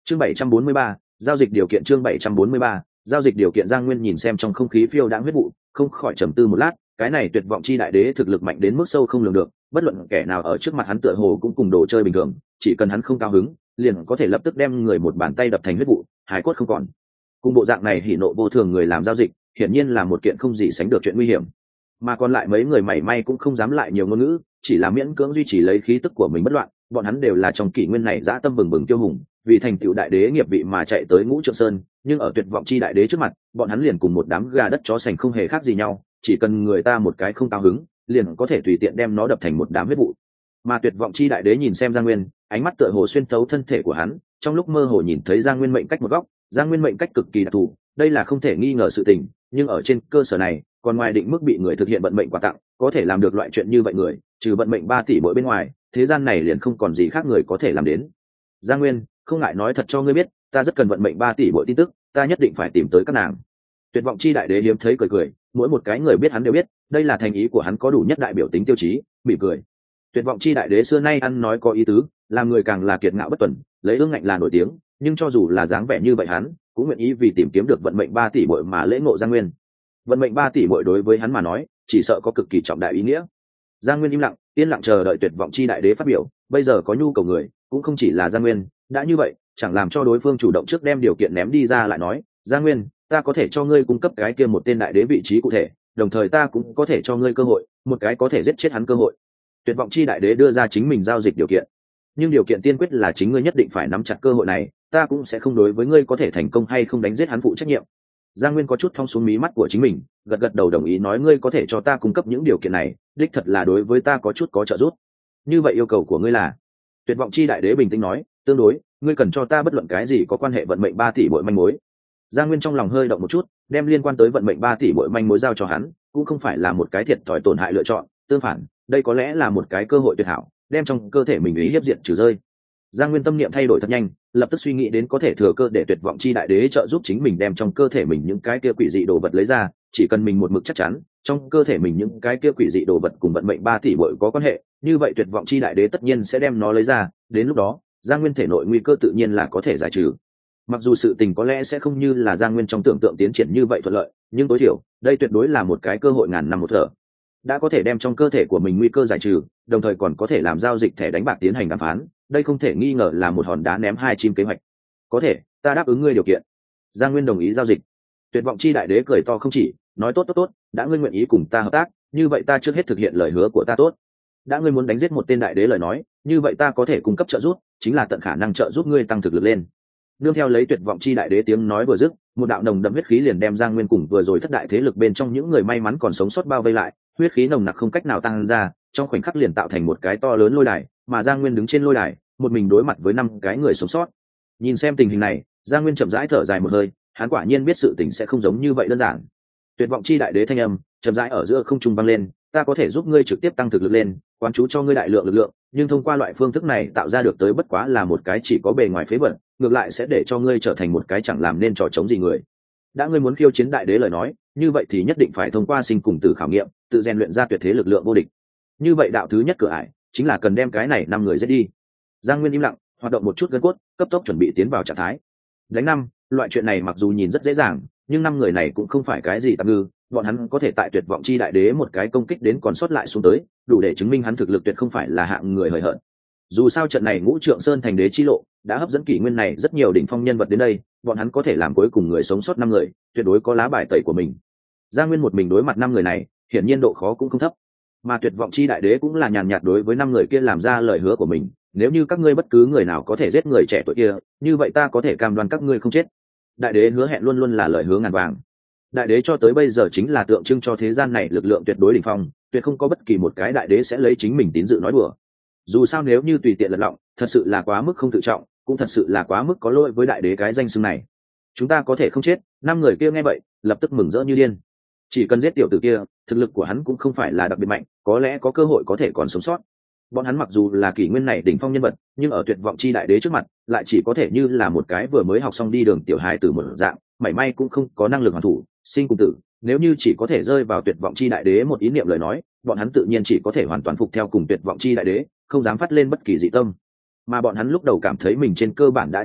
Chương 743, giao dịch điều kiện. Chương 743, giao dịch điều kiện. Giang Nguyên nhìn xem trong không khí phiêu đãng huyết vụ, không khỏi trầm tư một lát. Cái này tuyệt vọng chi đại đế thực lực mạnh đến mức sâu không lường được, bất luận kẻ nào ở trước mặt hắn tựa hồ cũng cùng đồ chơi bình thường, chỉ cần hắn không cao hứng, liền có thể lập tức đem người một bàn tay đập thành huyết vụ, hài cốt không còn. Cùng bộ dạng này hỉ nộ vô thường người làm giao dịch, hiển nhiên là một kiện không gì sánh được chuyện nguy hiểm. Mà còn lại mấy người mảy may cũng không dám lại nhiều ngôn ngữ, chỉ là miễn cưỡng duy trì lấy khí tức của mình bất loạn. Bọn hắn đều là trong kỷ nguyên này dã tâm bừng bừng tiêu hùng, vì thành tựu đại đế nghiệp vị mà chạy tới Ngũ Trượng Sơn, nhưng ở tuyệt vọng chi đại đế trước mặt, bọn hắn liền cùng một đám gà đất chó sành không hề khác gì nhau, chỉ cần người ta một cái không cao hứng, liền có thể tùy tiện đem nó đập thành một đám huyết vụ. Mà tuyệt vọng chi đại đế nhìn xem Giang Nguyên, ánh mắt tựa hồ xuyên thấu thân thể của hắn, trong lúc mơ hồ nhìn thấy Giang Nguyên mệnh cách một góc. Giang Nguyên mệnh cách cực kỳ đặc thù, đây là không thể nghi ngờ sự tình, nhưng ở trên cơ sở này, còn ngoài định mức bị người thực hiện vận mệnh quà tặng, có thể làm được loại chuyện như vậy người, trừ vận mệnh 3 tỷ mỗi bên ngoài, thế gian này liền không còn gì khác người có thể làm đến. Giang Nguyên, không ngại nói thật cho ngươi biết, ta rất cần vận mệnh 3 tỷ mỗi tin tức, ta nhất định phải tìm tới các nàng. Tuyệt vọng chi đại đế hiếm thấy cười cười, mỗi một cái người biết hắn đều biết, đây là thành ý của hắn có đủ nhất đại biểu tính tiêu chí, mỉm cười. Tuyệt vọng chi đại đế xưa nay ăn nói có ý tứ, làm người càng là kiệt ngạo bất tuần, lấy ương ngạnh là nổi tiếng, nhưng cho dù là dáng vẻ như vậy hắn cũng nguyện ý vì tìm kiếm được vận mệnh 3 tỷ mỗi mà lễ ngộ Giang Nguyên. Vận mệnh 3 tỷ mỗi đối với hắn mà nói, chỉ sợ có cực kỳ trọng đại ý nghĩa. Giang Nguyên im lặng, yên lặng chờ đợi tuyệt vọng chi đại đế phát biểu, bây giờ có nhu cầu người, cũng không chỉ là Giang Nguyên, đã như vậy, chẳng làm cho đối phương chủ động trước đem điều kiện ném đi ra lại nói, Giang Nguyên, ta có thể cho ngươi cung cấp cái kia một tên đại đế vị trí cụ thể, đồng thời ta cũng có thể cho ngươi cơ hội, một cái có thể giết chết hắn cơ hội. Tuyệt vọng chi đại đế đưa ra chính mình giao dịch điều kiện, nhưng điều kiện tiên quyết là chính ngươi nhất định phải nắm chặt cơ hội này, ta cũng sẽ không đối với ngươi có thể thành công hay không đánh giết hắn phụ trách nhiệm. Giang Nguyên có chút thong xuống mí mắt của chính mình, gật gật đầu đồng ý nói ngươi có thể cho ta cung cấp những điều kiện này, đích thật là đối với ta có chút có trợ giúp. Như vậy yêu cầu của ngươi là? Tuyệt vọng chi đại đế bình tĩnh nói, tương đối, ngươi cần cho ta bất luận cái gì có quan hệ vận mệnh 3 tỷ mỗi manh mối. Giang Nguyên trong lòng hơi động một chút, đem liên quan tới vận mệnh 3 tỷ mỗi manh mối giao cho hắn, cũng không phải là một cái thiệt thòi tổn hại lựa chọn, tương phản, đây có lẽ là một cái cơ hội tuyệt hảo, đem trong cơ thể mình ý hiếp diệt trừ rơi. Giang Nguyên tâm niệm thay đổi thật nhanh, lập tức suy nghĩ đến có thể thừa cơ để tuyệt vọng chi đại đế trợ giúp chính mình đem trong cơ thể mình những cái kia quỷ dị đồ vật lấy ra, chỉ cần mình một mực chắc chắn, trong cơ thể mình những cái kia quỷ dị đồ vật cùng vận mệnh 3 tỷ mỗi có quan hệ, như vậy tuyệt vọng chi đại đế tất nhiên sẽ đem nó lấy ra, đến lúc đó, Giang Nguyên thể nội nguy cơ tự nhiên là có thể giải trừ. Mặc dù sự tình có lẽ sẽ không như là Giang Nguyên trong tưởng tượng tiến triển như vậy thuận lợi, nhưng tối thiểu, đây tuyệt đối là một cái cơ hội ngàn năm một thở. Đã có thể đem trong cơ thể của mình nguy cơ giải trừ, đồng thời còn có thể làm giao dịch thẻ đánh bạc tiến hành đàm phán, đây không thể nghi ngờ là một hòn đá ném hai chim kế hoạch. Có thể, ta đáp ứng ngươi điều kiện. Giang Nguyên đồng ý giao dịch. Tuyệt vọng chi đại đế cười to không chỉ, nói tốt tốt tốt, đã ngươi nguyện ý cùng ta hợp tác, như vậy ta trước hết thực hiện lời hứa của ta tốt. Đã ngươi muốn đánh giết một tên đại đế lời nói, như vậy ta có thể cung cấp trợ giúp, chính là tận khả năng trợ giúp ngươi tăng thực lực lên. Nương theo lấy tuyệt vọng chi đại đế tiếng nói vừa dứt, một đạo nồng đậm huyết khí liền đem Giang Nguyên cùng vừa rồi thất đại thế lực bên trong những người may mắn còn sống sót bao vây lại, huyết khí nồng nặc không cách nào tăng ra, trong khoảnh khắc liền tạo thành một cái to lớn lôi đài, mà Giang Nguyên đứng trên lôi đài, một mình đối mặt với 5 cái người sống sót. Nhìn xem tình hình này, Giang Nguyên chậm rãi thở dài một hơi, hắn quả nhiên biết sự tình sẽ không giống như vậy đơn giản. Tuyệt vọng chi đại đế thanh âm chậm rãi ở giữa không trung vang lên, ta có thể giúp ngươi trực tiếp tăng thực lực lên, quán chú cho ngươi đại lượng lực lượng, nhưng thông qua loại phương thức này tạo ra được tới bất quá là một cái chỉ có bề ngoài phế vật, ngược lại sẽ để cho ngươi trở thành một cái chẳng làm nên trò chống gì người. Đã ngươi muốn khiêu chiến đại đế lời nói, như vậy thì nhất định phải thông qua sinh cùng tử khảo nghiệm, tự rèn luyện ra tuyệt thế lực lượng vô địch. Như vậy đạo thứ nhất cửa ải chính là cần đem cái này 5 người giết đi. Giang Nguyên im lặng, hoạt động một chút gân cốt, cấp tốc chuẩn bị tiến vào trạng thái. Đánh 5, loại chuyện này mặc dù nhìn rất dễ dàng, nhưng 5 người này cũng không phải cái gì tạm ngư, bọn hắn có thể tại tuyệt vọng chi đại đế một cái công kích đến còn sót lại xuống tới, đủ để chứng minh hắn thực lực tuyệt không phải là hạng người hời hợt. Dù sao trận này Ngũ Trượng Sơn thành đế chi lộ đã hấp dẫn kỷ nguyên này rất nhiều đỉnh phong nhân vật đến đây, bọn hắn có thể làm cuối cùng người sống sót 5 người, tuyệt đối có lá bài tẩy của mình. Giang Nguyên một mình đối mặt 5 người này, hiển nhiên độ khó cũng không thấp. Mà tuyệt vọng chi đại đế cũng là nhàn nhạt đối với 5 người kia làm ra lời hứa của mình, nếu như các ngươi bất cứ người nào có thể giết người trẻ tuổi kia, như vậy ta có thể cam đoan các ngươi không chết. Đại đế hứa hẹn luôn luôn là lời hứa ngàn vàng. Đại đế cho tới bây giờ chính là tượng trưng cho thế gian này lực lượng tuyệt đối đỉnh phong, tuyệt không có bất kỳ một cái đại đế sẽ lấy chính mình tín dự nói đùa. Dù sao nếu như tùy tiện lật lọng, thật sự là quá mức không tự trọng, cũng thật sự là quá mức có lỗi với đại đế cái danh xưng này. Chúng ta có thể không chết. 5 người kia nghe vậy, lập tức mừng rỡ như điên. Chỉ cần giết tiểu tử kia, thực lực của hắn cũng không phải là đặc biệt mạnh, có lẽ có cơ hội có thể còn sống sót. Bọn hắn mặc dù là kỷ nguyên này đỉnh phong nhân vật, nhưng ở tuyệt vọng chi đại đế trước mặt, lại chỉ có thể như là một cái vừa mới học xong đi đường tiểu hài tử một dạng, mảy may cũng không có năng lực hoàn thủ, sinh cùng tử. Nếu như chỉ có thể rơi vào tuyệt vọng chi đại đế một ý niệm lời nói, bọn hắn tự nhiên chỉ có thể hoàn toàn phục theo cùng tuyệt vọng chi đại đế, không dám phát lên bất kỳ dị tâm. Mà bọn hắn lúc đầu cảm thấy mình trên cơ bản đã chết chắc,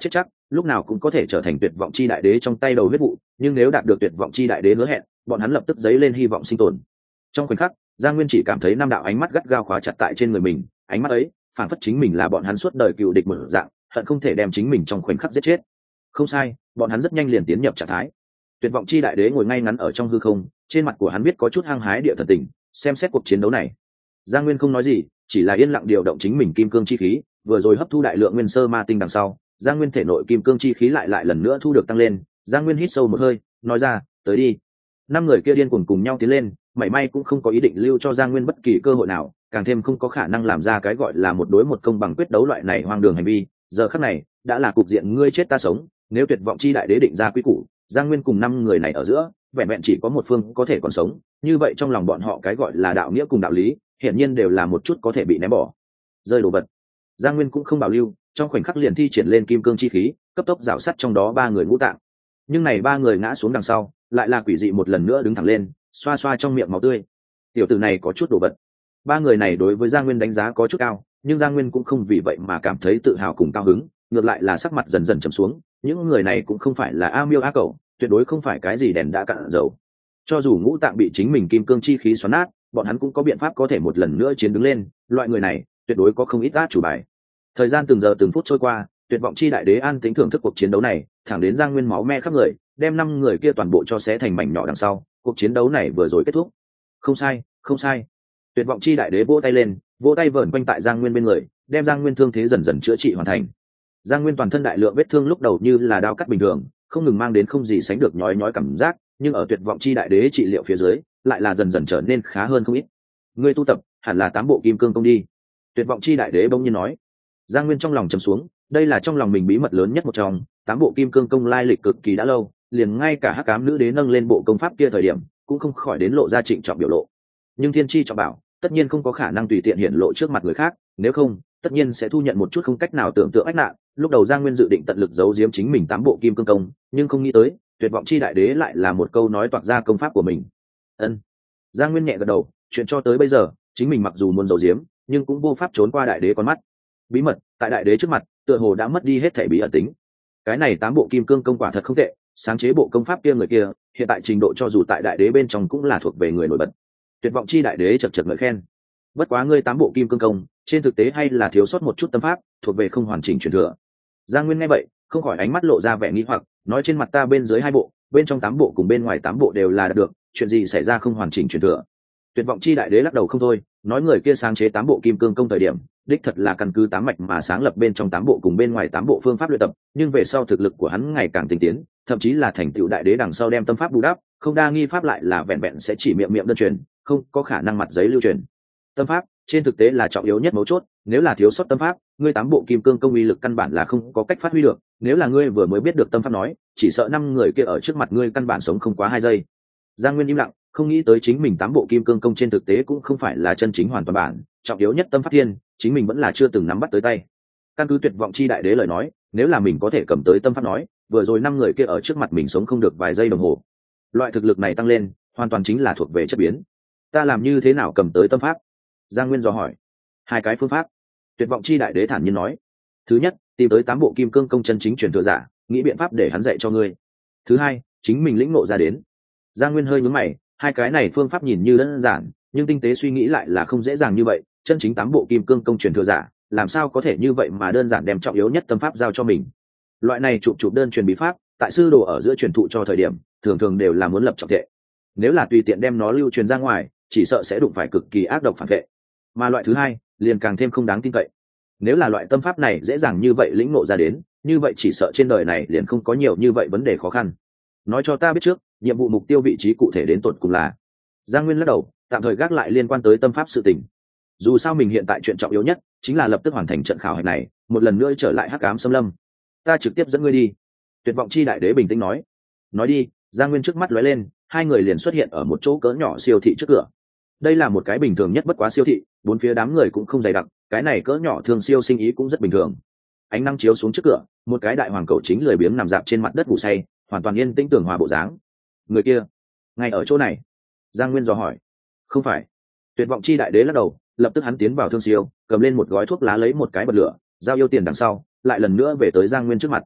lúc nào cũng có thể trở thành tuyệt vọng chi đại đế trong tay đầu huyết vụ, nhưng nếu đạt được tuyệt vọng chi đại đế hứa hẹn, bọn hắn lập tức dấy lên hy vọng sinh tồn. Trong khoảnh khắc, Giang Nguyên chỉ cảm thấy năm đạo ánh mắt gắt gao khóa chặt tại trên người mình, ánh mắt ấy phản phất chính mình là bọn hắn suốt đời cựu địch một dạng, hận không thể đem chính mình trong khoảnh khắc giết chết. Không sai, bọn hắn rất nhanh liền tiến nhập trạng thái. Tuyệt vọng chi đại đế ngồi ngay ngắn ở trong hư không, trên mặt của hắn biết có chút hăng hái địa thần tình, xem xét cuộc chiến đấu này. Giang Nguyên không nói gì, chỉ là yên lặng điều động chính mình kim cương chi khí, vừa rồi hấp thu đại lượng nguyên sơ ma tinh đằng sau, Giang Nguyên thể nội kim cương chi khí lại lần nữa thu được tăng lên. Giang Nguyên hít sâu một hơi, nói ra, tới đi. Năm người kia điên cuồng cùng nhau tiến lên, mảy may cũng không có ý định lưu cho Giang Nguyên bất kỳ cơ hội nào, càng thêm không có khả năng làm ra cái gọi là một đối một công bằng quyết đấu loại này hoang đường hành vi. Giờ khắc này đã là cục diện ngươi chết ta sống, nếu tuyệt vọng chi đại đế định ra quy củ, Giang Nguyên cùng năm người này ở giữa vẹn vẹn chỉ có một phương có thể còn sống, như vậy trong lòng bọn họ cái gọi là đạo nghĩa cùng đạo lý hiển nhiên đều là một chút có thể bị ném bỏ rơi đồ vật. Giang Nguyên cũng không bảo lưu, trong khoảnh khắc liền thi triển lên kim cương chi khí, cấp tốc rào sắt trong đó ba người ngũ tạng. Nhưng này ba người ngã xuống đằng sau, lại là quỷ dị một lần nữa đứng thẳng lên, xoa xoa trong miệng máu tươi. Tiểu tử này có chút đồ vật. Ba người này đối với Giang Nguyên đánh giá có chút cao, nhưng Giang Nguyên cũng không vì vậy mà cảm thấy tự hào cùng cao hứng, ngược lại là sắc mặt dần dần trầm xuống. Những người này cũng không phải là a miêu a cẩu, tuyệt đối không phải cái gì đèn đã cạn dầu. Cho dù ngũ tạng bị chính mình kim cương chi khí xoắn nát, bọn hắn cũng có biện pháp có thể một lần nữa chiến đứng lên. Loại người này tuyệt đối có không ít át chủ bài. Thời gian từng giờ từng phút trôi qua, tuyệt vọng chi đại đế an tính thưởng thức cuộc chiến đấu này, thẳng đến Giang Nguyên máu me khắp người, đem năm người kia toàn bộ cho xé thành mảnh nhỏ đằng sau, cuộc chiến đấu này vừa rồi kết thúc. Không sai, không sai. Tuyệt vọng chi đại đế vỗ tay lên, vỗ tay vờn quanh tại Giang Nguyên bên người, đem Giang Nguyên thương thế dần dần chữa trị hoàn thành. Giang Nguyên toàn thân đại lượng vết thương lúc đầu như là đao cắt bình thường, không ngừng mang đến không gì sánh được nhói nhói cảm giác, nhưng ở tuyệt vọng chi đại đế trị liệu phía dưới, lại là dần dần trở nên khá hơn không ít. Ngươi tu tập hẳn là 8 bộ kim cương công đi. Tuyệt vọng chi đại đế bỗng nhiên nói. Giang Nguyên trong lòng trầm xuống, đây là trong lòng mình bí mật lớn nhất một trong, 8 bộ kim cương công lai lịch cực kỳ đã lâu, liền ngay cả Hắc Ám nữ đế nâng lên bộ công pháp kia thời điểm, cũng không khỏi đến lộ ra trịnh trọng biểu lộ. Nhưng thiên chi trọng bảo, tất nhiên không có khả năng tùy tiện hiển lộ trước mặt người khác, nếu không, tất nhiên sẽ thu nhận một chút không cách nào tưởng tượng ách nạn. Lúc đầu Giang Nguyên dự định tận lực giấu giếm chính mình 8 bộ kim cương công, nhưng không nghĩ tới, tuyệt vọng chi đại đế lại là một câu nói toạc ra công pháp của mình. Ân. Giang Nguyên nhẹ gật đầu, chuyện cho tới bây giờ, chính mình mặc dù muốn giấu giếm, nhưng cũng vô pháp trốn qua đại đế con mắt. Bí mật tại đại đế trước mặt, tựa hồ đã mất đi hết thể bí ẩn tính. Cái này 8 bộ kim cương công quả thật không tệ, sáng chế bộ công pháp kia người kia, hiện tại trình độ cho dù tại đại đế bên trong cũng là thuộc về người nổi bật. Tuyệt vọng chi đại đế chật chật ngợi khen. Bất quá ngươi 8 bộ kim cương công, trên thực tế hay là thiếu sót một chút tâm pháp, thuộc về không hoàn chỉnh truyền thừa. Giang Nguyên nghe vậy, không khỏi ánh mắt lộ ra vẻ nghi hoặc, nói trên mặt ta bên dưới 2 bộ, bên trong 8 bộ cùng bên ngoài 8 bộ đều là đạt được, chuyện gì xảy ra không hoàn chỉnh truyền thừa? Tuyệt vọng chi đại đế lắc đầu không thôi, nói người kia sáng chế 8 bộ kim cương công thời điểm, đích thật là căn cứ 8 mạch mà sáng lập bên trong 8 bộ cùng bên ngoài 8 bộ phương pháp luyện tập, nhưng về sau thực lực của hắn ngày càng tinh tiến, thậm chí là thành tựu đại đế đằng sau đem tâm pháp bù đắp, không đa nghi pháp lại là vẹn vẹn sẽ chỉ miệng đơn truyền, không có khả năng mặt giấy lưu truyền. Tâm pháp trên thực tế là trọng yếu nhất mấu chốt, nếu là thiếu sót tâm pháp, ngươi 8 bộ kim cương công uy lực căn bản là không có cách phát huy được, nếu là ngươi vừa mới biết được tâm pháp nói, chỉ sợ 5 người kia ở trước mặt ngươi căn bản sống không quá 2 giây. Giang Nguyên im lặng, không nghĩ tới chính mình 8 bộ kim cương công trên thực tế cũng không phải là chân chính hoàn toàn bản, trọng yếu nhất tâm pháp thiên, chính mình vẫn là chưa từng nắm bắt tới tay. Căn cứ tuyệt vọng chi đại đế lời nói, nếu là mình có thể cầm tới tâm pháp nói, vừa rồi 5 người kia ở trước mặt mình sống không được vài giây đồng hồ. Loại thực lực này tăng lên, hoàn toàn chính là thuộc về chất biến. Ta làm như thế nào cầm tới tâm pháp? Giang Nguyên dò hỏi. 2 cái phương pháp. Tuyệt vọng chi đại đế thản nhiên nói. Thứ nhất, tìm tới 8 bộ kim cương công chân chính truyền thừa giả, nghĩ biện pháp để hắn dạy cho ngươi. Thứ hai, chính mình lĩnh ngộ ra đến. Giang Nguyên hơi nhướng mày, 2 cái này phương pháp nhìn như đơn giản, nhưng tinh tế suy nghĩ lại là không dễ dàng như vậy, chân chính 8 bộ kim cương công truyền thừa giả, làm sao có thể như vậy mà đơn giản đem trọng yếu nhất tâm pháp giao cho mình. Loại này chụp đơn truyền bí pháp, tại sư đồ ở giữa truyền thụ cho thời điểm, thường thường đều là muốn lập trọng thể. Nếu là tùy tiện đem nó lưu truyền ra ngoài, chỉ sợ sẽ đụng phải cực kỳ ác độc phản vệ. Mà loại thứ hai, liền càng thêm không đáng tin cậy. Nếu là loại tâm pháp này dễ dàng như vậy lĩnh ngộ ra đến, như vậy chỉ sợ trên đời này liền không có nhiều như vậy vấn đề khó khăn. Nói cho ta biết trước, nhiệm vụ mục tiêu vị trí cụ thể đến tột cùng là. Giang Nguyên lắc đầu, tạm thời gác lại liên quan tới tâm pháp sự tình. Dù sao mình hiện tại chuyện trọng yếu nhất chính là lập tức hoàn thành trận khảo hạch này, một lần nữa trở lại Hắc Ám Xâm Lâm. Ta trực tiếp dẫn ngươi đi. Tuyệt vọng chi đại đế bình tĩnh nói. Nói đi. Giang Nguyên trước mắt lóe lên, 2 người liền xuất hiện ở một chỗ cỡ nhỏ siêu thị trước cửa. Đây là một cái bình thường nhất bất quá siêu thị, bốn phía đám người cũng không dày đặc, cái này cỡ nhỏ thường siêu sinh ý cũng rất bình thường. Ánh nắng chiếu xuống trước cửa, một cái đại hoàng cầu chính lười biếng nằm dạp trên mặt đất ngủ say, hoàn toàn yên tĩnh tường hòa bộ dáng. Người kia, ngay ở chỗ này. Giang Nguyên dò hỏi. Không phải. Tuyệt vọng chi đại đế lắc đầu, lập tức hắn tiến vào thương siêu, cầm lên một gói thuốc lá lấy một cái bật lửa, giao yêu tiền đằng sau, lại lần nữa về tới Giang Nguyên trước mặt.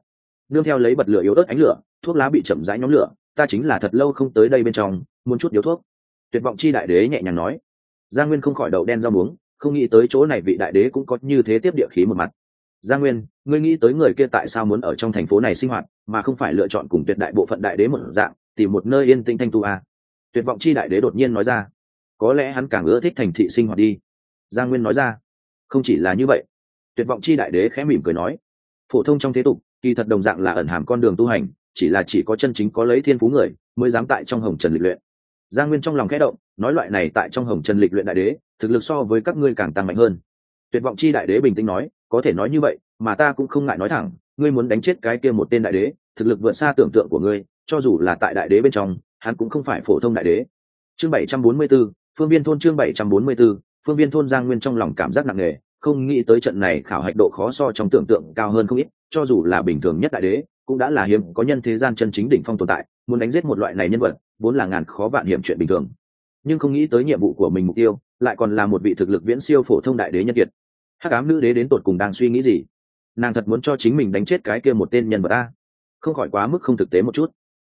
nương theo lấy bật lửa yếu ớt ánh lửa, thuốc lá bị chậm rãi nhóm lửa. Ta chính là thật lâu không tới đây bên trong, muốn chút điếu thuốc. Tuyệt vọng chi đại đế nhẹ nhàng nói. Giang Nguyên không khỏi đầu đen rau muống, không nghĩ tới chỗ này vị đại đế cũng có như thế tiếp địa khí một mặt. Giang Nguyên, ngươi nghĩ tới người kia tại sao muốn ở trong thành phố này sinh hoạt, mà không phải lựa chọn cùng tuyệt đại bộ phận đại đế một dạng, tìm một nơi yên tĩnh thanh tu à? Tuyệt vọng chi đại đế đột nhiên nói ra. Có lẽ hắn càng ưa thích thành thị sinh hoạt đi. Giang Nguyên nói ra. Không chỉ là như vậy. Tuyệt vọng chi đại đế khẽ mỉm cười nói. Phổ thông trong thế tục, kỳ thật đồng dạng là ẩn hàm con đường tu hành, chỉ có chân chính có lấy thiên phú người mới dám tại trong hồng trần lịch luyện. Giang Nguyên trong lòng khẽ động, nói loại này tại trong hồng trần lịch luyện đại đế, thực lực so với các ngươi càng tăng mạnh hơn. Tuyệt vọng chi đại đế bình tĩnh nói, có thể nói như vậy, mà ta cũng không ngại nói thẳng, ngươi muốn đánh chết cái kia một tên đại đế, thực lực vượt xa tưởng tượng của ngươi, cho dù là tại đại đế bên trong, hắn cũng không phải phổ thông đại đế. Chương 744, Phương Viên thôn. Chương 744, Phương Viên thôn. Giang Nguyên trong lòng cảm giác nặng nề, không nghĩ tới trận này khảo hạch độ khó so trong tưởng tượng cao hơn không ít, cho dù là bình thường nhất đại đế, cũng đã là hiếm có nhân thế gian chân chính đỉnh phong tồn tại, muốn đánh giết một loại này nhân vật, vốn là ngàn khó vạn hiểm chuyện bình thường. Nhưng không nghĩ tới nhiệm vụ của mình mục tiêu, lại còn là một vị thực lực viễn siêu phổ thông đại đế nhân kiệt. Hắc ám nữ đế đến tột cùng đang suy nghĩ gì? Nàng thật muốn cho chính mình đánh chết cái kia một tên nhân vật a? Không khỏi quá mức không thực tế một chút.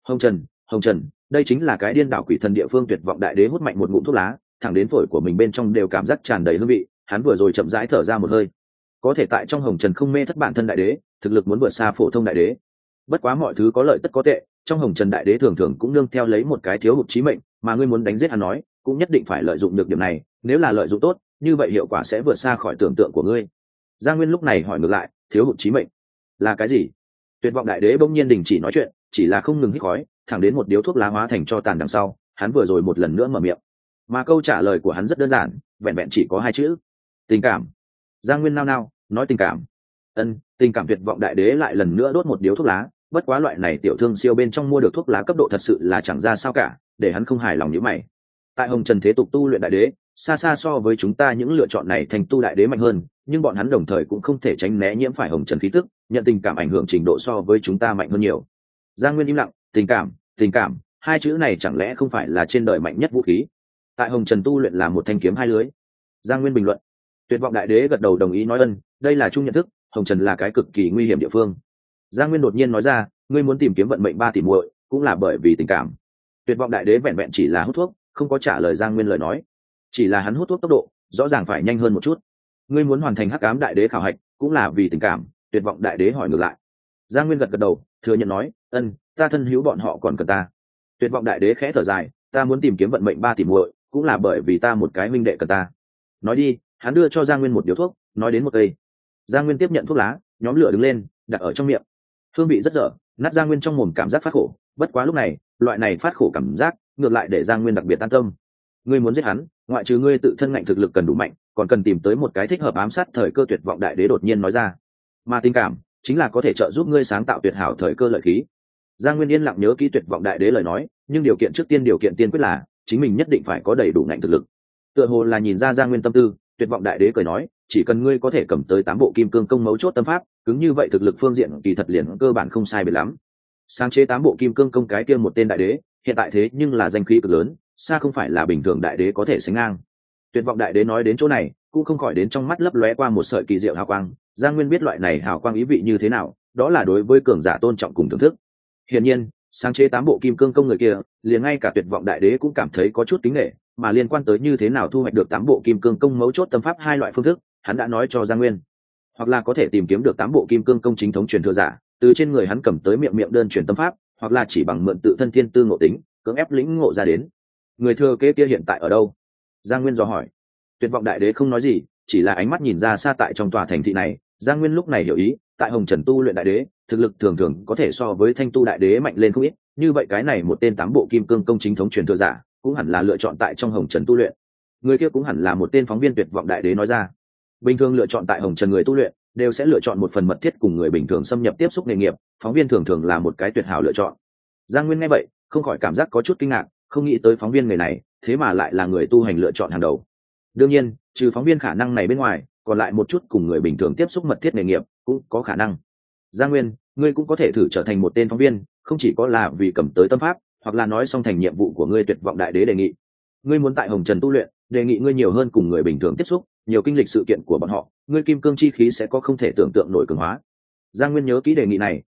Hồng Trần, đây chính là cái điên đảo quỷ thần địa phương. Tuyệt vọng đại đế hút mạnh một ngụm thuốc lá, thẳng đến phổi của mình bên trong đều cảm giác tràn đầy hương vị, hắn vừa rồi chậm rãi thở ra một hơi. Có thể tại trong hồng trần không mê thất bản thân đại đế, thực lực muốn vượt xa phổ thông đại đế. Bất quá mọi thứ có lợi tất có tệ, trong hồng trần đại đế thường thường cũng nương theo lấy một cái thiếu hụt chí mệnh, mà ngươi muốn đánh giết hắn nói, cũng nhất định phải lợi dụng được điểm này, nếu là lợi dụng tốt, như vậy hiệu quả sẽ vượt xa khỏi tưởng tượng của ngươi. Giang Nguyên lúc này hỏi ngược lại, thiếu hụt chí mệnh là cái gì? Tuyệt vọng đại đế bỗng nhiên đình chỉ nói chuyện, chỉ là không ngừng hít khói, thẳng đến một điếu thuốc lá hóa thành tro tàn đằng sau, hắn vừa rồi một lần nữa mở miệng. Mà câu trả lời của hắn rất đơn giản, vẹn vẹn chỉ có hai chữ: tình cảm. Giang Nguyên nao nao, nói tình cảm. Tình cảm. Tuyệt vọng đại đế lại lần nữa đốt một điếu thuốc lá, bất quá loại này tiểu thương siêu bên trong mua được thuốc lá cấp độ thật sự là chẳng ra sao cả, để hắn không hài lòng như mày. Tại hồng trần thế tục tu luyện đại đế, xa xa so với chúng ta những lựa chọn này thành tu đại đế mạnh hơn, nhưng bọn hắn đồng thời cũng không thể tránh né nhiễm phải hồng trần khí tức, nhận tình cảm ảnh hưởng trình độ so với chúng ta mạnh hơn nhiều. Giang Nguyên im lặng, tình cảm, hai chữ này chẳng lẽ không phải là trên đời mạnh nhất vũ khí? Tại hồng trần tu luyện là một thanh kiếm hai lưới. Giang Nguyên bình luận. Tuyệt vọng đại đế gật đầu đồng ý nói, đây là chung nhận thức, hồng trần là cái cực kỳ nguy hiểm địa phương. Giang Nguyên đột nhiên nói ra, ngươi muốn tìm kiếm vận mệnh ba tỷ muội, cũng là bởi vì tình cảm. Tuyệt vọng đại đế vẹn vẹn chỉ là hút thuốc, không có trả lời Giang Nguyên lời nói, chỉ là hắn hút thuốc tốc độ rõ ràng phải nhanh hơn một chút. Ngươi muốn hoàn thành hắc ám đại đế khảo hạch, cũng là vì tình cảm? Tuyệt vọng đại đế hỏi ngược lại. Giang Nguyên gật đầu, thừa nhận nói, ta thân hữu bọn họ còn cần ta. Tuyệt vọng đại đế khẽ thở dài, ta muốn tìm kiếm vận mệnh ba tỷ muội, cũng là bởi vì ta một cái huynh đệ cần ta. Nói đi, hắn đưa cho Giang Nguyên một điếu thuốc, nói đến một cây. Giang Nguyên tiếp nhận thuốc lá, nhóm lửa đứng lên, đặt ở trong miệng. Hương vị rất dở, nát Giang Nguyên trong mồm cảm giác phát khổ, bất quá lúc này, loại này phát khổ cảm giác ngược lại để Giang Nguyên đặc biệt an tâm. Ngươi muốn giết hắn, ngoại trừ ngươi tự thân ngạnh thực lực cần đủ mạnh, còn cần tìm tới một cái thích hợp ám sát thời cơ. Tuyệt vọng đại đế đột nhiên nói ra. Mà tình cảm chính là có thể trợ giúp ngươi sáng tạo tuyệt hảo thời cơ lợi khí. Giang Nguyên yên lặng nhớ kỹ tuyệt vọng đại đế lời nói, nhưng điều kiện tiên quyết là chính mình nhất định phải có đầy đủ ngạnh thực lực. Tựa hồ là nhìn ra Giang Nguyên tâm tư, tuyệt vọng đại đế cười nói, chỉ cần ngươi có thể cầm tới 8 bộ kim cương công mấu chốt tâm pháp, cứng như vậy thực lực phương diện kỳ thật liền cơ bản không sai biệt lắm. Sáng chế 8 bộ kim cương công cái kia một tên đại đế, hiện tại thế nhưng là danh khí cực lớn, xa không phải là bình thường đại đế có thể sánh ngang. Tuyệt vọng đại đế nói đến chỗ này, cũng không khỏi đến trong mắt lấp lóe qua một sợi kỳ diệu hào quang. Giang Nguyên biết loại này hào quang ý vị như thế nào, đó là đối với cường giả tôn trọng cùng thưởng thức. Hiển nhiên, sáng chế 8 bộ kim cương công người kia, liền ngay cả tuyệt vọng đại đế cũng cảm thấy có chút kính nể, mà liên quan tới như thế nào thu hoạch được 8 bộ kim cương công mấu chốt tâm pháp hai loại phương thức, hắn đã nói cho Giang Nguyên. Hoặc là có thể tìm kiếm được 8 bộ kim cương công chính thống truyền thừa giả, từ trên người hắn cầm tới miệng đơn truyền tâm pháp, hoặc là chỉ bằng mượn tự thân thiên tư ngộ tính, cưỡng ép lĩnh ngộ ra đến. Người thừa kế kia hiện tại ở đâu? Giang Nguyên dò hỏi. Tuyệt vọng đại đế không nói gì, chỉ là ánh mắt nhìn ra xa tại trong tòa thành thị này. Giang Nguyên lúc này hiểu ý, tại hồng trần tu luyện đại đế, thực lực thường thường có thể so với thanh tu đại đế mạnh lên không ít, như vậy cái này một tên 8 bộ kim cương công chính thống truyền thừa giả, cũng hẳn là lựa chọn tại trong hồng trần tu luyện. Người kia cũng hẳn là một tên phóng viên. Tuyệt vọng đại đế nói ra. Bình thường lựa chọn tại hồng trần người tu luyện đều sẽ lựa chọn một phần mật thiết cùng người bình thường xâm nhập tiếp xúc nghề nghiệp, phóng viên thường thường là một cái tuyệt hảo lựa chọn. Giang Nguyên nghe vậy, không khỏi cảm giác có chút kinh ngạc, không nghĩ tới phóng viên người này thế mà lại là người tu hành lựa chọn hàng đầu. Đương nhiên, trừ phóng viên khả năng này bên ngoài, còn lại một chút cùng người bình thường tiếp xúc mật thiết nghề nghiệp cũng có khả năng. Giang Nguyên, ngươi cũng có thể thử trở thành một tên phóng viên, không chỉ có là vì cầm tới tâm pháp, hoặc là nói xong thành nhiệm vụ của ngươi. Tuyệt vọng đại đế đề nghị. Ngươi muốn tại hồng trần tu luyện, đề nghị ngươi nhiều hơn cùng người bình thường tiếp xúc, nhiều kinh lịch sự kiện của bọn họ, ngươi kim cương chi khí sẽ có không thể tưởng tượng nổi cường hóa. Giang Nguyên nhớ kỹ đề nghị này,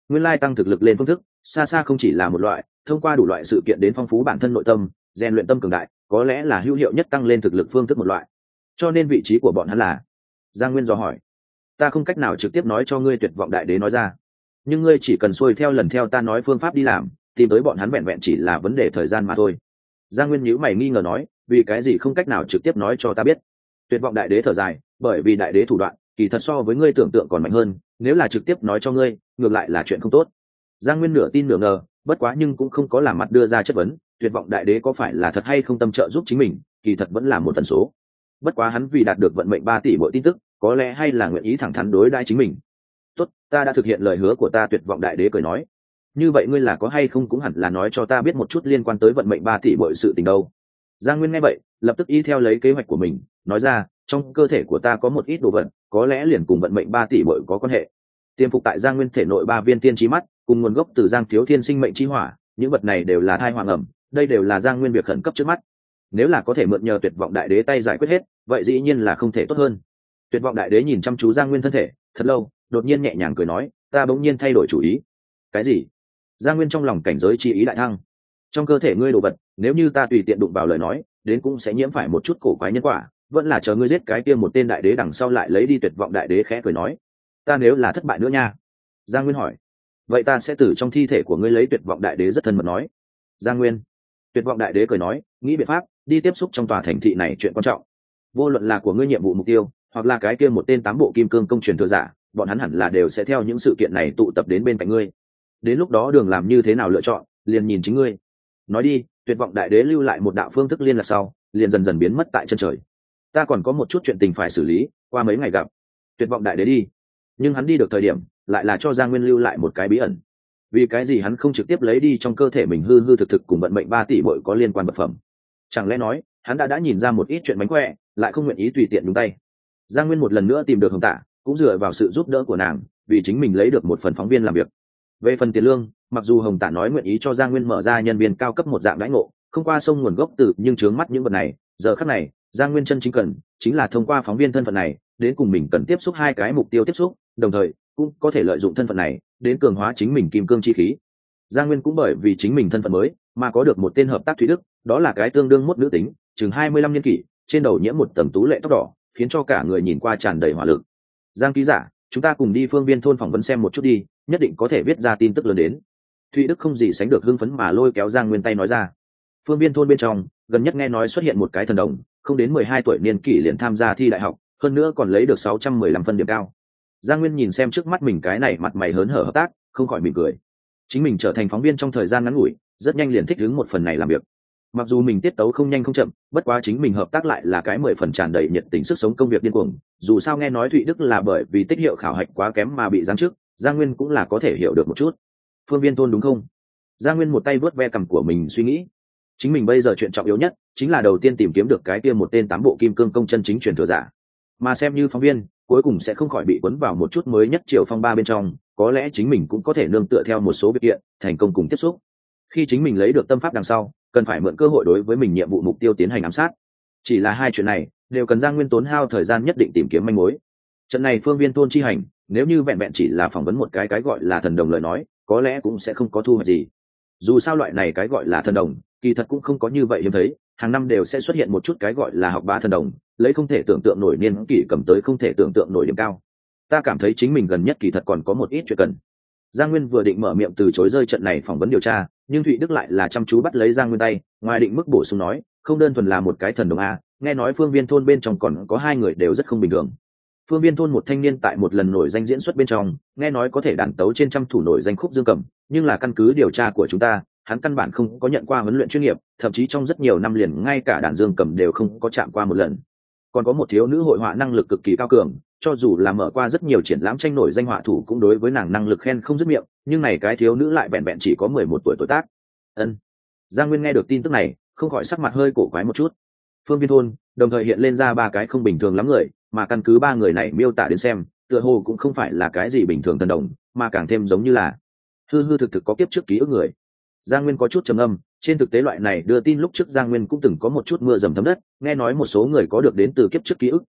nguyên lai tăng thực lực lên phương thức xa xa không chỉ là một loại thông qua đủ loại sự kiện đến phong phú bản thân nội tâm, rèn luyện tâm cường đại, có lẽ là hữu hiệu nhất tăng lên thực lực phương thức một loại. Cho nên vị trí của bọn hắn là? Giang Nguyên dò hỏi. Ta không cách nào trực tiếp nói cho ngươi tuyệt vọng đại đế nói ra, nhưng ngươi chỉ cần xuôi theo lần theo ta nói phương pháp đi làm, tìm tới bọn hắn vẹn vẹn chỉ là vấn đề thời gian mà thôi. Giang Nguyên nhíu mày nghi ngờ nói, vì cái gì không cách nào trực tiếp nói cho ta biết? Tuyệt vọng đại đế thở dài, bởi vì đại đế thủ đoạn kỳ thật so với ngươi tưởng tượng còn mạnh hơn, nếu là trực tiếp nói cho ngươi, ngược lại là chuyện không tốt. Giang Nguyên nửa tin nửa ngờ, bất quá nhưng cũng không có làm mặt đưa ra chất vấn, tuyệt vọng đại đế có phải là thật hay không tâm trợ giúp chính mình, kỳ thật vẫn là một tần số. Bất quá hắn vì đạt được vận mệnh 3 tỷ mỗi tin tức, có lẽ hay là nguyện ý thẳng thắn đối đãi chính mình. Tốt, ta đã thực hiện lời hứa của ta, tuyệt vọng đại đế cười nói. Như vậy ngươi là có hay không cũng hẳn là nói cho ta biết một chút liên quan tới vận mệnh 3 tỷ mỗi sự tình đâu. Giang Nguyên nghe vậy, lập tức y theo lấy kế hoạch của mình, nói ra, trong cơ thể của ta có một ít đồ vật, có lẽ liền cùng vận mệnh 3 tỷ mỗi có quan hệ. Tiềm phục tại Giang Nguyên thể nội 3 viên tiên trí mắt, cùng nguồn gốc từ Giang Thiếu Thiên sinh mệnh chi hỏa, những vật này đều là thai hoàng ẩm, đây đều là Giang Nguyên việc khẩn cấp trước mắt. Nếu là có thể mượn nhờ tuyệt vọng đại đế tay giải quyết hết, vậy dĩ nhiên là không thể tốt hơn. Tuyệt vọng đại đế nhìn chăm chú Giang Nguyên thân thể thật lâu, đột nhiên nhẹ nhàng cười nói, ta bỗng nhiên thay đổi chủ ý. Cái gì? Giang Nguyên trong lòng cảnh giới chi ý đại thăng. Trong cơ thể ngươi đồ vật, nếu như ta tùy tiện đụng vào lời nói, đến cũng sẽ nhiễm phải một chút cổ quái nhân quả, vẫn là chờ ngươi giết cái kia một tên đại đế đằng sau lại lấy đi. Tuyệt vọng đại đế khẽ cười nói, ta nếu là thất bại nữa nha. Giang Nguyên hỏi, vậy ta sẽ từ trong thi thể của ngươi lấy. Tuyệt vọng đại đế rất thân mật nói. Giang Nguyên. Tuyệt vọng đại đế cười nói, nghĩ biện pháp đi tiếp xúc trong tòa thành thị này chuyện quan trọng. Vô luận là của ngươi nhiệm vụ mục tiêu, hoặc là cái kia một tên 8 bộ kim cương công truyền thừa giả, bọn hắn hẳn là đều sẽ theo những sự kiện này tụ tập đến bên cạnh ngươi. Đến lúc đó đường làm như thế nào lựa chọn, liền nhìn chính ngươi. Nói đi. Tuyệt vọng đại đế lưu lại một đạo phương thức liên lạc sau, liền dần dần biến mất tại chân trời. Ta còn có một chút chuyện tình phải xử lý, qua mấy ngày gặp. Tuyệt vọng đại đế đi. Nhưng hắn đi được thời điểm, lại là cho Giang Nguyên lưu lại một cái bí ẩn. Vì cái gì hắn không trực tiếp lấy đi trong cơ thể mình hư hư thực thực cùng vận mệnh 3 tỷ mỗi có liên quan vật phẩm? Chẳng lẽ nói hắn đã nhìn ra một ít chuyện mánh khỏe, lại không nguyện ý tùy tiện nhúng tay? Giang Nguyên một lần nữa tìm được Hồng Tả, cũng dựa vào sự giúp đỡ của nàng, vì chính mình lấy được một phần phóng viên làm việc. Về phần tiền lương, mặc dù Hồng Tả nói nguyện ý cho Giang Nguyên mở ra nhân viên cao cấp một dạng đãi ngộ, không qua sông nguồn gốc từ, nhưng chướng mắt những vật này, giờ khắc này, Giang Nguyên chân chính cần chính là thông qua phóng viên thân phận này, đến cùng mình cần tiếp xúc 2 cái mục tiêu tiếp xúc, đồng thời cũng có thể lợi dụng thân phận này đến cường hóa chính mình kim cương chi khí. Giang Nguyên cũng bởi vì chính mình thân phận mới mà có được một tên hợp tác Thúy Đức, đó là cái tương đương mốt nữ tính, chừng 25 niên kỷ, trên đầu nhiễm một tầng tú lệ tóc đỏ, khiến cho cả người nhìn qua tràn đầy hỏa lực. Giang ký giả, chúng ta cùng đi Phương Viên thôn phỏng vấn xem một chút đi, nhất định có thể viết ra tin tức lớn đến. Thụy Đức không gì sánh được hưng phấn mà lôi kéo Giang Nguyên tay nói ra. Phương Viên thôn bên trong, gần nhất nghe nói xuất hiện một cái thần đồng, không đến 12 tuổi niên kỷ liền tham gia thi đại học, hơn nữa còn lấy được 615 phân điểm cao. Giang Nguyên nhìn xem trước mắt mình cái này mặt mày hớn hở hợp tác, không khỏi mỉm cười. Chính mình trở thành phóng viên trong thời gian ngắn ngủi, rất nhanh liền thích ứng một phần này làm việc. Mặc dù mình tiết tấu không nhanh không chậm, bất quá chính mình hợp tác lại là cái 10 phần tràn đầy nhiệt tình sức sống công việc điên cuồng. Dù sao nghe nói Thụy Đức là bởi vì tích hiệu khảo hạch quá kém mà bị giáng chức, Giang Nguyên cũng là có thể hiểu được một chút. Phương Viên thôn đúng không? Giang Nguyên một tay vớt ve cằm của mình suy nghĩ. Chính mình bây giờ chuyện trọng yếu nhất chính là đầu tiên tìm kiếm được cái kia một tên 8 bộ kim cương công chân chính truyền thừa giả. Mà xem như phóng viên, cuối cùng sẽ không khỏi bị cuốn vào một chút mới nhất chiều phong ba bên trong, có lẽ chính mình cũng có thể nương tựa theo một số việc kiện, thành công cùng tiếp xúc. Khi chính mình lấy được tâm pháp đằng sau, cần phải mượn cơ hội đối với mình nhiệm vụ mục tiêu tiến hành ám sát. Chỉ là 2 chuyện này đều cần Giang Nguyên tốn hao thời gian nhất định tìm kiếm manh mối. Trận này Phương Viên thôn chi hành, nếu như vẹn vẹn chỉ là phỏng vấn một cái gọi là thần đồng lời nói, có lẽ cũng sẽ không có thu hoạch gì. Dù sao loại này cái gọi là thần đồng, kỳ thật cũng không có như vậy hiếm thấy, hàng năm đều sẽ xuất hiện một chút cái gọi là học bá thần đồng, lấy không thể tưởng tượng nổi niên kỷ cầm tới không thể tưởng tượng nổi điểm cao. Ta cảm thấy chính mình gần nhất kỳ thật còn có một ít chuyện cần. Giang Nguyên vừa định mở miệng từ chối rơi trận này phỏng vấn điều tra, nhưng Thụy Đức lại là chăm chú bắt lấy Giang Nguyên tay, ngoài định mức bổ sung nói, không đơn thuần là một cái thần đồng a, nghe nói Phương Viên thôn bên trong còn có 2 người đều rất không bình thường. Phương Viên thôn một thanh niên tại một lần nổi danh diễn xuất bên trong, nghe nói có thể đàn tấu trên trăm thủ nổi danh khúc dương cầm, nhưng là căn cứ điều tra của chúng ta, hắn căn bản không có nhận qua huấn luyện chuyên nghiệp, thậm chí trong rất nhiều năm liền ngay cả đàn dương cầm đều không có chạm qua một lần. Còn có một thiếu nữ hội họa năng lực cực kỳ cao cường, cho dù là mở qua rất nhiều triển lãm tranh nổi danh họa thủ cũng đối với nàng năng lực khen không dứt miệng, nhưng này cái thiếu nữ lại vẹn vẹn chỉ có 11 tuổi tuổi tác. Ân. Giang Nguyên nghe được tin tức này, không khỏi sắc mặt hơi cổ quái một chút. Phương Viên thôn đồng thời hiện lên ra 3 cái không bình thường lắm người, mà căn cứ 3 người này miêu tả đến xem, tựa hồ cũng không phải là cái gì bình thường thần đồng, mà càng thêm giống như là hư thực thực có kiếp trước ký ức người. Giang Nguyên có chút trầm âm, trên thực tế loại này đưa tin lúc trước Giang Nguyên cũng từng có một chút mưa dầm thấm đất, nghe nói một số người có được đến từ kiếp trước ký ức,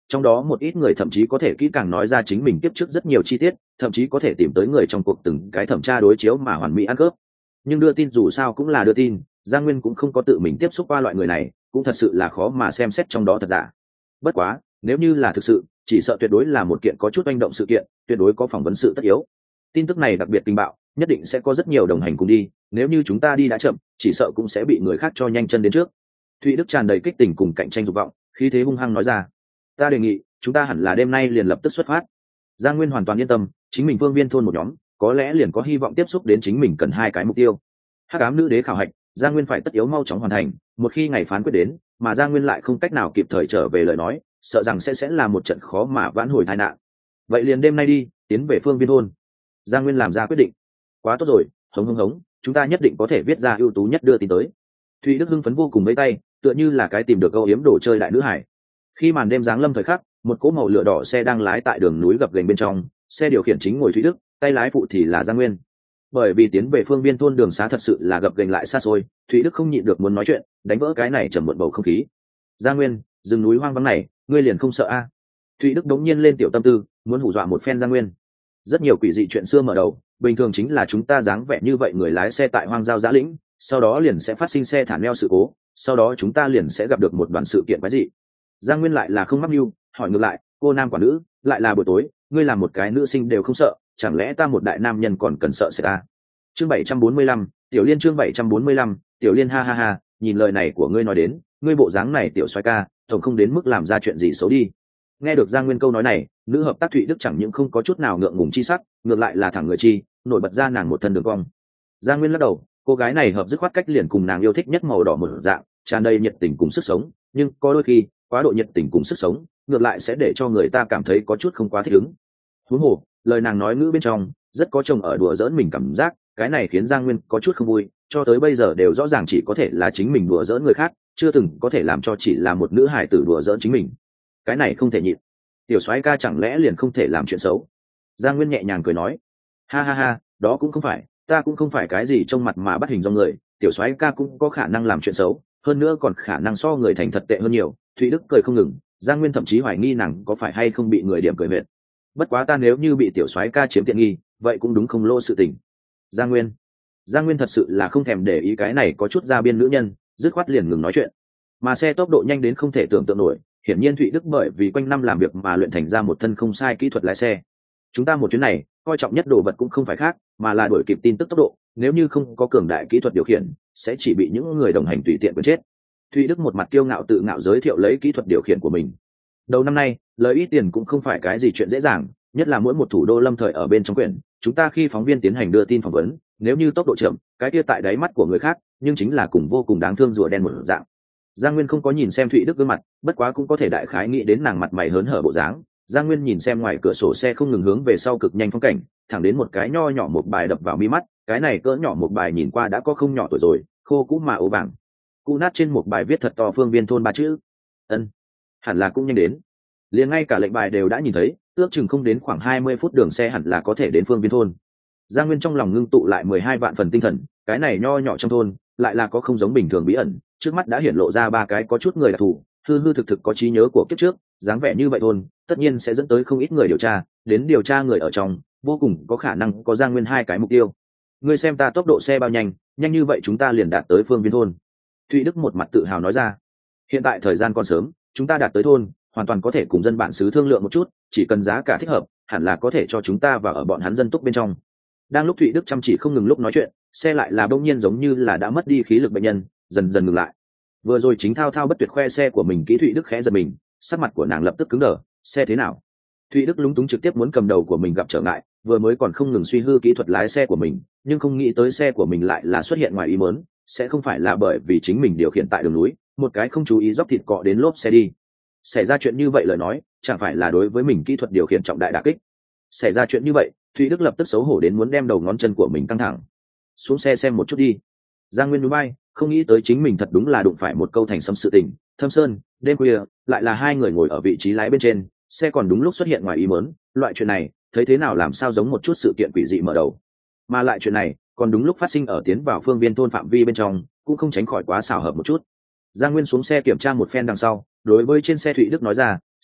trong đó một ít người thậm chí có thể kỹ càng nói ra chính mình tiếp trước rất nhiều chi tiết, thậm chí có thể tìm tới người trong cuộc từng cái thẩm tra đối chiếu mà hoàn mỹ ăn cướp. Nhưng đưa tin dù sao cũng là đưa tin, Giang Nguyên cũng không có tự mình tiếp xúc qua loại người này, cũng thật sự là khó mà xem xét trong đó thật giả. Bất quá, nếu như là thực sự, chỉ sợ tuyệt đối là một kiện có chút manh động sự kiện, tuyệt đối có phỏng vấn sự tất yếu. Tin tức này đặc biệt kinh bạo, nhất định sẽ có rất nhiều đồng hành cùng đi, nếu như chúng ta đi đã chậm, chỉ sợ cũng sẽ bị người khác cho nhanh chân đến trước. Thụy Đức tràn đầy kích tình cùng cạnh tranh dục vọng, khí thế hung hăng nói ra. Ta đề nghị, chúng ta hẳn là đêm nay liền lập tức xuất phát. Giang Nguyên hoàn toàn yên tâm, chính mình Phương Viên thôn một nhóm, có lẽ liền có hy vọng tiếp xúc đến chính mình cần hai cái mục tiêu. Hắc ám nữ đế khảo hạch, Giang Nguyên phải tất yếu mau chóng hoàn thành, một khi ngày phán quyết đến, mà Giang Nguyên lại không cách nào kịp thời trở về lời nói, sợ rằng sẽ là một trận khó mà vãn hồi tai nạn. Vậy liền đêm nay đi, tiến về Phương Viên thôn. Giang Nguyên làm ra quyết định. Quá tốt rồi, hống hống hống, chúng ta nhất định có thể viết ra ưu tú nhất đưa tin tới. Thụy Đức hưng phấn vô cùng mấy tay, tựa như là cái tìm được âu yếm đồ chơi đại nữ hải. Khi màn đêm giáng lâm thời khắc, một cỗ màu lửa đỏ xe đang lái tại đường núi gập ghềnh bên trong, xe điều khiển chính ngồi Thụy Đức, tay lái phụ thì là Giang Nguyên. Bởi vì tiến về Phương Viên thôn đường xá thật sự là gập ghềnh lại xa xôi, Thụy Đức không nhịn được muốn nói chuyện, đánh vỡ cái này trầm muộn bầu không khí. Giang Nguyên, rừng núi hoang vắng này, ngươi liền không sợ a? Thụy Đức đống nhiên lên tiểu tâm tư, muốn hù dọa một phen Giang Nguyên. Rất nhiều quỷ dị chuyện xưa mở đầu, bình thường chính là chúng ta dáng vẻ như vậy người lái xe tại hoang giao giã lĩnh, sau đó liền sẽ phát sinh xe thả neo sự cố, sau đó chúng ta liền sẽ gặp được một đoàn sự kiện quái dị. Giang Nguyên lại là không mắc mưu, hỏi ngược lại, cô nam quả nữ, lại là buổi tối, ngươi làm một cái nữ sinh đều không sợ, chẳng lẽ ta một đại nam nhân còn cần sợ sẽ ta? Chương 745, Tiểu Liên chương 745, Tiểu Liên ha ha ha, nhìn lời này của ngươi nói đến, ngươi bộ dáng này tiểu soái ca, tổng không đến mức làm ra chuyện gì xấu đi. Nghe được Giang Nguyên câu nói này, nữ hợp tác Thụy Đức chẳng những không có chút nào ngượng ngùng chi sắc, ngược lại là thẳng người chi, nổi bật ra nàng một thân đường cong. Giang Nguyên lắc đầu, cô gái này hợp dứt khoát cách liền cùng nàng yêu thích nhất màu đỏ một dạng, tràn đầy nhiệt tình cùng sức sống, nhưng có đôi khi, quá độ nhiệt tình cùng sức sống, ngược lại sẽ để cho người ta cảm thấy có chút không quá thích ứng. Huống hồ, lời nàng nói ngữ bên trong, rất có chồng ở đùa giỡn mình cảm giác, cái này khiến Giang Nguyên có chút không vui, cho tới bây giờ đều rõ ràng chỉ có thể là chính mình đùa giỡn người khác, chưa từng có thể làm cho chỉ là một nữ hài tử đùa giỡn chính mình. Cái này không thể nhịn. Tiểu soái ca chẳng lẽ liền không thể làm chuyện xấu? Giang Nguyên nhẹ nhàng cười nói, ha ha ha, đó cũng không phải, ta cũng không phải cái gì trông mặt mà bắt hình dong người, tiểu soái ca cũng có khả năng làm chuyện xấu, hơn nữa còn khả năng so người thành thật tệ hơn nhiều. Thụy Đức cười không ngừng, Giang Nguyên thậm chí hoài nghi nàng có phải hay không bị người điểm cười mệt. Bất quá ta nếu như bị tiểu soái ca chiếm tiện nghi, vậy cũng đúng không lô sự tình. Giang Nguyên thật sự là không thèm để ý cái này có chút ra biên nữ nhân, dứt khoát liền ngừng nói chuyện. Mà xe tốc độ nhanh đến không thể tưởng tượng nổi, hiển nhiên Thụy Đức bởi vì quanh năm làm việc mà luyện thành ra một thân không sai kỹ thuật lái xe. Chúng ta một chuyến này, coi trọng nhất đồ vật cũng không phải khác, mà là đuổi kịp tin tức tốc độ, nếu như không có cường đại kỹ thuật điều khiển, sẽ chỉ bị những người đồng hành tùy tiện quên chết. Thụy Đức một mặt kiêu ngạo tự ngạo giới thiệu lấy kỹ thuật điều khiển của mình. Đầu năm nay, lời ít tiền cũng không phải cái gì chuyện dễ dàng, nhất là mỗi một thủ đô lâm thời ở bên trong quyển, chúng ta khi phóng viên tiến hành đưa tin phỏng vấn, nếu như tốc độ chậm, cái kia tại đáy mắt của người khác, nhưng chính là cùng vô cùng đáng thương rùa đen một dạng. Giang Nguyên không có nhìn xem Thụy Đức gương mặt, bất quá cũng có thể đại khái nghĩ đến nàng mặt mày hớn hở bộ dáng. Giang Nguyên nhìn xem ngoài cửa sổ xe không ngừng hướng về sau cực nhanh phong cảnh, thẳng đến một cái nho nhỏ một bài đập vào mi mắt, cái này cỡ nhỏ một bài nhìn qua đã có không nhỏ tuổi rồi, khô cũ mà ố vàng. Cụ nát trên một bài viết thật to Phương Viên thôn ba chữ. Ân, hẳn là cũng nhanh đến. Liền ngay cả lệnh bài đều đã nhìn thấy, ước chừng không đến khoảng 20 phút đường xe hẳn là có thể đến Phương Viên thôn. Giang Nguyên trong lòng ngưng tụ lại 12 vạn phần tinh thần, cái này nho nhỏ trong thôn, lại là có không giống bình thường bí ẩn, trước mắt đã hiển lộ ra ba cái có chút người đặc thù, hư hư thực thực có trí nhớ của kiếp trước, dáng vẻ như vậy thôn, tất nhiên sẽ dẫn tới không ít người điều tra, đến điều tra người ở trong, vô cùng có khả năng có Giang Nguyên hai cái mục tiêu. Ngươi xem ta tốc độ xe bao nhanh, nhanh như vậy chúng ta liền đạt tới Phương Viên thôn. Thụy Đức một mặt tự hào nói ra. Hiện tại thời gian còn sớm, chúng ta đạt tới thôn, hoàn toàn có thể cùng dân bản xứ thương lượng một chút, chỉ cần giá cả thích hợp, hẳn là có thể cho chúng ta vào ở bọn hắn dân túc bên trong. Đang lúc Thụy Đức chăm chỉ không ngừng lúc nói chuyện, xe lại là bỗng nhiên giống như là đã mất đi khí lực bệnh nhân, dần dần ngừng lại. Vừa rồi chính thao thao bất tuyệt khoe xe của mình kỹ Thụy Đức khẽ giật mình, sắc mặt của nàng lập tức cứng đờ, xe thế nào? Thụy Đức lúng túng trực tiếp muốn cầm đầu của mình gặp trở ngại, vừa mới còn không ngừng suy hư kỹ thuật lái xe của mình, nhưng không nghĩ tới xe của mình lại là xuất hiện ngoài ý muốn, sẽ không phải là bởi vì chính mình điều khiển tại đường núi, một cái không chú ý dốc thịt cọ đến lốp xe đi. Xảy ra chuyện như vậy lời nói, chẳng phải là đối với mình kỹ thuật điều khiển trọng đại đả kích. Xảy ra chuyện như vậy, Thụy Đức lập tức xấu hổ đến muốn đem đầu ngón chân của mình căng thẳng. Xuống xe xem một chút đi. Giang Nguyên núi bay, không nghĩ tới chính mình thật đúng là đụng phải một câu thành sấm sự tình. Thâm Sơn, đêm khuya, lại là hai người ngồi ở vị trí lái bên trên, xe còn đúng lúc xuất hiện ngoài ý muốn, loại chuyện này, thấy thế nào làm sao giống một chút sự kiện quỷ dị mở đầu. Mà lại chuyện này, còn đúng lúc phát sinh ở tiến vào Phương Viên thôn phạm vi bên trong, cũng không tránh khỏi quá xào hợp một chút. Giang Nguyên xuống xe kiểm tra một phen đằng sau, đối với trên xe Thụy Đức nói ra,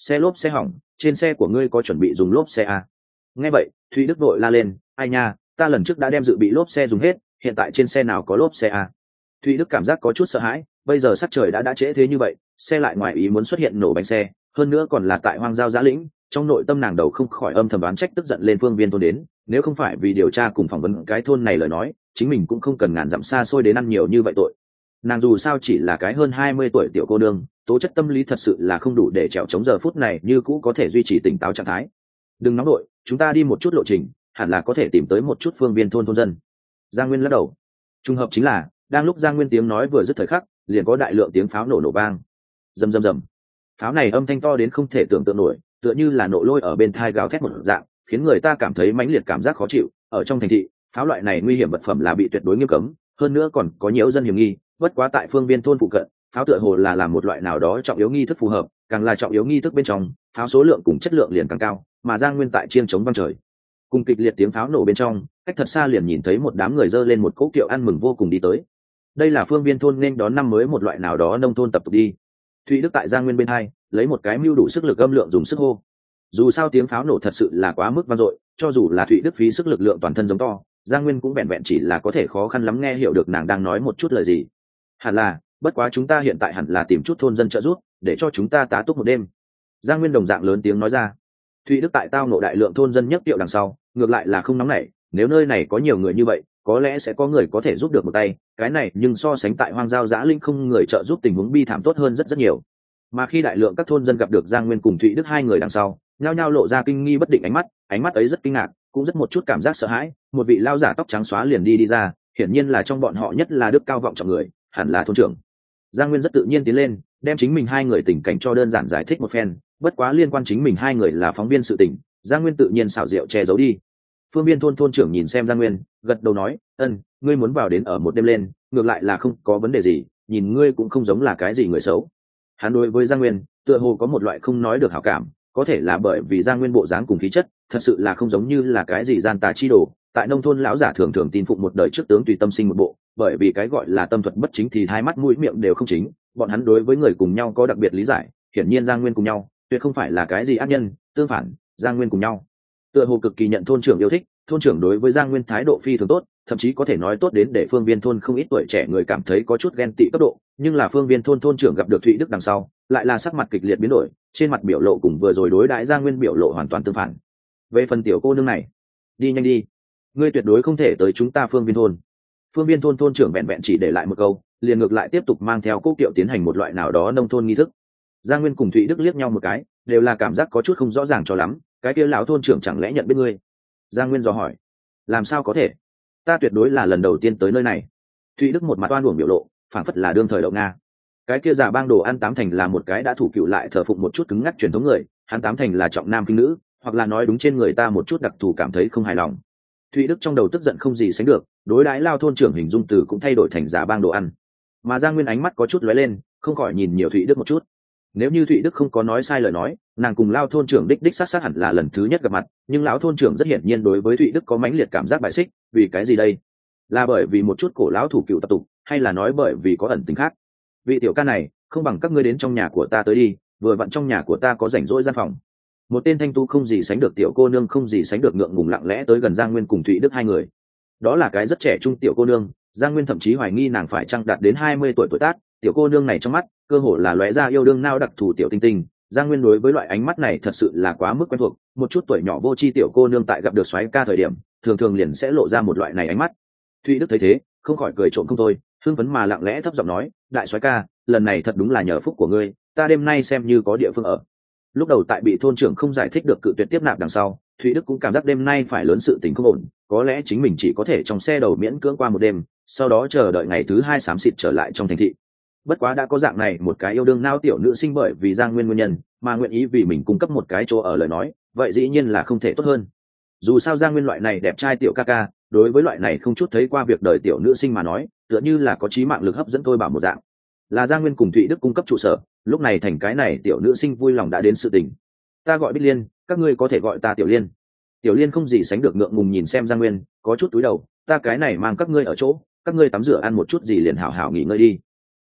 xe lốp xe hỏng, trên xe của ngươi có chuẩn bị dùng lốp xe à? Nghe vậy Thụy Đức vội la lên, ai nha, ta lần trước đã đem dự bị lốp xe dùng hết, hiện tại trên xe nào có lốp xe à? Thụy Đức cảm giác có chút sợ hãi, bây giờ sắc trời đã trễ thế như vậy, xe lại ngoài ý muốn xuất hiện nổ bánh xe, hơn nữa còn là tại hoang giao giã lĩnh. Trong nội tâm nàng đầu không khỏi âm thầm đoán trách tức giận lên phương viên thôn đến, nếu không phải vì điều tra cùng phỏng vấn cái thôn này lời nói, chính mình cũng không cần ngàn dặm xa xôi đến ăn nhiều như vậy tội. Nàng dù sao chỉ là cái hơn 20 tuổi tiểu cô nương, tố chất tâm lý thật sự là không đủ để trèo chống giờ phút này như cũ có thể duy trì tỉnh táo trạng thái. Đừng nóng đội, chúng ta đi một chút lộ trình, hẳn là có thể tìm tới một chút phương viên thôn thôn dân. Giang Nguyên lắc đầu. Trùng hợp chính là đang lúc Giang Nguyên tiếng nói vừa dứt thời khắc, liền có đại lượng tiếng pháo nổ vang. Rầm rầm rầm. Pháo này âm thanh to đến không thể tưởng tượng nổi, tựa như là nổ lôi ở bên tai gào thét một dạng, khiến người ta cảm thấy mãnh liệt cảm giác khó chịu. Ở trong thành thị, pháo loại này nguy hiểm vật phẩm là bị tuyệt đối nghiêm cấm, hơn nữa còn có nhiều dân hiểm nghi. Bất quá tại phương viên thôn phụ cận, pháo tựa hồ là làm một loại nào đó trọng yếu nghi thức phù hợp, càng là trọng yếu nghi thức bên trong, pháo số lượng cùng chất lượng liền càng cao. Mà Giang Nguyên tại chiêng chống vang trời, cùng kịch liệt tiếng pháo nổ bên trong, cách thật xa liền nhìn thấy một đám người dơ lên một cỗ kiệu ăn mừng vô cùng đi tới. Đây là phương viên thôn nên đón năm mới một loại nào đó nông thôn tập tục đi. Thụy Đức tại Giang Nguyên bên hai lấy một cái mưu đủ sức lực âm lượng dùng sức hô. Dù sao tiếng pháo nổ thật sự là quá mức vang dội, cho dù là Thụy Đức phí sức lực lượng toàn thân giống to, Giang Nguyên cũng vẹn vẹn chỉ là có thể khó khăn lắm nghe hiểu được nàng đang nói một chút lời gì. Hẳn là, bất quá chúng ta hiện tại hẳn là tìm chút thôn dân trợ giúp, để cho chúng ta tá túc một đêm. Giang Nguyên đồng dạng lớn tiếng nói ra. Thụy Đức tại tao nộ đại lượng thôn dân nhất tiệu đằng sau, ngược lại là không nóng nảy, nếu nơi này có nhiều người như vậy, có lẽ sẽ có người có thể giúp được một tay, cái này nhưng so sánh tại hoang giao giã linh không người trợ giúp tình huống bi thảm tốt hơn rất rất nhiều. Mà khi đại lượng các thôn dân gặp được Giang Nguyên cùng Thụy Đức hai người đằng sau, nhao nhao lộ ra kinh nghi bất định ánh mắt ấy rất kinh ngạc, cũng rất một chút cảm giác sợ hãi. Một vị lao giả tóc trắng xóa liền đi ra, hiển nhiên là trong bọn họ nhất là đức cao vọng trọng người, hẳn là thôn trưởng. Giang Nguyên rất tự nhiên tiến lên, đem chính mình hai người tình cảnh cho đơn giản giải thích một phen, bất quá liên quan chính mình hai người là phóng viên sự tình, Giang Nguyên tự nhiên xảo diệu che giấu đi. Phương viên thôn trưởng nhìn xem Giang Nguyên, gật đầu nói, ngươi muốn vào đến ở một đêm lên, ngược lại là không có vấn đề gì, nhìn ngươi cũng không giống là cái gì người xấu. Hắn đối với Giang Nguyên tựa hồ có một loại không nói được hảo cảm, có thể là bởi vì Giang Nguyên bộ dáng cùng khí chất thật sự là không giống như là cái gì gian tà chi đồ. Tại nông thôn lão giả thường thường tin phụng một đời trước tướng tùy tâm sinh một bộ, bởi vì cái gọi là tâm thuật bất chính thì hai mắt mũi miệng đều không chính, bọn hắn đối với người cùng nhau có đặc biệt lý giải. Hiển nhiên Giang Nguyên cùng nhau tuyệt không phải là cái gì ác nhân, tương phản, Giang Nguyên cùng nhau tựa hồ cực kỳ nhận thôn trưởng yêu thích. Thôn trưởng đối với Giang Nguyên thái độ phi thường tốt, thậm chí có thể nói tốt đến để phương viên thôn không ít tuổi trẻ người cảm thấy có chút ghen tị cấp độ. Nhưng là phương viên thôn trưởng gặp được Thụy Đức đằng sau, lại là sắc mặt kịch liệt biến đổi, trên mặt biểu lộ cùng vừa rồi đối đãi Giang Nguyên biểu lộ hoàn toàn tương phản. Về phần tiểu cô nương này, đi nhanh đi, ngươi tuyệt đối không thể tới chúng ta phương viên thôn. Phương viên thôn trưởng vẹn vẹn chỉ để lại một câu, liền ngược lại tiếp tục mang theo cỗ kiệu tiến hành một loại nào đó nông thôn nghi thức. Giang Nguyên cùng Thụy Đức liếc nhau một cái, đều là cảm giác có chút không rõ ràng cho lắm, cái kia lão thôn trưởng chẳng lẽ nhận biết ngươi? Giang Nguyên dò hỏi. Làm sao có thể, ta tuyệt đối là lần đầu tiên tới nơi này. Thụy Đức một mặt oan uổng biểu lộ, phảng phất là đương thời đậu nga. Cái kia giả bang đồ ăn tám thành là một cái đã thủ cựu lại thờ phụng một chút cứng ngắc truyền thống người, hắn tám thành là trọng nam khinh nữ, hoặc là nói đúng trên người ta một chút đặc thù cảm thấy không hài lòng. Thụy Đức trong đầu tức giận không gì sánh được, đối đãi lao thôn trưởng hình dung từ cũng thay đổi thành giả bang đồ ăn. Mà Giang Nguyên ánh mắt có chút lóe lên, không khỏi nhìn nhiều Thụy Đức một chút. Nếu như Thụy Đức không có nói sai lời nói, nàng cùng lao thôn trưởng đích xác hẳn là lần thứ nhất gặp mặt, nhưng lão thôn trưởng rất hiển nhiên đối với Thụy Đức có mãnh liệt cảm giác bại xích. Vì cái gì đây? Là bởi vì một chút cổ lão thủ cựu tập tục, hay là nói bởi vì có ẩn tình khác? Vị tiểu ca này, không bằng các ngươi đến trong nhà của ta tới đi, vừa vặn trong nhà của ta có rảnh rỗi gian phòng. Một tên thanh tu không gì sánh được tiểu cô nương không gì sánh được ngượng ngùng lặng lẽ tới gần Giang Nguyên cùng Thụy Đức hai người. Đó là cái rất trẻ trung tiểu cô nương, Giang Nguyên thậm chí hoài nghi nàng phải chăng đạt đến 20 tuổi tác. Tiểu cô nương này trong mắt cơ hồ là lóe ra yêu đương nao đặc thù tiểu tinh tinh. Giang Nguyên đối với loại ánh mắt này thật sự là quá mức quen thuộc, một chút tuổi nhỏ vô tri tiểu cô nương tại gặp được soái ca thời điểm, thường thường liền sẽ lộ ra một loại này ánh mắt. Thụy Đức thấy thế, không khỏi cười trộm không thôi, hưng phấn mà lặng lẽ thấp giọng nói, đại soái ca, lần này thật đúng là nhờ phúc của ngươi, ta đêm nay xem như có địa phương ở. Lúc đầu tại bị thôn trưởng không giải thích được cự tuyệt tiếp nạp đằng sau, Thụy Đức cũng cảm giác đêm nay phải lớn sự tình không ổn, có lẽ chính mình chỉ có thể trong xe đầu miễn cưỡng qua một đêm, sau đó chờ đợi ngày thứ hai xám xịt trở lại trong thành thị. Bất quá đã có dạng này một cái yêu đương nao tiểu nữ sinh bởi vì Giang Nguyên nguyên nhân mà nguyện ý vì mình cung cấp một cái chỗ ở lời nói, vậy dĩ nhiên là không thể tốt hơn. Dù sao Giang Nguyên loại này đẹp trai tiểu ca ca, đối với loại này không chút thấy qua việc đời tiểu nữ sinh mà nói, tựa như là có chí mạng lực hấp dẫn tôi bảo một dạng. Là Giang Nguyên cùng Thụy Đức cung cấp trụ sở, lúc này thành cái này tiểu nữ sinh vui lòng đã đến sự tình. Ta gọi Bích Liên, các ngươi có thể gọi ta Tiểu Liên. Tiểu Liên không gì sánh được ngượng ngùng nhìn xem Giang Nguyên, có chút túi đầu, ta cái này mang các ngươi ở chỗ, các ngươi tắm rửa ăn một chút gì liền hảo hảo nghỉ ngơi đi.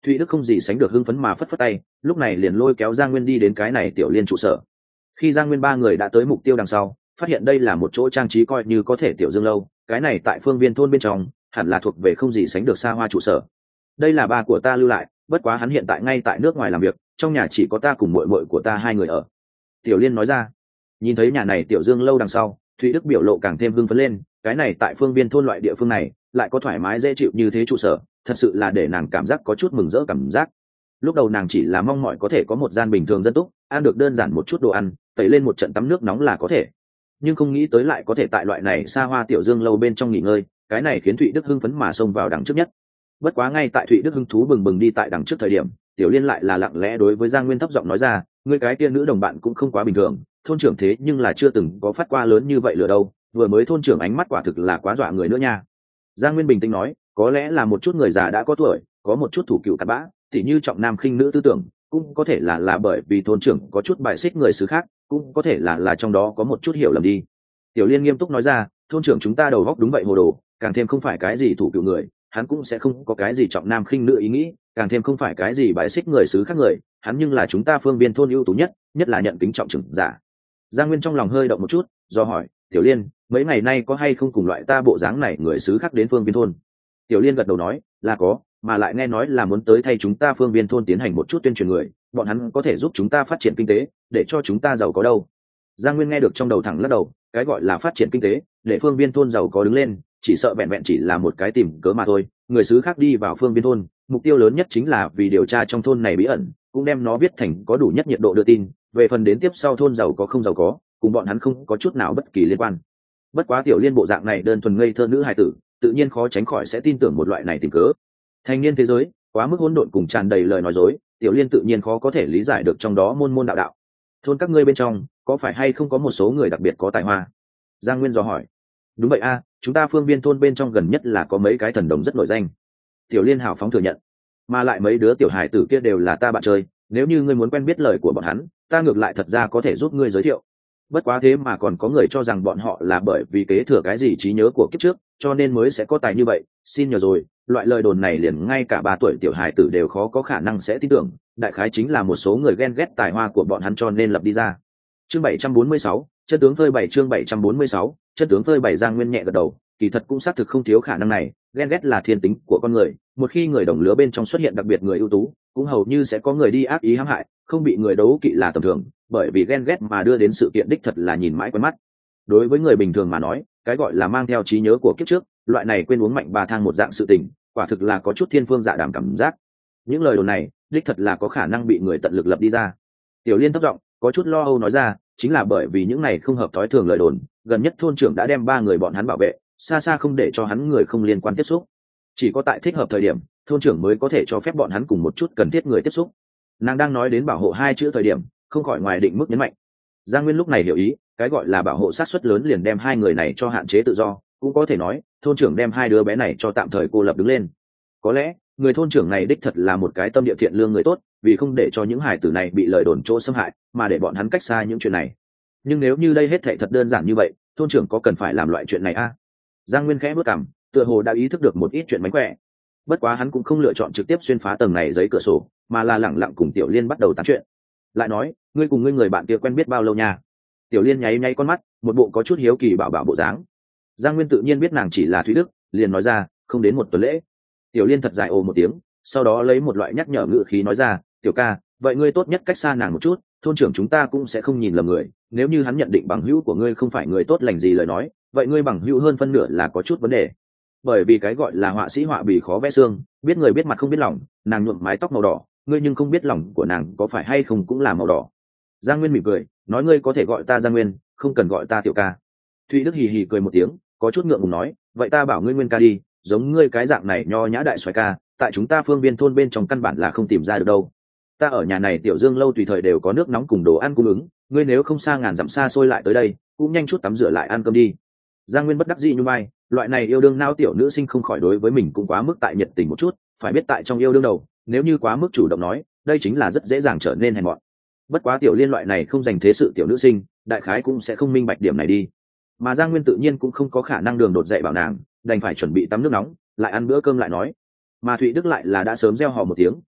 Thụy Đức không gì sánh được hưng phấn mà phất phất tay, lúc này liền lôi kéo Giang Nguyên đi đến cái này tiểu liên trụ sở. Khi Giang Nguyên ba người đã tới mục tiêu đằng sau, phát hiện đây là một chỗ trang trí coi như có thể tiểu dương lâu, cái này tại phương viên thôn bên trong hẳn là thuộc về không gì sánh được xa hoa trụ sở. Đây là ba của ta lưu lại, bất quá hắn hiện tại ngay tại nước ngoài làm việc, trong nhà chỉ có ta cùng muội muội của ta hai người ở. Tiểu Liên nói ra. Nhìn thấy nhà này tiểu dương lâu đằng sau, Thụy Đức biểu lộ càng thêm hưng phấn lên, cái này tại phương viên thôn loại địa phương này lại có thoải mái dễ chịu như thế trụ sở, thật sự là để nàng cảm giác có chút mừng rỡ cảm giác. Lúc đầu nàng chỉ là mong mỏi có thể có một gian bình thường dân túc, ăn được đơn giản một chút đồ ăn, tẩy lên một trận tắm nước nóng là có thể, nhưng không nghĩ tới lại có thể tại loại này xa hoa tiểu dương lâu bên trong nghỉ ngơi, cái này khiến Thụy Đức hưng phấn mà xông vào đằng trước nhất. Bất quá ngay tại Thụy Đức hứng thú bừng bừng đi tại đằng trước thời điểm, Tiểu Liên lại là lặng lẽ đối với Giang Nguyên thấp giọng nói ra, ngươi cái kia nữ đồng bạn cũng không quá bình thường, thôn trưởng thế nhưng là chưa từng có phát qua lớn như vậy lửa đâu, vừa mới thôn trưởng ánh mắt quả thực là quá dọa người nữa nha. Giang Nguyên bình tĩnh nói, có lẽ là một chút người già đã có tuổi, có một chút thủ cựu cặn bã, tỉ như trọng nam khinh nữ tư tưởng, cũng có thể là bởi vì thôn trưởng có chút bài xích người xứ khác, cũng có thể là trong đó có một chút hiểu lầm đi. Tiểu Liên nghiêm túc nói ra, thôn trưởng chúng ta đầu góc đúng vậy hồ đồ, càng thêm không phải cái gì thủ cựu người, hắn cũng sẽ không có cái gì trọng nam khinh nữ ý nghĩ, càng thêm không phải cái gì bài xích người xứ khác người, hắn nhưng là chúng ta phương viên thôn ưu tú nhất, nhất là nhận kính trọng trưởng giả. Giang Nguyên trong lòng hơi động một chút, do hỏi, Tiểu Liên, mấy ngày nay có hay không cùng loại ta bộ dáng này người xứ khác đến phương viên thôn? Tiểu Liên gật đầu nói, là có, mà lại nghe nói là muốn tới thay chúng ta phương viên thôn tiến hành một chút tuyên truyền người, bọn hắn có thể giúp chúng ta phát triển kinh tế, để cho chúng ta giàu có đâu. Giang Nguyên nghe được trong đầu thẳng lắc đầu, cái gọi là phát triển kinh tế, để phương viên thôn giàu có đứng lên, chỉ sợ vẹn vẹn chỉ là một cái tìm cớ mà thôi. Người xứ khác đi vào phương viên thôn, mục tiêu lớn nhất chính là vì điều tra trong thôn này bí ẩn, cũng đem nó viết thành có đủ nhất nhiệt độ đưa tin. Về phần đến tiếp sau thôn giàu có không giàu có, cùng bọn hắn không có chút nào bất kỳ liên quan. Bất quá Tiểu Liên bộ dạng này đơn thuần ngây thơ nữ hài tử, tự nhiên khó tránh khỏi sẽ tin tưởng một loại này tìm cớ. Thành niên thế giới quá mức hỗn độn cùng tràn đầy lời nói dối, Tiểu Liên tự nhiên khó có thể lý giải được trong đó môn môn đạo đạo. Thôn các ngươi bên trong có phải hay không có một số người đặc biệt có tài hoa? Giang Nguyên dò hỏi. Đúng vậy a, chúng ta phương viên thôn bên trong gần nhất là có mấy cái thần đồng rất nổi danh. Tiểu Liên hào phóng thừa nhận. Mà lại mấy đứa tiểu hài tử kia đều là ta bạn chơi, nếu như ngươi muốn quen biết lời của bọn hắn, ta ngược lại thật ra có thể giúp ngươi giới thiệu. Bất quá thế mà còn có người cho rằng bọn họ là bởi vì kế thừa cái gì trí nhớ của kiếp trước, cho nên mới sẽ có tài như vậy. Xin nhờ rồi, loại lời đồn này liền ngay cả 3 tuổi tiểu hài tử đều khó có khả năng sẽ tin tưởng, đại khái chính là một số người ghen ghét tài hoa của bọn hắn cho nên lập đi ra. Chương 746, chân tướng phơi bày. Chương 746, chân tướng phơi bày. Giang Nguyên nhẹ gật đầu, kỳ thật cũng xác thực không thiếu khả năng này, ghen ghét là thiên tính của con người, một khi người đồng lứa bên trong xuất hiện đặc biệt người ưu tú, cũng hầu như sẽ có người đi ác ý hãm hại, không bị người đấu kỵ là tầm thường, bởi vì ghen ghét mà đưa đến sự kiện đích thật là nhìn mãi quen mắt. Đối với người bình thường mà nói, cái gọi là mang theo trí nhớ của kiếp trước, loại này quên uống mạnh bà thang một dạng sự tình, quả thực là có chút thiên phương dạ đàm cảm giác. Những lời đồn này, đích thật là có khả năng bị người tận lực lập đi ra. Tiểu Liên thấp giọng, có chút lo âu nói ra, chính là bởi vì những này không hợp thói thường lời đồn, gần nhất thôn trưởng đã đem 3 người bọn hắn bảo vệ, xa xa không để cho hắn người không liên quan tiếp xúc. Chỉ có tại thích hợp thời điểm, thôn trưởng mới có thể cho phép bọn hắn cùng một chút cần thiết người tiếp xúc. Nàng đang nói đến bảo hộ 2 chữ thời điểm, không khỏi ngoài định mức nhấn mạnh. Giang Nguyên lúc này hiểu ý, cái gọi là bảo hộ sát suất lớn liền đem 2 người này cho hạn chế tự do, cũng có thể nói, thôn trưởng đem 2 đứa bé này cho tạm thời cô lập đứng lên. Có lẽ, người thôn trưởng này đích thật là một cái tâm địa thiện lương người tốt, vì không để cho những hài tử này bị lời đồn chỗ xâm hại, mà để bọn hắn cách xa những chuyện này. Nhưng nếu như đây hết thảy thật đơn giản như vậy, thôn trưởng có cần phải làm loại chuyện này a? Giang Nguyên khẽ bước cằm, tựa hồ đã ý thức được một ít chuyện mánh khỏe. Bất quá hắn cũng không lựa chọn trực tiếp xuyên phá tầng này giấy cửa sổ, mà là lẳng lặng cùng Tiểu Liên bắt đầu tán chuyện. Lại nói, ngươi cùng ngươi người bạn kia quen biết bao lâu nha? Tiểu Liên nháy nháy con mắt, một bộ có chút hiếu kỳ bảo bảo bộ dáng. Giang Nguyên tự nhiên biết nàng chỉ là Thúy Đức, liền nói ra, không đến một tuần lễ. Tiểu Liên thật dài ồ một tiếng, sau đó lấy một loại nhắc nhở ngữ khí nói ra, tiểu ca, vậy ngươi tốt nhất cách xa nàng một chút, thôn trưởng chúng ta cũng sẽ không nhìn lầm người, nếu như hắn nhận định bằng hữu của ngươi không phải người tốt lành gì lời nói, vậy ngươi bằng hữu hơn phân nửa là có chút vấn đề. Bởi vì cái gọi là họa sĩ họa bì khó vẽ xương, biết người biết mặt không biết lòng, nàng nhuộm mái tóc màu đỏ, ngươi nhưng không biết lòng của nàng có phải hay không cũng là màu đỏ. Giang Nguyên mỉm cười, nói ngươi có thể gọi ta Giang Nguyên, không cần gọi ta tiểu ca. Thụy Đức hì hì cười một tiếng, có chút ngượng ngùng nói, vậy ta bảo ngươi Nguyên ca đi, giống ngươi cái dạng này nho nhã đại xoài ca, tại chúng ta phương viên thôn bên trong căn bản là không tìm ra được đâu. Ta ở nhà này tiểu dương lâu tùy thời đều có nước nóng cùng đồ ăn cung ứng, ngươi nếu không xa ngàn dặm xa xôi lại tới đây, cũng nhanh chút tắm rửa lại ăn cơm đi. Giang Nguyên bất đắc dĩ như bay, loại này yêu đương nao tiểu nữ sinh không khỏi đối với mình cũng quá mức tại nhiệt tình một chút, phải biết tại trong yêu đương đầu, nếu như quá mức chủ động nói, đây chính là rất dễ dàng trở nên hèn mọn. Bất quá Tiểu Liên loại này không dành thế sự tiểu nữ sinh, đại khái cũng sẽ không minh bạch điểm này đi. Mà Giang Nguyên tự nhiên cũng không có khả năng đường đột dậy bảo nàng, đành phải chuẩn bị tắm nước nóng, lại ăn bữa cơm lại nói. Mà Thụy Đức lại là đã sớm reo hò một tiếng,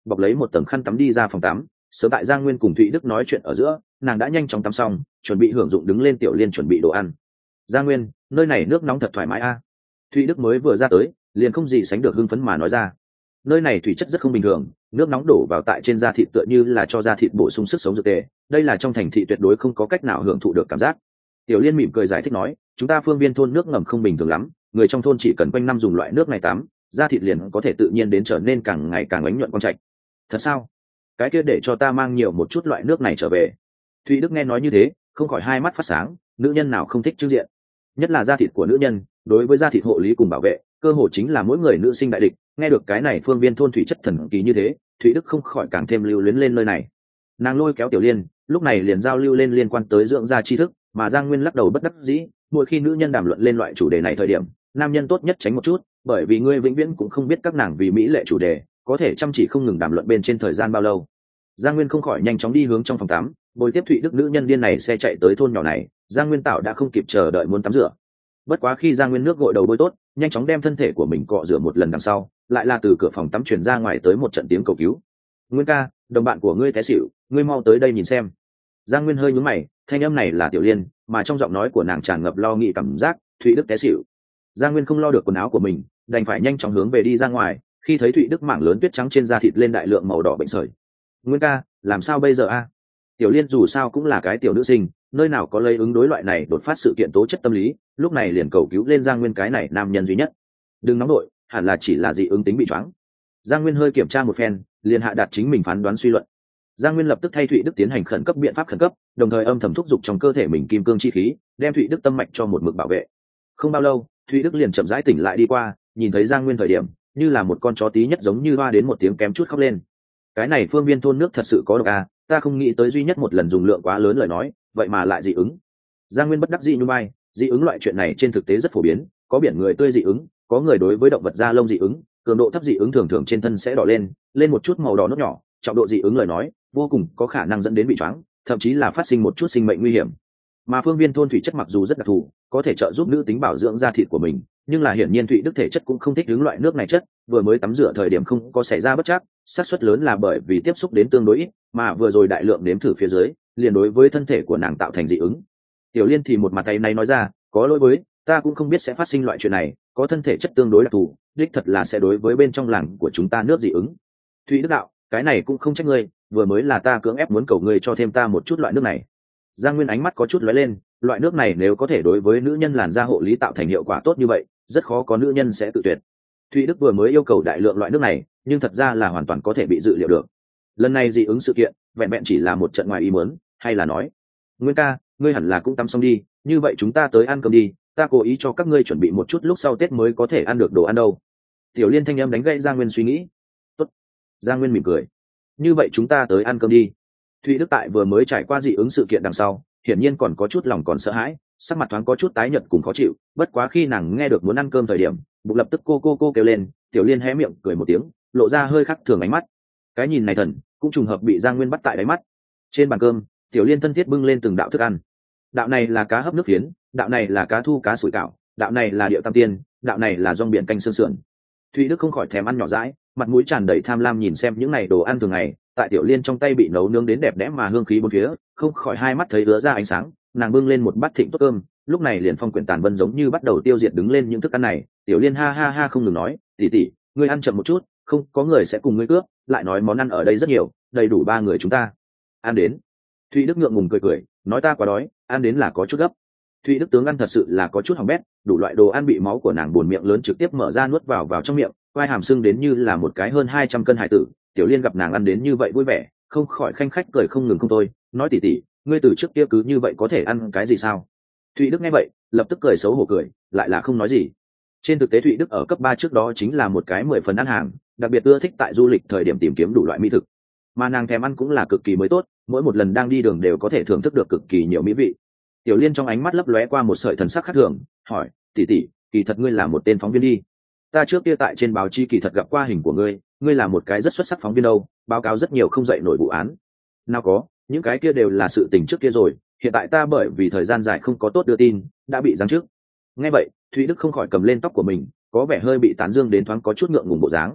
bọc lấy một tầng khăn tắm đi ra phòng tắm. Sớm tại Giang Nguyên cùng Thụy Đức nói chuyện ở giữa, nàng đã nhanh chóng tắm xong, chuẩn bị hưởng dụng đứng lên. Tiểu Liên chuẩn bị đồ ăn. Giang Nguyên, nơi này nước nóng thật thoải mái a. Thụy Đức mới vừa ra tới, liền không gì sánh được hưng phấn mà nói ra. Nơi này thủy chất rất không bình thường, nước nóng đổ vào tại trên da thịt tựa như là cho da thịt bổ sung sức sống dược tề. Đây là trong thành thị tuyệt đối không có cách nào hưởng thụ được cảm giác. Tiểu Liên mỉm cười giải thích nói, chúng ta phương viên thôn nước ngầm không bình thường lắm, người trong thôn chỉ cần quanh năm dùng loại nước này tắm, da thịt liền có thể tự nhiên đến trở nên càng ngày càng ánh nhuận quang trạch. Thật sao? Cái kia để cho ta mang nhiều một chút loại nước này trở về. Thụy Đức nghe nói như thế, không khỏi hai mắt phát sáng. Nữ nhân nào không thích trưng diện, nhất là da thịt của nữ nhân. Đối với da thịt hộ lý cùng bảo vệ, cơ hội chính là mỗi người nữ sinh đại địch. Nghe được cái này phương viên thôn thủy chất thần kỳ như thế, Thụy Đức không khỏi càng thêm lưu luyến lên nơi này. Nàng lôi kéo Tiểu Liên, lúc này liền giao lưu lên liên quan tới dưỡng da tri thức, mà Giang Nguyên lắc đầu bất đắc dĩ. Mỗi khi nữ nhân đàm luận lên loại chủ đề này thời điểm, nam nhân tốt nhất tránh một chút, bởi vì ngươi vĩnh viễn cũng không biết các nàng vì mỹ lệ chủ đề có thể chăm chỉ không ngừng đàm luận bên trên thời gian bao lâu. Giang Nguyên không khỏi nhanh chóng đi hướng trong phòng tắm, bồi tiếp Thụy Đức nữ nhân điên này xe chạy tới thôn nhỏ này. Giang Nguyên tạo đã không kịp chờ đợi muốn tắm rửa. Bất quá khi Giang Nguyên nước gội đầu bôi tốt, nhanh chóng đem thân thể của mình cọ rửa một lần đằng sau, lại là từ cửa phòng tắm truyền ra ngoài tới một trận tiếng cầu cứu. Nguyên ca, đồng bạn của ngươi té xỉu, ngươi mau tới đây nhìn xem. Giang Nguyên hơi nhướng mày, thanh âm này là Tiểu Liên, mà trong giọng nói của nàng tràn ngập lo nghĩ cảm giác. Thụy Đức té xỉu. Giang Nguyên không lo được quần áo của mình, đành phải nhanh chóng hướng về đi ra ngoài. Khi thấy Thụy Đức mảng lớn tuyết trắng trên da thịt lên đại lượng màu đỏ bệnh sởi. Nguyên ca, làm sao bây giờ a? Tiểu Liên dù sao cũng là cái tiểu nữ sinh, nơi nào có lấy ứng đối loại này đột phát sự kiện tố chất tâm lý, lúc này liền cầu cứu lên Giang Nguyên cái này nam nhân duy nhất. Đừng nóng đội, hẳn là chỉ là dị ứng tính bị choáng. Giang Nguyên hơi kiểm tra một phen, liền hạ đạt chính mình phán đoán suy luận. Giang Nguyên lập tức thay Thụy Đức tiến hành khẩn cấp biện pháp khẩn cấp, đồng thời âm thầm thúc giục trong cơ thể mình kim cương chi khí, đem Thụy Đức tâm mạch cho một mực bảo vệ. Không bao lâu, Thụy Đức liền chậm rãi tỉnh lại đi qua, nhìn thấy Giang Nguyên thời điểm, như là một con chó tí nhất giống như hoa đến một tiếng kém chút khóc lên. Cái này phương viên thôn nước thật sự có độc à, ta không nghĩ tới duy nhất một lần dùng lượng quá lớn lời nói, vậy mà lại dị ứng. Giang Nguyên bất đắc dĩ nhún vai, dị ứng loại chuyện này trên thực tế rất phổ biến, có biển người tươi dị ứng, có người đối với động vật da lông dị ứng, cường độ thấp dị ứng thường thường trên thân sẽ đỏ lên một chút màu đỏ nốt nhỏ, trọng độ dị ứng lời nói, vô cùng có khả năng dẫn đến bị choáng, thậm chí là phát sinh một chút sinh mệnh nguy hiểm. Mà phương viên thôn thủy chất mặc dù rất đặc thù, có thể trợ giúp nữ tính bảo dưỡng da thịt của mình, nhưng là hiển nhiên Thụy Đức thể chất cũng không thích ứng loại nước này chất, vừa mới tắm rửa thời điểm không có xảy ra bất trắc, xác suất lớn là bởi vì tiếp xúc đến tương đối ít, mà vừa rồi đại lượng nếm thử phía dưới, liền đối với thân thể của nàng tạo thành dị ứng. Tiểu Liên thì một mặt tay này nói ra, có lỗi với, ta cũng không biết sẽ phát sinh loại chuyện này, có thân thể chất tương đối đặc thù, đích thật là sẽ đối với bên trong làng của chúng ta nước dị ứng. Thụy Đức đạo, cái này cũng không trách ngươi, vừa mới là ta cưỡng ép muốn cầu ngươi cho thêm ta một chút loại nước này. Giang Nguyên ánh mắt có chút lóe lên, loại nước này nếu có thể đối với nữ nhân làn da hộ lý tạo thành hiệu quả tốt như vậy, rất khó có nữ nhân sẽ tự tuyệt. Thụy Đức vừa mới yêu cầu đại lượng loại nước này, nhưng thật ra là hoàn toàn có thể bị dự liệu được. Lần này dị ứng sự kiện, vẹn vẹn chỉ là một trận ngoài ý muốn, hay là nói, Nguyên ca, ngươi hẳn là cũng tắm xong đi, như vậy chúng ta tới ăn cơm đi, ta cố ý cho các ngươi chuẩn bị một chút lúc sau Tết mới có thể ăn được đồ ăn đâu. Tiểu Liên thanh âm đánh gãy Giang Nguyên suy nghĩ. Tốt. Giang Nguyên mỉm cười. Như vậy chúng ta tới ăn cơm đi. Thụy Đức tại vừa mới trải qua dị ứng sự kiện đằng sau, hiển nhiên còn có chút lòng còn sợ hãi, sắc mặt thoáng có chút tái nhợt cùng khó chịu, bất quá khi nàng nghe được muốn ăn cơm thời điểm, bụng lập tức cô kêu lên. Tiểu Liên hé miệng cười một tiếng, lộ ra hơi khác thường ánh mắt. Cái nhìn này thần, cũng trùng hợp bị Giang Nguyên bắt tại đáy mắt. Trên bàn cơm, Tiểu Liên thân thiết bưng lên từng đạo thức ăn. Đạo này là cá hấp nước phiến, đạo này là cá thu cá sủi cảo, đạo này là điệu tam tiên, đạo này là rong biển canh xương sườn. Thụy Đức không khỏi thèm ăn nhỏ dãi, mặt mũi tràn đầy tham lam nhìn xem những này đồ ăn thường ngày, tại Tiểu Liên trong tay bị nấu nướng đến đẹp đẽ mà hương khí bốn phía, không khỏi hai mắt thấy ứa ra ánh sáng. Nàng bưng lên một bát thịnh tốt cơm, lúc này liền phong quyển tàn vân giống như bắt đầu tiêu diệt đứng lên những thức ăn này. Tiểu Liên ha ha ha không ngừng nói, tỷ tỷ, ngươi ăn chậm một chút, không có người sẽ cùng ngươi cướp, lại nói món ăn ở đây rất nhiều, đầy đủ 3 người chúng ta ăn đến. Thụy Đức ngượng ngùng cười, nói ta quá đói, ăn đến là có chút gấp. Thụy Đức tướng ăn thật sự là có chút hỏng bét, đủ loại đồ ăn bị máu của nàng buồn miệng lớn trực tiếp mở ra nuốt vào trong miệng, vai hàm sưng đến như là một cái hơn 200 cân hải tử. Tiểu Liên gặp nàng ăn đến như vậy vui vẻ, không khỏi khanh khách cười không ngừng không thôi, nói tỷ tỷ, ngươi từ trước kia cứ như vậy có thể ăn cái gì sao? Thụy Đức nghe vậy, lập tức cười xấu hổ cười, lại là không nói gì. Trên thực tế Thụy Đức ở cấp 3 trước đó chính là một cái 10 phần ăn hàng, đặc biệt ưa thích tại du lịch thời điểm tìm kiếm đủ loại mỹ thực, mà nàng thèm ăn cũng là cực kỳ mới tốt, mỗi một lần đang đi đường đều có thể thưởng thức được cực kỳ nhiều mỹ vị. Tiểu Liên trong ánh mắt lấp lóe qua một sợi thần sắc khác thường, hỏi, tỷ tỷ, kỳ thật ngươi là một tên phóng viên đi. Ta trước kia tại trên báo chí kỳ thật gặp qua hình của ngươi, ngươi là một cái rất xuất sắc phóng viên đâu, báo cáo rất nhiều không dậy nổi vụ án. Nào có, những cái kia đều là sự tình trước kia rồi, hiện tại ta bởi vì thời gian dài không có tốt đưa tin, đã bị giáng chức. Nghe vậy, Thụy Đức không khỏi cầm lên tóc của mình, có vẻ hơi bị tán dương đến thoáng có chút ngượng ngùng bộ dáng.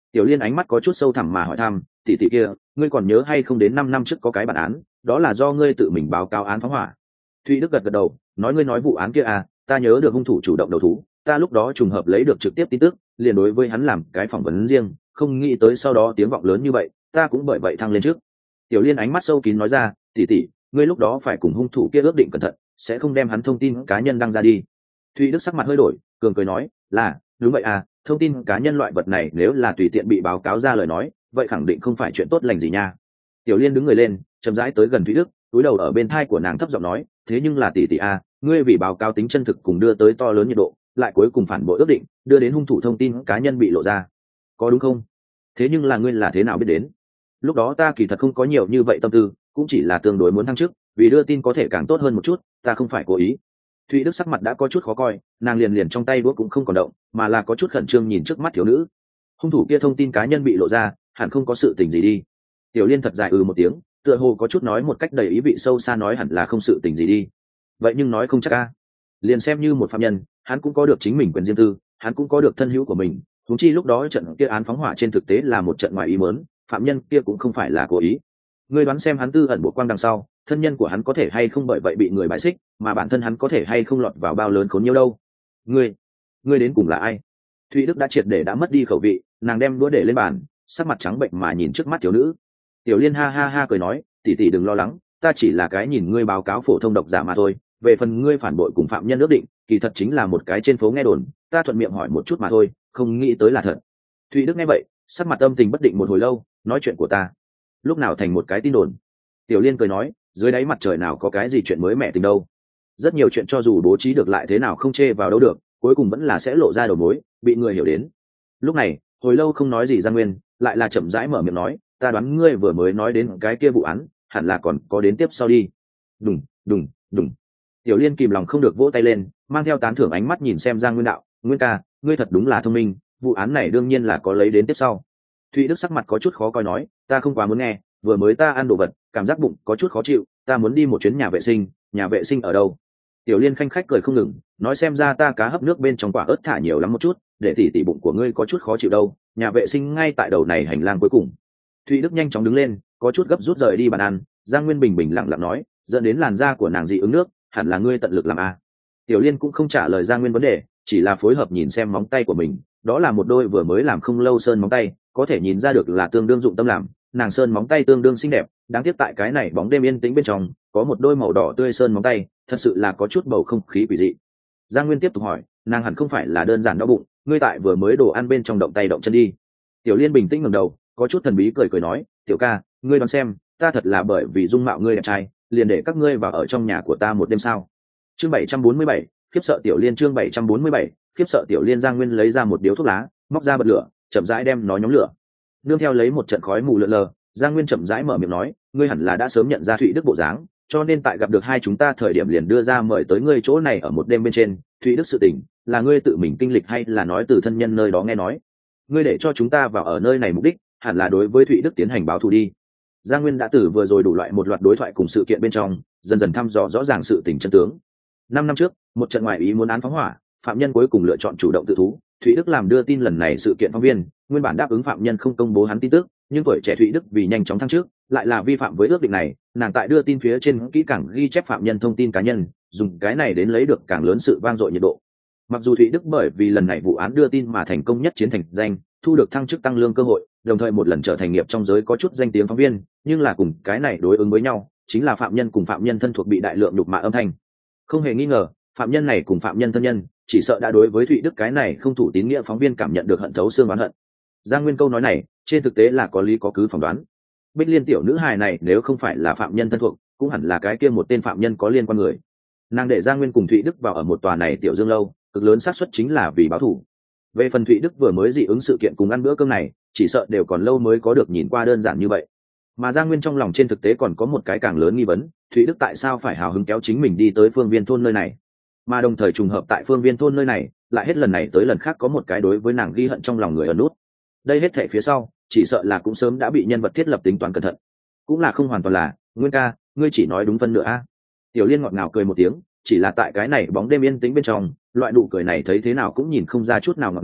Tiểu Liên ánh mắt có chút sâu thẳm mà hỏi thăm, tỷ tỷ kia, ngươi còn nhớ hay không đến 5 năm trước có cái bản án, đó là do ngươi tự mình báo cáo án phóng hỏa. Thụy Đức gật gật đầu, nói ngươi nói vụ án kia à, ta nhớ được hung thủ chủ động đầu thú, ta lúc đó trùng hợp lấy được trực tiếp tin tức, liền đối với hắn làm cái phỏng vấn riêng, không nghĩ tới sau đó tiếng vọng lớn như vậy, ta cũng bởi vậy thăng lên trước. Tiểu Liên ánh mắt sâu kín nói ra, tỷ tỷ, ngươi lúc đó phải cùng hung thủ kia ước định cẩn thận, sẽ không đem hắn thông tin cá nhân đăng ra đi. Thụy Đức sắc mặt hơi đổi, cường cười nói, là, đúng vậy à, thông tin cá nhân loại vật này nếu là tùy tiện bị báo cáo ra lời nói, vậy khẳng định không phải chuyện tốt lành gì nha. Tiểu Liên đứng người lên, chậm rãi tới gần Thụy Đức, túi đầu ở bên thai của nàng thấp giọng nói, thế nhưng là tỷ tỷ à, ngươi vì báo cáo tính chân thực cùng đưa tới to lớn nhiệt độ, lại cuối cùng phản bội ước định, đưa đến hung thủ thông tin cá nhân bị lộ ra, có đúng không? Thế nhưng là ngươi là thế nào biết đến? Lúc đó ta kỳ thật không có nhiều như vậy tâm tư, cũng chỉ là tương đối muốn thăng chức, vì đưa tin có thể càng tốt hơn một chút, ta không phải cố ý. Thụy Đức sắc mặt đã có chút khó coi, nàng liền liền trong tay đũa cũng không còn động, mà là có chút khẩn trương nhìn trước mắt thiếu nữ. Hung thủ kia thông tin cá nhân bị lộ ra, hẳn không có sự tình gì đi. Tiểu Liên thật dài một tiếng, tựa hồ có chút nói một cách đầy ý vị sâu xa, nói hẳn là không sự tình gì đi. Vậy nhưng nói không chắc a. Liền xem như một phạm nhân, hắn cũng có được chính mình quyền riêng tư, hắn cũng có được thân hữu của mình. Huống chi lúc đó trận kia án phóng hỏa trên thực tế là một trận ngoài ý muốn, phạm nhân kia cũng không phải là cố ý. Ngươi đoán xem hắn tư ẩn bộ quang đằng sau, thân nhân của hắn có thể hay không bởi vậy bị người bãi xích, mà bản thân hắn có thể hay không lọt vào bao lớn khốn nhiêu đâu. Ngươi đến cùng là ai? Thụy Đức đã triệt để đã mất đi khẩu vị, nàng đem đũa để lên bàn, sắc mặt trắng bệnh mà nhìn trước mắt thiếu nữ. Tiểu Liên ha ha ha cười nói, tỷ tỷ đừng lo lắng, ta chỉ là cái nhìn ngươi báo cáo phổ thông độc giả mà thôi, về phần ngươi phản bội cùng phạm nhân ước định, kỳ thật chính là một cái trên phố nghe đồn, ta thuận miệng hỏi một chút mà thôi, không nghĩ tới là thật. Thụy Đức nghe vậy, sắc mặt âm tình bất định một hồi lâu, nói chuyện của ta lúc nào thành một cái tin đồn? Tiểu Liên cười nói, dưới đáy mặt trời nào có cái gì chuyện mới mẻ tình đâu, rất nhiều chuyện cho dù bố trí được lại thế nào không chê vào đâu được, cuối cùng vẫn là sẽ lộ ra đầu mối, bị người hiểu đến. Lúc này hồi lâu không nói gì Giang Nguyên lại là chậm rãi mở miệng nói, ta đoán ngươi vừa mới nói đến cái kia vụ án, hẳn là còn có đến tiếp sau đi. Đùng. Tiểu Liên kìm lòng không được vỗ tay lên, mang theo tán thưởng ánh mắt nhìn xem Giang Nguyên đạo, Nguyên ca, ngươi thật đúng là thông minh, vụ án này đương nhiên là có lấy đến tiếp sau. Thụy Đức sắc mặt có chút khó coi nói, ta không quá muốn nghe, vừa mới ta ăn đồ vật, cảm giác bụng có chút khó chịu, ta muốn đi một chuyến nhà vệ sinh ở đâu? Tiểu Liên khanh khách cười không ngừng, nói xem ra ta cá hấp nước bên trong quả ớt thả nhiều lắm một chút, để tỉ bụng của ngươi có chút khó chịu đâu, nhà vệ sinh ngay tại đầu này hành lang cuối cùng. Thụy Đức nhanh chóng đứng lên, có chút gấp rút rời đi bàn ăn. Giang Nguyên bình bình lặng lặng nói, dẫn đến làn da của nàng dị ứng nước, hẳn là ngươi tận lực làm a. Tiểu Liên cũng không trả lời Giang Nguyên vấn đề, chỉ là phối hợp nhìn xem móng tay của mình, đó là một đôi vừa mới làm không lâu sơn móng tay, có thể nhìn ra được là tương đương dụng tâm làm, nàng sơn móng tay tương đương xinh đẹp, đáng tiếc tại cái này bóng đêm yên tĩnh bên trong, có một đôi màu đỏ tươi sơn móng tay, thật sự là có chút bầu không khí quỷ dị. Giang Nguyên tiếp tục hỏi, nàng hẳn không phải là đơn giản đau bụng, ngươi tại vừa mới đồ ăn bên trong động tay động chân đi. Tiểu Liên bình tĩnh ngẩng đầu, có chút thần bí cười nói, tiểu ca, ngươi đoán xem, ta thật là bởi vì dung mạo ngươi đẹp trai, liền để các ngươi vào ở trong nhà của ta một đêm sao? Chương 747, khiếp sợ Tiểu Liên. Chương 747, khiếp sợ Tiểu Liên. Giang Nguyên lấy ra một điếu thuốc lá, móc ra bật lửa, chậm rãi đem nó nhóm lửa. Nương theo lấy một trận khói mù lượn lờ, Giang Nguyên chậm rãi mở miệng nói, ngươi hẳn là đã sớm nhận ra Thụy Đức bộ dáng, cho nên tại gặp được hai chúng ta thời điểm liền đưa ra mời tới ngươi chỗ này ở một đêm bên trên. Thụy Đức sự tình là ngươi tự mình kinh lịch hay là nói từ thân nhân nơi đó nghe nói? Ngươi để cho chúng ta vào ở nơi này mục đích hẳn là đối với Thụy Đức tiến hành báo thù đi. Giang Nguyên đã từ vừa rồi đủ loại một loạt đối thoại cùng sự kiện bên trong dần dần thăm dò rõ ràng sự tình chân tướng. 5 năm trước, một trận ngoại ý muốn án phóng hỏa, phạm nhân cuối cùng lựa chọn chủ động tự thú. Thụy Đức làm đưa tin lần này sự kiện phóng viên, nguyên bản đáp ứng phạm nhân không công bố hắn tin tức, nhưng tuổi trẻ Thụy Đức vì nhanh chóng thăng chức, lại là vi phạm với ước định này, nàng tại đưa tin phía trên kỹ càng ghi chép phạm nhân thông tin cá nhân, dùng cái này đến lấy được càng lớn sự vang dội nhiệt độ. Mặc dù Thụy Đức bởi vì lần này vụ án đưa tin mà thành công nhất chiến thành danh, thu được thăng chức tăng lương cơ hội, đồng thời một lần trở thành nghiệp trong giới có chút danh tiếng phóng viên, nhưng là cùng cái này đối ứng với nhau, chính là phạm nhân cùng phạm nhân thân thuộc bị đại lượng nhục mạ âm thanh. Không hề nghi ngờ, phạm nhân này cùng phạm nhân thân nhân, chỉ sợ đã đối với Thụy Đức cái này không thủ tín nghĩa phóng viên cảm nhận được hận thấu xương oán hận. Giang Nguyên câu nói này, trên thực tế là có lý có cứ phỏng đoán. Bích Liên tiểu nữ hài này nếu không phải là phạm nhân thân thuộc, cũng hẳn là cái kia một tên phạm nhân có liên quan người. Nàng để Giang Nguyên cùng Thụy Đức vào ở một tòa này tiểu dương lâu, cực lớn xác suất chính là vì báo thù. Về phần Thụy Đức vừa mới dị ứng sự kiện cùng ăn bữa cơm này, chỉ sợ đều còn lâu mới có được nhìn qua đơn giản như vậy. Mà Giang Nguyên trong lòng trên thực tế còn có một cái càng lớn nghi vấn, Thụy Đức tại sao phải hào hứng kéo chính mình đi tới Phương Viên thôn nơi này, mà đồng thời trùng hợp tại Phương Viên thôn nơi này, lại hết lần này tới lần khác có một cái đối với nàng ghi hận trong lòng người ở nút. Đây hết thảy phía sau, chỉ sợ là cũng sớm đã bị nhân vật thiết lập tính toán cẩn thận, cũng là không hoàn toàn là, Nguyên ca, ngươi chỉ nói đúng phân nửa a. Tiểu Liên ngọt ngào cười một tiếng, chỉ là tại cái này bóng đêm yên tĩnh bên trong, loại nụ cười này thấy thế nào cũng nhìn không ra chút nào ngọt ngào,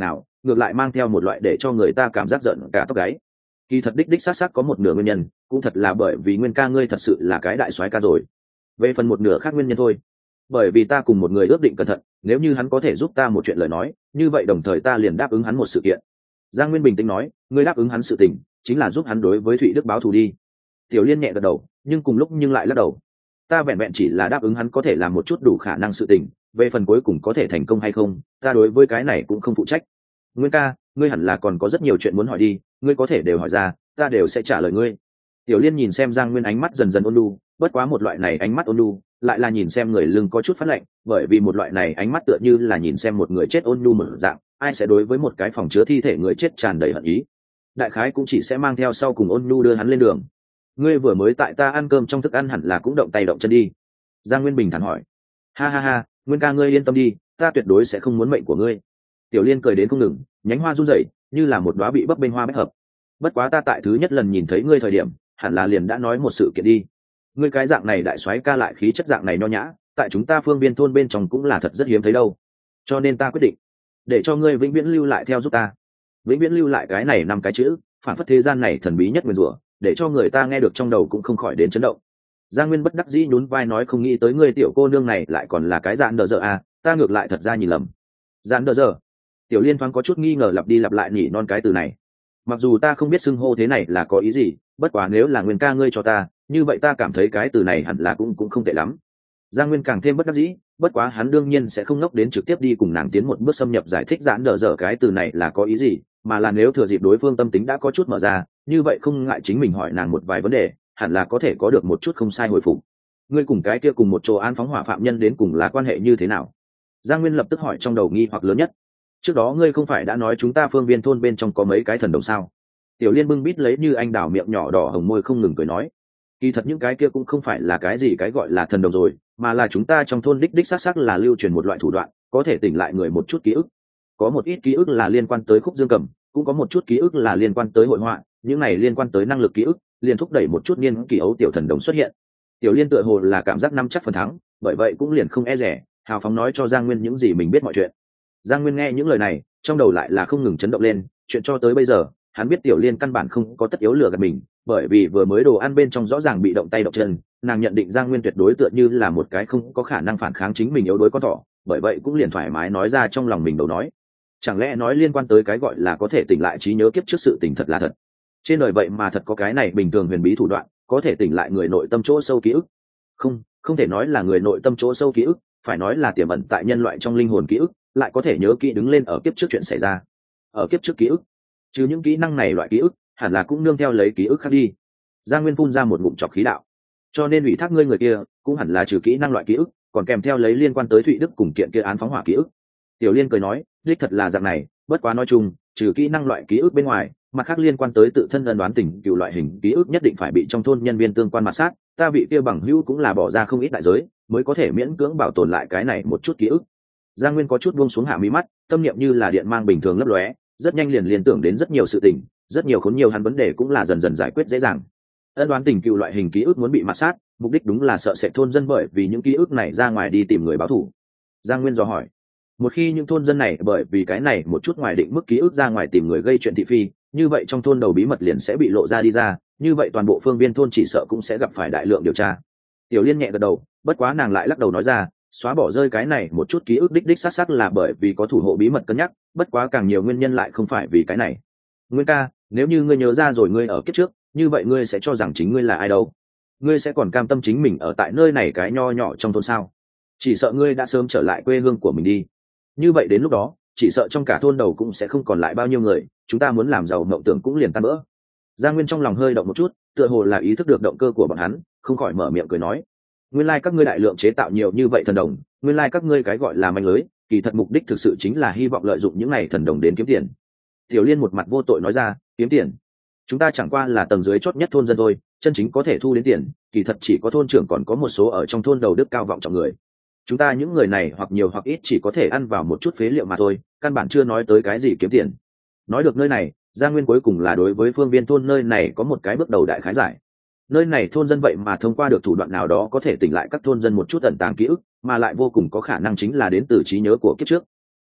ngược lại mang theo một loại để cho người ta cảm giác giận cả tóc gáy. Kỳ thật đích đích xác xác có một nửa nguyên nhân, cũng thật là bởi vì Nguyên ca ngươi thật sự là cái đại soái ca rồi. Về phần một nửa khác nguyên nhân thôi, bởi vì ta cùng một người ước định cẩn thận, nếu như hắn có thể giúp ta một chuyện lời nói, như vậy đồng thời ta liền đáp ứng hắn một sự kiện. Giang Nguyên bình tĩnh nói, ngươi đáp ứng hắn sự tình chính là giúp hắn đối với Thụy Đức báo thù đi. Tiểu Liên nhẹ gật đầu, nhưng cùng lúc nhưng lại lắc đầu. Ta vẹn vẹn chỉ là đáp ứng hắn có thể làm một chút đủ khả năng sự tình, về phần cuối cùng có thể thành công hay không, ta đối với cái này cũng không phụ trách. Nguyên ca, ngươi hẳn là còn có rất nhiều chuyện muốn hỏi đi, ngươi có thể đều hỏi ra, ta đều sẽ trả lời ngươi. Tiểu Liên nhìn xem Giang Nguyên ánh mắt dần dần ôn nhu, bất quá một loại này ánh mắt ôn nhu lại là nhìn xem người lưng có chút phát lạnh, bởi vì một loại này ánh mắt tựa như là nhìn xem một người chết ôn nhu mở dạng, ai sẽ đối với một cái phòng chứa thi thể người chết tràn đầy hận ý. Đại khái cũng chỉ sẽ mang theo sau cùng ôn nhu đưa hắn lên đường. Ngươi vừa mới tại ta ăn cơm trong thức ăn hẳn là cũng động tay động chân đi. Giang Nguyên bình thản hỏi. Ha ha ha, Nguyên ca ngươi yên tâm đi, ta tuyệt đối sẽ không muốn mệnh của ngươi. Tiểu Liên cười đến không ngừng, nhánh hoa run rẩy như là một đóa bị bấp bênh hoa bách hợp. Bất quá ta tại thứ nhất lần nhìn thấy ngươi thời điểm hẳn là liền đã nói một sự kiện đi. Ngươi cái dạng này đại soái ca lại khí chất dạng này nho nhã, tại chúng ta Phương Viên thôn bên trong cũng là thật rất hiếm thấy đâu. Cho nên ta quyết định để cho ngươi vĩnh viễn lưu lại theo giúp ta. Vĩnh viễn lưu lại cái này 5 cái chữ, phản phất thế gian này thần bí nhất nguyền rủa, để cho người ta nghe được trong đầu cũng không khỏi đến chấn động. Giang Nguyên bất đắc dĩ nhún vai nói, không nghĩ tới ngươi tiểu cô nương này lại còn là cái dạn đờ giờ à, ta ngược lại thật ra nhìn lầm. Dạn đờ giờ? Tiểu Liên thoáng có chút nghi ngờ lặp đi lặp lại nhỉ non cái từ này. Mặc dù ta không biết xưng hô thế này là có ý gì, bất quá nếu là Nguyên ca ngươi cho ta, như vậy ta cảm thấy cái từ này hẳn là cũng không tệ lắm. Giang Nguyên càng thêm bất đắc dĩ, bất quá hắn đương nhiên sẽ không ngốc đến trực tiếp đi cùng nàng tiến một bước xâm nhập giải thích giãn đờ dở cái từ này là có ý gì, mà là nếu thừa dịp đối phương tâm tính đã có chút mở ra, như vậy không ngại chính mình hỏi nàng một vài vấn đề, hẳn là có thể có được một chút không sai hồi phục. Ngươi cùng cái kia cùng một chỗ án phóng hỏa phạm nhân đến cùng là quan hệ như thế nào? Giang Nguyên lập tức hỏi trong đầu nghi hoặc lớn nhất. Trước đó ngươi không phải đã nói chúng ta Phương Viên thôn bên trong có mấy cái thần đồng sao? Tiểu Liên bưng bít lấy như anh đào miệng nhỏ đỏ hồng môi không ngừng cười nói. Kỳ thật những cái kia cũng không phải là cái gì cái gọi là thần đồng rồi, mà là chúng ta trong thôn đích đích xác xác là lưu truyền một loại thủ đoạn, có thể tỉnh lại người một chút ký ức. Có một ít ký ức là liên quan tới khúc dương cầm, cũng có một chút ký ức là liên quan tới hội họa, những này liên quan tới năng lực ký ức, liền thúc đẩy một chút niên kỳ ấu tiểu thần đồng xuất hiện. Tiểu Liên tựa hồ là cảm giác nắm chắc phần thắng, bởi vậy cũng liền không e dè, hào phóng nói cho Giang Nguyên những gì mình biết mọi chuyện. Giang Nguyên nghe những lời này, trong đầu lại là không ngừng chấn động lên, chuyện cho tới bây giờ, hắn biết Tiểu Liên căn bản không có tất yếu lừa gạt mình, bởi vì vừa mới đồ ăn bên trong rõ ràng bị động tay động chân, nàng nhận định Giang Nguyên tuyệt đối tựa như là một cái không có khả năng phản kháng chính mình yếu đuối con thỏ, bởi vậy cũng liền thoải mái nói ra trong lòng mình đầu nói. Chẳng lẽ nói liên quan tới cái gọi là có thể tỉnh lại trí nhớ kiếp trước sự tình thật là thật. Trên đời vậy mà thật có cái này bình thường huyền bí thủ đoạn, có thể tỉnh lại người nội tâm chỗ sâu ký ức. Không thể nói là người nội tâm chỗ sâu ký ức, phải nói là tiềm ẩn tại nhân loại trong linh hồn ký ức, lại có thể nhớ kỹ đứng lên ở kiếp trước chuyện xảy ra. Ở kiếp trước ký ức, chứ những kỹ năng này loại ký ức, hẳn là cũng nương theo lấy ký ức khác đi. Giang Nguyên phun ra một ngụm trọc khí đạo. Cho nên ủy thác ngươi người kia, cũng hẳn là trừ kỹ năng loại ký ức, còn kèm theo lấy liên quan tới Thụy Đức cùng kiện kia án phóng hỏa ký ức. Tiểu Liên cười nói, đích thật là dạng này, bất quá nói chung, trừ kỹ năng loại ký ức bên ngoài, mặt khác liên quan tới tự thân ân đoán tình cựu loại hình ký ức nhất định phải bị trong thôn nhân viên tương quan mặt sát, ta vị kia bằng hữu cũng là bỏ ra không ít đại giới, mới có thể miễn cưỡng bảo tồn lại cái này một chút ký ức. Giang Nguyên có chút buông xuống hạ mí mắt, tâm niệm như là điện mang bình thường lấp lóe, rất nhanh liền liên tưởng đến rất nhiều sự tình, rất nhiều khốn nhiều hắn vấn đề cũng là dần dần giải quyết dễ dàng. Ân đoán tình cựu loại hình ký ức muốn bị mặt sát, mục đích đúng là sợ sệt thôn dân bởi vì những ký ức này ra ngoài đi tìm người báo thù. Giang Nguyên dò hỏi, một khi những thôn dân này bởi vì cái này một chút ngoài định mức ký ức ra ngoài tìm người gây chuyện thị phi, như vậy trong thôn đầu bí mật liền sẽ bị lộ ra đi ra, như vậy toàn bộ Phương Viên thôn chỉ sợ cũng sẽ gặp phải đại lượng điều tra. Tiểu Liên nhẹ gật đầu, bất quá nàng lại lắc đầu nói ra, xóa bỏ rơi cái này một chút ký ức đích đích xác xác là bởi vì có thủ hộ bí mật cân nhắc, bất quá càng nhiều nguyên nhân lại không phải vì cái này. Nguyên ca, nếu như ngươi nhớ ra rồi ngươi ở kiếp trước, như vậy ngươi sẽ cho rằng chính ngươi là ai đâu? Ngươi sẽ còn cam tâm chính mình ở tại nơi này cái nho nhỏ trong thôn sao? Chỉ sợ ngươi đã sớm trở lại quê hương của mình đi. Như vậy đến lúc đó, chỉ sợ trong cả thôn đầu cũng sẽ không còn lại bao nhiêu người, chúng ta muốn làm giàu mộng tưởng cũng liền tan vỡ. Giang Nguyên trong lòng hơi động một chút, tựa hồ là ý thức được động cơ của bọn hắn, không khỏi mở miệng cười nói, nguyên lai các ngươi đại lượng chế tạo nhiều như vậy thần đồng, nguyên lai các ngươi cái gọi là manh lưới, kỳ thật mục đích thực sự chính là hy vọng lợi dụng những này thần đồng đến kiếm tiền. Tiểu Liên một mặt vô tội nói ra, kiếm tiền? Chúng ta chẳng qua là tầng dưới chót nhất thôn dân thôi, chân chính có thể thu đến tiền, kỳ thật chỉ có thôn trưởng còn có một số ở trong thôn đầu đức cao vọng trọng người. Chúng ta những người này hoặc nhiều hoặc ít chỉ có thể ăn vào một chút phế liệu mà thôi, căn bản chưa nói tới cái gì kiếm tiền. Nói được nơi này, Giang Nguyên cuối cùng là đối với Phương Viên thôn nơi này có một cái bước đầu đại khái giải. Nơi này thôn dân vậy mà thông qua được thủ đoạn nào đó có thể tỉnh lại các thôn dân một chút ẩn tàng ký ức, mà lại vô cùng có khả năng chính là đến từ trí nhớ của kiếp trước.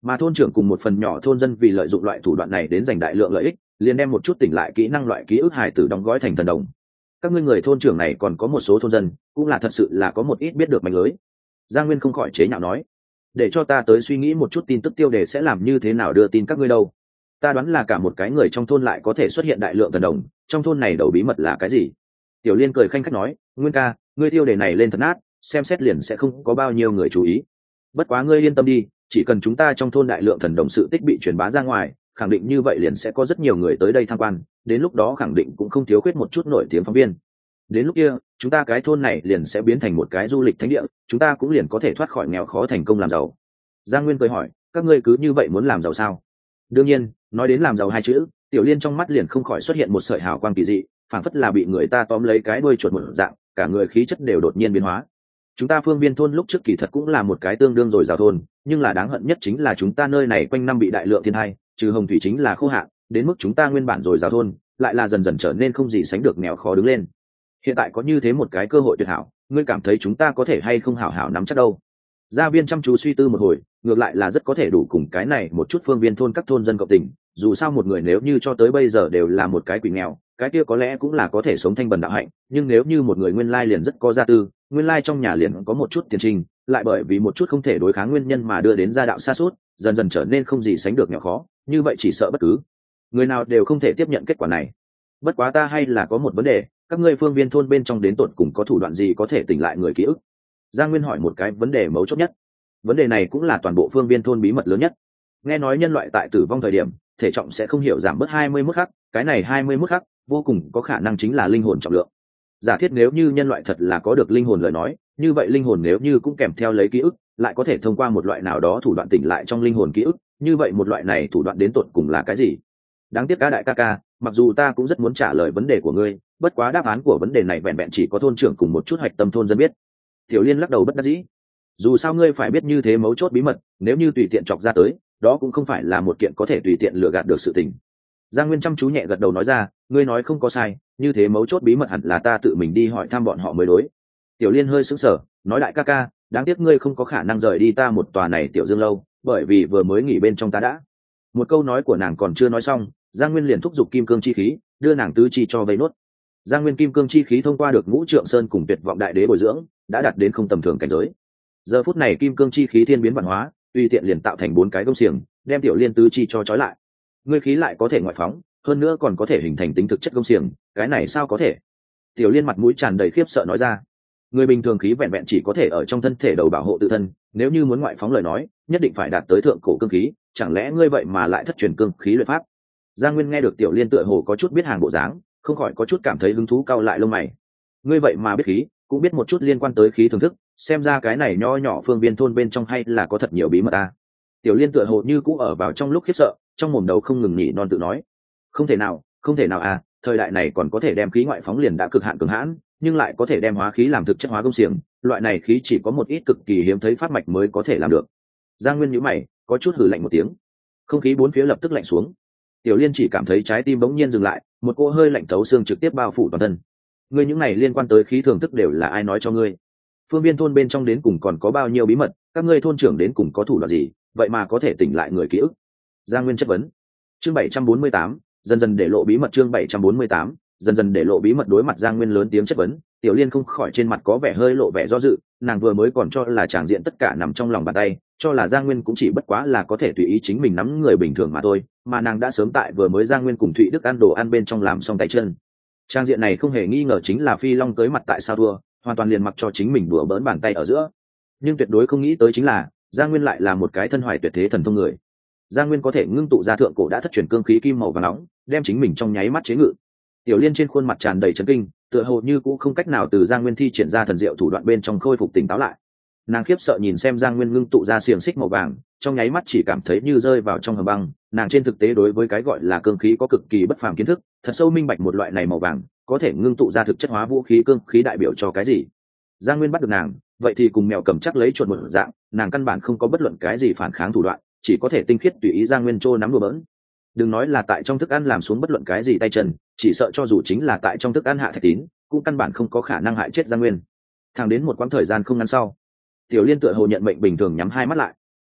mà thôn trưởng cùng một phần nhỏ thôn dân vì lợi dụng loại thủ đoạn này đến giành đại lượng lợi ích, liền đem một chút tỉnh lại kỹ năng loại ký ức hài tử đóng gói thành thần đồng. Các ngươi người thôn trưởng này còn có một số thôn dân cũng là thật sự là có một ít biết được mánh lưới. Giang Nguyên không khỏi chế nhạo nói, để cho ta tới suy nghĩ một chút tin tức tiêu đề sẽ làm như thế nào đưa tin các ngươi đâu. Ta đoán là cả một cái người trong thôn lại có thể xuất hiện đại lượng thần đồng, trong thôn này đầu bí mật là cái gì? Tiểu Liên cười khanh khách nói, Nguyên ca, ngươi tiêu đề này lên thật nát, xem xét liền sẽ không có bao nhiêu người chú ý. Bất quá ngươi yên tâm đi, chỉ cần chúng ta trong thôn đại lượng thần đồng sự tích bị truyền bá ra ngoài, khẳng định như vậy liền sẽ có rất nhiều người tới đây tham quan, đến lúc đó khẳng định cũng không thiếu khuyết một chút nổi tiếng phóng viên. Đến lúc kia, chúng ta cái thôn này liền sẽ biến thành một cái du lịch thánh địa, chúng ta cũng liền có thể thoát khỏi nghèo khó thành công làm giàu. Giang Nguyên cười hỏi, các ngươi cứ như vậy muốn làm giàu sao? Đương nhiên, nói đến làm giàu hai chữ, Tiểu Liên trong mắt liền không khỏi xuất hiện một sợi hào quang kỳ dị, phảng phất là bị người ta tóm lấy cái đuôi chuột một dạng, cả người khí chất đều đột nhiên biến hóa. Chúng ta Phương Viên thôn lúc trước kỳ thật cũng là một cái tương đương rồi giàu thôn, nhưng là đáng hận nhất chính là chúng ta nơi này quanh năm bị đại lượng thiên tai, trừ hồng thủy chính là khô hạn, đến mức chúng ta nguyên bản rồi giàu thôn, lại là dần dần trở nên không gì sánh được nghèo khó đứng lên. Hiện tại có như thế một cái cơ hội tuyệt hảo, ngươi cảm thấy chúng ta có thể hay không hảo hảo nắm chắc đâu? Gia Viên chăm chú suy tư một hồi, ngược lại là rất có thể đủ cùng cái này một chút Phương Viên thôn các thôn dân cộng tình, dù sao một người nếu như cho tới bây giờ đều là một cái quỷ nghèo, cái kia có lẽ cũng là có thể sống thanh bần đạo hạnh, nhưng nếu như một người nguyên lai liền rất có gia tư, nguyên lai trong nhà liền có một chút tiền trình, lại bởi vì một chút không thể đối kháng nguyên nhân mà đưa đến gia đạo sa sút, dần dần trở nên không gì sánh được nghèo khó, như vậy chỉ sợ bất cứ người nào đều không thể tiếp nhận kết quả này. Bất quá ta hay là có một vấn đề, các ngươi Phương Viên thôn bên trong đến tột cùng có thủ đoạn gì có thể tỉnh lại người ký ức? Giang Nguyên hỏi một cái vấn đề mấu chốt nhất. Vấn đề này cũng là toàn bộ Phương Viên thôn bí mật lớn nhất. Nghe nói nhân loại tại tử vong thời điểm, thể trọng sẽ không hiểu giảm bớt 21 khắc, cái này 21 khắc vô cùng có khả năng chính là linh hồn trọng lượng. Giả thiết nếu như nhân loại thật là có được linh hồn lời nói, như vậy linh hồn nếu như cũng kèm theo lấy ký ức, lại có thể thông qua một loại nào đó thủ đoạn tỉnh lại trong linh hồn ký ức, như vậy một loại này thủ đoạn đến tột cùng là cái gì? Đáng tiếc đại ca, mặc dù ta cũng rất muốn trả lời vấn đề của ngươi, bất quá đáp án của vấn đề này vẹn vẹn chỉ có thôn trưởng cùng một chút hoạch tâm thôn dân biết. Tiểu Liên lắc đầu bất đắc dĩ. Dù sao ngươi phải biết như thế mấu chốt bí mật, nếu như tùy tiện chọc ra tới, đó cũng không phải là một kiện có thể tùy tiện lừa gạt được sự tình. Giang Nguyên chăm chú nhẹ gật đầu nói ra, ngươi nói không có sai, như thế mấu chốt bí mật hẳn là ta tự mình đi hỏi thăm bọn họ mới đối. Tiểu Liên hơi sững sờ, nói đại ca, đáng tiếc ngươi không có khả năng rời đi ta một tòa này tiểu dương lâu, bởi vì vừa mới nghỉ bên trong ta đã. Một câu nói của nàng còn chưa nói xong, Giang Nguyên liền thúc giục kim cương chi khí, đưa nàng tứ chi cho vây nốt. Giang Nguyên kim cương chi khí thông qua được Ngũ Trượng Sơn cùng Tuyệt Vọng Đại Đế bồi dưỡng, đã đạt đến không tầm thường cảnh giới. Giờ phút này kim cương chi khí thiên biến vạn hóa, tùy tiện liền tạo thành 4 cái gông xiềng, đem Tiểu Liên tứ chi cho trói lại. Ngươi khí lại có thể ngoại phóng, hơn nữa còn có thể hình thành tính thực chất gông xiềng, cái này sao có thể? Tiểu Liên mặt mũi tràn đầy khiếp sợ nói ra. Người bình thường khí vẹn vẹn chỉ có thể ở trong thân thể đầu bảo hộ tự thân, nếu như muốn ngoại phóng lời nói, nhất định phải đạt tới thượng cổ cương khí, chẳng lẽ ngươi vậy mà lại thất truyền cương khí luyện pháp? Giang Nguyên nghe được Tiểu Liên tựa hồ có chút biết hàng bộ dáng, không khỏi có chút cảm thấy hứng thú, cau lại lông mày. Ngươi vậy mà biết khí, cũng biết một chút liên quan tới khí thưởng thức, xem ra cái này nho nhỏ Phương Viên thôn bên trong hay là có thật nhiều bí mật a. Tiểu Liên tựa hồ như cũ ở vào trong lúc khiếp sợ, trong mồm đầu không ngừng nhỉ non tự nói, không thể nào à, thời đại này còn có thể đem khí ngoại phóng liền đã cực hạn cường hãn, nhưng lại có thể đem hóa khí làm thực chất hóa công xiềng, loại này khí chỉ có một ít cực kỳ hiếm thấy pháp mạch mới có thể làm được. Giang Nguyên nhíu mày, có chút hừ lạnh một tiếng. Không khí bốn phía lập tức lạnh xuống. Tiểu Liên chỉ cảm thấy trái tim bỗng nhiên dừng lại, một cỗ hơi lạnh thấu xương trực tiếp bao phủ toàn thân. Ngươi những này liên quan tới khí thưởng thức đều là ai nói cho ngươi? Phương Viên thôn bên trong đến cùng còn có bao nhiêu bí mật, các ngươi thôn trưởng đến cùng có thủ đoạn gì, vậy mà có thể tỉnh lại người ký ức? Giang Nguyên chất vấn. Chương 748, dần dần để lộ bí mật. Chương 748, dần dần để lộ bí mật. Đối mặt Giang Nguyên lớn tiếng chất vấn, Tiểu Liên không khỏi trên mặt có vẻ hơi lộ vẻ do dự, nàng vừa mới còn cho là tràng diện tất cả nằm trong lòng bàn tay, cho là Giang Nguyên cũng chỉ bất quá là có thể tùy ý chính mình nắm người bình thường mà thôi, mà nàng đã sớm tại vừa mới Giang Nguyên cùng Thụy Đức ăn đồ ăn bên trong làm xong tay chân. Trang diện này không hề nghi ngờ chính là Phi Long tới mặt tại sao thua, hoàn toàn liền mặc cho chính mình đùa bỡn bàn tay ở giữa. Nhưng tuyệt đối không nghĩ tới chính là Giang Nguyên lại là một cái thân hoài tuyệt thế thần thông người. Giang Nguyên có thể ngưng tụ ra thượng cổ đã thất truyền cương khí kim màu vàng nóng, đem chính mình trong nháy mắt chế ngự. Tiểu Liên trên khuôn mặt tràn đầy chấn kinh, tựa hồ như cũng không cách nào từ Giang Nguyên thi triển ra thần diệu thủ đoạn bên trong khôi phục tỉnh táo lại. Nàng khiếp sợ nhìn xem Giang Nguyên ngưng tụ ra xiềng xích màu vàng, trong nháy mắt chỉ cảm thấy như rơi vào trong hầm băng. Nàng trên thực tế đối với cái gọi là cương khí có cực kỳ bất phàm kiến thức, thật sâu minh bạch một loại này màu vàng có thể ngưng tụ ra thực chất hóa vũ khí cương khí đại biểu cho cái gì. Giang Nguyên bắt được nàng, vậy thì cùng mèo cầm chắc lấy chuột một dạng, nàng căn bản không có bất luận cái gì phản kháng thủ đoạn, chỉ có thể tinh khiết tùy ý Giang Nguyên trô nắm đùa bỡn. Đừng nói là tại trong thức ăn làm xuống bất luận cái gì tay chân, chỉ sợ cho dù chính là tại trong thức ăn hạ thạch tín, cũng căn bản không có khả năng hại chết Giang Nguyên. Thẳng đến một quãng thời gian không ngắn sau, Tiểu Liên tựa hồ nhận mệnh bình thường nhắm hai mắt lại.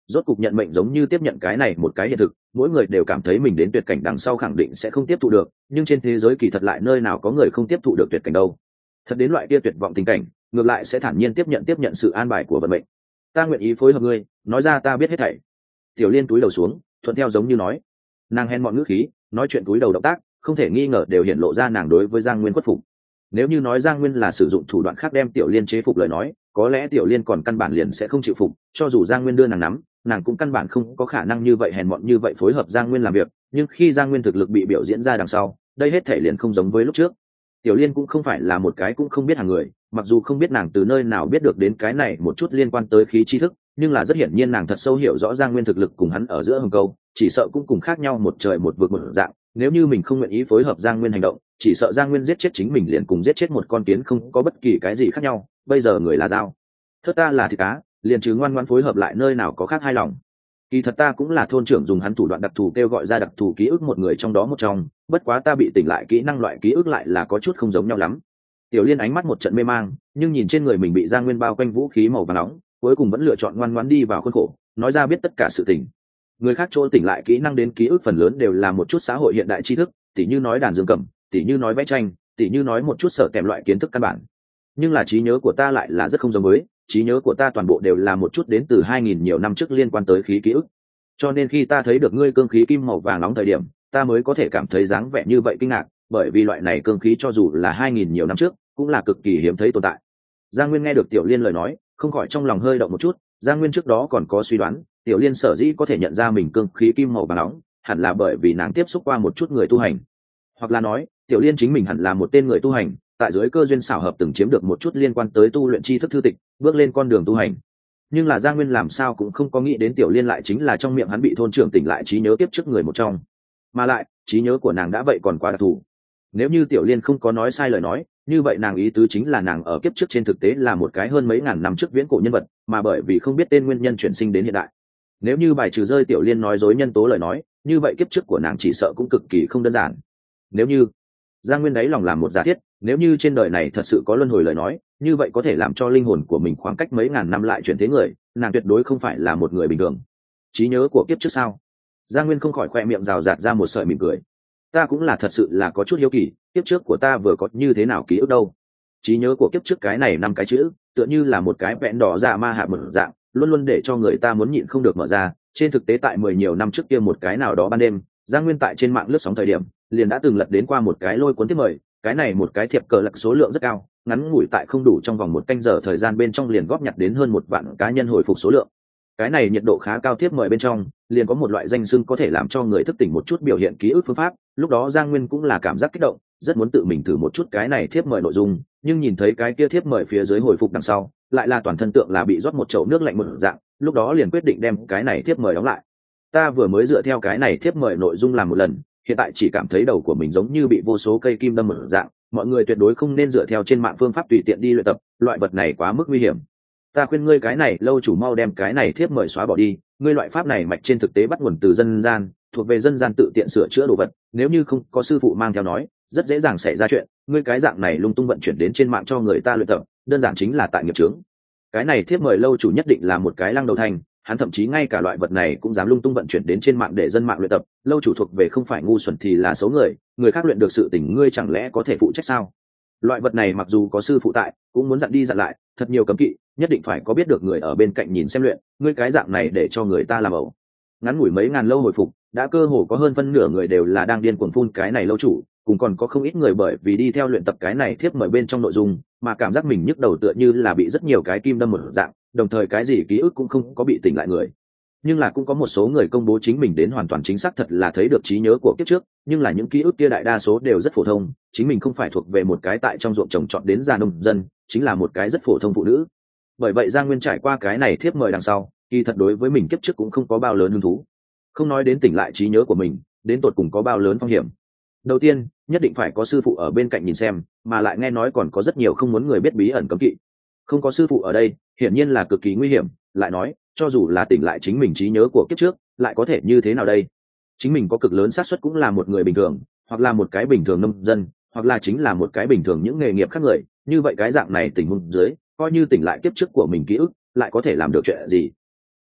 rốt cục nhận mệnh giống như tiếp nhận cái này một cái hiện thực. Mỗi người đều cảm thấy mình đến tuyệt cảnh đằng sau khẳng định sẽ không tiếp thụ được, nhưng trên thế giới kỳ thật lại nơi nào có người không tiếp thụ được tuyệt cảnh đâu. Thật đến loại kia tuyệt vọng tình cảnh, ngược lại sẽ thản nhiên tiếp nhận sự an bài của vận mệnh. Ta nguyện ý phối hợp ngươi, nói ra ta biết hết thảy. Tiểu Liên túi đầu xuống, thuận theo giống như nói. Nàng hèn mọn ngữ khí, nói chuyện túi đầu động tác, không thể nghi ngờ đều hiện lộ ra nàng đối với Giang Nguyên khuất phục. Nếu như nói Giang Nguyên là sử dụng thủ đoạn khác đem Tiểu Liên chế phục lời nói, có lẽ Tiểu Liên còn căn bản liền sẽ không chịu phục, cho dù Giang Nguyên đưa nàng nắm, nàng cũng căn bản không có khả năng như vậy hèn mọn như vậy phối hợp Giang Nguyên làm việc. Nhưng khi Giang Nguyên thực lực bị biểu diễn ra đằng sau, đây hết thể liền không giống với lúc trước. Tiểu Liên cũng không phải là một cái cũng không biết hàng người, mặc dù không biết nàng từ nơi nào biết được đến cái này một chút liên quan tới khí tri thức, nhưng là rất hiển nhiên nàng thật sâu hiểu rõ Giang Nguyên thực lực cùng hắn ở giữa hầm câu, chỉ sợ cũng cùng khác nhau một trời một vực một dạng. Nếu như mình không nguyện ý phối hợp Giang Nguyên hành động, chỉ sợ Giang Nguyên giết chết chính mình liền cùng giết chết một con kiến không có bất kỳ cái gì khác nhau. Bây giờ người là dao, thớt ta là thịt cá, liền chứ ngoan ngoãn phối hợp lại nơi nào có khác hai lòng. Kỳ thật ta cũng là thôn trưởng dùng hắn thủ đoạn đặc thù kêu gọi ra đặc thù ký ức một người trong đó một trong, bất quá ta bị tỉnh lại kỹ năng loại ký ức lại là có chút không giống nhau lắm. Tiểu Liên ánh mắt một trận mê mang, nhưng nhìn trên người mình bị Giang Nguyên bao quanh vũ khí màu vàng nóng, cuối cùng vẫn lựa chọn ngoan ngoãn đi vào khuôn khổ, nói ra biết tất cả sự tình. Người khác chỗ tỉnh lại kỹ năng đến ký ức phần lớn đều là một chút xã hội hiện đại tri thức, tỉ như nói đàn dương cầm, tỉ như nói vẽ tranh, tỉ như nói một chút sở kèm loại kiến thức căn bản. Nhưng là trí nhớ của ta lại là rất không giống với, trí nhớ của ta toàn bộ đều là một chút đến từ 2000 nhiều năm trước liên quan tới khí ký ức. Cho nên khi ta thấy được ngươi cương khí kim màu vàng nóng thời điểm, ta mới có thể cảm thấy dáng vẻ như vậy kinh ngạc, bởi vì loại này cương khí cho dù là 2000 nhiều năm trước, cũng là cực kỳ hiếm thấy tồn tại. Giang Nguyên nghe được Tiểu Liên lời nói, không khỏi trong lòng hơi động một chút. Giang Nguyên trước đó còn có suy đoán, Tiểu Liên sở dĩ có thể nhận ra mình cương khí kim màu vàng nóng, hẳn là bởi vì nàng tiếp xúc qua một chút người tu hành, hoặc là nói, Tiểu Liên chính mình hẳn là một tên người tu hành, tại dưới cơ duyên xảo hợp từng chiếm được một chút liên quan tới tu luyện tri thức thư tịch, bước lên con đường tu hành. Nhưng là Giang Nguyên làm sao cũng không có nghĩ đến Tiểu Liên lại chính là trong miệng hắn bị thôn trưởng tỉnh lại trí nhớ tiếp trước người một trong, mà lại trí nhớ của nàng đã vậy còn quá đặc thù. Nếu như Tiểu Liên không có nói sai lời nói, như vậy nàng ý tứ chính là nàng ở kiếp trước trên thực tế là một cái hơn mấy ngàn năm trước viễn cổ nhân vật, mà bởi vì không biết tên nguyên nhân chuyển sinh đến hiện đại. Nếu như bài trừ rơi Tiểu Liên nói dối nhân tố lời nói, như vậy kiếp trước của nàng chỉ sợ cũng cực kỳ không đơn giản. Nếu như Giang Nguyên đáy lòng làm một giả thiết, nếu như trên đời này thật sự có luân hồi lời nói, như vậy có thể làm cho linh hồn của mình khoảng cách mấy ngàn năm lại chuyển thế người, nàng tuyệt đối không phải là một người bình thường. Trí nhớ của kiếp trước sao? Giang Nguyên không khỏi khoe miệng rào rạt ra một sợi mỉm cười. Ta cũng là thật sự là có chút hiếu kỳ, kiếp trước của ta vừa có như thế nào ký ức đâu. Trí nhớ của kiếp trước cái này 5 cái chữ, tựa như là một cái vẹn đỏ dạ ma hạ một dạng, luôn luôn để cho người ta muốn nhịn không được mở ra. Trên thực tế tại 10 nhiều năm trước kia một cái nào đó ban đêm, Giang Nguyên tại trên mạng lướt sóng thời điểm, liền đã từng lật đến qua một cái lôi cuốn tiếp mời, cái này một cái thiệp cờ lạc số lượng rất cao, ngắn ngủi tại không đủ trong vòng 1 canh giờ thời gian bên trong liền góp nhặt đến hơn 1 vạn cá nhân hồi phục số lượng. Cái này nhiệt độ khá cao thiệp mời bên trong, liền có một loại danh xưng có thể làm cho người thức tỉnh một chút biểu hiện ký ức phương pháp. Lúc đó Giang Nguyên cũng là cảm giác kích động, rất muốn tự mình thử một chút cái này thiệp mời nội dung, nhưng nhìn thấy cái kia thiệp mời phía dưới hồi phục đằng sau, lại là toàn thân tượng là bị rót một chậu nước lạnh một dạng, lúc đó liền quyết định đem cái này thiệp mời đóng lại. Ta vừa mới dựa theo cái này thiệp mời nội dung làm một lần, hiện tại chỉ cảm thấy đầu của mình giống như bị vô số cây kim đâm một dạng, mọi người tuyệt đối không nên dựa theo trên mạng phương pháp tùy tiện đi luyện tập, loại vật này quá mức nguy hiểm. Ta khuyên ngươi cái này lâu chủ mau đem cái này thiếp mời xóa bỏ đi, ngươi loại pháp này mạch trên thực tế bắt nguồn từ dân gian, thuộc về dân gian tự tiện sửa chữa đồ vật, nếu như không có sư phụ mang theo nói, rất dễ dàng xảy ra chuyện, ngươi cái dạng này lung tung vận chuyển đến trên mạng cho người ta luyện tập, đơn giản chính là tại nghiệp chướng. Cái này thiếp mời lâu chủ nhất định là một cái lăng đầu thành, hắn thậm chí ngay cả loại vật này cũng dám lung tung vận chuyển đến trên mạng để dân mạng luyện tập, lâu chủ thuộc về không phải ngu xuẩn thì là xấu người, người khác luyện được sự tình ngươi chẳng lẽ có thể phụ trách sao? Loại vật này mặc dù có sư phụ tại, cũng muốn dặn đi dặn lại, thật nhiều cấm kỵ, nhất định phải có biết được người ở bên cạnh nhìn xem luyện, ngươi cái dạng này để cho người ta làm ẩu. Ngắn ngủi mấy ngàn lâu hồi phục, đã cơ hồ có hơn phân nửa người đều là đang điên cuồng phun cái này lâu chủ, cùng còn có không ít người bởi vì đi theo luyện tập cái này thiếp mời bên trong nội dung, mà cảm giác mình nhức đầu tựa như là bị rất nhiều cái kim đâm một dạng, đồng thời cái gì ký ức cũng không có bị tỉnh lại người. Nhưng là cũng có một số người công bố chính mình đến hoàn toàn chính xác thật là thấy được trí nhớ của kiếp trước, nhưng là những ký ức kia đại đa số đều rất phổ thông, chính mình không phải thuộc về một cái tại trong ruộng trồng trọt đến già nông dân, chính là một cái rất phổ thông phụ nữ. Bởi vậy Giang Nguyên trải qua cái này thiếp mời đằng sau, kỳ thật đối với mình kiếp trước cũng không có bao lớn hứng thú. Không nói đến tỉnh lại trí nhớ của mình, đến tột cùng có bao lớn phong hiểm. Đầu tiên, nhất định phải có sư phụ ở bên cạnh nhìn xem, mà lại nghe nói còn có rất nhiều không muốn người biết bí ẩn cấm kỵ. Không có sư phụ ở đây, hiển nhiên là cực kỳ nguy hiểm, lại nói, cho dù là tỉnh lại chính mình trí nhớ của kiếp trước, lại có thể như thế nào đây? Chính mình có cực lớn xác suất cũng là một người bình thường, hoặc là một cái bình thường nông dân, hoặc là chính là một cái bình thường những nghề nghiệp khác người, như vậy cái dạng này tình huống dưới, coi như tỉnh lại kiếp trước của mình ký ức, lại có thể làm được chuyện gì?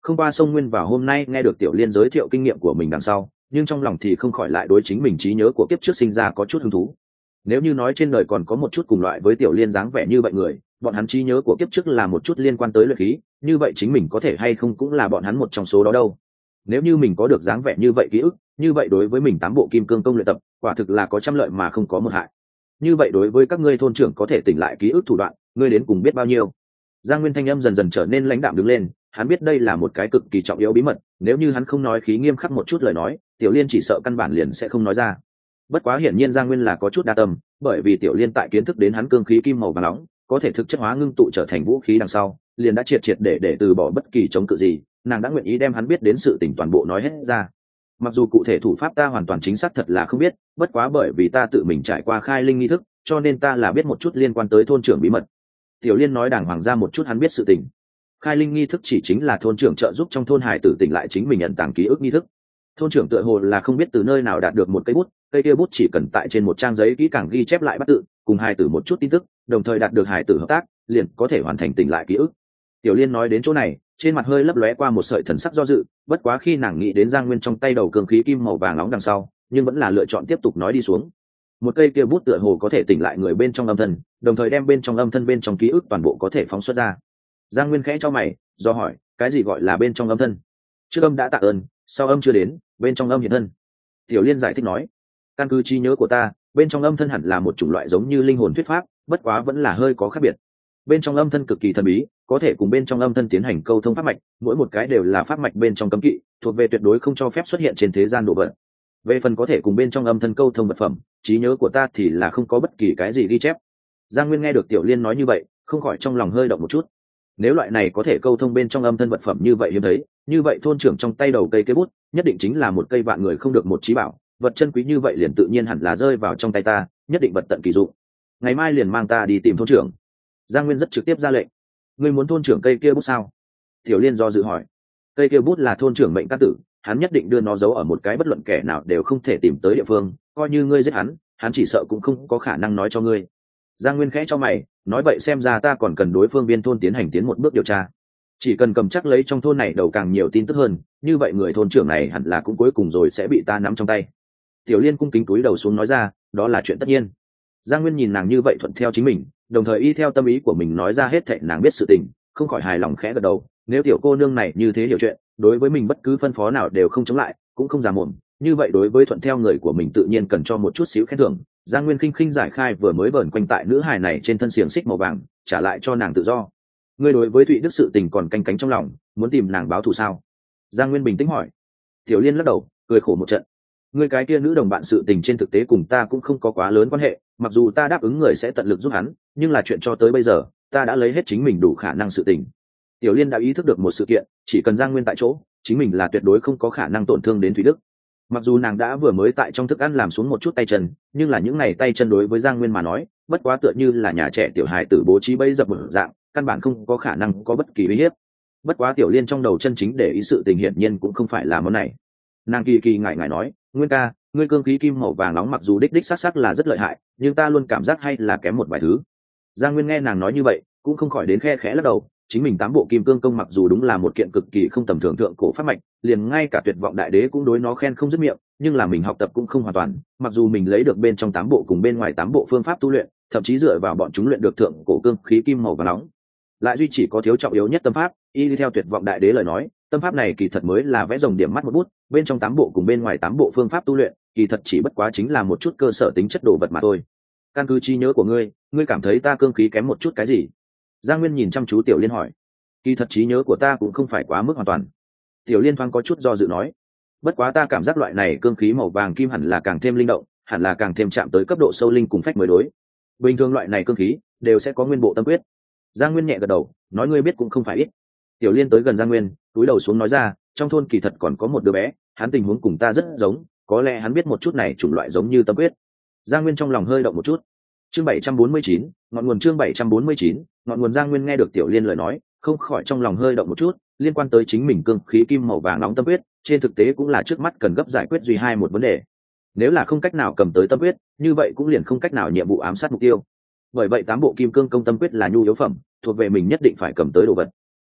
không qua sông Nguyên vào hôm nay nghe được Tiểu Liên giới thiệu kinh nghiệm của mình đằng sau, nhưng trong lòng thì không khỏi lại đối chính mình trí nhớ của kiếp trước sinh ra có chút hứng thú. Nếu như nói trên đời còn có một chút cùng loại với Tiểu Liên dáng vẻ như vậy người, bọn hắn trí nhớ của kiếp trước là một chút liên quan tới luyện khí, như vậy chính mình có thể hay không cũng là bọn hắn một trong số đó đâu. Nếu như mình có được dáng vẻ như vậy ký ức, như vậy đối với mình 8 bộ kim cương công luyện tập, quả thực là có trăm lợi mà không có một hại. Như vậy đối với các ngươi thôn trưởng có thể tỉnh lại ký ức thủ đoạn, ngươi đến cùng biết bao nhiêu? Giang Nguyên thanh âm dần dần trở nên lãnh đạm đứng lên, hắn biết đây là một cái cực kỳ trọng yếu bí mật, nếu như hắn không nói khí nghiêm khắc một chút lời nói, Tiểu Liên chỉ sợ căn bản liền sẽ không nói ra. Bất quá hiển nhiên Giang Nguyên là có chút đa tâm, bởi vì Tiểu Liên tại kiến thức đến hắn cương khí kim màu vàng nóng, có thể thực chất hóa ngưng tụ trở thành vũ khí đằng sau, liền đã triệt để từ bỏ bất kỳ chống cự gì, nàng đã nguyện ý đem hắn biết đến sự tình toàn bộ nói hết ra. Mặc dù cụ thể thủ pháp ta hoàn toàn chính xác thật là không biết, bất quá bởi vì ta tự mình trải qua khai linh nghi thức, cho nên ta là biết một chút liên quan tới thôn trưởng bí mật. Tiểu Liên nói đàng hoàng ra một chút hắn biết sự tình. Khai linh nghi thức chỉ chính là thôn trưởng trợ giúp trong thôn hải tử tỉnh lại chính mình nhận tàng ký ức nghi thức. Thôn trưởng tựa hồ là không biết từ nơi nào đạt được một cây bút, cây kia bút chỉ cần tại trên một trang giấy kỹ càng ghi chép lại bắt tự, cùng hải tử một chút tin tức, đồng thời đạt được hải tử hợp tác, liền có thể hoàn thành tỉnh lại ký ức. Tiểu Liên nói đến chỗ này, trên mặt hơi lấp lóe qua một sợi thần sắc do dự, bất quá khi nàng nghĩ đến Giang Nguyên trong tay đầu cường khí kim màu vàng nóng đằng sau, nhưng vẫn là lựa chọn tiếp tục nói đi xuống. Một cây kia bút tựa hồ có thể tỉnh lại người bên trong âm thân, đồng thời đem bên trong âm thân bên trong ký ức toàn bộ có thể phóng xuất ra. Giang Nguyên khẽ cho mày, do hỏi, cái gì gọi là bên trong âm thân? Trước âm đã tạ ơn, sau âm chưa đến, bên trong âm hiện thân. Tiểu Liên giải thích nói, căn cứ trí nhớ của ta, bên trong âm thân hẳn là một chủng loại giống như linh hồn thuyết pháp, bất quá vẫn là hơi có khác biệt. Bên trong âm thân cực kỳ thần bí, có thể cùng bên trong âm thân tiến hành câu thông pháp mạch, mỗi một cái đều là pháp mạch bên trong cấm kỵ, thuộc về tuyệt đối không cho phép xuất hiện trên thế gian đồ vật. Về phần có thể cùng bên trong âm thân câu thông vật phẩm, trí nhớ của ta thì là không có bất kỳ cái gì ghi chép. Giang Nguyên nghe được Tiểu Liên nói như vậy, không khỏi trong lòng hơi động một chút. Nếu loại này có thể câu thông bên trong âm thân vật phẩm như vậy hiếm thấy, như vậy thôn trưởng trong tay đầu cây cây bút nhất định chính là một cây vạn người không được một trí bảo, vật chân quý như vậy liền tự nhiên hẳn là rơi vào trong tay ta, nhất định vật tận kỳ dụng. Ngày mai liền mang ta đi tìm thôn trưởng. Giang Nguyên rất trực tiếp ra lệnh. Ngươi muốn thôn trưởng cây kia bút sao? Tiểu Liên do dự hỏi. Cây kia bút là thôn trưởng mệnh căn tử, hắn nhất định đưa nó giấu ở một cái bất luận kẻ nào đều không thể tìm tới địa phương, coi như ngươi giết hắn, hắn chỉ sợ cũng không có khả năng nói cho ngươi. Giang Nguyên khẽ cho mày, nói vậy xem ra ta còn cần đối phương viên thôn tiến hành tiến một bước điều tra. Chỉ cần cầm chắc lấy trong thôn này đầu càng nhiều tin tức hơn, như vậy người thôn trưởng này hẳn là cũng cuối cùng rồi sẽ bị ta nắm trong tay. Tiểu Liên cung kính cúi đầu xuống nói ra, đó là chuyện tất nhiên. Giang Nguyên nhìn nàng như vậy thuận theo chính mình, đồng thời y theo tâm ý của mình nói ra hết thảy nàng biết sự tình, không khỏi hài lòng khẽ gật đầu. Nếu tiểu cô nương này như thế hiểu chuyện, đối với mình bất cứ phân phó nào đều không chống lại, cũng không giả mồm, như vậy đối với thuận theo người của mình tự nhiên cần cho một chút xíu khen thưởng. Giang Nguyên khinh khinh giải khai vừa mới vờn quanh tại nữ hài này trên thân xiềng xích màu vàng, trả lại cho nàng tự do. Ngươi đối với Thụy Đức sự tình còn canh cánh trong lòng, muốn tìm nàng báo thù sao? Giang Nguyên bình tĩnh hỏi. Tiểu Liên lắc đầu, cười khổ một trận. Ngươi cái kia nữ đồng bạn sự tình trên thực tế cùng ta cũng không có quá lớn quan hệ, mặc dù ta đáp ứng người sẽ tận lực giúp hắn, nhưng là chuyện cho tới bây giờ, ta đã lấy hết chính mình đủ khả năng sự tình. Tiểu Liên đã ý thức được một sự kiện, chỉ cần Giang Nguyên tại chỗ, chính mình là tuyệt đối không có khả năng tổn thương đến Thụy Đức. Mặc dù nàng đã vừa mới tại trong thức ăn làm xuống một chút tay chân, nhưng là những ngày tay chân đối với Giang Nguyên mà nói, bất quá tựa như là nhà trẻ tiểu hài tử bố trí bẫy dập một dạng, căn bản không có khả năng có bất kỳ uy hiếp. Bất quá Tiểu Liên trong đầu chân chính để ý sự tình hiển nhiên cũng không phải là món này. Nàng kỳ kỳ ngại ngại nói, Nguyên ca, ngươi cương khí kim màu vàng nóng mặc dù đích xác xác là rất lợi hại, nhưng ta luôn cảm giác hay là kém một vài thứ. Giang Nguyên nghe nàng nói như vậy, cũng không khỏi đến khe khẽ lắc đầu. Chính mình 8 bộ kim cương công mặc dù đúng là một kiện cực kỳ không tầm thường thượng cổ pháp mạch, liền ngay cả Tuyệt vọng đại đế cũng đối nó khen không dứt miệng, nhưng là mình học tập cũng không hoàn toàn, mặc dù mình lấy được bên trong 8 bộ cùng bên ngoài 8 bộ phương pháp tu luyện, thậm chí dựa vào bọn chúng luyện được thượng cổ cương khí kim màu vàng nóng, lại duy chỉ có thiếu trọng yếu nhất tâm pháp. Y theo Tuyệt vọng đại đế lời nói, tâm pháp này kỳ thật mới là vẽ rồng điểm mắt một bút, bên trong 8 bộ cùng bên ngoài 8 bộ phương pháp tu luyện, kỳ thật chỉ bất quá chính là một chút cơ sở tính chất đồ vật mà thôi. Căn cứ trí nhớ của ngươi cảm thấy ta cương khí kém một chút cái gì? Giang Nguyên nhìn chăm chú Tiểu Liên hỏi. Kỳ thật trí nhớ của ta cũng không phải quá mức hoàn toàn. Tiểu Liên thoáng có chút do dự nói. Bất quá ta cảm giác loại này cương khí màu vàng kim hẳn là càng thêm linh động, hẳn là càng thêm chạm tới cấp độ sâu linh cùng phách mới đối. Bình thường loại này cương khí đều sẽ có nguyên bộ tâm quyết. Giang Nguyên nhẹ gật đầu, nói ngươi biết cũng không phải ít. Tiểu Liên tới gần Giang Nguyên, cúi đầu xuống nói ra, trong thôn kỳ thật còn có một đứa bé, hắn tình huống cùng ta rất giống, có lẽ hắn biết một chút này chủng loại giống như tâm quyết. Giang Nguyên trong lòng hơi động một chút. Chương 749, ngọn nguồn chương 749, ngọn nguồn. Giang Nguyên nghe được Tiểu Liên lời nói, không khỏi trong lòng hơi động một chút, liên quan tới chính mình cương khí kim màu vàng nóng tâm quyết, trên thực tế cũng là trước mắt cần gấp giải quyết duy hai một vấn đề. Nếu là không cách nào cầm tới tâm quyết, như vậy cũng liền không cách nào nhiệm vụ ám sát mục tiêu. Bởi vậy 8 bộ kim cương công tâm quyết là nhu yếu phẩm, thuộc về mình nhất định phải cầm tới đồ vật.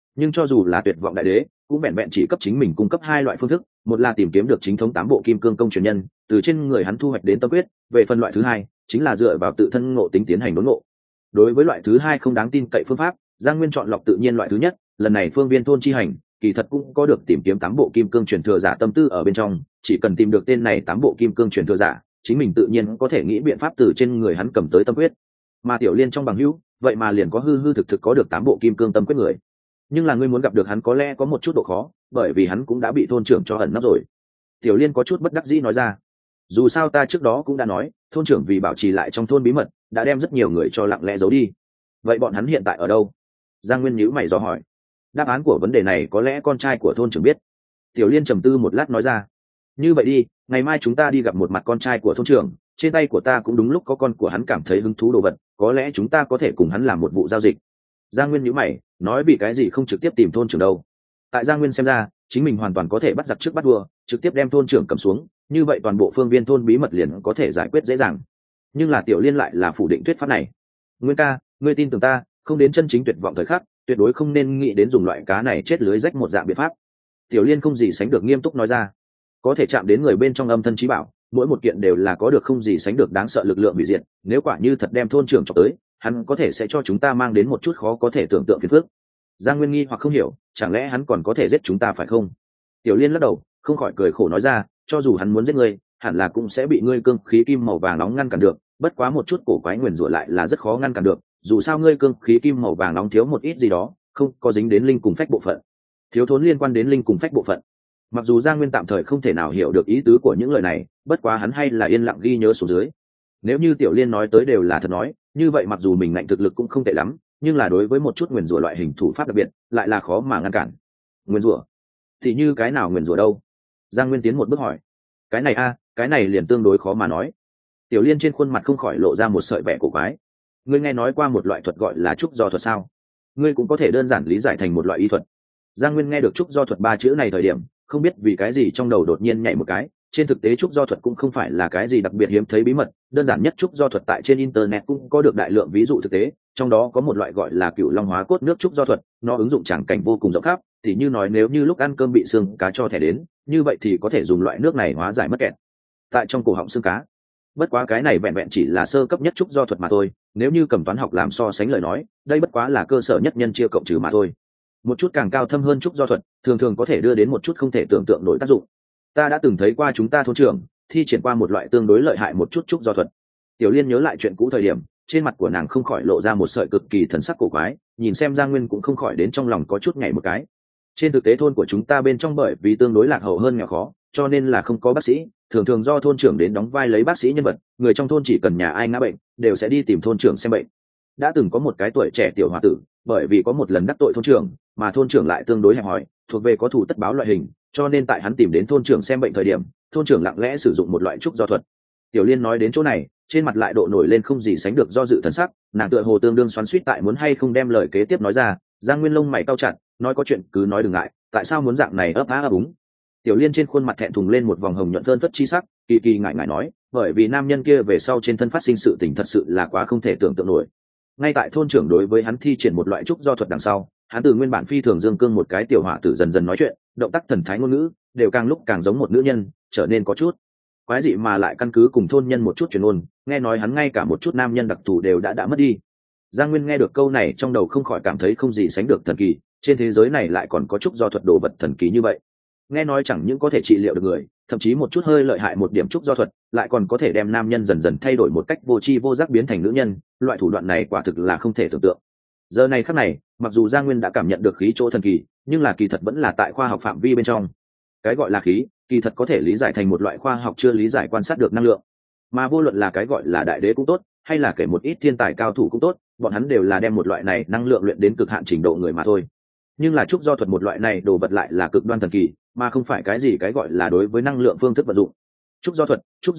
nhưng cho dù là tuyệt vọng đại đế cũng vẹn vẹn chỉ cấp chính mình cung cấp hai loại phương thức, một là tìm kiếm được chính thống tám bộ kim cương công truyền nhân, từ trên người hắn thu hoạch đến tâm quyết, về phần loại thứ hai chính là dựa vào tự thân ngộ tính tiến hành đốn ngộ. Đối với loại thứ hai không đáng tin cậy phương pháp, Giang Nguyên chọn lọc tự nhiên loại thứ nhất. Lần này phương viên thôn chi hành kỳ thật cũng có được tìm kiếm tám bộ kim cương truyền thừa giả tâm tư ở bên trong, chỉ cần tìm được tên này tám bộ kim cương truyền thừa giả, chính mình tự nhiên có thể nghĩ biện pháp từ trên người hắn cầm tới tâm quyết. Mà Tiểu Liên trong bằng hữu vậy mà liền có hư hư thực thực có được tám bộ kim cương tâm quyết người, nhưng là ngươi muốn gặp được hắn có lẽ có một chút độ khó, bởi vì hắn cũng đã bị thôn trưởng cho ẩn nấp rồi. Tiểu Liên có chút bất đắc dĩ nói ra. Dù sao ta trước đó cũng đã nói, thôn trưởng vì bảo trì lại trong thôn bí mật đã đem rất nhiều người cho lặng lẽ giấu đi. Vậy bọn hắn hiện tại ở đâu? Giang Nguyên nhíu mày dò hỏi. Đáp án của vấn đề này có lẽ con trai của thôn trưởng biết. Tiểu Liên trầm tư một lát nói ra. Như vậy đi, ngày mai chúng ta đi gặp một mặt con trai của thôn trưởng, trên tay của ta cũng đúng lúc có con của hắn cảm thấy hứng thú đồ vật, có lẽ chúng ta có thể cùng hắn làm một vụ giao dịch. Giang Nguyên nhíu mày, nói vì cái gì không trực tiếp tìm thôn trưởng đâu? Tại Giang Nguyên xem ra, chính mình hoàn toàn có thể bắt giặc trước bắt vua, trực tiếp đem thôn trưởng cầm xuống, như vậy toàn bộ phương viên thôn bí mật liền có thể giải quyết dễ dàng. Nhưng là Tiểu Liên lại là phủ định thuyết pháp này. Nguyên ca, ngươi tin tưởng ta, không đến chân chính tuyệt vọng thời khắc, tuyệt đối không nên nghĩ đến dùng loại cá này chết lưới rách một dạng biện pháp. Tiểu Liên không gì sánh được nghiêm túc nói ra. Có thể chạm đến người bên trong âm thân trí bảo, mỗi một kiện đều là có được không gì sánh được đáng sợ lực lượng hủy diệt, nếu quả như thật đem thôn trưởng chọc tới, hắn có thể sẽ cho chúng ta mang đến một chút khó có thể tưởng tượng phiền phức. Giang Nguyên nghi hoặc không hiểu, chẳng lẽ hắn còn có thể giết chúng ta phải không? Tiểu Liên lắc đầu, không khỏi cười khổ nói ra, cho dù hắn muốn giết ngươi, hẳn là cũng sẽ bị ngươi cương khí kim màu vàng nóng ngăn cản được, bất quá một chút cổ quái nguyền rủa lại là rất khó ngăn cản được, dù sao ngươi cương khí kim màu vàng nóng thiếu một ít gì đó, không có dính đến linh cùng phách bộ phận. Thiếu thốn liên quan đến linh cùng phách bộ phận. Mặc dù Giang Nguyên tạm thời không thể nào hiểu được ý tứ của những lời này, bất quá hắn hay là yên lặng ghi nhớ xuống dưới. Nếu như Tiểu Liên nói tới đều là thật nói, như vậy mặc dù mình ngạnh thực lực cũng không tệ lắm, nhưng là đối với một chút nguyền rủa loại hình thủ pháp đặc biệt, lại là khó mà ngăn cản. Nguyền rủa? Thì như cái nào nguyền rủa đâu? Giang Nguyên tiến một bước hỏi. Cái này cái này liền tương đối khó mà nói. Tiểu Liên trên khuôn mặt không khỏi lộ ra một sợi vẻ cổ quái. Ngươi nghe nói qua một loại thuật gọi là trúc do thuật sao? Ngươi cũng có thể đơn giản lý giải thành một loại y thuật. Giang Nguyên nghe được trúc do thuật ba chữ này thời điểm, không biết vì cái gì trong đầu đột nhiên nhảy một cái. Trên thực tế trúc do thuật cũng không phải là cái gì đặc biệt hiếm thấy bí mật, đơn giản nhất trúc do thuật tại trên internet cũng có được đại lượng ví dụ thực tế, trong đó có một loại gọi là cửu long hóa cốt nước trúc do thuật, nó ứng dụng tràng cảnh vô cùng rộng khắp, thì như nói nếu như lúc ăn cơm bị xương cá cho thẻ đến, như vậy thì có thể dùng loại nước này hóa giải mất kẹt tại trong cổ họng xương cá. Bất quá cái này vẹn vẹn chỉ là sơ cấp nhất trúc do thuật mà thôi, nếu như cầm toán học làm so sánh lời nói, đây bất quá là cơ sở nhất nhân chia cộng trừ mà thôi. Một chút càng cao thâm hơn trúc do thuật, thường thường có thể đưa đến một chút không thể tưởng tượng nổi tác dụng. Ta đã từng thấy qua chúng ta thôn trưởng thi triển qua một loại tương đối lợi hại một chút trúc do thuật. Tiểu Liên nhớ lại chuyện cũ thời điểm, trên mặt của nàng không khỏi lộ ra một sợi cực kỳ thần sắc cổ quái, nhìn xem Giang Nguyên cũng không khỏi đến trong lòng có chút nhảy một cái. Trên thực tế thôn của chúng ta bên trong bởi vì tương đối lạc hậu hơn nghèo khó, cho nên là không có bác sĩ, thường thường do thôn trưởng đến đóng vai lấy bác sĩ nhân vật, người trong thôn chỉ cần nhà ai ngã bệnh, đều sẽ đi tìm thôn trưởng xem bệnh. Đã từng có một cái tuổi trẻ tiểu hòa tử, bởi vì có một lần đắc tội thôn trưởng, mà thôn trưởng lại tương đối hẹp hòi, thuộc về có thủ tất báo loại hình, cho nên tại hắn tìm đến thôn trưởng xem bệnh thời điểm, thôn trưởng lặng lẽ sử dụng một loại trúc do thuật. Tiểu Liên nói đến chỗ này, trên mặt lại độ nổi lên không gì sánh được do dự thần sắc, nàng tựa hồ tương đương xoắn xuýt tại muốn hay không đem lời kế tiếp nói ra. Giang Nguyên lông mày cau chặt, nói có chuyện cứ nói đừng ngại, tại sao muốn dạng này ấp á ấp úng? Tiểu Liên trên khuôn mặt thẹn thùng lên một vòng hồng nhuận phơn phất chi sắc, kỳ kỳ ngại ngại nói, bởi vì nam nhân kia về sau trên thân phát sinh sự tình thật sự là quá không thể tưởng tượng nổi. Ngay tại thôn trưởng đối với hắn thi triển một loại trúc do thuật đằng sau, hắn từ nguyên bản phi thường dương cương một cái tiểu hỏa tử dần dần nói chuyện, động tác thần thái ngôn ngữ đều càng lúc càng giống một nữ nhân, trở nên có chút quái dị, mà lại căn cứ cùng thôn nhân một chút truyền ngôn, nghe nói hắn ngay cả một chút nam nhân đặc thù đều đã mất đi. Giang Nguyên nghe được câu này trong đầu không khỏi cảm thấy không gì sánh được thần kỳ, trên thế giới này lại còn có trúc do thuật đồ vật thần kỳ như vậy. Nghe nói chẳng những có thể trị liệu được người, thậm chí một chút hơi lợi hại một điểm trúc do thuật lại còn có thể đem nam nhân dần dần thay đổi một cách vô tri vô giác biến thành nữ nhân, loại thủ đoạn này quả thực là không thể tưởng tượng. Giờ này khắc này, mặc dù Giang Nguyên đã cảm nhận được khí chỗ thần kỳ, nhưng là kỳ thật vẫn là tại khoa học phạm vi bên trong. Cái gọi là khí, kỳ thật có thể lý giải thành một loại khoa học chưa lý giải quan sát được năng lượng, mà vô luận là cái gọi là đại đế cũng tốt, hay là kể một ít thiên tài cao thủ cũng tốt, bọn hắn đều là đem một loại này năng lượng luyện đến cực hạn trình độ người mà thôi. Nhưng là trúc do thuật một loại này đồ vật lại là cực đoan thần kỳ, mà không phải cái gì cái gọi là đối với năng lượng phương thức vận dụng. Trúc do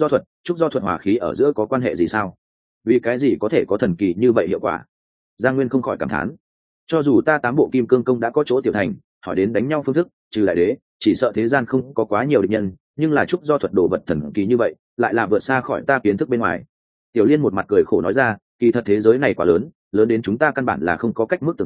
thuật hỏa khí ở giữa có quan hệ gì sao? Vì cái gì có thể có thần kỳ như vậy hiệu quả? Giang Nguyên không khỏi cảm thán. Cho dù ta 8 bộ kim cương công đã có chỗ tiểu thành, hỏi đến đánh nhau phương thức, trừ đại đế, chỉ sợ thế gian không có quá nhiều địch nhân, nhưng là trúc do thuật đồ vật thần kỳ như vậy, lại là vượt xa khỏi ta kiến thức bên ngoài. Tiểu Liên một mặt cười khổ nói ra, kỳ thật thế giới này quá lớn, lớn đến chúng ta căn bản là không có cách mức tưởng tượng,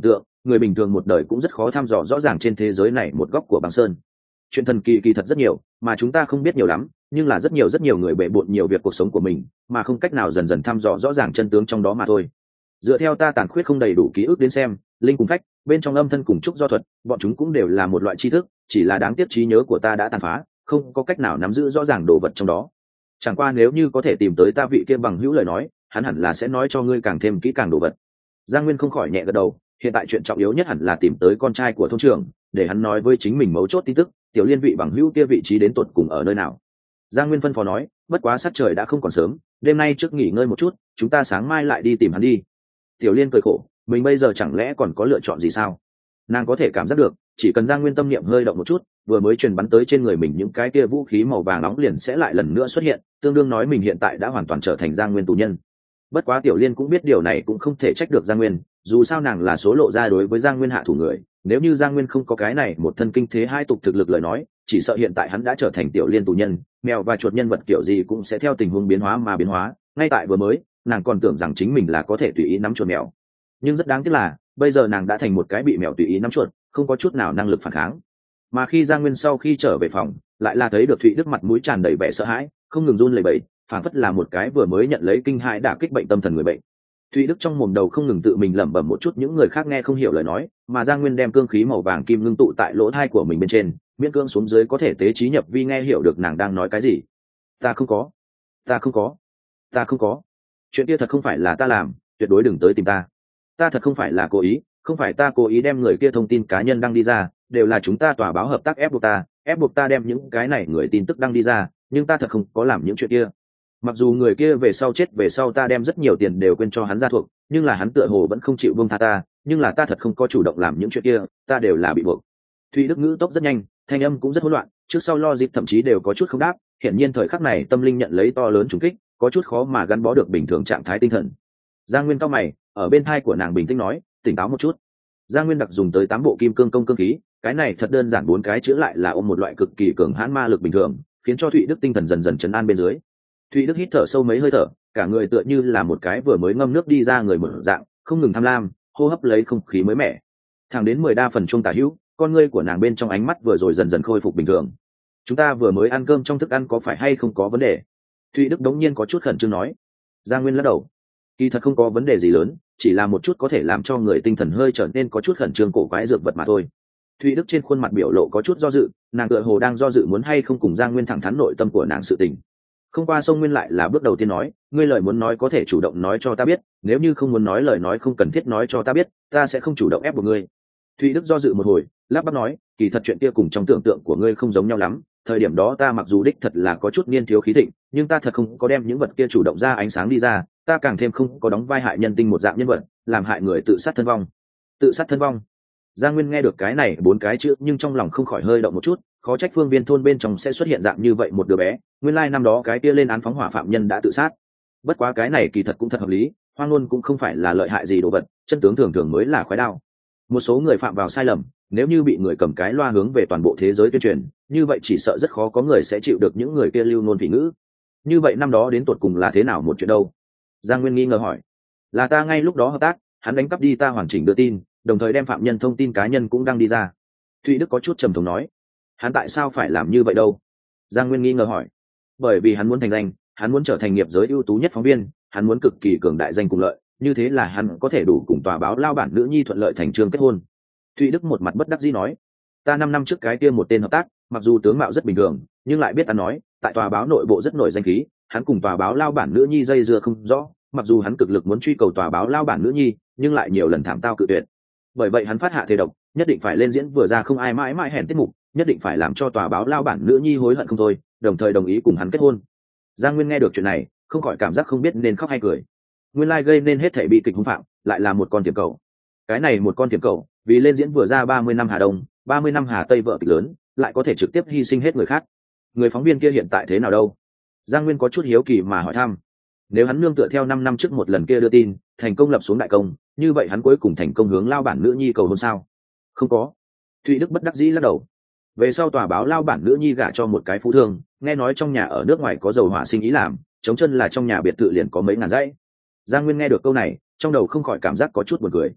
người bình thường một đời cũng rất khó thăm dò rõ ràng trên thế giới này một góc của băng sơn. Chuyện thần kỳ kỳ thật rất nhiều mà chúng ta không biết nhiều lắm, nhưng là rất nhiều người bệ bội nhiều việc cuộc sống của mình mà không cách nào dần dần thăm dò rõ ràng chân tướng trong đó mà thôi. Dựa theo ta tàn khuyết không đầy đủ ký ức đến xem, linh cùng phách bên trong âm thân cùng trúc do thuật, bọn chúng cũng đều là một loại tri thức, chỉ là đáng tiếc trí nhớ của ta đã tàn phá, không có cách nào nắm giữ rõ ràng đồ vật trong đó. Chẳng qua nếu như có thể tìm tới ta vị kia bằng hữu lời nói, hắn hẳn là sẽ nói cho ngươi càng thêm kỹ càng đồ vật. Giang Nguyên không khỏi nhẹ gật đầu, hiện tại chuyện trọng yếu nhất hẳn là tìm tới con trai của thôn trưởng, để hắn nói với chính mình mấu chốt tin tức, Tiểu Liên vị bằng hữu kia vị trí đến tuột cùng ở nơi nào. Giang Nguyên phân phó nói, bất quá sắc trời đã không còn sớm, đêm nay trước nghỉ ngơi một chút, chúng ta sáng mai lại đi tìm hắn đi. Tiểu Liên cười khổ, mình bây giờ chẳng lẽ còn có lựa chọn gì sao? Nàng có thể cảm giác được, chỉ cần Giang Nguyên tâm niệm hơi động một chút, vừa mới truyền bắn tới trên người mình những cái kia vũ khí màu vàng nóng liền sẽ lại lần nữa xuất hiện, tương đương nói mình hiện tại đã hoàn toàn trở thành Giang Nguyên tù nhân. Bất quá Tiểu Liên cũng biết điều này cũng không thể trách được Giang Nguyên, dù sao nàng là số lộ ra đối với Giang Nguyên hạ thủ người, nếu như Giang Nguyên không có cái này một thân kinh thế hai tục thực lực lời nói, chỉ sợ hiện tại hắn đã trở thành Tiểu Liên tù nhân, mèo và chuột nhân vật kiểu gì cũng sẽ theo tình huống biến hóa mà biến hóa. Ngay tại vừa mới, nàng còn tưởng rằng chính mình là có thể tùy ý nắm chuột mèo, nhưng rất đáng tiếc là bây giờ nàng đã thành một cái bị mèo tùy ý nắm chuột, không có chút nào năng lực phản kháng. Mà khi Giang Nguyên sau khi trở về phòng, lại là thấy được Thụy Đức mặt mũi tràn đầy vẻ sợ hãi, không ngừng run lẩy bẩy, phảng phất là một cái vừa mới nhận lấy kinh hãi đả kích bệnh tâm thần người bệnh. Thụy Đức trong mồm đầu không ngừng tự mình lẩm bẩm một chút những người khác nghe không hiểu lời nói, mà Giang Nguyên đem cương khí màu vàng kim ngưng tụ tại lỗ tai của mình bên trên, miễn cưỡng xuống dưới có thể tế trí nhập vi nghe hiểu được nàng đang nói cái gì. Ta không có, ta không có, ta không có. Chuyện kia thật không phải là ta làm, tuyệt đối đừng tới tìm ta. Ta thật không phải là cố ý, không phải ta cố ý đem người kia thông tin cá nhân đăng đi ra, đều là chúng ta tòa báo hợp tác ép buộc ta đem những cái này người tin tức đăng đi ra, nhưng ta thật không có làm những chuyện kia. Mặc dù người kia về sau chết về sau ta đem rất nhiều tiền đều quên cho hắn gia thuộc, nhưng là hắn tựa hồ vẫn không chịu buông tha ta, nhưng là ta thật không có chủ động làm những chuyện kia, ta đều là bị buộc. Thụy Đức ngữ tốc rất nhanh, thanh âm cũng rất hỗn loạn, trước sau lo dịp thậm chí đều có chút không đáp, hiển nhiên thời khắc này tâm linh nhận lấy to lớn trùng kích, có chút khó mà gắn bó được bình thường trạng thái tinh thần. Giang Nguyên cao mày, ở bên tai của nàng bình tĩnh nói, tỉnh táo một chút. Giang Nguyên đặc dùng tới 8 bộ kim cương công cương khí, cái này thật đơn giản 4 cái chữ lại là ôm một loại cực kỳ cường hãn ma lực bình thường, khiến cho Thụy Đức tinh thần dần dần trấn an bên dưới. Thụy Đức hít thở sâu mấy hơi thở, cả người tựa như là một cái vừa mới ngâm nước đi ra người mở dạng, không ngừng tham lam, hô hấp lấy không khí mới mẻ. Thẳng đến 10 đa phần trung tả hữu, con ngươi của nàng bên trong ánh mắt vừa rồi dần dần khôi phục bình thường. Chúng ta vừa mới ăn cơm trong thức ăn có phải hay không có vấn đề? Thụy Đức đống nhiên có chút khẩn trương nói. Giang Nguyên lắc đầu. Kỳ thật không có vấn đề gì lớn, chỉ là một chút có thể làm cho người tinh thần hơi trở nên có chút khẩn trương cổ quái dược vật mà thôi. Thụy Đức trên khuôn mặt biểu lộ có chút do dự, nàng tựa hồ đang do dự muốn hay không cùng Giang Nguyên thẳng thắn nội tâm của nàng sự tình. Không qua sông Nguyên lại là bước đầu tiên nói, ngươi lời muốn nói có thể chủ động nói cho ta biết, nếu như không muốn nói lời nói không cần thiết nói cho ta biết, ta sẽ không chủ động ép buộc ngươi. Thụy Đức do dự một hồi, lắp bắp nói, kỳ thật chuyện kia cùng trong tưởng tượng của ngươi không giống nhau lắm, thời điểm đó ta mặc dù đích thật là có chút niên thiếu khí thịnh, nhưng ta thật không có đem những vật kia chủ động ra ánh sáng đi ra, ta càng thêm không có đóng vai hại nhân tinh một dạng nhân vật, làm hại người tự sát thân vong. Tự sát thân vong. Giang Nguyên nghe được cái này 4 cái chữ nhưng trong lòng không khỏi hơi động một chút, khó trách phương viên thôn bên trong sẽ xuất hiện dạng như vậy một đứa bé, nguyên lai năm đó cái kia lên án phóng hỏa phạm nhân đã tự sát. Bất quá cái này kỳ thật cũng thật hợp lý, hoang ngôn cũng không phải là lợi hại gì đồ vật, chân tướng thường thường mới là khoái đao. Một số người phạm vào sai lầm, nếu như bị người cầm cái loa hướng về toàn bộ thế giới tuyên truyền, như vậy chỉ sợ rất khó có người sẽ chịu được những người kia lưu ngôn phỉ ngữ. Như vậy năm đó đến tột cùng là thế nào một chuyện đâu? Giang Nguyên nghi ngờ hỏi. Là ta ngay lúc đó hợp tác, hắn đánh cắp đi ta hoàn chỉnh đưa tin, đồng thời đem phạm nhân thông tin cá nhân cũng đăng đi ra. Thụy Đức có chút trầm thống nói. Hắn tại sao phải làm như vậy đâu? Giang Nguyên nghi ngờ hỏi. Bởi vì hắn muốn thành danh, hắn muốn trở thành nghiệp giới ưu tú nhất phóng viên, hắn muốn cực kỳ cường đại danh cùng lợi, như thế là hắn có thể đủ cùng tòa báo lao bản nữ nhi thuận lợi thành trương kết hôn. Thụy Đức một mặt bất đắc dĩ nói, ta 5 năm trước cái kia một tên hợp tác, mặc dù tướng mạo rất bình thường, nhưng lại biết ăn nói, tại tòa báo nội bộ rất nổi danh khí, hắn cùng tòa báo lao bản nữ nhi dây dưa không rõ, mặc dù hắn cực lực muốn truy cầu tòa báo lao bản nữ nhi, nhưng lại nhiều lần thảm tao cự tuyệt. Bởi vậy hắn phát hạ thề độc, nhất định phải lên diễn vừa ra không ai mãi mãi hẹn tiết mục, nhất định phải làm cho tòa báo lao bản nữ nhi hối hận không thôi, đồng thời đồng ý cùng hắn kết hôn. Giang Nguyên nghe được chuyện này, không khỏi cảm giác không biết nên khóc hay cười. Nguyên lai gây nên hết thảy bị kịch hung phạm, lại là một con tiềm cầu. Cái này một con tiềm cầu, vì lên diễn vừa ra 30 năm Hà Đông, 30 năm Hà Tây vợ kịch lớn, lại có thể trực tiếp hy sinh hết người khác. Người phóng viên kia hiện tại thế nào đâu? Giang Nguyên có chút hiếu kỳ mà hỏi thăm. Nếu hắn nương tựa theo 5 năm trước một lần kia đưa tin, thành công lập xuống đại công, như vậy hắn cuối cùng thành công hướng lao bản nữ nhi cầu hôn sao? Không có. Thụy Đức bất đắc dĩ lắc đầu. Về sau tòa báo lao bản nữ nhi gả cho một cái phú thương, nghe nói trong nhà ở nước ngoài có dầu hỏa sinh ý làm, chống chân là trong nhà biệt thự liền có mấy ngàn dãy. Giang Nguyên nghe được câu này, trong đầu không khỏi cảm giác có chút buồn cười.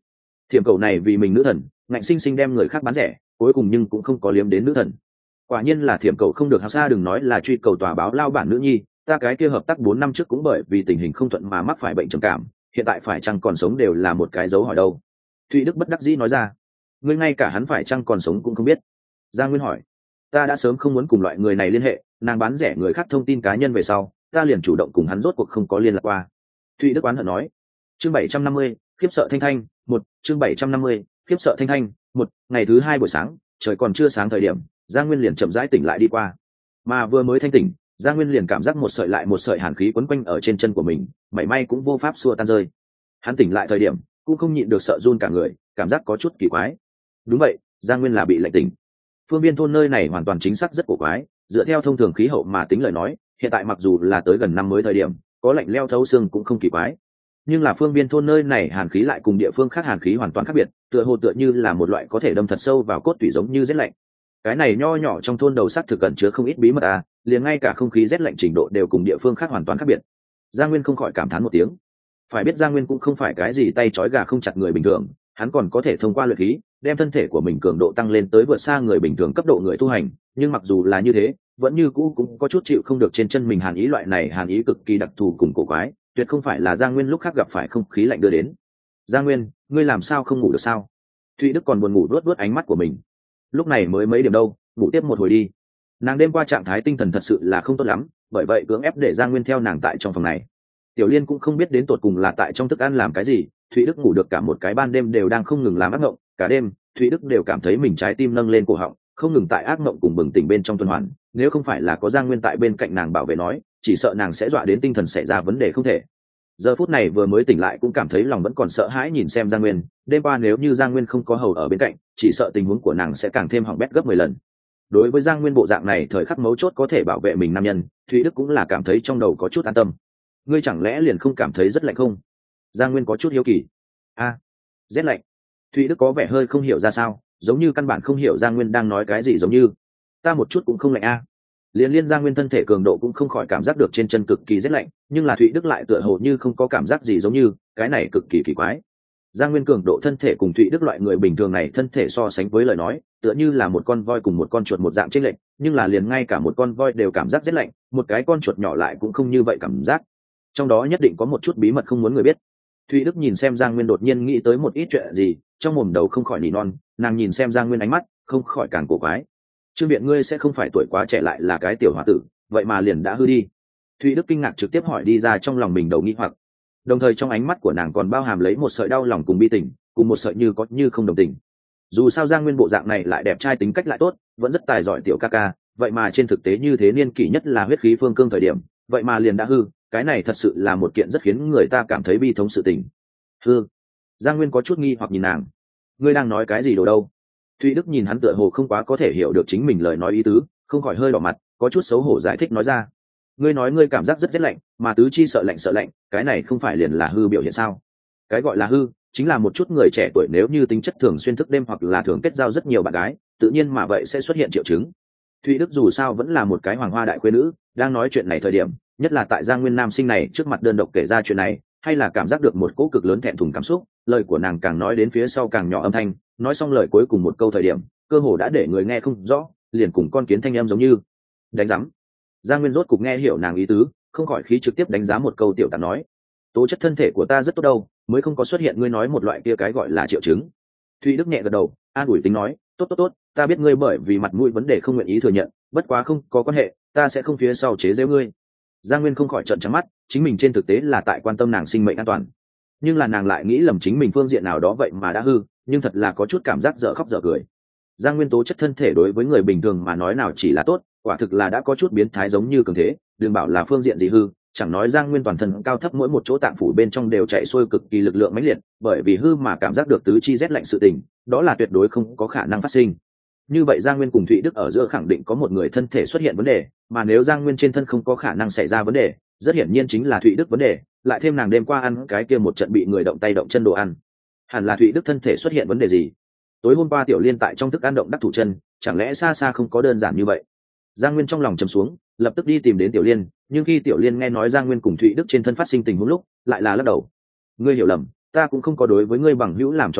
Thiểm cầu này vì mình nữ thần ngạnh sinh sinh đem người khác bán rẻ, cuối cùng nhưng cũng không có liếm đến nữ thần. Quả nhiên là thiểm cầu không được hào xa, đừng nói là truy cầu tòa báo lao bản nữ nhi, ta cái kia hợp tác 4 năm trước cũng bởi vì tình hình không thuận mà mắc phải bệnh trầm cảm, hiện tại phải chăng còn sống đều là một cái dấu hỏi đâu. Thụy Đức bất đắc dĩ nói ra. Ngươi ngay cả hắn phải chăng còn sống cũng không biết. Giang Nguyên hỏi. Ta đã sớm không muốn cùng loại người này liên hệ, nàng bán rẻ người khác thông tin cá nhân về sau, ta liền chủ động cùng hắn rốt cuộc không có liên lạc qua. Thụy Đức oán hận nói. Chương 750, khiếp sợ Thanh Thanh, một. Chương 750, khiếp sợ Thanh Thanh, một. Ngày thứ 2 buổi sáng, trời còn chưa sáng thời điểm, Giang Nguyên liền chậm rãi tỉnh lại đi qua. Mà vừa mới thanh tỉnh, Giang Nguyên liền cảm giác một sợi lại một sợi hàn khí quấn quanh ở trên chân của mình, mảy may cũng vô pháp xua tan rơi. Hắn tỉnh lại thời điểm, cũng không nhịn được sợ run cả người, cảm giác có chút kỳ quái. Đúng vậy, Giang Nguyên là bị lạnh tỉnh. Phương Viên thôn nơi này hoàn toàn chính xác rất cổ quái, dựa theo thông thường khí hậu mà tính lời nói, hiện tại mặc dù là tới gần năm mới thời điểm, có lạnh leo thấu xương cũng không kỳ quái. Nhưng là Phương Viên thôn nơi này hàn khí lại cùng địa phương khác hàn khí hoàn toàn khác biệt, tựa hồ tựa như là một loại có thể đâm thật sâu vào cốt tủy giống như rét lạnh. Cái này nho nhỏ trong thôn đầu sắc thực cẩn chứa không ít bí mật à, liền ngay cả không khí rét lạnh trình độ đều cùng địa phương khác hoàn toàn khác biệt. Giang Nguyên không khỏi cảm thán một tiếng. Phải biết Giang Nguyên cũng không phải cái gì tay trói gà không chặt người bình thường, hắn còn có thể thông qua luyện khí đem thân thể của mình cường độ tăng lên tới vượt xa người bình thường cấp độ người tu hành, nhưng mặc dù là như thế vẫn như cũ cũng có chút chịu không được trên chân mình hàn ý, loại này hàn ý cực kỳ đặc thù cùng cổ quái, tuyệt không phải là Giang Nguyên lúc khác gặp phải không khí lạnh đưa đến. Giang Nguyên, ngươi làm sao không ngủ được sao? Thụy Đức còn buồn ngủ luốt luốt ánh mắt của mình. Lúc này mới mấy điểm đâu, ngủ tiếp một hồi đi. Nàng đêm qua trạng thái tinh thần thật sự là không tốt lắm, bởi vậy cưỡng ép để Giang Nguyên theo nàng tại trong phòng này. Tiểu Liên cũng không biết đến tột cùng là tại trong thức ăn làm cái gì, Thụy Đức ngủ được cả một cái ban đêm đều đang không ngừng làm ác mộng, cả đêm Thụy Đức đều cảm thấy mình trái tim nâng lên cổ họng, không ngừng tại ác mộng cùng bừng tỉnh bên trong tuần hoàn, nếu không phải là có Giang Nguyên tại bên cạnh nàng bảo vệ nói, chỉ sợ nàng sẽ dọa đến tinh thần xảy ra vấn đề không thể. Giờ phút này vừa mới tỉnh lại cũng cảm thấy lòng vẫn còn sợ hãi nhìn xem Giang Nguyên, đêm qua nếu như Giang Nguyên không có hầu ở bên cạnh, chỉ sợ tình huống của nàng sẽ càng thêm hỏng bét gấp 10 lần. Đối với Giang Nguyên bộ dạng này thời khắc mấu chốt có thể bảo vệ mình nam nhân, Thụy Đức cũng là cảm thấy trong đầu có chút an tâm. Ngươi chẳng lẽ liền không cảm thấy rất lạnh không? Giang Nguyên có chút hiếu kỳ. Rét lạnh. Thụy Đức có vẻ hơi không hiểu ra sao, giống như căn bản không hiểu Giang Nguyên đang nói cái gì, giống như ta một chút cũng không lạnh a. Liên Giang Nguyên thân thể cường độ cũng không khỏi cảm giác được trên chân cực kỳ rét lạnh, nhưng là Thụy Đức lại tựa hồ như không có cảm giác gì, giống như cái này cực kỳ kỳ quái. Giang Nguyên cường độ thân thể cùng Thụy Đức loại người bình thường này thân thể so sánh với lời nói, tựa như là một con voi cùng một con chuột một dạng chênh lệch, nhưng là liền ngay cả một con voi đều cảm giác rét lạnh, một cái con chuột nhỏ lại cũng không như vậy cảm giác. Trong đó nhất định có một chút bí mật không muốn người biết. Thụy Đức nhìn xem Giang Nguyên đột nhiên nghĩ tới một ít chuyện gì, trong mồm đầu không khỏi nỉ non, nàng nhìn xem Giang Nguyên ánh mắt không khỏi càng cổ quái. Trương Biện, ngươi sẽ không phải tuổi quá trẻ lại là cái tiểu hòa tử, vậy mà liền đã hư đi? Thụy Đức kinh ngạc trực tiếp hỏi đi ra trong lòng mình đầu nghi hoặc, đồng thời trong ánh mắt của nàng còn bao hàm lấy một sợi đau lòng cùng bi tình, cùng một sợi như có như không đồng tình. Dù sao Giang Nguyên bộ dạng này lại đẹp trai, tính cách lại tốt, vẫn rất tài giỏi tiểu ca ca, vậy mà trên thực tế như thế niên kỷ nhất là huyết khí phương cương thời điểm, vậy mà liền đã hư, cái này thật sự là một kiện rất khiến người ta cảm thấy bi thống sự tình. Hư? Giang Nguyên có chút nghi hoặc nhìn nàng. Ngươi đang nói cái gì đồ đâu? Thụy Đức nhìn hắn tựa hồ không quá có thể hiểu được chính mình lời nói ý tứ, không khỏi hơi đỏ mặt, có chút xấu hổ giải thích nói ra. Ngươi nói ngươi cảm giác rất rét lạnh, mà tứ chi sợ lạnh, cái này không phải liền là hư biểu hiện sao? Cái gọi là hư chính là một chút người trẻ tuổi nếu như tính chất thường xuyên thức đêm hoặc là thường kết giao rất nhiều bạn gái, tự nhiên mà vậy sẽ xuất hiện triệu chứng. Thụy Đức dù sao vẫn là một cái hoàng hoa đại khuê nữ, đang nói chuyện này thời điểm, nhất là tại Giang Nguyên nam sinh này trước mặt đơn độc kể ra chuyện này, hay là cảm giác được một cỗ cực lớn thẹn thùng cảm xúc, lời của nàng càng nói đến phía sau càng nhỏ âm thanh, nói xong lời cuối cùng một câu thời điểm, cơ hồ đã để người nghe không rõ, liền cùng con kiến thanh âm giống như đánh rắm. Giang Nguyên rốt cục nghe hiểu nàng ý tứ, không khỏi khí trực tiếp đánh giá một câu tiểu tạp nói: tố chất thân thể của ta rất tốt đâu, mới không có xuất hiện ngươi nói một loại kia cái gọi là triệu chứng. Thụy Đức nhẹ gật đầu, an ủi tính nói: tốt, ta biết ngươi bởi vì mặt mũi vấn đề không nguyện ý thừa nhận, bất quá không có quan hệ, ta sẽ không phía sau chế giễu ngươi. Giang Nguyên không khỏi trợn trắng mắt, chính mình trên thực tế là tại quan tâm nàng sinh mệnh an toàn, nhưng là nàng lại nghĩ lầm chính mình phương diện nào đó vậy mà đã hư, nhưng thật là có chút cảm giác dở khóc dở cười. Giang Nguyên tố chất thân thể đối với người bình thường mà nói nào chỉ là tốt, quả thực là đã có chút biến thái giống như cường thế, đừng bảo là phương diện gì hư, chẳng nói Giang Nguyên toàn thân cao thấp mỗi một chỗ tạng phủ bên trong đều chạy xuôi cực kỳ lực lượng mãnh liệt, bởi vì hư mà cảm giác được tứ chi rét lạnh sự tình, đó là tuyệt đối không có khả năng phát sinh. Như vậy Giang Nguyên cùng Thụy Đức ở giữa khẳng định có một người thân thể xuất hiện vấn đề, mà nếu Giang Nguyên trên thân không có khả năng xảy ra vấn đề, rất hiển nhiên chính là Thụy Đức vấn đề, lại thêm nàng đêm qua ăn cái kia một trận bị người động tay động chân đồ ăn, hẳn là Thụy Đức thân thể xuất hiện vấn đề gì. Tối hôm qua Tiểu Liên tại trong thức ăn động đắc thủ chân, chẳng lẽ xa xa không có đơn giản như vậy. Giang Nguyên trong lòng trầm xuống, lập tức đi tìm đến Tiểu Liên, nhưng khi Tiểu Liên nghe nói Giang Nguyên cùng Thụy Đức trên thân phát sinh tình huống lúc, lại là lắc đầu. Ngươi hiểu lầm, ta cũng không có đối với ngươi bằng hữu làm trò gì,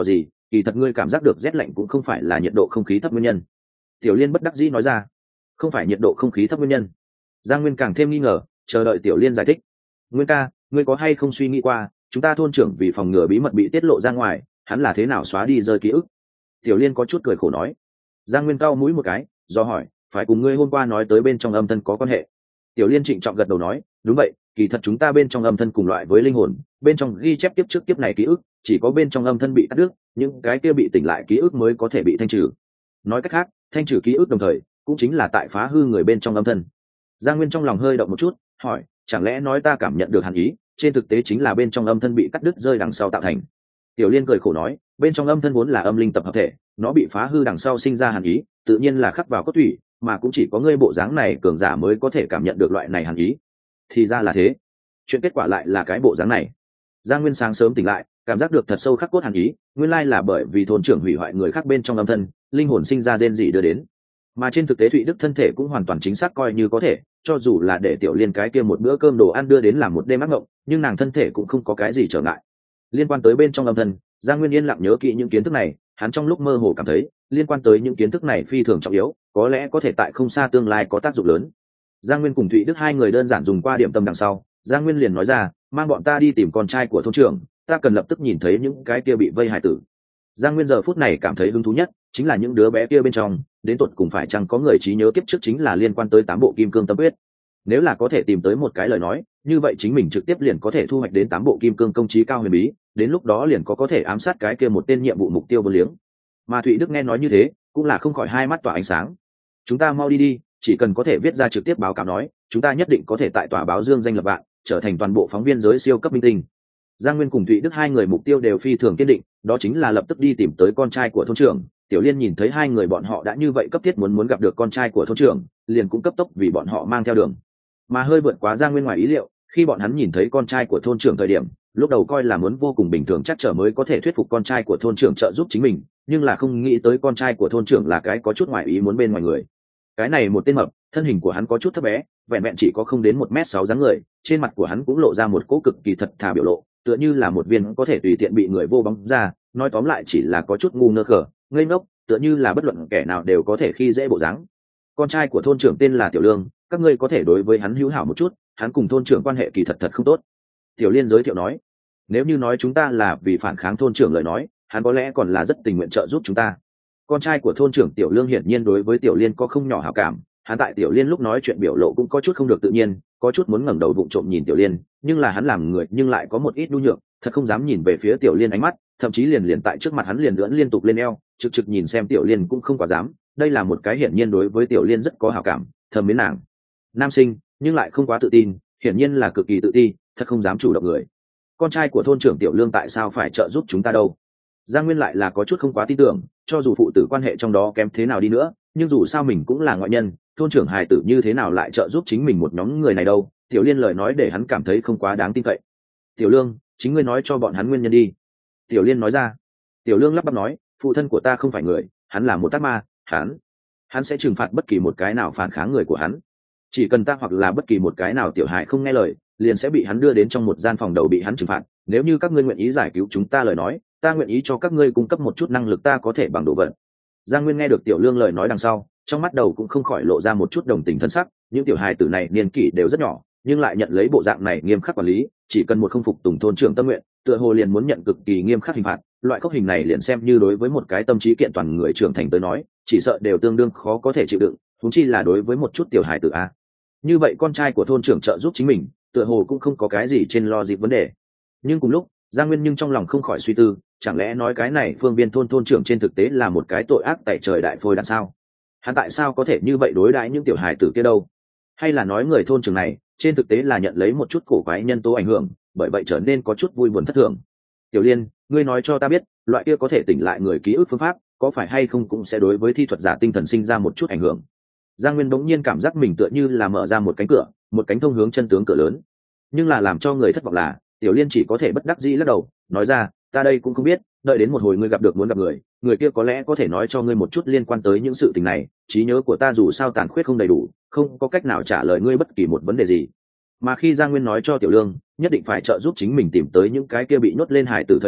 kỳ thật ngươi cảm giác được rét lạnh cũng không phải là nhiệt độ không khí thấp nguyên nhân. Tiểu Liên bất đắc dĩ nói ra. Không phải nhiệt độ không khí thấp nguyên nhân? Giang Nguyên càng thêm nghi ngờ, chờ đợi Tiểu Liên giải thích. Nguyên ca, ngươi có hay không suy nghĩ qua, chúng ta thôn trưởng vì phòng ngừa bí mật bị tiết lộ ra ngoài, hắn là thế nào xóa đi rơi ký ức? Tiểu Liên có chút cười khổ nói. Giang Nguyên cau mũi một cái, do hỏi, phải cùng ngươi hôm qua nói tới bên trong âm thân có quan hệ? Tiểu Liên trịnh trọng gật đầu nói, đúng vậy, kỳ thật chúng ta bên trong âm thân cùng loại với linh hồn, bên trong ghi chép kiếp trước kiếp này ký ức, chỉ có bên trong âm thân bị cắt đứt, những cái kia bị tỉnh lại ký ức mới có thể bị thanh trừ. Nói cách khác, thanh trừ ký ức đồng thời cũng chính là tại phá hư người bên trong âm thân. Giang Nguyên trong lòng hơi động một chút, hỏi, chẳng lẽ nói ta cảm nhận được hàn ý, trên thực tế chính là bên trong âm thân bị cắt đứt rơi đằng sau tạo thành? Tiểu Liên cười khổ nói, bên trong âm thân vốn là âm linh tập hợp thể, nó bị phá hư đằng sau sinh ra hàn ý, tự nhiên là khắc vào cốt thủy, mà cũng chỉ có ngươi bộ dáng này cường giả mới có thể cảm nhận được loại này hàn ý. Thì ra là thế, chuyện kết quả lại là cái bộ dáng này. Giang Nguyên sáng sớm tỉnh lại, cảm giác được thật sâu khắc cốt hàn ý, nguyên lai là bởi vì thôn trưởng hủy hoại người khác bên trong âm thân, linh hồn sinh ra rên rỉ đưa đến. Mà trên thực tế Thụy Đức thân thể cũng hoàn toàn chính xác coi như có thể, cho dù là để Tiểu Liên cái kia một bữa cơm đồ ăn đưa đến làm một đêm ác mộng, nhưng nàng thân thể cũng không có cái gì trở ngại. Liên quan tới bên trong âm thân, Giang Nguyên yên lặng nhớ kỹ những kiến thức này, hắn trong lúc mơ hồ cảm thấy liên quan tới những kiến thức này phi thường trọng yếu, có lẽ có thể tại không xa tương lai có tác dụng lớn. Giang Nguyên cùng Thụy Đức hai người đơn giản dùng qua điểm tâm đằng sau, Giang Nguyên liền nói ra, mang bọn ta đi tìm con trai của thôn trưởng, ta cần lập tức nhìn thấy những cái kia bị vây hải tử. Giang Nguyên giờ phút này cảm thấy hứng thú nhất chính là những đứa bé kia bên trong, đến tột cùng phải chăng có người trí nhớ kiếp trước chính là liên quan tới 8 bộ kim cương tâm quyết. Nếu là có thể tìm tới một cái lời nói, như vậy chính mình trực tiếp liền có thể thu hoạch đến 8 bộ kim cương công trí cao huyền bí, đến lúc đó liền có thể ám sát cái kia một tên nhiệm vụ mục tiêu vô liếng. Mà Thụy Đức nghe nói như thế, cũng là không khỏi hai mắt tỏa ánh sáng. Chúng ta mau đi đi, chỉ cần có thể viết ra trực tiếp báo cáo nói, chúng ta nhất định có thể tại tòa báo dương danh lập vạn, trở thành toàn bộ phóng viên giới siêu cấp minh tinh. Giang Nguyên cùng Thụy Đức hai người mục tiêu đều phi thường kiên định, đó chính là lập tức đi tìm tới con trai của thôn trưởng. Tiểu Liên nhìn thấy hai người bọn họ đã như vậy cấp thiết muốn gặp được con trai của thôn trưởng, liền cũng cấp tốc vì bọn họ mang theo đường. Mà hơi vượt quá Giang Nguyên ngoài ý liệu, khi bọn hắn nhìn thấy con trai của thôn trưởng thời điểm, lúc đầu coi là muốn vô cùng bình thường chắc trở mới có thể thuyết phục con trai của thôn trưởng trợ giúp chính mình, nhưng là không nghĩ tới con trai của thôn trưởng là cái có chút ngoài ý muốn bên ngoài người. Cái này một tên mập, thân hình của hắn có chút thấp bé, vẹn vẹn chỉ có không đến 1m6 dáng người, trên mặt của hắn cũng lộ ra một cỗ cực kỳ thật thà biểu lộ, tựa như là một viên có thể tùy tiện bị người vô bóng ra, nói tóm lại chỉ là có chút ngu ngơ khờ, ngây ngốc, tựa như là bất luận kẻ nào đều có thể khi dễ bộ dáng. Con trai của thôn trưởng tên là Tiểu Lương, các ngươi có thể đối với hắn hữu hảo một chút, hắn cùng thôn trưởng quan hệ kỳ thật không tốt. Tiểu Liên giới thiệu nói, nếu như nói chúng ta là vì phản kháng thôn trưởng lời nói, hắn có lẽ còn là rất tình nguyện trợ giúp chúng ta. Con trai của thôn trưởng Tiểu Lương hiển nhiên đối với Tiểu Liên có không nhỏ hảo cảm, hắn tại Tiểu Liên lúc nói chuyện biểu lộ cũng có chút không được tự nhiên, có chút muốn ngẩng đầu vụng trộm nhìn Tiểu Liên, nhưng là hắn làm người nhưng lại có một ít nhu nhược, thật không dám nhìn về phía Tiểu Liên ánh mắt, thậm chí liền tại trước mặt hắn liền lưỡn liên tục lên eo, trực nhìn xem Tiểu Liên cũng không quá dám. Đây là một cái hiển nhiên đối với Tiểu Liên rất có hảo cảm, thầm mến nàng. Nam sinh, nhưng lại không quá tự tin, hiển nhiên là cực kỳ tự ti, thật không dám chủ động người. Con trai của thôn trưởng Tiểu Lương tại sao phải trợ giúp chúng ta đâu? Giang Nguyên lại là có chút không quá tin tưởng, cho dù phụ tử quan hệ trong đó kém thế nào đi nữa, nhưng dù sao mình cũng là ngoại nhân, thôn trưởng hài tử như thế nào lại trợ giúp chính mình một nhóm người này đâu? Tiểu Liên lời nói để hắn cảm thấy không quá đáng tin cậy. Tiểu Lương, chính ngươi nói cho bọn hắn nguyên nhân đi. Tiểu Liên nói ra. Tiểu Lương lắp bắp nói, phụ thân của ta không phải người, hắn là một ác ma, hắn sẽ trừng phạt bất kỳ một cái nào phản kháng người của hắn. Chỉ cần ta hoặc là bất kỳ một cái nào tiểu hài không nghe lời, liền sẽ bị hắn đưa đến trong một gian phòng đầu bị hắn trừng phạt. Nếu như các ngươi nguyện ý giải cứu chúng ta lời nói, ta nguyện ý cho các ngươi cung cấp một chút năng lực ta có thể bằng độ vận. Giang Nguyên nghe được Tiểu Lương lời nói đằng sau, trong mắt đầu cũng không khỏi lộ ra một chút đồng tình thân sắc. Những tiểu hài tử này niên kỷ đều rất nhỏ, nhưng lại nhận lấy bộ dạng này nghiêm khắc quản lý, chỉ cần một không phục tùng thôn trưởng tâm nguyện, tựa hồ liền muốn nhận cực kỳ nghiêm khắc hình phạt. Loại khốc hình này liền xem như đối với một cái tâm trí kiện toàn người trưởng thành tới nói, chỉ sợ đều tương đương khó có thể chịu đựng, huống chi là đối với một chút tiểu hài tử a. Như vậy con trai của thôn trưởng trợ giúp chính mình, tựa hồ cũng không có cái gì trên lo dịp vấn đề. Nhưng cùng lúc, Giang Nguyên nhưng trong lòng không khỏi suy tư, chẳng lẽ nói cái này phương viên thôn trưởng trên thực tế là một cái tội ác tại trời đại phôi đạn sao? Hắn tại sao có thể như vậy đối đãi những tiểu hài tử kia đâu? Hay là nói người thôn trưởng này trên thực tế là nhận lấy một chút cổ quái nhân tố ảnh hưởng, bởi vậy trở nên có chút vui buồn thất thường. Tiểu Liên, ngươi nói cho ta biết, loại kia có thể tỉnh lại người ký ức phương pháp, có phải hay không cũng sẽ đối với thi thuật giả tinh thần sinh ra một chút ảnh hưởng? Giang Nguyên bỗng nhiên cảm giác mình tựa như là mở ra một cánh cửa, một cánh thông hướng chân tướng cửa lớn. Nhưng là làm cho người thất vọng là, Tiểu Liên chỉ có thể bất đắc dĩ lắc đầu, nói ra, ta đây cũng không biết, đợi đến một hồi ngươi gặp được muốn gặp người kia có lẽ có thể nói cho ngươi một chút liên quan tới những sự tình này, trí nhớ của ta dù sao tàn khuyết không đầy đủ, không có cách nào trả lời ngươi bất kỳ một vấn đề gì. Mà khi Giang Nguyên nói cho Tiểu Lương, nhất định phải trợ giúp chính mình tìm tới những cái kia bị nhốt lên hải tử thời điểm,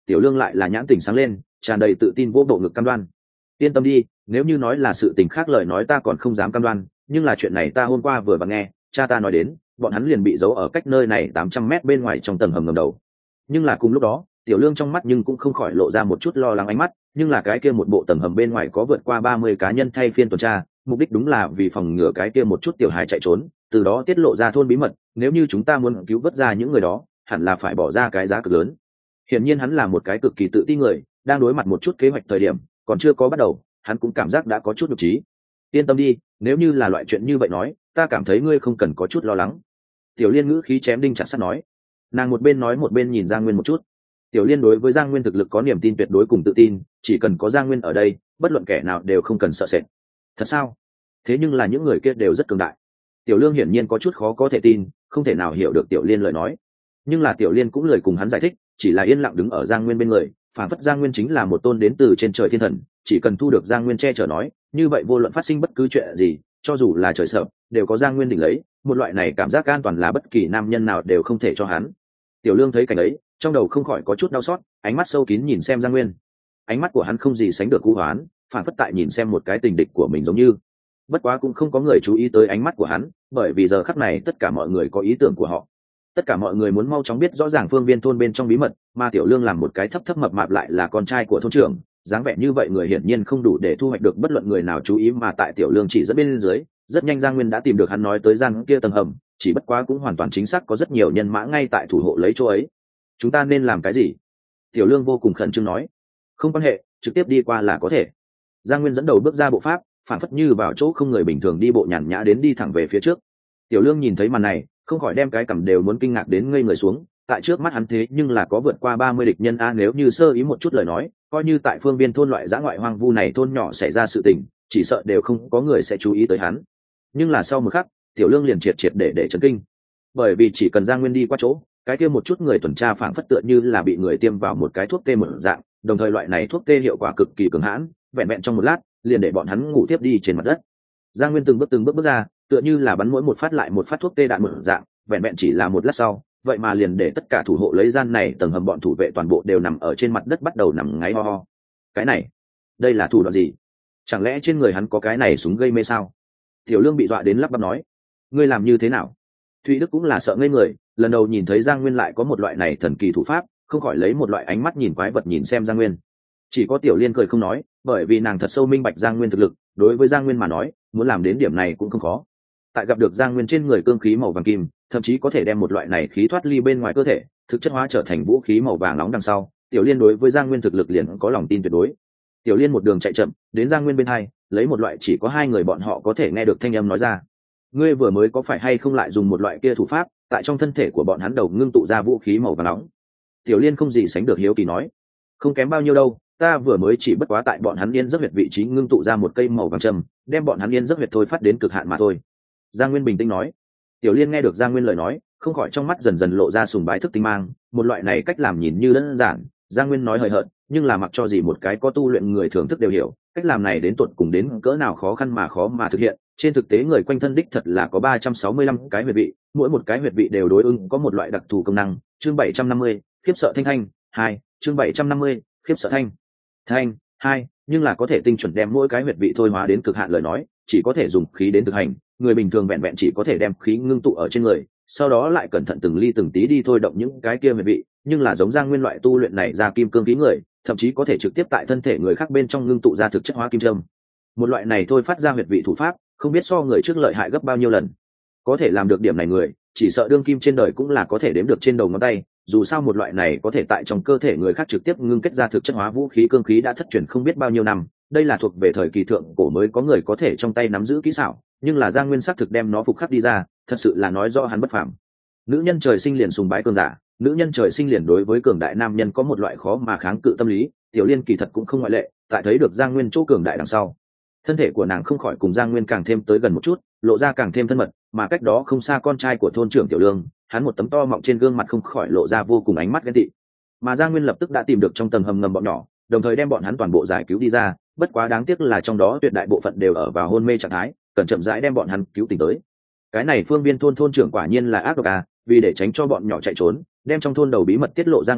Tiểu Lương lại là nhãn tỉnh sáng lên, tràn đầy tự tin vô bộ ngực cam đoan. Yên tâm đi, nếu như nói là sự tình khác lời nói ta còn không dám cam đoan, nhưng là chuyện này ta hôm qua vừa vặn nghe cha ta nói đến, bọn hắn liền bị giấu ở cách nơi này 800 mét bên ngoài trong tầng hầm ngầm đầu. Nhưng là cùng lúc đó, Tiểu Lương trong mắt nhưng cũng không khỏi lộ ra một chút lo lắng ánh mắt, nhưng là cái kia một bộ tầng hầm bên ngoài có vượt qua 30 cá nhân thay phiên tuần tra, mục đích đúng là vì phòng ngừa cái kia một chút tiểu hài chạy trốn, từ đó tiết lộ ra thôn bí mật, nếu như chúng ta muốn cứu vớt ra những người đó, hẳn là phải bỏ ra cái giá cực lớn. Hiển nhiên hắn là một cái cực kỳ tự tin người, đang đối mặt một chút kế hoạch thời điểm, còn chưa có bắt đầu, hắn cũng cảm giác đã có chút nhục trí. Yên tâm đi, nếu như là loại chuyện như vậy nói, ta cảm thấy ngươi không cần có chút lo lắng. Tiểu Liên ngữ khí chém đinh chặt sắt nói. Nàng một bên nói một bên nhìn Giang Nguyên một chút. Tiểu Liên đối với Giang Nguyên thực lực có niềm tin tuyệt đối cùng tự tin, chỉ cần có Giang Nguyên ở đây, bất luận kẻ nào đều không cần sợ sệt. Thật sao? Thế nhưng là những người kia đều rất cường đại. Tiểu Lương hiển nhiên có chút khó có thể tin, không thể nào hiểu được Tiểu Liên lời nói. Nhưng là Tiểu Liên cũng lười cùng hắn giải thích, chỉ là yên lặng đứng ở Giang Nguyên bên người, phản phất Giang Nguyên chính là một tôn đến từ trên trời thiên thần, chỉ cần thu được Giang Nguyên che chở nói, như vậy vô luận phát sinh bất cứ chuyện gì, cho dù là trời sập, đều có Giang Nguyên đỉnh lấy, một loại này cảm giác an toàn là bất kỳ nam nhân nào đều không thể cho hắn. Tiểu Lương thấy cảnh ấy, trong đầu không khỏi có chút đau xót, ánh mắt sâu kín nhìn xem Giang Nguyên. Ánh mắt của hắn không gì sánh được cú hoán, phản phất tại nhìn xem một cái tình địch của mình giống như. Bất quá cũng không có người chú ý tới ánh mắt của hắn, bởi vì giờ khắc này tất cả mọi người có ý tưởng của họ. Tất cả mọi người muốn mau chóng biết rõ ràng phương viên thôn bên trong bí mật, mà Tiểu Lương làm một cái thấp thấp mập mạp lại là con trai của thôn trưởng, dáng vẻ như vậy người hiển nhiên không đủ để thu hoạch được bất luận người nào chú ý, mà tại Tiểu Lương chỉ dẫn bên dưới, rất nhanh Giang Nguyên đã tìm được hắn nói tới gian kia tầng hầm, chỉ bất quá cũng hoàn toàn chính xác có rất nhiều nhân mã ngay tại thủ hộ lấy chỗ ấy. Chúng ta nên làm cái gì? Tiểu Lương vô cùng khẩn trương nói. Không quan hệ, trực tiếp đi qua là có thể. Giang Nguyên dẫn đầu bước ra bộ pháp, phản phất như vào chỗ không người bình thường đi bộ nhàn nhã đến đi thẳng về phía trước. Tiểu Lương nhìn thấy màn này, không khỏi đem cái cằm đều muốn kinh ngạc đến ngây người xuống, tại trước mắt hắn thế nhưng là có vượt qua 30 địch nhân a, nếu như sơ ý một chút lời nói, coi như tại phương viên thôn loại dã ngoại hoang vu này thôn nhỏ xảy ra sự tình, chỉ sợ đều không có người sẽ chú ý tới hắn. Nhưng là sau một khắc, Tiểu Lương liền triệt để chấn kinh, bởi vì chỉ cần Giang Nguyên đi qua chỗ, cái kia một chút người tuần tra phảng phất tựa như là bị người tiêm vào một cái thuốc tê một dạng, đồng thời loại này thuốc tê hiệu quả cực kỳ cường hãn, vẹn vẹn trong một lát liền để bọn hắn ngủ tiếp đi trên mặt đất. Giang Nguyên từng bước bước ra, tựa như là bắn mỗi một phát lại một phát thuốc tê đạn một dạng, vẹn vẹn chỉ là một lát sau, vậy mà liền để tất cả thủ hộ lấy gian này tầng hầm bọn thủ vệ toàn bộ đều nằm ở trên mặt đất bắt đầu nằm ngáy ho ho. Cái này, đây là thủ đoạn gì? Chẳng lẽ trên người hắn có cái này súng gây mê sao? Tiểu Lương bị dọa đến lắp bắp nói, ngươi làm như thế nào? Thụy Đức cũng là sợ ngây người, lần đầu nhìn thấy Giang Nguyên lại có một loại này thần kỳ thủ pháp, không khỏi lấy một loại ánh mắt nhìn quái vật nhìn xem Giang Nguyên. Chỉ có Tiểu Liên cười không nói, bởi vì nàng thật sâu minh bạch Giang Nguyên thực lực, đối với Giang Nguyên mà nói, muốn làm đến điểm này cũng không khó. Tại gặp được Giang Nguyên trên người cương khí màu vàng kim, thậm chí có thể đem một loại này khí thoát ly bên ngoài cơ thể, thực chất hóa trở thành vũ khí màu vàng nóng đằng sau, Tiểu Liên đối với Giang Nguyên thực lực liền có lòng tin tuyệt đối. Tiểu Liên một đường chạy chậm, đến Giang Nguyên bên hai, lấy một loại chỉ có hai người bọn họ có thể nghe được thanh âm nói ra. Ngươi vừa mới có phải hay không lại dùng một loại kia thủ pháp, tại trong thân thể của bọn hắn đầu ngưng tụ ra vũ khí màu vàng nóng? Tiểu Liên không gì sánh được hiếu kỳ nói. Không kém bao nhiêu đâu, ta vừa mới chỉ bất quá tại bọn hắn yên giấc huyệt vị trí ngưng tụ ra một cây màu vàng trầm, đem bọn hắn yên giấc huyệt thôi phát đến cực hạn mà thôi. Giang Nguyên bình tĩnh nói. Tiểu Liên nghe được Giang Nguyên lời nói, không khỏi trong mắt dần dần lộ ra sùng bái thức tinh mang, một loại này cách làm nhìn như đơn giản, Giang Nguyên nói hời hợt, nhưng là mặc cho gì một cái có tu luyện người thưởng thức đều hiểu, cách làm này đến tột cùng đến cỡ nào khó khăn mà khó mà thực hiện. Trên thực tế người quanh thân đích thật là có 365 cái huyệt vị, mỗi một cái huyệt vị đều đối ứng có một loại đặc thù công năng. Chương 750, khiếp sợ thanh 2, chương 750, khiếp sợ thanh 2, nhưng là có thể tinh chuẩn đem mỗi cái huyệt vị thôi hóa đến cực hạn lời nói, chỉ có thể dùng khí đến thực hành, người bình thường vẹn vẹn chỉ có thể đem khí ngưng tụ ở trên người, sau đó lại cẩn thận từng ly từng tí đi thôi động những cái kia huyệt vị, nhưng là giống Giang Nguyên loại tu luyện này ra kim cương khí người, thậm chí có thể trực tiếp tại thân thể người khác bên trong ngưng tụ ra thực chất hóa kim châm. Một loại này thôi phát ra huyệt vị thủ pháp, không biết so người trước lợi hại gấp bao nhiêu lần. Có thể làm được điểm này người, chỉ sợ đương kim trên đời cũng là có thể đếm được trên đầu ngón tay, dù sao một loại này có thể tại trong cơ thể người khác trực tiếp ngưng kết ra thực chất hóa vũ khí cương khí đã thất truyền không biết bao nhiêu năm, đây là thuộc về thời kỳ thượng cổ mới có người có thể trong tay nắm giữ kỹ xảo, nhưng là Giang Nguyên xác thực đem nó phục khắc đi ra, thật sự là nói rõ hắn bất phàm. Nữ nhân trời sinh liền sùng bái cường giả, nữ nhân trời sinh liền đối với cường đại nam nhân có một loại khó mà kháng cự tâm lý, Tiểu Liên kỳ thật cũng không ngoại lệ, tại thấy được Giang Nguyên chỗ cường đại đằng sau, thân thể của nàng không khỏi cùng Giang Nguyên càng thêm tới gần một chút, lộ ra càng thêm thân mật, mà cách đó không xa con trai của thôn trưởng Tiểu Lương, hắn một tấm to mọng trên gương mặt không khỏi lộ ra vô cùng ánh mắt ghen tị. Mà Giang Nguyên lập tức đã tìm được trong tầng hầm ngầm bọn nhỏ, đồng thời đem bọn hắn toàn bộ giải cứu đi ra, bất quá đáng tiếc là trong đó tuyệt đại bộ phận đều ở vào hôn mê trạng thái, cần chậm rãi đem bọn hắn cứu tỉnh tới. Cái này phương viên thôn thôn trưởng quả nhiên là ác độc à, vì để tránh cho bọn nhỏ chạy trốn, đem trong thôn đầu bí mật tiết lộ ra ngoài,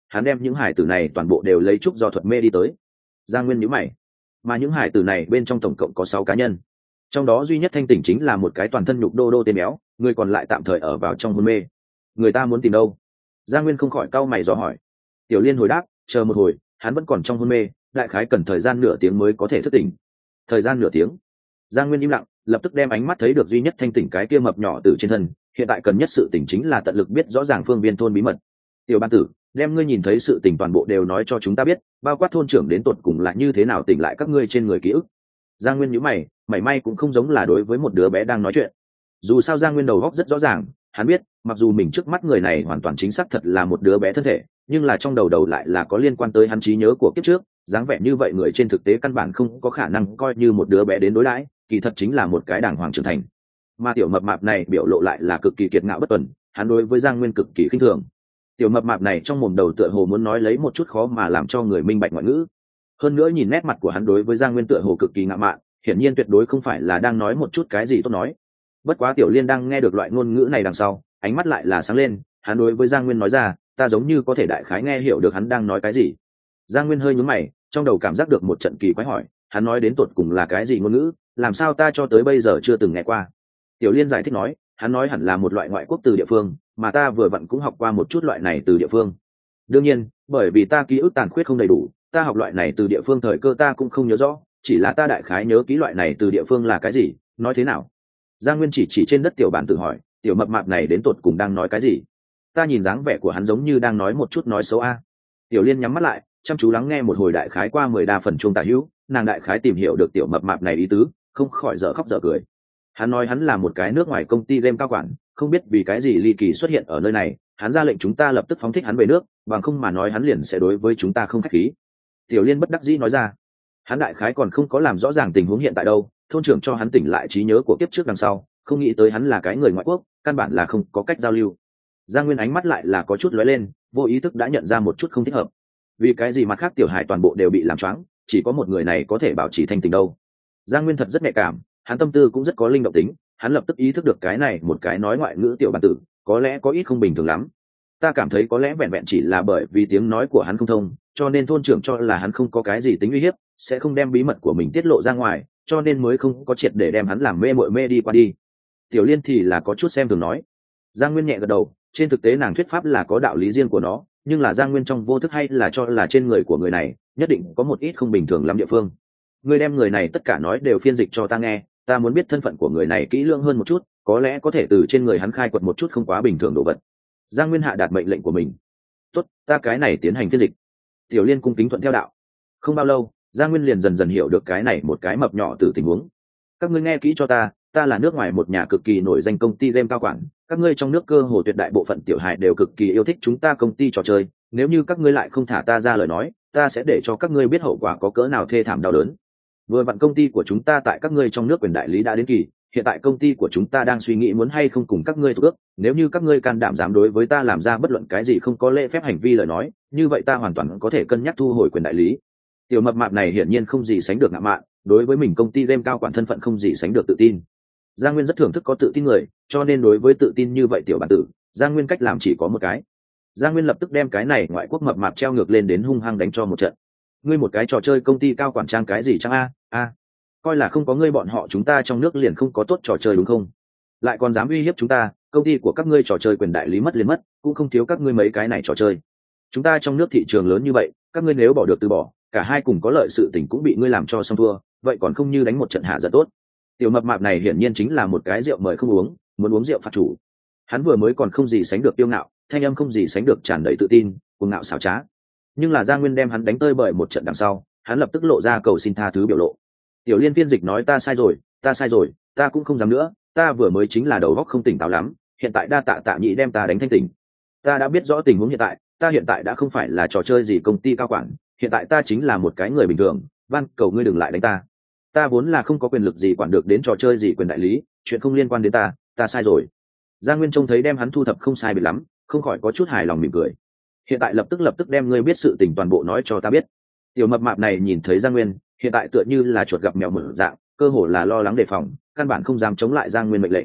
hắn đem những hải tử này toàn bộ đều lấy trúc do thuật mê đi tới. Giang Nguyên nhíu mày, mà những hải tử này bên trong tổng cộng có 6 cá nhân, trong đó duy nhất thanh tỉnh chính là một cái toàn thân nhục đô đô tên béo, người còn lại tạm thời ở vào trong hôn mê. Người ta muốn tìm đâu? Giang Nguyên không khỏi cau mày dò hỏi. Tiểu Liên hồi đáp, chờ một hồi, hắn vẫn còn trong hôn mê, đại khái cần thời gian nửa tiếng mới có thể thức tỉnh. Thời gian nửa tiếng? Giang Nguyên im lặng, lập tức đem ánh mắt thấy được duy nhất thanh tỉnh cái kia mập nhỏ từ trên thân, hiện tại cần nhất sự tỉnh chính là tận lực biết rõ ràng phương viên thôn bí mật. Tiểu Ban Tử, đem ngươi nhìn thấy sự tình toàn bộ đều nói cho chúng ta biết, bao quát thôn trưởng đến tột cùng là như thế nào tỉnh lại các ngươi trên người ký ức. Giang Nguyên nhíu mày, mảy may cũng không giống là đối với một đứa bé đang nói chuyện. Dù sao Giang Nguyên đầu óc rất rõ ràng, hắn biết, mặc dù mình trước mắt người này hoàn toàn chính xác thật là một đứa bé thân thể, nhưng là trong đầu lại là có liên quan tới hắn trí nhớ của kiếp trước, dáng vẻ như vậy người trên thực tế căn bản không có khả năng coi như một đứa bé đến đối đãi, kỳ thật chính là một cái đàng hoàng trưởng thành. Mà tiểu mập mạp này biểu lộ lại là cực kỳ kiệt ngạo bất tuần, hắn đối với Giang Nguyên cực kỳ khinh thường. Tiểu mập mạp này trong mồm đầu tựa hồ muốn nói lấy một chút khó mà làm cho người minh bạch ngoại ngữ. Hơn nữa nhìn nét mặt của hắn đối với Giang Nguyên tựa hồ cực kỳ ngạo mạn, hiển nhiên tuyệt đối không phải là đang nói một chút cái gì tốt nói. Bất quá Tiểu Liên đang nghe được loại ngôn ngữ này đằng sau, ánh mắt lại là sáng lên, hắn đối với Giang Nguyên nói ra, ta giống như có thể đại khái nghe hiểu được hắn đang nói cái gì. Giang Nguyên hơi nhướng mày, trong đầu cảm giác được một trận kỳ quái hỏi, hắn nói đến tột cùng là cái gì ngôn ngữ, làm sao ta cho tới bây giờ chưa từng nghe qua. Tiểu Liên giải thích nói, hắn nói hẳn là một loại ngoại quốc từ địa phương, mà ta vừa vặn cũng học qua một chút loại này từ địa phương. Đương nhiên, bởi vì ta ký ức tàn khuyết không đầy đủ, ta học loại này từ địa phương thời cơ ta cũng không nhớ rõ, chỉ là ta đại khái nhớ kỹ loại này từ địa phương là cái gì, nói thế nào. Giang Nguyên chỉ trên đất tiểu bản tự hỏi, tiểu mập mạp này đến tột cùng đang nói cái gì. Ta nhìn dáng vẻ của hắn giống như đang nói một chút nói xấu a. Tiểu Liên nhắm mắt lại, chăm chú lắng nghe một hồi đại khái qua 10 đa phần chuông tả hữu, nàng đại khái tìm hiểu được tiểu mập mạp này ý tứ, không khỏi dở khóc dở cười. Hắn nói hắn là một cái nước ngoài công ty game cao quản, không biết vì cái gì ly kỳ xuất hiện ở nơi này, hắn ra lệnh chúng ta lập tức phóng thích hắn về nước, bằng không mà nói hắn liền sẽ đối với chúng ta không khách khí. Tiểu Liên bất đắc dĩ nói ra, hắn đại khái còn không có làm rõ ràng tình huống hiện tại đâu, thôn trưởng cho hắn tỉnh lại trí nhớ của kiếp trước đằng sau, không nghĩ tới hắn là cái người ngoại quốc, căn bản là không có cách giao lưu. Giang Nguyên ánh mắt lại là có chút lóe lên, vô ý thức đã nhận ra một chút không thích hợp. Vì cái gì mặt khác tiểu hải toàn bộ đều bị làm choáng, chỉ có một người này có thể bảo trì thanh tỉnh đâu. Giang Nguyên thật rất nhạy cảm, hắn tâm tư cũng rất có linh động tính, hắn lập tức ý thức được cái này một cái nói ngoại ngữ tiểu bản tử có lẽ có ít không bình thường lắm. Ta cảm thấy có lẽ vẹn vẹn chỉ là bởi vì tiếng nói của hắn không thông, cho nên thôn trưởng cho là hắn không có cái gì tính uy hiếp, sẽ không đem bí mật của mình tiết lộ ra ngoài, cho nên mới không có triệt để đem hắn làm mê mội mê đi qua đi. Tiểu Liên thì là có chút xem thường nói. Giang Nguyên nhẹ gật đầu, trên thực tế nàng thuyết pháp là có đạo lý riêng của nó, nhưng là Giang Nguyên trong vô thức hay là cho là trên người của người này nhất định có một ít không bình thường lắm địa phương. Ngươi đem người này tất cả nói đều phiên dịch cho ta nghe, ta muốn biết thân phận của người này kỹ lưỡng hơn một chút, có lẽ có thể từ trên người hắn khai quật một chút không quá bình thường đồ vật. Giang Nguyên hạ đạt mệnh lệnh của mình. Tốt, ta cái này tiến hành phiên dịch. Tiểu Liên cung kính thuận theo đạo. Không bao lâu, Giang Nguyên liền dần dần hiểu được cái này một cái mập nhỏ từ tình huống. Các ngươi nghe kỹ cho ta, ta là nước ngoài một nhà cực kỳ nổi danh công ty game cao quản, các ngươi trong nước cơ hồ tuyệt đại bộ phận tiểu hài đều cực kỳ yêu thích chúng ta công ty trò chơi, nếu như các ngươi lại không thả ta ra lời nói, ta sẽ để cho các ngươi biết hậu quả có cỡ nào thê thảm đau đớn. Vừa vặn công ty của chúng ta tại các ngươi trong nước quyền đại lý đã đến kỳ, hiện tại công ty của chúng ta đang suy nghĩ muốn hay không cùng các ngươi thỏa ước, nếu như các ngươi can đảm dám đối với ta làm ra bất luận cái gì không có lễ phép hành vi lời nói, như vậy ta hoàn toàn có thể cân nhắc thu hồi quyền đại lý. Tiểu mập mạp này hiển nhiên không gì sánh được ngạo mạn, đối với mình công ty game cao quản thân phận không gì sánh được tự tin. Giang Nguyên rất thưởng thức có tự tin người, cho nên đối với tự tin như vậy tiểu bản tử, Giang Nguyên cách làm chỉ có một cái. Giang Nguyên lập tức đem cái này ngoại quốc mập mạp treo ngược lên đến hung hăng đánh cho một trận. Ngươi một cái trò chơi công ty cao quản trang cái gì trang a, coi là không có ngươi bọn họ chúng ta trong nước liền không có tốt trò chơi đúng không? Lại còn dám uy hiếp chúng ta, công ty của các ngươi trò chơi quyền đại lý mất liền mất, cũng không thiếu các ngươi mấy cái này trò chơi. Chúng ta trong nước thị trường lớn như vậy, các ngươi nếu bỏ được từ bỏ, cả hai cùng có lợi sự tình cũng bị ngươi làm cho xong thua, vậy còn không như đánh một trận hạ giận tốt. Tiểu mập mạp này hiển nhiên chính là một cái rượu mời không uống, muốn uống rượu phạt chủ. Hắn vừa mới còn không gì sánh được tiêu ngạo, thanh âm không gì sánh được tràn đầy tự tin, cuồng ngạo xảo trá. Nhưng là Giang Nguyên đem hắn đánh tơi bởi một trận đằng sau, hắn lập tức lộ ra cầu xin tha thứ biểu lộ. Tiểu Liên phiên dịch nói ta sai rồi, ta cũng không dám nữa, ta vừa mới chính là đầu óc không tỉnh táo lắm, hiện tại đa tạ Tạ Nhĩ đem ta đánh thanh tỉnh. Ta đã biết rõ tình huống hiện tại, ta hiện tại đã không phải là trò chơi gì công ty cao quản, hiện tại ta chính là một cái người bình thường, van cầu ngươi đừng lại đánh ta. Ta vốn là không có quyền lực gì quản được đến trò chơi gì quyền đại lý, chuyện không liên quan đến ta sai rồi. Giang Nguyên trông thấy đem hắn thu thập không sai biệt lắm, không khỏi có chút hài lòng mỉm cười. Hiện tại lập tức đem ngươi biết sự tình toàn bộ nói cho ta biết. Tiểu mập mạp này nhìn thấy Giang Nguyên, hiện tại tựa như là chuột gặp mèo mở dạng, cơ hồ là lo lắng đề phòng, căn bản không dám chống lại Giang Nguyên mệnh lệnh.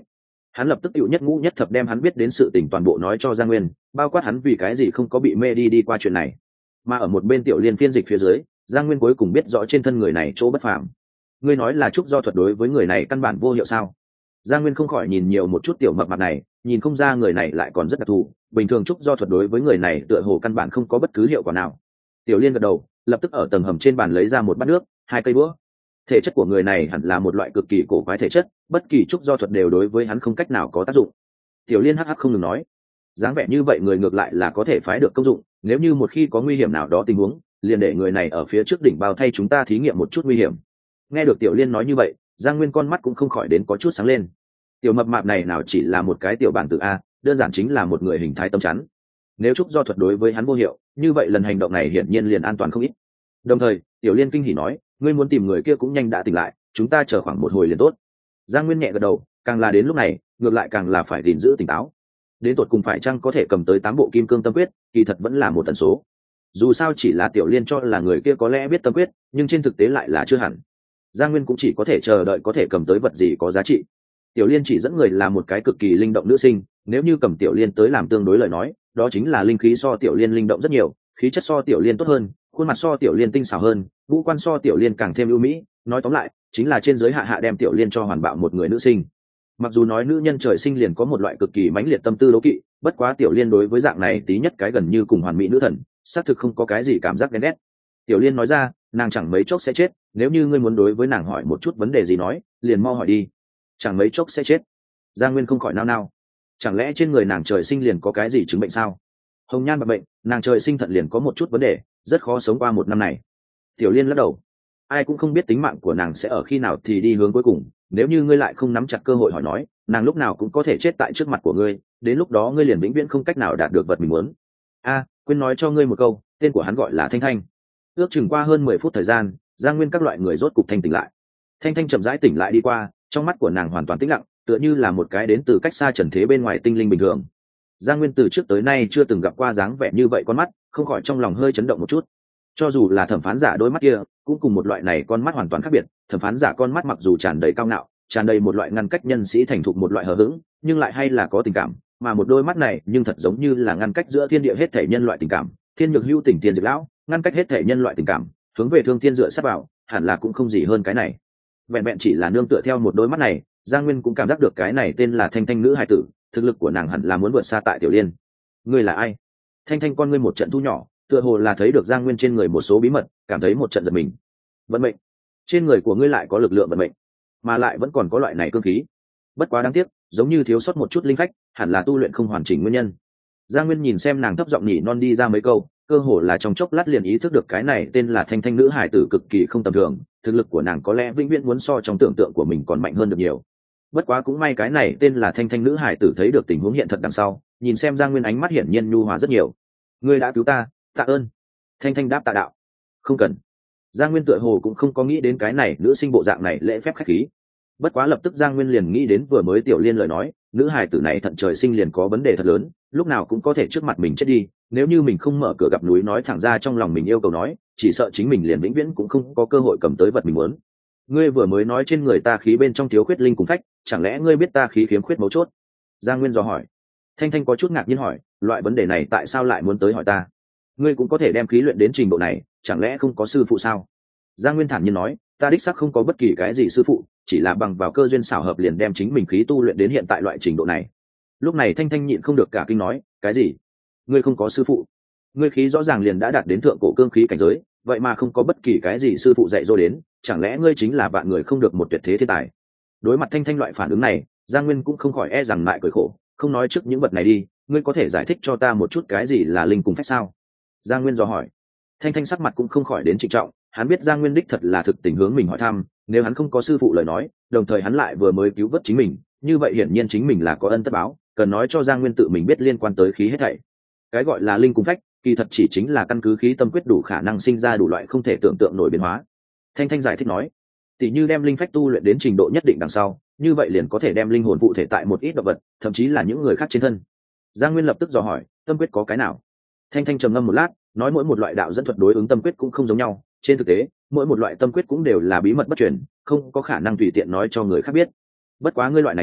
Hắn lập tức tựu nhất ngũ nhất thập đem hắn biết đến sự tình toàn bộ nói cho Giang Nguyên, bao quát hắn vì cái gì không có bị mê đi qua chuyện này. Mà ở một bên Tiểu Liên phiên dịch phía dưới, Giang Nguyên cuối cùng biết rõ trên thân người này chỗ bất phàm. Ngươi nói là trúc do thuật đối với người này căn bản vô hiệu sao? Giang Nguyên không khỏi nhìn nhiều một chút tiểu mập mạp này, nhìn không ra người này lại còn rất đặc thù, bình thường trúc do thuật đối với người này tựa hồ căn bản không có bất cứ hiệu quả nào. Tiểu Liên gật đầu, lập tức ở tầng hầm trên bàn lấy ra một bát nước, hai cây búa. Thể chất của người này hẳn là một loại cực kỳ cổ quái thể chất, bất kỳ trúc do thuật đều đối với hắn không cách nào có tác dụng. Tiểu Liên hắc hắc không ngừng nói, dáng vẻ như vậy người ngược lại là có thể phái được công dụng, nếu như một khi có nguy hiểm nào đó tình huống, liền để người này ở phía trước đỉnh bao thay chúng ta thí nghiệm một chút nguy hiểm. Nghe được Tiểu Liên nói như vậy, Giang Nguyên con mắt cũng không khỏi đến có chút sáng lên. Tiểu mập mạp này nào chỉ là một cái tiểu bản tự a, đơn giản chính là một người hình thái tâm chắn. Nếu trúc do thuật đối với hắn vô hiệu, như vậy lần hành động này hiển nhiên liền an toàn không ít. Đồng thời, Tiểu Liên kinh hỉ nói, ngươi muốn tìm người kia cũng nhanh đã tỉnh lại, chúng ta chờ khoảng một hồi liền tốt. Giang Nguyên nhẹ gật đầu, càng là đến lúc này, ngược lại càng là phải gìn giữ tỉnh táo. Đến tột cùng phải chăng có thể cầm tới 8 bộ kim cương tâm quyết, kỳ thật vẫn là một tần số. Dù sao chỉ là Tiểu Liên cho là người kia có lẽ biết tâm quyết, nhưng trên thực tế lại là chưa hẳn. Giang Nguyên cũng chỉ có thể chờ đợi có thể cầm tới vật gì có giá trị. Tiểu Liên chỉ dẫn người là một cái cực kỳ linh động nữ sinh, nếu như cầm Tiểu Liên tới làm tương đối lời nói, đó chính là linh khí so Tiểu Liên linh động rất nhiều, khí chất so Tiểu Liên tốt hơn, khuôn mặt so Tiểu Liên tinh xảo hơn, ngũ quan so Tiểu Liên càng thêm ưu mỹ, nói tóm lại, chính là trên giới hạ hạ đem Tiểu Liên cho hoàn bạo một người nữ sinh. Mặc dù nói nữ nhân trời sinh liền có một loại cực kỳ mãnh liệt tâm tư đố kỵ, bất quá Tiểu Liên đối với dạng này tí nhất cái gần như cùng hoàn mỹ nữ thần, xác thực không có cái gì cảm giác ghen ghét. Tiểu Liên nói ra, nàng chẳng mấy chốc sẽ chết, nếu như ngươi muốn đối với nàng hỏi một chút vấn đề gì nói, liền mau hỏi đi. Chẳng mấy chốc sẽ chết. Giang Nguyên không khỏi nao nao. Chẳng lẽ trên người nàng trời sinh liền có cái gì chứng bệnh sao? Hồng nhan bạc bệnh, nàng trời sinh thận liền có một chút vấn đề, rất khó sống qua một năm này. Tiểu Liên lắc đầu. Ai cũng không biết tính mạng của nàng sẽ ở khi nào thì đi hướng cuối cùng, nếu như ngươi lại không nắm chặt cơ hội hỏi nói, nàng lúc nào cũng có thể chết tại trước mặt của ngươi, đến lúc đó ngươi liền vĩnh viễn không cách nào đạt được vật mình muốn. Quên nói cho ngươi một câu, tên của hắn gọi là Thanh Thanh. Ước chừng qua hơn 10 phút thời gian, Giang Nguyên các loại người rốt cục thanh tỉnh lại. Thanh Thanh chậm rãi tỉnh lại đi qua, trong mắt của nàng hoàn toàn tĩnh lặng, tựa như là một cái đến từ cách xa trần thế bên ngoài tinh linh bình thường. Giang Nguyên từ trước tới nay chưa từng gặp qua dáng vẻ như vậy con mắt, không khỏi trong lòng hơi chấn động một chút. Cho dù là thẩm phán giả đôi mắt kia, cũng cùng một loại này con mắt hoàn toàn khác biệt. Thẩm phán giả con mắt mặc dù tràn đầy cao ngạo, tràn đầy một loại ngăn cách nhân sĩ thành thục một loại hờ hững, nhưng lại hay là có tình cảm, mà một đôi mắt này nhưng thật giống như là ngăn cách giữa thiên địa hết thể nhân loại tình cảm. Thiên nhược hữu tình tiền diệt lão, ngăn cách hết thể nhân loại tình cảm, hướng về thương thiên dựa sát vào, hẳn là cũng không gì hơn cái này. Vẹn vẹn chỉ là nương tựa theo một đôi mắt này, Giang Nguyên cũng cảm giác được cái này tên là Thanh Thanh nữ hài tử, thực lực của nàng hẳn là muốn vượt xa tại Tiểu Liên. Ngươi là ai? Thanh Thanh con ngươi một trận thu nhỏ, tựa hồ là thấy được Giang Nguyên trên người một số bí mật, cảm thấy một trận giật mình. Vận mệnh, trên người của ngươi lại có lực lượng vận mệnh, mà lại vẫn còn có loại này cương khí. Bất quá đáng tiếc, giống như thiếu sót một chút linh phách, hẳn là tu luyện không hoàn chỉnh nguyên nhân. Giang Nguyên nhìn xem nàng thấp giọng nhỉ non đi ra mấy câu, cơ hồ là trong chốc lát liền ý thức được cái này tên là Thanh Thanh nữ hải tử cực kỳ không tầm thường, thực lực của nàng có lẽ vĩnh viễn muốn so trong tưởng tượng của mình còn mạnh hơn được nhiều. Bất quá cũng may cái này tên là Thanh Thanh nữ hải tử thấy được tình huống hiện thật đằng sau, nhìn xem Giang Nguyên ánh mắt hiển nhiên nhu hòa rất nhiều. Ngươi đã cứu ta, tạ ơn. Thanh Thanh đáp tạ đạo. Không cần. Giang Nguyên tựa hồ cũng không có nghĩ đến cái này nữ sinh bộ dạng này lễ phép khách khí. Bất quá lập tức Giang Nguyên liền nghĩ đến vừa mới Tiểu Liên lời nói, nữ hài tử này thận trời sinh liền có vấn đề thật lớn, lúc nào cũng có thể trước mặt mình chết đi, nếu như mình không mở cửa gặp núi nói thẳng ra trong lòng mình yêu cầu nói, chỉ sợ chính mình liền vĩnh viễn cũng không có cơ hội cầm tới vật mình muốn. Ngươi vừa mới nói trên người ta khí bên trong thiếu khuyết linh cùng phách, chẳng lẽ ngươi biết ta khí khiếm khuyết mấu chốt? Giang Nguyên dò hỏi. Thanh Thanh có chút ngạc nhiên hỏi, loại vấn đề này tại sao lại muốn tới hỏi ta? Ngươi cũng có thể đem khí luyện đến trình độ này, chẳng lẽ không có sư phụ sao? Giang Nguyên thản nhiên nói, ta đích xác không có bất kỳ cái gì sư phụ, chỉ là bằng vào cơ duyên xảo hợp liền đem chính mình khí tu luyện đến hiện tại loại trình độ này. Lúc này Thanh Thanh nhịn không được cả kinh nói, cái gì? Ngươi không có sư phụ? Ngươi khí rõ ràng liền đã đạt đến thượng cổ cương khí cảnh giới, vậy mà không có bất kỳ cái gì sư phụ dạy dỗ đến, chẳng lẽ ngươi chính là bạn người không được một tuyệt thế thiên tài? Đối mặt Thanh Thanh loại phản ứng này, Giang Nguyên cũng không khỏi e rằng lại cười khổ, không nói trước những vật này đi, ngươi có thể giải thích cho ta một chút cái gì là linh cùng phách sao? Giang Nguyên dò hỏi. Thanh Thanh sắc mặt cũng không khỏi đến trịnh trọng, hắn biết Giang Nguyên đích thật là thực tình hướng mình hỏi thăm, nếu hắn không có sư phụ lời nói, đồng thời hắn lại vừa mới cứu vớt chính mình, như vậy hiển nhiên chính mình là có ân tất báo, cần nói cho Giang Nguyên tự mình biết liên quan tới khí hết thảy. Cái gọi là linh cùng phách, kỳ thật chỉ chính là căn cứ khí tâm quyết đủ khả năng sinh ra đủ loại không thể tưởng tượng nổi biến hóa. Thanh Thanh giải thích nói, tỷ như đem linh phách tu luyện đến trình độ nhất định đằng sau, như vậy liền có thể đem linh hồn phụ thể tại một ít động vật, thậm chí là những người khác trên thân. Giang Nguyên lập tức dò hỏi, tâm quyết có cái nào? Thanh Thanh trầm ngâm một lát, nói mỗi một loại đạo dẫn thuật đối ứng tâm quyết cũng không giống nhau, trên thực tế mỗi một loại tâm quyết cũng đều là bí mật bất truyền, không có khả năng tùy tiện nói cho người khác biết. Bất quá ngươi loại này khí,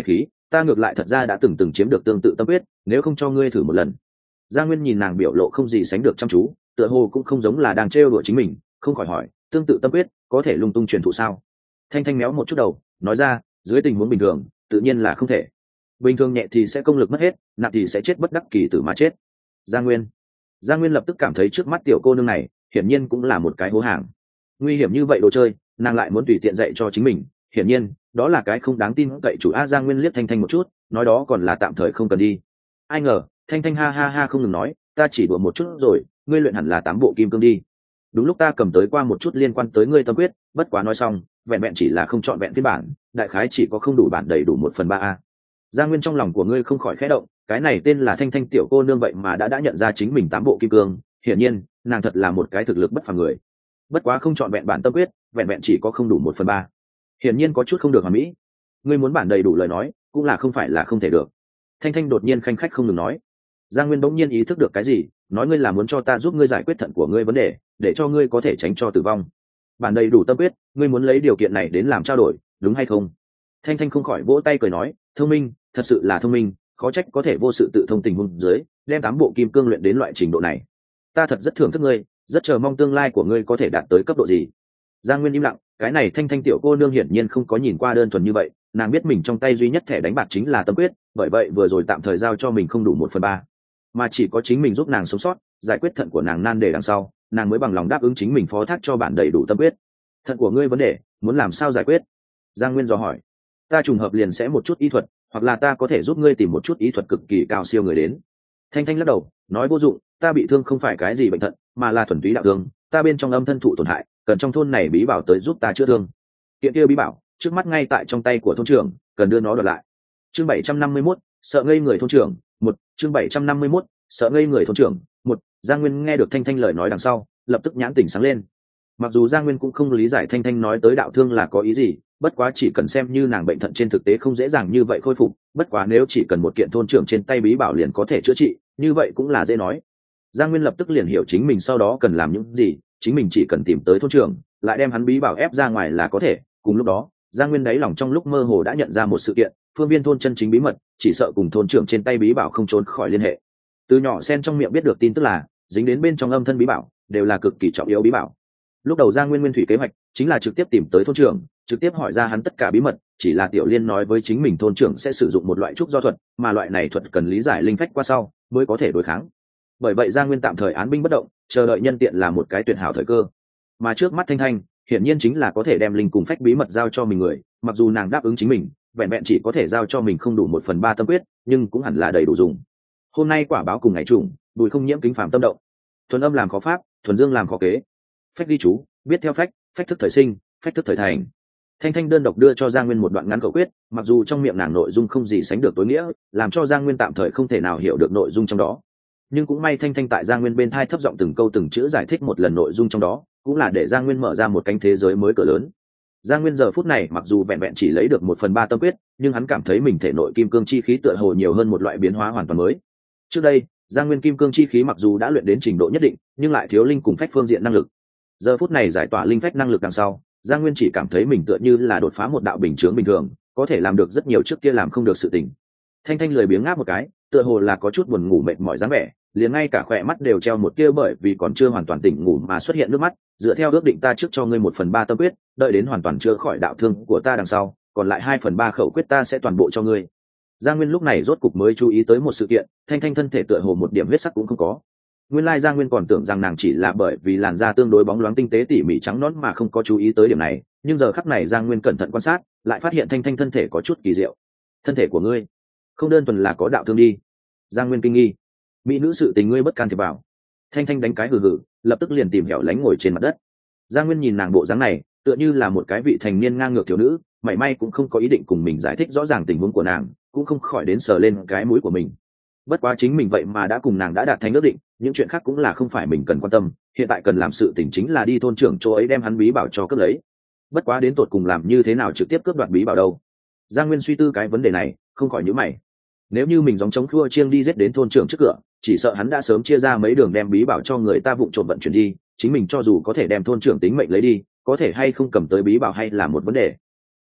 ta ngược lại thật ra đã từng chiếm được tương tự tâm quyết, nếu không cho ngươi thử một lần. Gia Nguyên nhìn nàng biểu lộ không gì sánh được chăm chú, tựa hồ cũng không giống là đang trêu đùa chính mình, không khỏi hỏi, tương tự tâm quyết có thể lung tung truyền thụ sao? Thanh Thanh méo một chút đầu, nói ra, dưới tình huống bình thường tự nhiên là không thể. Bình thường nhẹ thì sẽ công lực mất hết, nặng thì sẽ chết bất đắc kỳ tử mà chết. Gia Nguyên lập tức cảm thấy trước mắt tiểu cô nương này hiển nhiên cũng là một cái hố hàng. Nguy hiểm như vậy đồ chơi, nàng lại muốn tùy tiện dạy cho chính mình, hiển nhiên đó là cái không đáng tin cậy chủ. Gia Nguyên liếc Thanh Thanh một chút, nói đó còn là tạm thời không cần đi. Ai ngờ Thanh Thanh ha ha ha không ngừng nói, ta chỉ đùa một chút rồi, ngươi luyện hẳn là 8 bộ kim cương đi. Đúng lúc ta cầm tới qua một chút liên quan tới ngươi tâm quyết, bất quá nói xong vẹn vẹn chỉ là không chọn vẹn phiên bản, đại khái chỉ có không đủ bản đầy đủ 1/3 a. Gia Nguyên trong lòng của ngươi không khỏi khẽ động, cái này tên là Thanh Thanh tiểu cô nương vậy mà đã nhận ra chính mình 8 bộ kim cương, hiển nhiên nàng thật là một cái thực lực bất phàm người. Bất quá không chọn vẹn bản tâm quyết, vẹn vẹn chỉ có không đủ 1/3, hiển nhiên có chút không được hoàn mỹ. Ngươi muốn bản đầy đủ lời nói cũng là không phải là không thể được. Thanh Thanh đột nhiên khanh khách không ngừng nói. Gia Nguyên bỗng nhiên ý thức được cái gì, nói ngươi là muốn cho ta giúp ngươi giải quyết thận của ngươi vấn đề, để cho ngươi có thể tránh cho tử vong. Bản đầy đủ tâm quyết, ngươi muốn lấy điều kiện này đến làm trao đổi, đúng hay không? Thanh Thanh không khỏi vỗ tay cười nói, thông minh, thật sự là thông minh, khó trách có thể vô sự tự thông tình huống dưới đem 8 bộ kim cương luyện đến loại trình độ này. Ta thật rất thưởng thức ngươi, rất chờ mong tương lai của ngươi có thể đạt tới cấp độ gì. Gia Nguyên im lặng, cái này Thanh Thanh tiểu cô nương hiển nhiên không có nhìn qua đơn thuần như vậy, nàng biết mình trong tay duy nhất thẻ đánh bạc chính là tâm quyết, bởi vậy vừa rồi tạm thời giao cho mình không đủ 1/3, mà chỉ có chính mình giúp nàng sống sót, giải quyết thận của nàng nan đề đằng sau, nàng mới bằng lòng đáp ứng chính mình phó thác cho bản đầy đủ tâm quyết. Thận của ngươi vấn đề muốn làm sao giải quyết? Giang Nguyên dò hỏi. Ta trùng hợp liền sẽ một chút y thuật, hoặc là ta có thể giúp ngươi tìm một chút y thuật cực kỳ cao siêu người đến. Thanh Thanh lắc đầu nói, vô dụng, ta bị thương không phải cái gì bệnh thận, mà là thuần túy đạo thương, ta bên trong âm thân thụ tổn hại, cần trong thôn này bí bảo tới giúp ta chữa thương. Kiện kia bí bảo trước mắt ngay tại trong tay của thôn trưởng, cần đưa nó đoạt lại. Chương 751, sợ ngây người thôn trưởng. Chương 751, sợ ngây người thôn trưởng. Giang Nguyên nghe được Thanh Thanh lời nói đằng sau, lập tức nhãn tỉnh sáng lên. Mặc dù Giang Nguyên cũng không lý giải Thanh Thanh nói tới đạo thương là có ý gì, bất quá chỉ cần xem như nàng bệnh thận trên thực tế không dễ dàng như vậy khôi phục, bất quá nếu chỉ cần một kiện thôn trưởng trên tay bí bảo liền có thể chữa trị, như vậy cũng là dễ nói. Giang Nguyên lập tức liền hiểu chính mình sau đó cần làm những gì, chính mình chỉ cần tìm tới thôn trưởng, lại đem hắn bí bảo ép ra ngoài là có thể. Cùng lúc đó, Giang Nguyên đáy lòng trong lúc mơ hồ đã nhận ra một sự kiện, phương viên thôn chân chính bí mật, chỉ sợ cùng thôn trưởng trên tay bí bảo không trốn khỏi liên hệ. Từ nhỏ sen trong miệng biết được tin tức là dính đến bên trong âm thân bí bảo đều là cực kỳ trọng yếu bí bảo. Lúc đầu Giang Nguyên nguyên thủy kế hoạch chính là trực tiếp tìm tới thôn trưởng, trực tiếp hỏi ra hắn tất cả bí mật, chỉ là Tiểu Liên nói với chính mình thôn trưởng sẽ sử dụng một loại trúc do thuật, mà loại này thuật cần lý giải linh phách qua sau mới có thể đối kháng. Bởi vậy Giang Nguyên tạm thời án binh bất động, chờ đợi nhân tiện là một cái tuyệt hảo thời cơ. Mà trước mắt Thanh Thanh hiển nhiên chính là có thể đem linh cùng phách bí mật giao cho mình người, mặc dù nàng đáp ứng chính mình vẹn vẹn chỉ có thể giao cho mình không đủ 1/3 tâm quyết, nhưng cũng hẳn là đầy đủ dùng. Hôm nay quả báo cùng ngày trùng, bùi không nhiễm kính phàm tâm động. Thuần âm làm khó pháp, thuần dương làm khó kế. Phách ghi chú, biết theo phách, phách thức thời sinh, phách thức thời thành. Thanh Thanh đơn độc đưa cho Giang Nguyên một đoạn ngắn khẩu quyết, mặc dù trong miệng nàng nội dung không gì sánh được tối nghĩa, làm cho Giang Nguyên tạm thời không thể nào hiểu được nội dung trong đó. Nhưng cũng may Thanh Thanh tại Giang Nguyên bên thai thấp giọng từng câu từng chữ giải thích một lần nội dung trong đó, cũng là để Giang Nguyên mở ra một cánh thế giới mới cỡ lớn. Giang Nguyên giờ phút này mặc dù vẹn vẹn chỉ lấy được 1/3 tâm quyết, nhưng hắn cảm thấy mình thể nội kim cương chi khí tựa hồ nhiều hơn một loại biến hóa hoàn toàn mới. Trước đây, Giang Nguyên kim cương chi khí mặc dù đã luyện đến trình độ nhất định, nhưng lại thiếu linh cùng phách phương diện năng lực. Giờ phút này giải tỏa linh phách năng lực đằng sau, Giang Nguyên chỉ cảm thấy mình tựa như là đột phá một đạo bình chướng bình thường, có thể làm được rất nhiều trước kia làm không được sự tình. Thanh Thanh lười biếng ngáp một cái, tựa hồ là có chút buồn ngủ mệt mỏi dáng vẻ, liền ngay cả khỏe mắt đều treo một tia bởi vì còn chưa hoàn toàn tỉnh ngủ mà xuất hiện nước mắt. Dựa theo ước định ta trước cho ngươi 1/3 tâm quyết, đợi đến hoàn toàn chữa khỏi đạo thương của ta đằng sau, còn lại 2/3 khẩu quyết ta sẽ toàn bộ cho ngươi. Giang Nguyên lúc này rốt cục mới chú ý tới một sự kiện, Thanh Thanh thân thể tựa hồ một điểm huyết sắc cũng không có. Nguyên lai Giang Nguyên còn tưởng rằng nàng chỉ là bởi vì làn da tương đối bóng loáng tinh tế tỉ mỉ trắng nõn mà không có chú ý tới điểm này, nhưng giờ khắc này Giang Nguyên cẩn thận quan sát, lại phát hiện Thanh Thanh thân thể có chút kỳ diệu. Thân thể của ngươi không đơn thuần là có đạo thương đi. Giang Nguyên kinh nghi. Mỹ nữ sự tình ngươi bất can thiệp vào. Thanh Thanh đánh cái hừ hừ, lập tức liền tìm hẻo lánh ngồi trên mặt đất. Giang Nguyên nhìn nàng bộ dáng này, tựa như là một cái vị thành niên ngang ngược thiếu nữ, mảy may cũng không có ý định cùng mình giải thích rõ ràng tình huống của nàng, cũng không khỏi đến sờ lên cái mũi của mình. Bất quá chính mình vậy mà đã cùng nàng đã đạt thành ước định, những chuyện khác cũng là không phải mình cần quan tâm, hiện tại cần làm sự tình chính là đi thôn trưởng chỗ ấy đem hắn bí bảo cho cướp lấy. Bất quá đến tột cùng làm như thế nào trực tiếp cướp đoạt bí bảo đâu? Giang Nguyên suy tư cái vấn đề này, không khỏi nhíu mày. Nếu như mình giống chống khua chiêng đi giết đến thôn trưởng trước cửa, chỉ sợ hắn đã sớm chia ra mấy đường đem bí bảo cho người ta vụng trộm vận chuyển đi, chính mình cho dù có thể đem thôn trưởng tính mệnh lấy đi, có thể hay không cầm tới bí bảo hay là một vấn đề.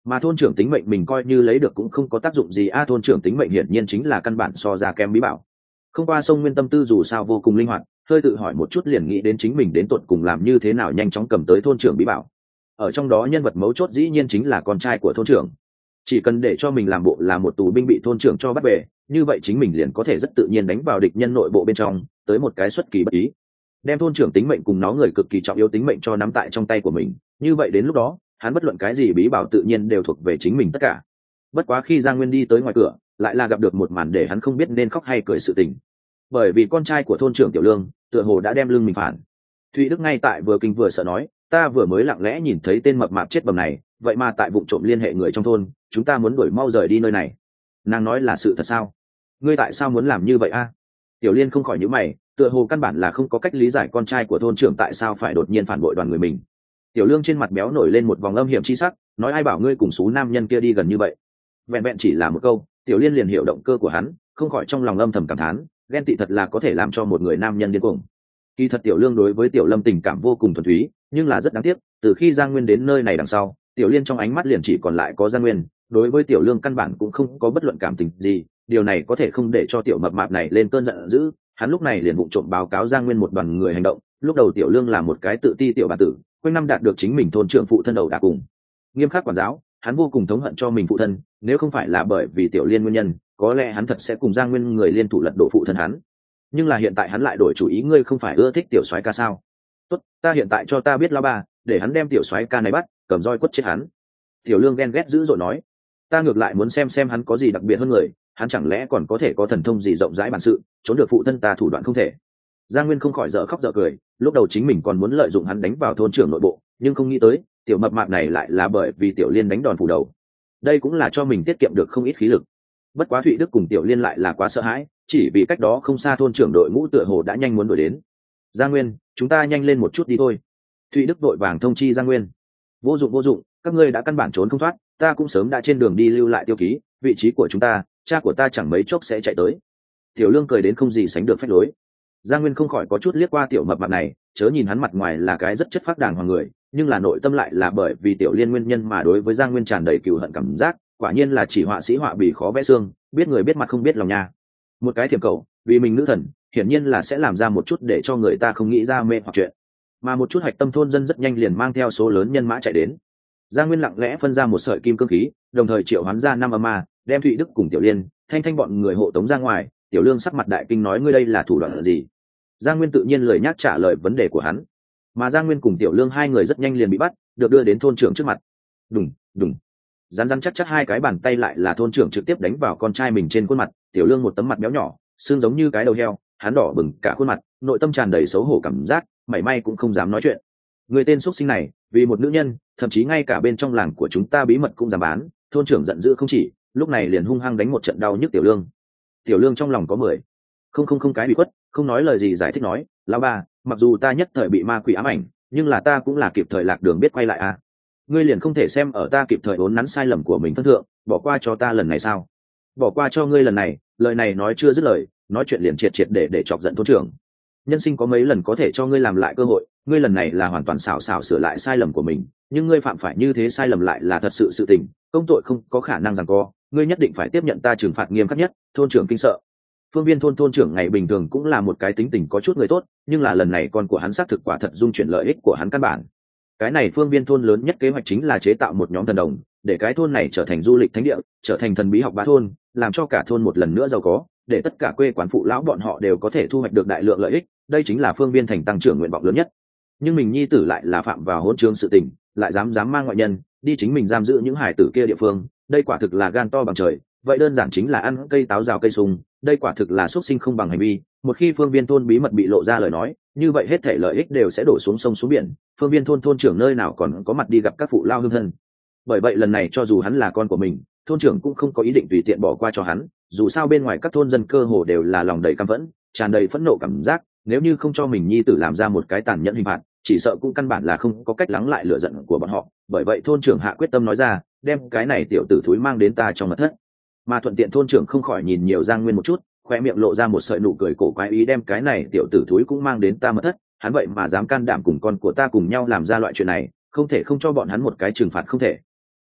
mà thôn trưởng tính mệnh mình coi như lấy được cũng không có tác dụng gì. Thôn trưởng tính mệnh hiển nhiên chính là căn bản so ra kém bí bảo. Không qua sông Nguyên tâm tư dù sao vô cùng linh hoạt, hơi tự hỏi một chút liền nghĩ đến chính mình đến tột cùng làm như thế nào nhanh chóng cầm tới thôn trưởng bí bảo. Ở trong đó nhân vật mấu chốt dĩ nhiên chính là con trai của thôn trưởng. Chỉ cần để cho mình làm bộ là một tù binh bị thôn trưởng cho bắt về, như vậy chính mình liền có thể rất tự nhiên đánh vào địch nhân nội bộ bên trong, tới một cái xuất kỳ bất ý, đem thôn trưởng tính mệnh cùng nó người cực kỳ trọng yếu tính mệnh cho nắm tại trong tay của mình. Như vậy đến lúc đó hắn bất luận cái gì bí bảo tự nhiên đều thuộc về chính mình tất cả. Bất quá khi Giang Nguyên đi tới ngoài cửa, lại là gặp được một màn để hắn không biết nên khóc hay cười sự tình. Bởi vì con trai của thôn trưởng Tiểu Lương tựa hồ đã đem lưng mình phản. Thụy Đức ngay tại vừa kinh vừa sợ nói, ta vừa mới lặng lẽ nhìn thấy tên mập mạp chết bầm này, vậy mà tại vụng trộm liên hệ người trong thôn, chúng ta muốn đuổi mau rời đi nơi này. Nàng nói là sự thật sao? Ngươi tại sao muốn làm như vậy a? Tiểu Liên không khỏi nhíu mày, tựa hồ căn bản là không có cách lý giải con trai của thôn trưởng tại sao phải đột nhiên phản bội đoàn người mình. Tiểu Lương trên mặt béo nổi lên một vòng âm hiểm chi sắc, nói ai bảo ngươi cùng số nam nhân kia đi gần như vậy. Vẹn vẹn chỉ là một câu, Tiểu Liên liền hiểu động cơ của hắn, không khỏi trong lòng âm thầm cảm thán, ghen tị thật là có thể làm cho một người nam nhân điên cuồng. Kỳ thật Tiểu Lương đối với Tiểu Lâm tình cảm vô cùng thuần túy, nhưng là rất đáng tiếc, từ khi Giang Nguyên đến nơi này đằng sau, Tiểu Liên trong ánh mắt liền chỉ còn lại có Giang Nguyên, đối với Tiểu Lương căn bản cũng không có bất luận cảm tình gì. Điều này có thể không để cho tiểu mập mạp này lên cơn giận dữ, hắn lúc này liền vụng trộm báo cáo Giang Nguyên một đoàn người hành động. Lúc đầu Tiểu Lương là một cái tự ti tiểu bản tử, quanh năm đạt được chính mình thôn trưởng phụ thân đầu đả cùng nghiêm khắc quản giáo, hắn vô cùng thống hận cho mình phụ thân, nếu không phải là bởi vì Tiểu Liên nguyên nhân, có lẽ hắn thật sẽ cùng Giang Nguyên người liên thủ lật đổ phụ thân hắn. Nhưng là hiện tại hắn lại đổi chủ ý, ngươi không phải ưa thích tiểu soái ca sao? Tốt, ta hiện tại cho ta biết lão bà, để hắn đem tiểu soái ca này bắt, cầm roi quất chết hắn. Tiểu Lương ghen ghét dữ dội nói, ta ngược lại muốn xem hắn có gì đặc biệt hơn người, hắn chẳng lẽ còn có thể có thần thông gì rộng rãi bản sự, trốn được phụ thân ta thủ đoạn không thể. Giang Nguyên không khỏi dở khóc dở cười, lúc đầu chính mình còn muốn lợi dụng hắn đánh vào thôn trưởng nội bộ, nhưng không nghĩ tới tiểu mập mạp này lại là bởi vì Tiểu Liên đánh đòn phủ đầu, đây cũng là cho mình tiết kiệm được không ít khí lực. Bất quá Thụy Đức cùng Tiểu Liên lại là quá sợ hãi, chỉ vì cách đó không xa thôn trưởng đội ngũ tựa hồ đã nhanh muốn đuổi đến. Giang Nguyên, chúng ta nhanh lên một chút đi thôi. Thụy Đức vội vàng thông chi Giang Nguyên. Vô dụng, các ngươi đã căn bản trốn không thoát, ta cũng sớm đã trên đường đi lưu lại tiêu ký, vị trí của chúng ta, cha của ta chẳng mấy chốc sẽ chạy tới. Tiểu Lương cười đến không gì sánh được phách lối. Giang Nguyên không khỏi có chút liếc qua tiểu mập mạp này, chớ nhìn hắn mặt ngoài là cái rất chất phác đàng hoàng người, nhưng là nội tâm lại là bởi vì Tiểu Liên nguyên nhân mà đối với Giang Nguyên tràn đầy cừu hận cảm giác, quả nhiên là chỉ họa sĩ họa bì khó vẽ xương, biết người biết mặt không biết lòng nha. Một cái thiểm cầu, vì mình nữ thần, hiển nhiên là sẽ làm ra một chút để cho người ta không nghĩ ra mê hoặc chuyện. Mà một chút hạch tâm thôn dân rất nhanh liền mang theo số lớn nhân mã chạy đến. Giang Nguyên lặng lẽ phân ra một sợi kim cương khí, đồng thời triệu hoán ra 5 âm ma, đem Thụy Đức cùng Tiểu Liên, Thanh bọn người hộ tống ra ngoài. Tiểu Lương sắc mặt đại kinh nói, ngươi đây là thủ đoạn gì? Giang Nguyên tự nhiên lười nhác trả lời vấn đề của hắn. Mà Giang Nguyên cùng Tiểu Lương hai người rất nhanh liền bị bắt, được đưa đến thôn trưởng trước mặt. Đùng, rắn chắc hai cái bàn tay lại là thôn trưởng trực tiếp đánh vào con trai mình trên khuôn mặt. Tiểu Lương một tấm mặt béo nhỏ, xương giống như cái đầu heo, hắn đỏ bừng cả khuôn mặt, nội tâm tràn đầy xấu hổ cảm giác, mảy may cũng không dám nói chuyện. Người tên xuất sinh này, vì một nữ nhân, thậm chí ngay cả bên trong làng của chúng ta bí mật cũng dám bán. Thôn trưởng giận dữ không chỉ, lúc này liền hung hăng đánh một trận đau nhức Tiểu Lương. Tiểu Lương trong lòng có 10 không cái bị khuất, không nói lời gì giải thích nói, lão ba, mặc dù ta nhất thời bị ma quỷ ám ảnh, nhưng là ta cũng là kịp thời lạc đường biết quay lại à. Ngươi liền không thể xem ở ta kịp thời uốn nắn sai lầm của mình phân thượng, bỏ qua cho ta lần này sao? Bỏ qua cho ngươi lần này. Lời này nói chưa dứt lời, nói chuyện liền triệt để chọc giận thôn trưởng. Nhân sinh có mấy lần có thể cho ngươi làm lại cơ hội, ngươi lần này là hoàn toàn xảo sửa lại sai lầm của mình, nhưng ngươi phạm phải như thế sai lầm lại là thật sự sự tình, công tội không có khả năng giằng co, ngươi nhất định phải tiếp nhận ta trừng phạt nghiêm khắc nhất. Thôn trưởng kinh sợ. Phương Viên thôn trưởng ngày bình thường cũng là một cái tính tình có chút người tốt, nhưng là lần này con của hắn xác thực quả thật dung chuyển lợi ích của hắn căn bản. Cái này Phương Viên thôn lớn nhất kế hoạch chính là chế tạo một nhóm thần đồng, để cái thôn này trở thành du lịch thánh địa, trở thành thần bí học bá thôn, làm cho cả thôn một lần nữa giàu có, để tất cả quê quán phụ lão bọn họ đều có thể thu hoạch được đại lượng lợi ích. Đây chính là Phương Viên thành tăng trưởng nguyện vọng lớn nhất. Nhưng mình nhi tử lại là phạm vào hỗn trướng sự tình, lại dám mang ngoại nhân đi chính mình giam giữ những hải tử kia địa phương, đây quả thực là gan to bằng trời. Vậy đơn giản chính là ăn cây táo rào cây sung, đây quả thực là xuất sinh không bằng hành vi. Một khi Phương Viên thôn bí mật bị lộ ra lời nói, như vậy hết thể lợi ích đều sẽ đổ xuống sông xuống biển, Phương Viên thôn trưởng nơi nào còn có mặt đi gặp các phụ lao hương thân. Bởi vậy lần này cho dù hắn là con của mình, thôn trưởng cũng không có ý định tùy tiện bỏ qua cho hắn, dù sao bên ngoài các thôn dân cơ hồ đều là lòng đầy căm phẫn, tràn đầy phẫn nộ cảm giác, nếu như không cho mình nhi tử làm ra một cái tàn nhẫn hình phạt, chỉ sợ cũng căn bản là không có cách lắng lại lửa giận của bọn họ. Bởi vậy thôn trưởng hạ quyết tâm nói ra, đem cái này tiểu tử thúi mang đến ta trong mật thất. Mà thuận tiện thôn trưởng không khỏi nhìn nhiều Giang Nguyên một chút, khoe miệng lộ ra một sợi nụ cười cổ quái, ý đem cái này tiểu tử thúi cũng mang đến ta mật thất, hắn vậy mà dám can đảm cùng con của ta cùng nhau làm ra loại chuyện này, không thể không cho bọn hắn một cái trừng phạt không thể.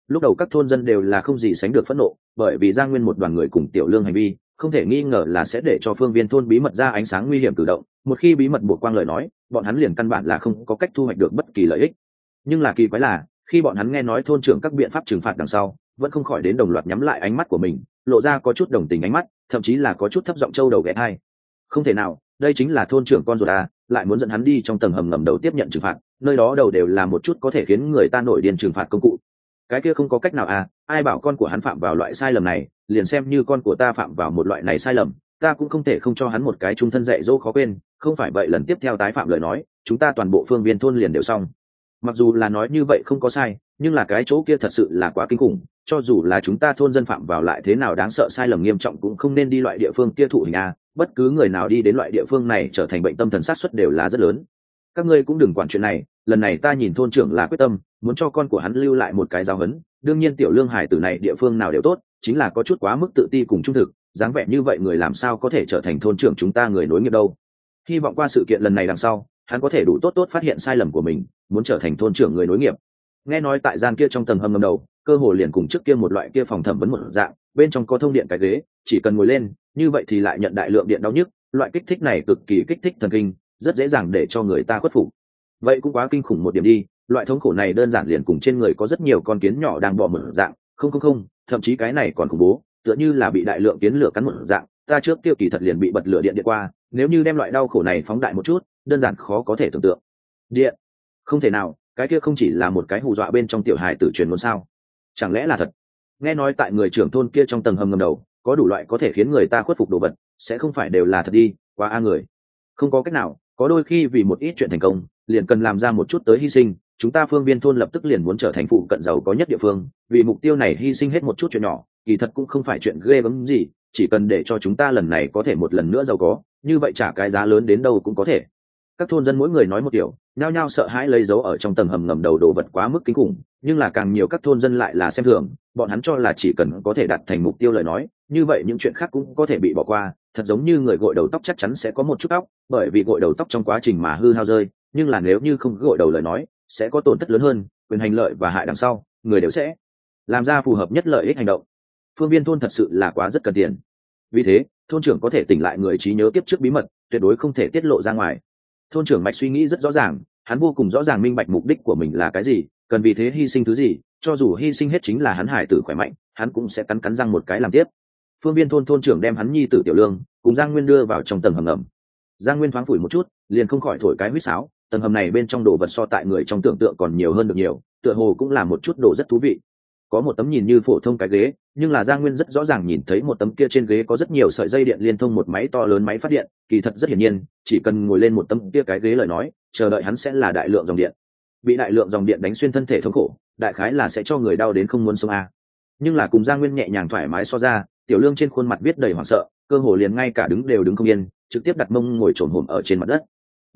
Lúc đầu các thôn dân đều là không gì sánh được phẫn nộ, bởi vì Giang Nguyên một đoàn người cùng Tiểu Lương hành vi không thể nghi ngờ là sẽ để cho phương viên thôn bí mật ra ánh sáng nguy hiểm cử động, một khi bí mật buộc quang lời nói, bọn hắn liền căn bản là không có cách thu hoạch được bất kỳ lợi ích. Nhưng là kỳ quái là, khi bọn hắn nghe nói thôn trưởng các biện pháp trừng phạt đằng sau, vẫn không khỏi đến đồng loạt nhắm lại ánh mắt của mình, lộ ra có chút đồng tình ánh mắt, thậm chí là có chút thấp giọng trâu đầu ghé tai. Không thể nào, đây chính là thôn trưởng con ruột à, lại muốn dẫn hắn đi trong tầng hầm ngầm đầu tiếp nhận trừng phạt, nơi đó đầu đều là một chút có thể khiến người ta nổi điên trừng phạt công cụ. Cái kia không có cách nào à, ai bảo con của hắn phạm vào loại sai lầm này, liền xem như con của ta phạm vào một loại này sai lầm, ta cũng không thể không cho hắn một cái trung thân dạy dỗ khó quên, không phải vậy lần tiếp theo tái phạm lời nói, chúng ta toàn bộ phương viên thôn liền đều xong. Mặc dù là nói như vậy không có sai, nhưng là cái chỗ kia thật sự là quá kinh khủng, cho dù là chúng ta thôn dân phạm vào lại thế nào đáng sợ sai lầm nghiêm trọng cũng không nên đi loại địa phương kia thụ hình à, bất cứ người nào đi đến loại địa phương này trở thành bệnh tâm thần sát suất đều là rất lớn. Các ngươi cũng đừng quản chuyện này, lần này ta nhìn thôn trưởng là quyết tâm muốn cho con của hắn lưu lại một cái giáo huấn. Đương nhiên Tiểu Lương hải tử này địa phương nào đều tốt, chính là có chút quá mức tự ti cùng trung thực, dáng vẻ như vậy người làm sao có thể trở thành thôn trưởng chúng ta người nối nghiệp đâu. Hy vọng qua sự kiện lần này đằng sau, hắn có thể đủ tốt tốt phát hiện sai lầm của mình, muốn trở thành thôn trưởng người nối nghiệp. Nghe nói tại gian kia trong tầng hầm ngầm đầu, cơ hồ liền cùng trước kia một loại kia phòng thẩm vấn một dạng, bên trong có thông điện cái ghế, chỉ cần ngồi lên, như vậy thì lại nhận đại lượng điện đau nhức, loại kích thích này cực kỳ kích thích thần kinh, rất dễ dàng để cho người ta khuất phục. Vậy cũng quá kinh khủng một điểm đi, loại thống khổ này đơn giản liền cùng trên người có rất nhiều con kiến nhỏ đang bò một dạng, không, thậm chí cái này còn khủng bố, tựa như là bị đại lượng kiến lửa cắn một dạng, ta trước kia kỳ thật liền bị bật lửa điện qua, nếu như đem loại đau khổ này phóng đại một chút, đơn giản khó có thể tưởng tượng. Điện? Không thể nào, cái kia không chỉ là một cái hù dọa bên trong tiểu hài tử truyền ngôn sao? Chẳng lẽ là thật? Nghe nói tại người trưởng thôn kia trong tầng hầm ngầm đầu, có đủ loại có thể khiến người ta khuất phục đồ vật, sẽ không phải đều là thật đi, quá a người. Không có cách nào, có đôi khi vì một ít chuyện thành công, liền cần làm ra một chút tới hy sinh, chúng ta phương viên thôn lập tức liền muốn trở thành phụ cận giàu có nhất địa phương, vì mục tiêu này hy sinh hết một chút chuyện nhỏ, kỳ thật cũng không phải chuyện ghê gớm gì, chỉ cần để cho chúng ta lần này có thể một lần nữa giàu có, như vậy trả cái giá lớn đến đâu cũng có thể. Các thôn dân mỗi người nói một điều, nhao nhao sợ hãi lấy dấu ở trong tầng hầm ngầm đầu đồ vật quá mức kinh khủng, nhưng là càng nhiều các thôn dân lại là xem thường, bọn hắn cho là chỉ cần có thể đạt thành mục tiêu lời nói, như vậy những chuyện khác cũng có thể bị bỏ qua, thật giống như người gội đầu tóc chắc chắn sẽ có một chút tóc, bởi vì gội đầu tóc trong quá trình mà hư hao rơi, nhưng là nếu như không gội đầu lời nói, sẽ có tổn thất lớn hơn, quyền hành lợi và hại đằng sau, người đều sẽ làm ra phù hợp nhất lợi ích hành động. Phương viên thôn thật sự là quá rất cần tiền, vì thế thôn trưởng có thể tỉnh lại người trí nhớ kiếp trước bí mật, tuyệt đối không thể tiết lộ ra ngoài. Thôn trưởng mạch suy nghĩ rất rõ ràng, hắn vô cùng rõ ràng minh bạch mục đích của mình là cái gì, cần vì thế hy sinh thứ gì, cho dù hy sinh hết chính là hắn hải tử khỏe mạnh, hắn cũng sẽ cắn răng một cái làm tiếp. Phương viên thôn trưởng đem hắn nhi tử Tiểu Lương cùng Giang Nguyên đưa vào trong tầng hầm ngầm. Giang Nguyên thoáng phủi một chút, liền không khỏi thổi cái huýt sáo, tầng hầm này bên trong đồ vật so tại người trong tưởng tượng còn nhiều hơn được nhiều, tựa hồ cũng là một chút đồ rất thú vị. Có một tấm nhìn như phổ thông cái ghế, nhưng là Giang Nguyên rất rõ ràng nhìn thấy một tấm kia trên ghế có rất nhiều sợi dây điện liên thông một máy to lớn máy phát điện, kỳ thật rất hiển nhiên, chỉ cần ngồi lên một tấm kia cái ghế lời nói, chờ đợi hắn sẽ là đại lượng dòng điện. Bị đại lượng dòng điện đánh xuyên thân thể thống khổ, đại khái là sẽ cho người đau đến không muốn sống a. Nhưng là cùng Giang Nguyên nhẹ nhàng thoải mái so ra, Tiểu Lương trên khuôn mặt viết đầy hoảng sợ, cơ hồ liền ngay cả đứng đều đứng không yên, trực tiếp đặt mông ngồi trồn hổm ở trên mặt đất.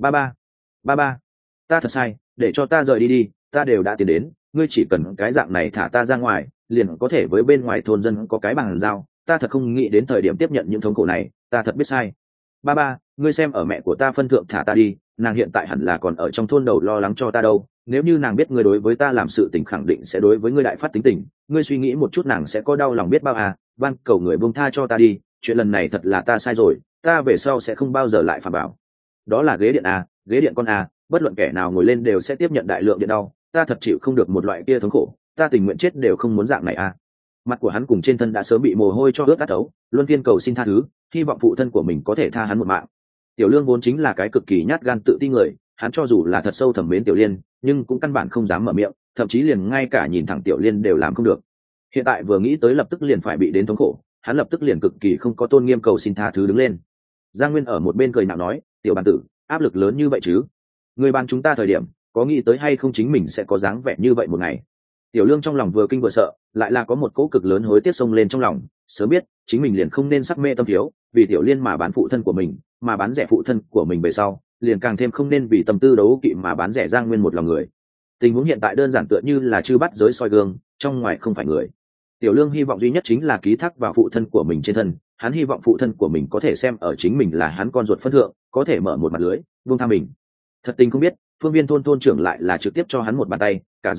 Ba, ta thật sai, để cho ta rời đi đi, ta đều đã tiến đến, ngươi chỉ cần cái dạng này thả ta ra ngoài, liền có thể với bên ngoài thôn dân có cái bằng giao, ta thật không nghĩ đến thời điểm tiếp nhận những thống khổ này, ta thật biết sai. Ba, ngươi xem ở mẹ của ta phân thượng thả ta đi, nàng hiện tại hẳn là còn ở trong thôn đầu lo lắng cho ta đâu, nếu như nàng biết ngươi đối với ta làm sự tình khẳng định sẽ đối với ngươi đại phát tính tình, ngươi suy nghĩ một chút nàng sẽ có đau lòng biết bao à, van cầu người buông tha cho ta đi, chuyện lần này thật là ta sai rồi, ta về sau sẽ không bao giờ lại phạm bảo. Đó là ghế điện à, ghế điện con à, bất luận kẻ nào ngồi lên đều sẽ tiếp nhận đại lượng điện đau, ta thật chịu không được một loại kia thống khổ, ta tình nguyện chết đều không muốn dạng này à. Mặt của hắn cùng trên thân đã sớm bị mồ hôi cho ướt át ấu, luân phiên cầu xin tha thứ, hy vọng phụ thân của mình có thể tha hắn một mạng. Tiểu Lương vốn chính là cái cực kỳ nhát gan tự ti người, hắn cho dù là thật sâu thẩm mến Tiểu Liên, nhưng cũng căn bản không dám mở miệng, thậm chí liền ngay cả nhìn thẳng Tiểu Liên đều làm không được. Hiện tại vừa nghĩ tới lập tức liền phải bị đến thống khổ, hắn lập tức liền cực kỳ không có tôn nghiêm cầu xin tha thứ đứng lên. Giang Nguyên ở một bên cười nhạo nói, tiểu bản tử, áp lực lớn như vậy chứ? Người ban chúng ta thời điểm, có nghĩ tới hay không chính mình sẽ có dáng vẻ như vậy một ngày? Tiểu Lương trong lòng vừa kinh vừa sợ, lại là có một cỗ cực lớn hối tiếc xông lên trong lòng, sớm biết chính mình liền không nên sắc mê tâm thiếu, vì Tiểu Liên mà bán phụ thân của mình, mà bán rẻ phụ thân của mình về sau, liền càng thêm không nên vì tâm tư đấu kỵ mà bán rẻ Giang Nguyên một lòng người. Tình huống hiện tại đơn giản tựa như là chư bắt giới soi gương, trong ngoài không phải người. Tiểu Lương hy vọng duy nhất chính là ký thác vào phụ thân của mình trên thân, hắn hy vọng phụ thân của mình có thể xem ở chính mình là hắn con ruột phân thượng, có thể mở một mặt lưới, buông tha mình. Thật tình không biết, phương viên thôn thôn trưởng lại là trực tiếp cho hắn một bàn tay, cả giận nói,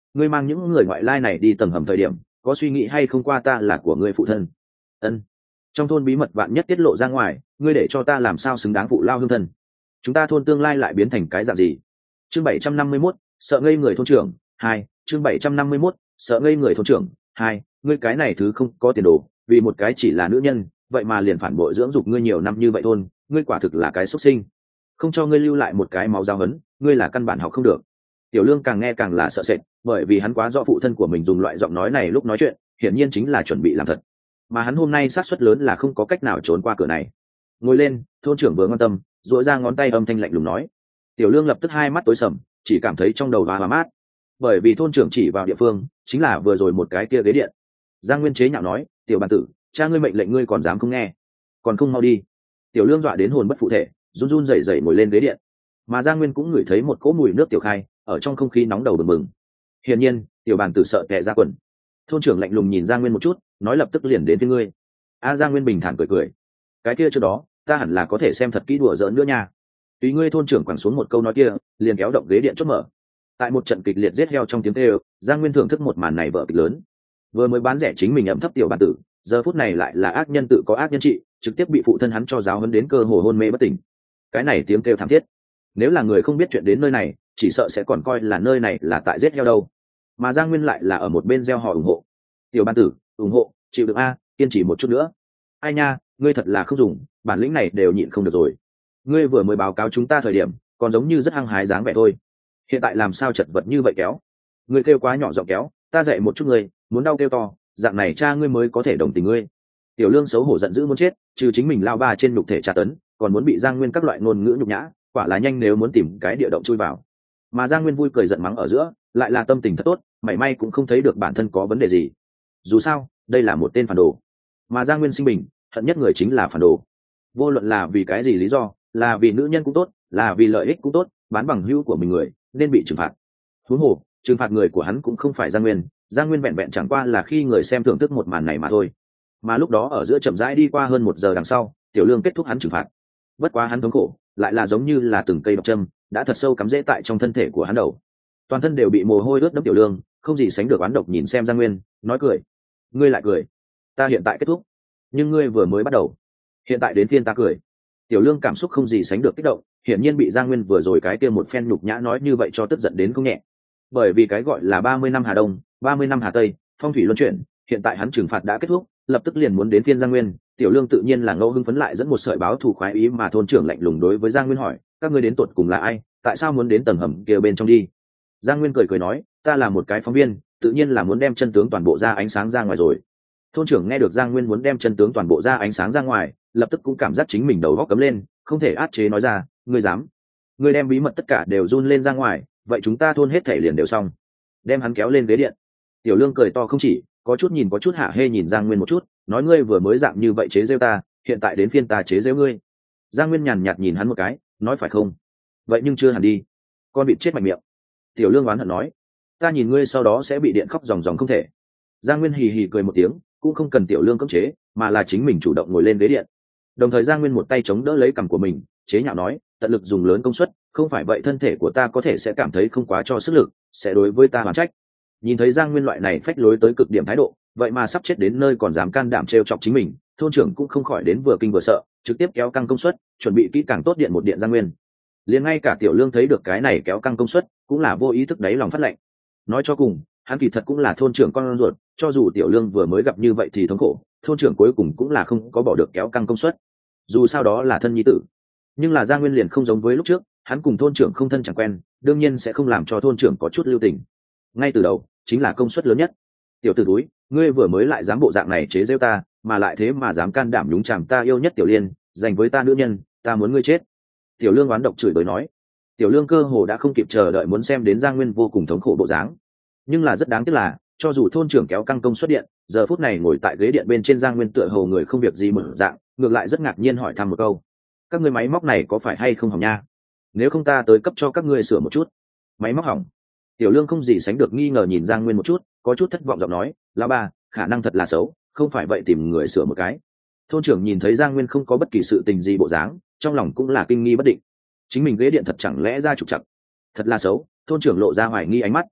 ngươi mang những người ngoại lai này đi tầng hầm thời điểm có suy nghĩ hay không qua ta là của ngươi phụ thân? Ân. Trong thôn bí mật vạn nhất tiết lộ ra ngoài, ngươi để cho ta làm sao xứng đáng phụ lao hương thân? Chúng ta thôn tương lai lại biến thành cái dạng gì? Chương 751, sợ ngây người thôn trưởng 2. Chương 751, sợ ngây người thôn trưởng 2. Ngươi cái này thứ không có tiền đồ, vì một cái chỉ là nữ nhân, vậy mà liền phản bội dưỡng dục ngươi nhiều năm như vậy thôn, ngươi quả thực là cái xuất sinh. Không cho ngươi lưu lại một cái máu giáo hấn, ngươi là căn bản học không được. Tiểu Lương càng nghe càng là sợ sệt, bởi vì hắn quá rõ phụ thân của mình dùng loại giọng nói này lúc nói chuyện, hiển nhiên chính là chuẩn bị làm thật. Mà hắn hôm nay xác suất lớn là không có cách nào trốn qua cửa này. Ngồi lên, thôn trưởng vừa quan tâm, duỗi ra ngón tay âm thanh lạnh lùng nói. Tiểu Lương lập tức hai mắt tối sầm, chỉ cảm thấy trong đầu hoa mát, bởi vì thôn trưởng chỉ vào địa phương chính là vừa rồi một cái kia ghế điện. Giang Nguyên chế nhạo nói, tiểu bản tử, cha ngươi mệnh lệnh ngươi còn dám không nghe, còn không mau đi. Tiểu Lương dọa đến hồn bất phụ thể, run run rẩy rẩy ngồi lên ghế điện. Mà Giang Nguyên cũng ngửi thấy một cỗ mùi nước tiểu khai ở trong không khí nóng đầu bừng bừng. Hiển nhiên tiểu bản tử sợ tè ra quần. Thôn trưởng lạnh lùng nhìn Giang Nguyên một chút, nói lập tức liền đến với ngươi. Giang Nguyên bình thản cười cười, cái kia trước đó ta hẳn là có thể xem thật kỹ đùa giỡn nữa nha. Tùy ngươi. Thôn trưởng quẳng xuống một câu nói kia, liền kéo động ghế điện chốt mở. Tại một trận kịch liệt giết heo trong tiếng kêu, Giang Nguyên thưởng thức một màn này vở kịch lớn. Vừa mới bán rẻ chính mình ẩm thấp tiểu bản tử, giờ phút này lại là ác nhân tự có ác nhân trị, trực tiếp bị phụ thân hắn cho giáo huấn đến cơ hồ hôn mê bất tỉnh. Cái này tiếng kêu thảm thiết, nếu là người không biết chuyện đến nơi này, chỉ sợ sẽ còn coi là nơi này là tại giết heo đâu. Mà Giang Nguyên lại là ở một bên gieo họ ủng hộ. Tiểu bản tử, ủng hộ, chịu được a, kiên trì một chút nữa. Ai nha, ngươi thật là không dùng, bản lĩnh này đều nhịn không được rồi. Ngươi vừa mới báo cáo chúng ta thời điểm, còn giống như rất hăng hái dáng vẻ thôi. Hiện tại làm sao chật vật như vậy kéo? Ngươi kêu quá nhỏ giọng kéo, ta dạy một chút ngươi, muốn đau kêu to, dạng này cha ngươi mới có thể đồng tình ngươi. Tiểu Lương xấu hổ giận dữ muốn chết, trừ chính mình lao ba trên nhục thể tra tấn, còn muốn bị Giang Nguyên các loại ngôn ngữ nhục nhã, quả là nhanh nếu muốn tìm cái địa động chui vào. Mà Giang Nguyên vui cười giận mắng ở giữa, lại là tâm tình thật tốt, mảy may cũng không thấy được bản thân có vấn đề gì. Dù sao, đây là một tên phản đồ. Mà Giang Nguyên sinh bình, hận nhất người chính là phản đồ. Vô luận là vì cái gì lý do, là vì nữ nhân cũng tốt, là vì lợi ích cũng tốt, bán bằng hữu của mình người nên bị trừng phạt. Huống hồ trừng phạt người của hắn cũng không phải Giang Nguyên vẹn vẹn chẳng qua là khi người xem thưởng thức một màn này mà thôi. Mà lúc đó ở giữa chậm rãi đi qua hơn 1 giờ đằng sau, Tiểu Lương kết thúc hắn trừng phạt. Bất quá hắn thống khổ lại là giống như là từng cây độc châm đã thật sâu cắm rễ tại trong thân thể của hắn đầu, toàn thân đều bị mồ hôi ướt đẫm. Tiểu Lương không gì sánh được oán độc nhìn xem Giang Nguyên, nói cười, ngươi lại cười, ta hiện tại kết thúc, nhưng ngươi vừa mới bắt đầu, hiện tại đến phiên ta cười. Tiểu Lương cảm xúc không gì sánh được kích động, hiển nhiên bị Giang Nguyên vừa rồi cái kia một phen nhục nhã nói như vậy cho tức giận đến không nhẹ. Bởi vì cái gọi là 30 năm Hà Đông, 30 năm Hà Tây, phong thủy luân chuyển, hiện tại hắn trừng phạt đã kết thúc, lập tức liền muốn đến phiên Giang Nguyên. Tiểu Lương tự nhiên là ngẫu hưng phấn lại dẫn một sợi báo thù khoái ý, mà thôn trưởng lạnh lùng đối với Giang Nguyên hỏi, các ngươi đến tuột cùng là ai, tại sao muốn đến tầng hầm kia bên trong đi? Giang Nguyên cười cười nói, ta là một cái phóng viên, tự nhiên là muốn đem chân tướng toàn bộ ra ánh sáng ra ngoài rồi. Thôn trưởng nghe được Giang Nguyên muốn đem chân tướng toàn bộ ra ánh sáng ra ngoài, lập tức cũng cảm giác chính mình đầu góc cấm lên, không thể át chế nói ra, ngươi dám? Ngươi đem bí mật tất cả đều run lên ra ngoài, vậy chúng ta thôn hết thảy liền đều xong. Đem hắn kéo lên ghế điện. Tiểu Lương cười to không chỉ, có chút hạ hê nhìn Giang Nguyên một chút, nói ngươi vừa mới dạng như vậy chế giễu ta, hiện tại đến phiên ta chế giễu ngươi. Giang Nguyên nhàn nhạt nhìn hắn một cái, nói phải không? Vậy nhưng chưa hẳn đi. Con bị chết mạnh miệng. Tiểu Lương oán hận nói, ta nhìn ngươi sau đó sẽ bị điện khóc ròng ròng không thể. Giang Nguyên hì hì cười một tiếng, cũng không cần Tiểu Lương cưỡng chế, mà là chính mình chủ động ngồi lên ghế điện. Đồng thời Giang Nguyên một tay chống đỡ lấy cằm của mình, chế nhạo nói, tận lực dùng lớn công suất, không phải vậy thân thể của ta có thể sẽ cảm thấy không quá cho sức lực, sẽ đối với ta oán trách. Nhìn thấy Giang Nguyên loại này phách lối tới cực điểm thái độ, vậy mà sắp chết đến nơi còn dám can đảm trêu chọc chính mình, thôn trưởng cũng không khỏi đến vừa kinh vừa sợ, trực tiếp kéo căng công suất, chuẩn bị kỹ càng tốt điện một điện Giang Nguyên. Liền ngay cả Tiểu Lương thấy được cái này kéo căng công suất, cũng là vô ý thức đáy lòng phát lạnh. Nói cho cùng, hắn kỳ thật cũng là thôn trưởng con ruột, cho dù Tiểu Lương vừa mới gặp như vậy thì thống khổ, thôn trưởng cuối cùng cũng là không có bỏ được kéo căng công suất. Dù sao đó là thân nhi tử. Nhưng là Giang Nguyên liền không giống với lúc trước, hắn cùng thôn trưởng không thân chẳng quen, đương nhiên sẽ không làm cho thôn trưởng có chút lưu tình. Ngay từ đầu chính là công suất lớn nhất. Tiểu tử túi, ngươi vừa mới lại dám bộ dạng này chế giễu ta, mà lại thế mà dám can đảm nhúng chàm ta yêu nhất Tiểu Liên, dành với ta nữ nhân, ta muốn ngươi chết. Tiểu Lương oán độc chửi bới nói. Tiểu Lương cơ hồ đã không kịp chờ đợi muốn xem đến Giang Nguyên vô cùng thống khổ bộ dáng. Nhưng là rất đáng tiếc là, cho dù thôn trưởng kéo căng công suất điện, giờ phút này ngồi tại ghế điện bên trên Giang Nguyên tựa hồ người không việc gì mở dạng, ngược lại rất ngạc nhiên hỏi thăm một câu, các ngươi máy móc này có phải hay không hỏng nha? Nếu không ta tới cấp cho các ngươi sửa một chút. Máy móc hỏng? Tiểu Lương không gì sánh được nghi ngờ nhìn Giang Nguyên một chút, có chút thất vọng giọng nói, lão ba, khả năng thật là xấu, không phải vậy tìm người sửa một cái. Thôn trưởng nhìn thấy Giang Nguyên không có bất kỳ sự tình gì bộ dáng, trong lòng cũng là kinh nghi bất định. Chính mình ghế điện thật chẳng lẽ ra trục trặc? Thật là xấu. Thôn trưởng lộ ra hoài nghi ánh mắt.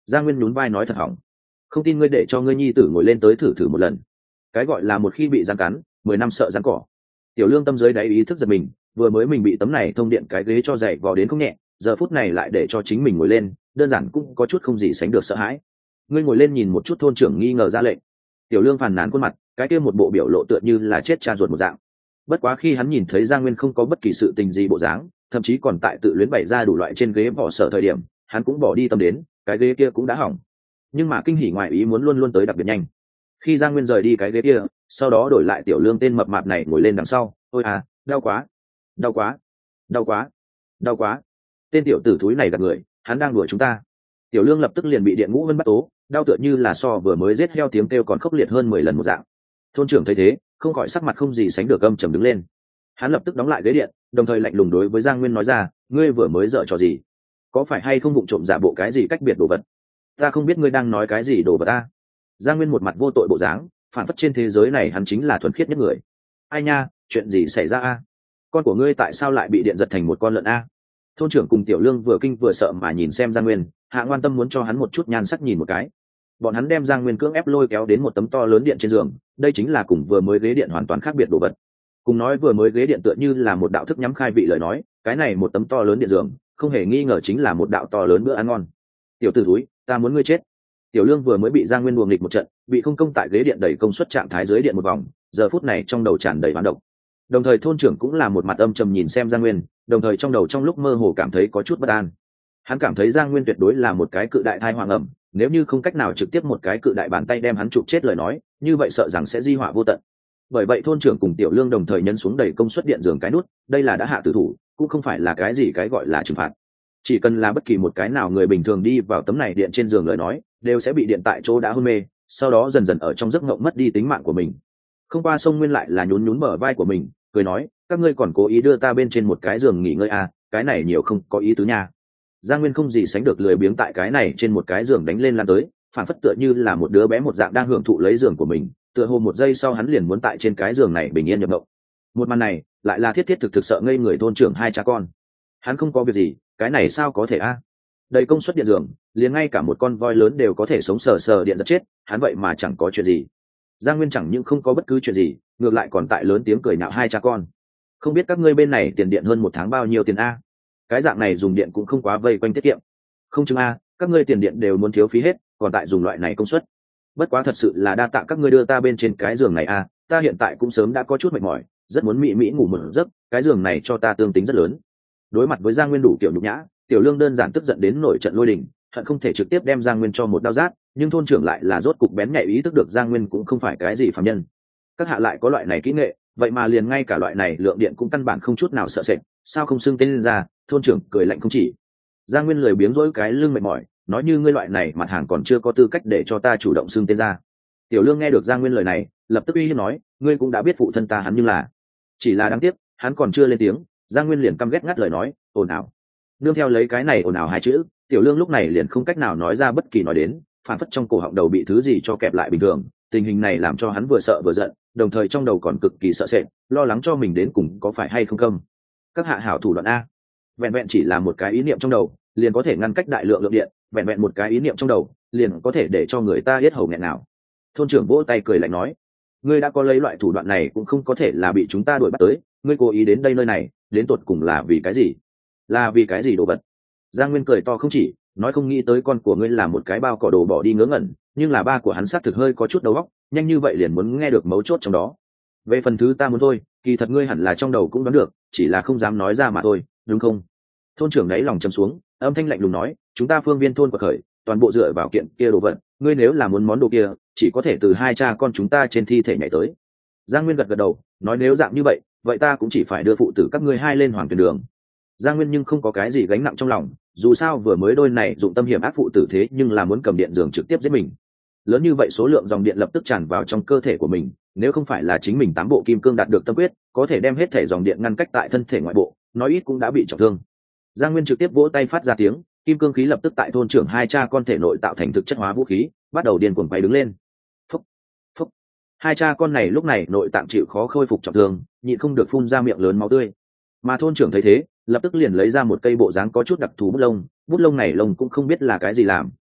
Giang Nguyên nhún vai nói thật hỏng, không tin ngươi để cho ngươi nhi tử ngồi lên tới thử thử một lần. Cái gọi là một khi bị rắn cắn 10 năm sợ rắn cỏ. Tiểu Lương tâm dưới đáy ý thức giật mình, vừa mới mình bị tấm này thông điện cái ghế cho dày vò đến không nhẹ, giờ phút này lại để cho chính mình ngồi lên, đơn giản cũng có chút không gì sánh được sợ hãi. Ngươi ngồi lên nhìn một chút, thôn trưởng nghi ngờ ra lệnh. Tiểu Lương phàn nàn khuôn mặt, cái kia một bộ biểu lộ tựa như là chết cha ruột một dạng. Bất quá khi hắn nhìn thấy Giang Nguyên không có bất kỳ sự tình gì bộ dáng, thậm chí còn tại tự luyến bày ra đủ loại trên ghế bỏ sở thời điểm, hắn cũng bỏ đi tâm đến, cái ghế kia cũng đã hỏng. Nhưng mà kinh hỉ ngoài ý muốn luôn luôn tới đặc biệt nhanh. Khi Giang Nguyên rời đi cái ghế kia, sau đó đổi lại Tiểu Lương tên mập mạp này ngồi lên đằng sau, ôi à, đau quá, đau quá, đau quá, đau quá. Tên tiểu tử thúi này gạt người, hắn đang đuổi chúng ta. Tiểu Lương lập tức liền bị điện ngũ vân bắt tố, đau tựa như là so vừa mới giết heo tiếng kêu còn khốc liệt hơn 10 lần một dạng. Thôn trưởng thấy thế, không khỏi sắc mặt không gì sánh được âm trầm đứng lên. Hắn lập tức đóng lại ghế điện, đồng thời lạnh lùng đối với Giang Nguyên nói ra, ngươi vừa mới dở trò gì? Có phải hay không vụng trộm giả bộ cái gì cách biệt đồ vật? Ta không biết ngươi đang nói cái gì đồ vật ta. Giang Nguyên một mặt vô tội bộ dáng, phản phất trên thế giới này hắn chính là thuần khiết nhất người. Ai nha, chuyện gì xảy ra a? Con của ngươi tại sao lại bị điện giật thành một con lợn a? Thôn trưởng cùng Tiểu Lương vừa kinh vừa sợ mà nhìn xem Giang Nguyên, Hạ Ngoan Tâm muốn cho hắn một chút nhan sắc nhìn một cái. Bọn hắn đem Giang Nguyên cưỡng ép lôi kéo đến một tấm to lớn điện trên giường, đây chính là cùng vừa mới ghế điện hoàn toàn khác biệt đồ vật. Cùng nói vừa mới ghế điện tựa như là một đạo thức nhắm khai vị lời nói, cái này một tấm to lớn điện giường, không hề nghi ngờ chính là một đạo to lớn bữa ăn ngon. Tiểu tử thúi, ta muốn ngươi chết. Tiểu Lương vừa mới bị Giang Nguyên đùa nghịch một trận, bị không công tại ghế điện đẩy công suất trạng thái dưới điện một vòng, giờ phút này trong đầu tràn đầy hoán độc. Đồng thời thôn trưởng cũng là một mặt âm trầm nhìn xem Giang Nguyên, đồng thời trong đầu trong lúc mơ hồ cảm thấy có chút bất an. Hắn cảm thấy Giang Nguyên tuyệt đối là một cái cự đại thai hoàng ẩm, nếu như không cách nào trực tiếp một cái cự đại bàn tay đem hắn chụp chết lời nói, như vậy sợ rằng sẽ di họa vô tận. Bởi vậy thôn trưởng cùng Tiểu Lương đồng thời nhấn xuống đẩy công suất điện giường cái nút, đây là đã hạ tử thủ, cũng không phải là cái gì cái gọi là trừng phạt. Chỉ cần là bất kỳ một cái nào người bình thường đi vào tấm này điện trên giường lời nói, đều sẽ bị điện tại chỗ đã hôn mê, sau đó dần dần ở trong giấc ngộng mất đi tính mạng của mình. Không qua sông Nguyên lại là nhún nhún bờ vai của mình, cười nói, các ngươi còn cố ý đưa ta bên trên một cái giường nghỉ ngơi à, cái này nhiều không có ý tứ nha. Giang Nguyên không gì sánh được lười biếng tại cái này trên một cái giường đánh lên lan tới, phản phất tựa như là một đứa bé một dạng đang hưởng thụ lấy giường của mình, tựa hồ một giây sau hắn liền muốn tại trên cái giường này bình yên nhập mộng. Một màn này lại là thiết thiết thực thực sợ ngây người thôn trưởng hai cha con. Hắn không có việc gì, cái này sao có thể a? Đầy công suất điện giường, liền ngay cả một con voi lớn đều có thể sống sờ sờ điện giật chết, hắn vậy mà chẳng có chuyện gì. Giang Nguyên chẳng những không có bất cứ chuyện gì, ngược lại còn tại lớn tiếng cười nhạo hai cha con. Không biết các ngươi bên này tiền điện hơn một tháng bao nhiêu tiền a? Cái dạng này dùng điện cũng không quá vây quanh tiết kiệm. Không chừng a, các ngươi tiền điện đều muốn thiếu phí hết, còn tại dùng loại này công suất. Bất quá thật sự là đa tạ các ngươi đưa ta bên trên cái giường này a, ta hiện tại cũng sớm đã có chút mệt mỏi, rất muốn mị mị ngủ một giấc, cái giường này cho ta tương tính rất lớn. Đối mặt với Giang Nguyên đủ kiểu nhục nhã, Tiểu Lương đơn giản tức giận đến nổi trận lôi đình, hận không thể trực tiếp đem Giang Nguyên cho một đao rát, nhưng thôn trưởng lại là rốt cục bén nhạy ý thức được Giang Nguyên cũng không phải cái gì phàm nhân. Các hạ lại có loại này kỹ nghệ, vậy mà liền ngay cả loại này lượng điện cũng căn bản không chút nào sợ sệt, sao không xưng tên lên ra? Thôn trưởng cười lạnh không chỉ. Giang Nguyên lười biếng rỗi cái lưng mệt mỏi, nói như ngươi loại này mặt hàng còn chưa có tư cách để cho ta chủ động xưng tên ra. Tiểu Lương nghe được Giang Nguyên lời này, lập tức uy hiếp nói, ngươi cũng đã biết phụ thân ta hắn, nhưng là chỉ là đáng tiếc, hắn còn chưa lên tiếng, Giang Nguyên liền căm ghét ngắt lời nói, ồn ào. Nương theo lấy cái này ồn ào hai chữ, Tiểu Lương lúc này liền không cách nào nói ra bất kỳ nói đến, phản phất trong cổ họng đầu bị thứ gì cho kẹp lại bình thường. Tình hình này làm cho hắn vừa sợ vừa giận, đồng thời trong đầu còn cực kỳ sợ sệt, lo lắng cho mình đến cùng có phải hay không câm. Các hạ hảo thủ đoạn a, vẹn vẹn chỉ là một cái ý niệm trong đầu, liền có thể ngăn cách đại lượng lượng điện, vẹn vẹn một cái ý niệm trong đầu, liền có thể để cho người ta yết hầu nghẹn nào. Thôn trưởng vỗ tay cười lạnh nói, ngươi đã có lấy loại thủ đoạn này cũng không có thể là bị chúng ta đuổi bắt tới, ngươi cố ý đến đây nơi này, đến tột cùng là vì cái gì? Là vì cái gì đồ vật? Giang Nguyên cười to không chỉ, nói không nghĩ tới con của ngươi là một cái bao cỏ đồ bỏ đi ngớ ngẩn, nhưng là ba của hắn xác thực hơi có chút đầu óc, nhanh như vậy liền muốn nghe được mấu chốt trong đó. Về phần thứ ta muốn thôi, kỳ thật ngươi hẳn là trong đầu cũng đoán được, chỉ là không dám nói ra mà thôi, đúng không? Thôn trưởng đấy lòng trầm xuống, âm thanh lạnh lùng nói, chúng ta phương viên thôn quật khởi, toàn bộ dựa vào kiện kia đồ vật, ngươi nếu là muốn món đồ kia, chỉ có thể từ hai cha con chúng ta trên thi thể nhảy tới. Giang Nguyên gật gật đầu, nói nếu dạng như vậy, vậy ta cũng chỉ phải đưa phụ tử các ngươi hai lên hoàng tuyển đường. Giang Nguyên nhưng không có cái gì gánh nặng trong lòng, dù sao vừa mới đôi này dụng tâm hiểm ác phụ tử thế nhưng là muốn cầm điện giường trực tiếp giết mình. Lớn như vậy số lượng dòng điện lập tức tràn vào trong cơ thể của mình, nếu không phải là chính mình tám bộ kim cương đạt được tâm quyết, có thể đem hết thể dòng điện ngăn cách tại thân thể ngoại bộ, nói ít cũng đã bị trọng thương. Giang Nguyên trực tiếp vỗ tay phát ra tiếng, kim cương khí lập tức tại thôn trưởng hai cha con thể nội tạo thành thực chất hóa vũ khí, bắt đầu điên cuồng quay đứng lên. Phúc, phúc. Hai cha con này lúc này nội tạng chịu khó khôi phục trọng thương, nhịn không được phun ra miệng lớn máu tươi. Mà thôn trưởng thấy thế, lập tức liền lấy ra một cây bộ dáng có chút đặc thù bút lông này lông cũng không biết là cái gì làm,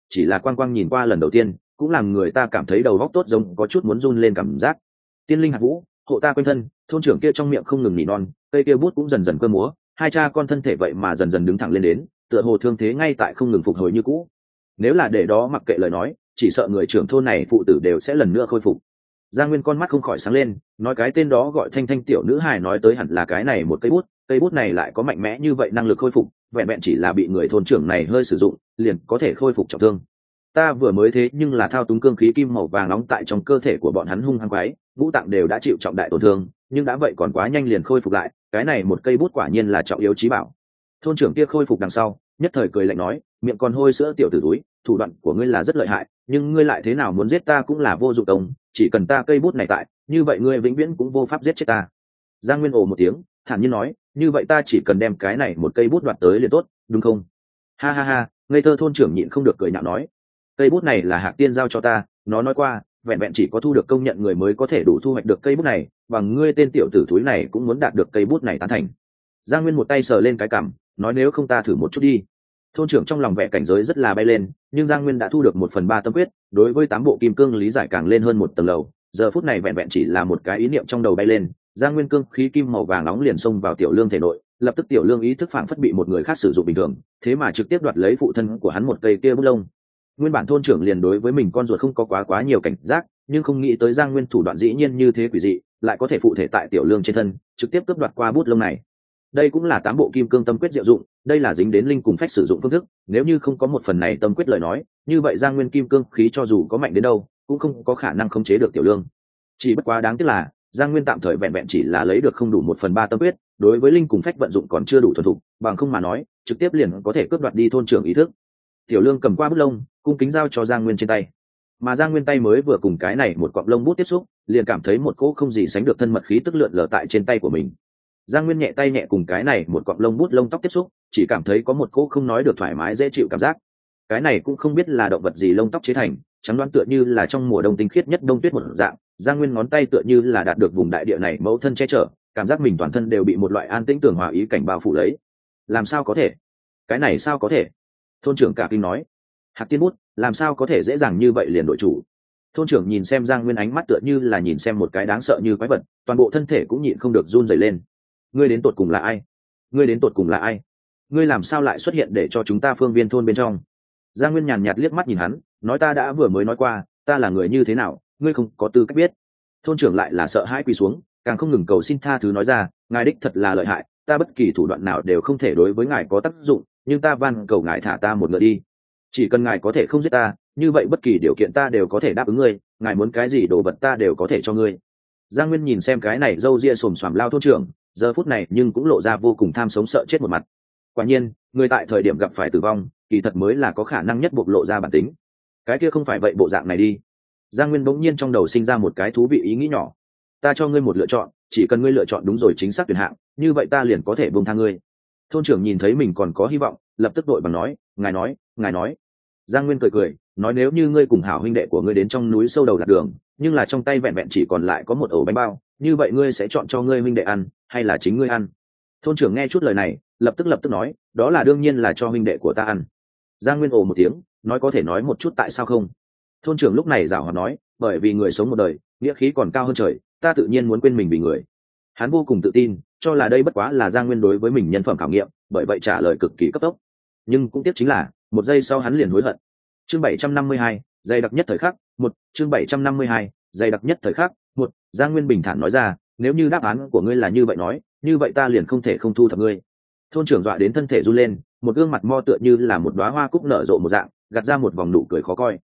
chỉ là quang quang nhìn qua lần đầu tiên cũng làm người ta cảm thấy đầu óc tốt giống có chút muốn run lên cảm giác. Tiên linh hạt vũ hộ ta quanh thân, thôn trưởng kia trong miệng không ngừng nỉ non, cây kia bút cũng dần dần cơ múa, hai cha con thân thể vậy mà dần dần đứng thẳng lên đến, tựa hồ thương thế ngay tại không ngừng phục hồi như cũ. Nếu là để đó mặc kệ lời nói, chỉ sợ người trưởng thôn này phụ tử đều sẽ lần nữa khôi phục. Giang Nguyên con mắt không khỏi sáng lên, nói cái tên đó gọi Thanh Thanh tiểu nữ hài nói tới hẳn là cái này một cây bút này lại có mạnh mẽ như vậy năng lực khôi phục, vẹn vẹn chỉ là bị người thôn trưởng này hơi sử dụng, liền có thể khôi phục trọng thương. Ta vừa mới thế nhưng là thao túng cương khí kim màu vàng nóng tại trong cơ thể của bọn hắn hung hăng quái, ngũ tạng đều đã chịu trọng đại tổn thương, nhưng đã vậy còn quá nhanh liền khôi phục lại, cái này một cây bút quả nhiên là trọng yếu chí bảo. Thôn trưởng kia khôi phục đằng sau, nhất thời cười lạnh nói, miệng còn hôi sữa tiểu tử túi, thủ đoạn của ngươi là rất lợi hại, nhưng ngươi lại thế nào muốn giết ta cũng là vô dụng công, chỉ cần ta cây bút này tại, như vậy ngươi vĩnh viễn cũng vô pháp giết chết ta. Giang Nguyên ồ một tiếng, thản nhiên nói, như vậy ta chỉ cần đem cái này một cây bút đoạt tới liền tốt, đúng không? Ha ha ha, ngây thơ thôn trưởng nhịn không được cười nhạo nói, cây bút này là Hạc Tiên giao cho ta, nó nói qua, vẹn vẹn chỉ có thu được công nhận người mới có thể đủ thu hoạch được cây bút này, bằng ngươi tên tiểu tử thúi này cũng muốn đạt được cây bút này tán thành. Giang Nguyên một tay sờ lên cái cằm, nói nếu không ta thử một chút đi. Thôn trưởng trong lòng vẻ cảnh giới rất là bay lên, nhưng Giang Nguyên đã thu được 1/3 tâm quyết, đối với 8 bộ kim cương lý giải càng lên hơn một tầng lầu. Giờ phút này vẹn vẹn chỉ là một cái ý niệm trong đầu bay lên, Giang Nguyên cương khí kim màu vàng nóng liền xông vào Tiểu Lương thể nội, lập tức Tiểu Lương ý thức phảng phất bị một người khác sử dụng bình thường, thế mà trực tiếp đoạt lấy phụ thân của hắn một cây kia bút lông. Nguyên bản thôn trưởng liền đối với mình con ruột không có quá nhiều cảnh giác, nhưng không nghĩ tới Giang Nguyên thủ đoạn dĩ nhiên như thế quỷ dị, lại có thể phụ thể tại Tiểu Lương trên thân, trực tiếp cướp đoạt qua bút lông này. Đây cũng là 8 bộ kim cương tâm quyết diệu dụng, đây là dính đến linh cùng phách sử dụng phương thức, nếu như không có một phần này tâm quyết lời nói, như vậy Giang Nguyên kim cương khí cho dù có mạnh đến đâu, cũng không có khả năng khống chế được Tiểu Lương. Chỉ bất quá đáng tiếc là, Giang Nguyên tạm thời vẹn vẹn chỉ là lấy được không đủ 1/3 tâm quyết, đối với linh cùng phách vận dụng còn chưa đủ thuần thục, bằng không mà nói, trực tiếp liền có thể cướp đoạt đi thôn trưởng ý thức. Tiểu Lương cầm qua bút lông, cung kính giao cho Giang Nguyên trên tay. Mà Giang Nguyên tay mới vừa cùng cái này một cọng lông bút tiếp xúc, liền cảm thấy một cỗ không gì sánh được thân mật khí tức lượn lờ tại trên tay của mình. Giang Nguyên nhẹ tay nhẹ cùng cái này một cọng lông bút lông tóc tiếp xúc, chỉ cảm thấy có một cỗ không nói được thoải mái dễ chịu cảm giác. Cái này cũng không biết là động vật gì lông tóc chế thành, trắng đoán tựa như là trong mùa đông tinh khiết nhất đông tuyết một dạng. Giang Nguyên ngón tay tựa như là đạt được vùng đại địa này mẫu thân che chở, cảm giác mình toàn thân đều bị một loại an tĩnh tường hòa ý cảnh bao phủ lấy. Làm sao có thể? Cái này sao có thể? Thôn trưởng cả kinh nói. Hạc Tiên bút, làm sao có thể dễ dàng như vậy liền đổi chủ? Thôn trưởng nhìn xem Giang Nguyên ánh mắt tựa như là nhìn xem một cái đáng sợ như quái vật, toàn bộ thân thể cũng nhịn không được run rẩy lên. Ngươi đến tột cùng là ai? Ngươi đến tột cùng là ai? Ngươi làm sao lại xuất hiện để cho chúng ta phương viên thôn bên trong? Giang Nguyên nhàn nhạt liếc mắt nhìn hắn, nói ta đã vừa mới nói qua, ta là người như thế nào, ngươi không có tư cách biết. Thôn trưởng lại là sợ hãi quỳ xuống, càng không ngừng cầu xin tha thứ nói ra, ngài đích thật là lợi hại, ta bất kỳ thủ đoạn nào đều không thể đối với ngài có tác dụng, nhưng ta van cầu ngài thả ta một ngựa đi. Chỉ cần ngài có thể không giết ta, như vậy bất kỳ điều kiện ta đều có thể đáp ứng ngươi, ngài muốn cái gì đồ vật ta đều có thể cho ngươi. Giang Nguyên nhìn xem cái này râu ria xồm xoàm lao thôn trưởng, giờ phút này nhưng cũng lộ ra vô cùng tham sống sợ chết một mặt. Quả nhiên, người tại thời điểm gặp phải tử vong, kỳ thật mới là có khả năng nhất bộc lộ ra bản tính. Cái kia không phải vậy bộ dạng này đi. Giang Nguyên bỗng nhiên trong đầu sinh ra một cái thú vị ý nghĩ nhỏ. Ta cho ngươi một lựa chọn, chỉ cần ngươi lựa chọn đúng rồi chính xác tuyển hạng, như vậy ta liền có thể buông tha ngươi. Thôn trưởng nhìn thấy mình còn có hy vọng, lập tức đội bằng nói, ngài nói. Giang Nguyên cười, nói nếu như ngươi cùng hảo huynh đệ của ngươi đến trong núi sâu đầu lạc đường, nhưng là trong tay vẹn vẹn chỉ còn lại có một ổ bánh bao, như vậy ngươi sẽ chọn cho ngươi huynh đệ ăn, hay là chính ngươi ăn? Thôn trưởng nghe chút lời này, lập tức nói, đó là đương nhiên là cho huynh đệ của ta ăn. Giang Nguyên ồ một tiếng, nói có thể nói một chút tại sao không? Thôn trưởng lúc này giảo hoạt nói, bởi vì người sống một đời, nghĩa khí còn cao hơn trời, ta tự nhiên muốn quên mình vì người. Hắn vô cùng tự tin, cho là đây bất quá là Giang Nguyên đối với mình nhân phẩm khảo nghiệm, bởi vậy trả lời cực kỳ cấp tốc. Nhưng cũng tiếc chính là, một giây sau hắn liền hối hận. Chương 752, dày đặc nhất thời khắc, chương 752, dày đặc nhất thời khắc, Giang Nguyên bình thản nói ra, nếu như đáp án của ngươi là như vậy nói, như vậy ta liền không thể không thu thập ngươi. Thôn trưởng dọa đến thân thể run lên, một gương mặt mo tựa như là một đóa hoa cúc nở rộ một dạng, gạt ra một vòng nụ cười khó coi.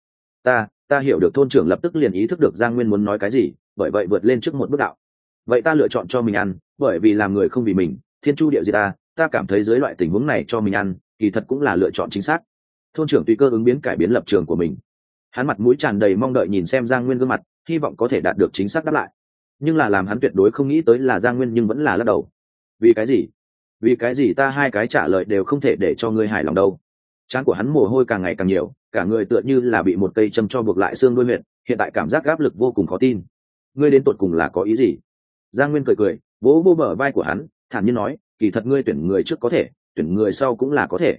Ta hiểu được. Thôn trưởng lập tức liền ý thức được Giang Nguyên muốn nói cái gì, bởi vậy vượt lên trước một bước đạo. Vậy ta lựa chọn cho mình ăn, bởi vì làm người không vì mình, thiên chu địa diệt ta cảm thấy dưới loại tình huống này cho mình ăn, kỳ thật cũng là lựa chọn chính xác. Thôn trưởng tùy cơ ứng biến cải biến lập trường của mình. Hắn mặt mũi tràn đầy mong đợi nhìn xem Giang Nguyên gương mặt, hy vọng có thể đạt được chính xác đáp lại. Nhưng là làm hắn tuyệt đối không nghĩ tới là Giang Nguyên nhưng vẫn là lắc đầu. Vì cái gì ta hai cái trả lời đều không thể để cho ngươi hài lòng đâu? Trán của hắn mồ hôi càng ngày càng nhiều, cả người tựa như là bị một cây châm cho buộc lại xương đuôi huyệt, hiện tại cảm giác áp lực vô cùng khó tin. Ngươi đến tột cùng là có ý gì? Giang Nguyên cười, vỗ vô bờ vai của hắn, thản nhiên nói, kỳ thật ngươi tuyển người trước có thể, tuyển người sau cũng là có thể.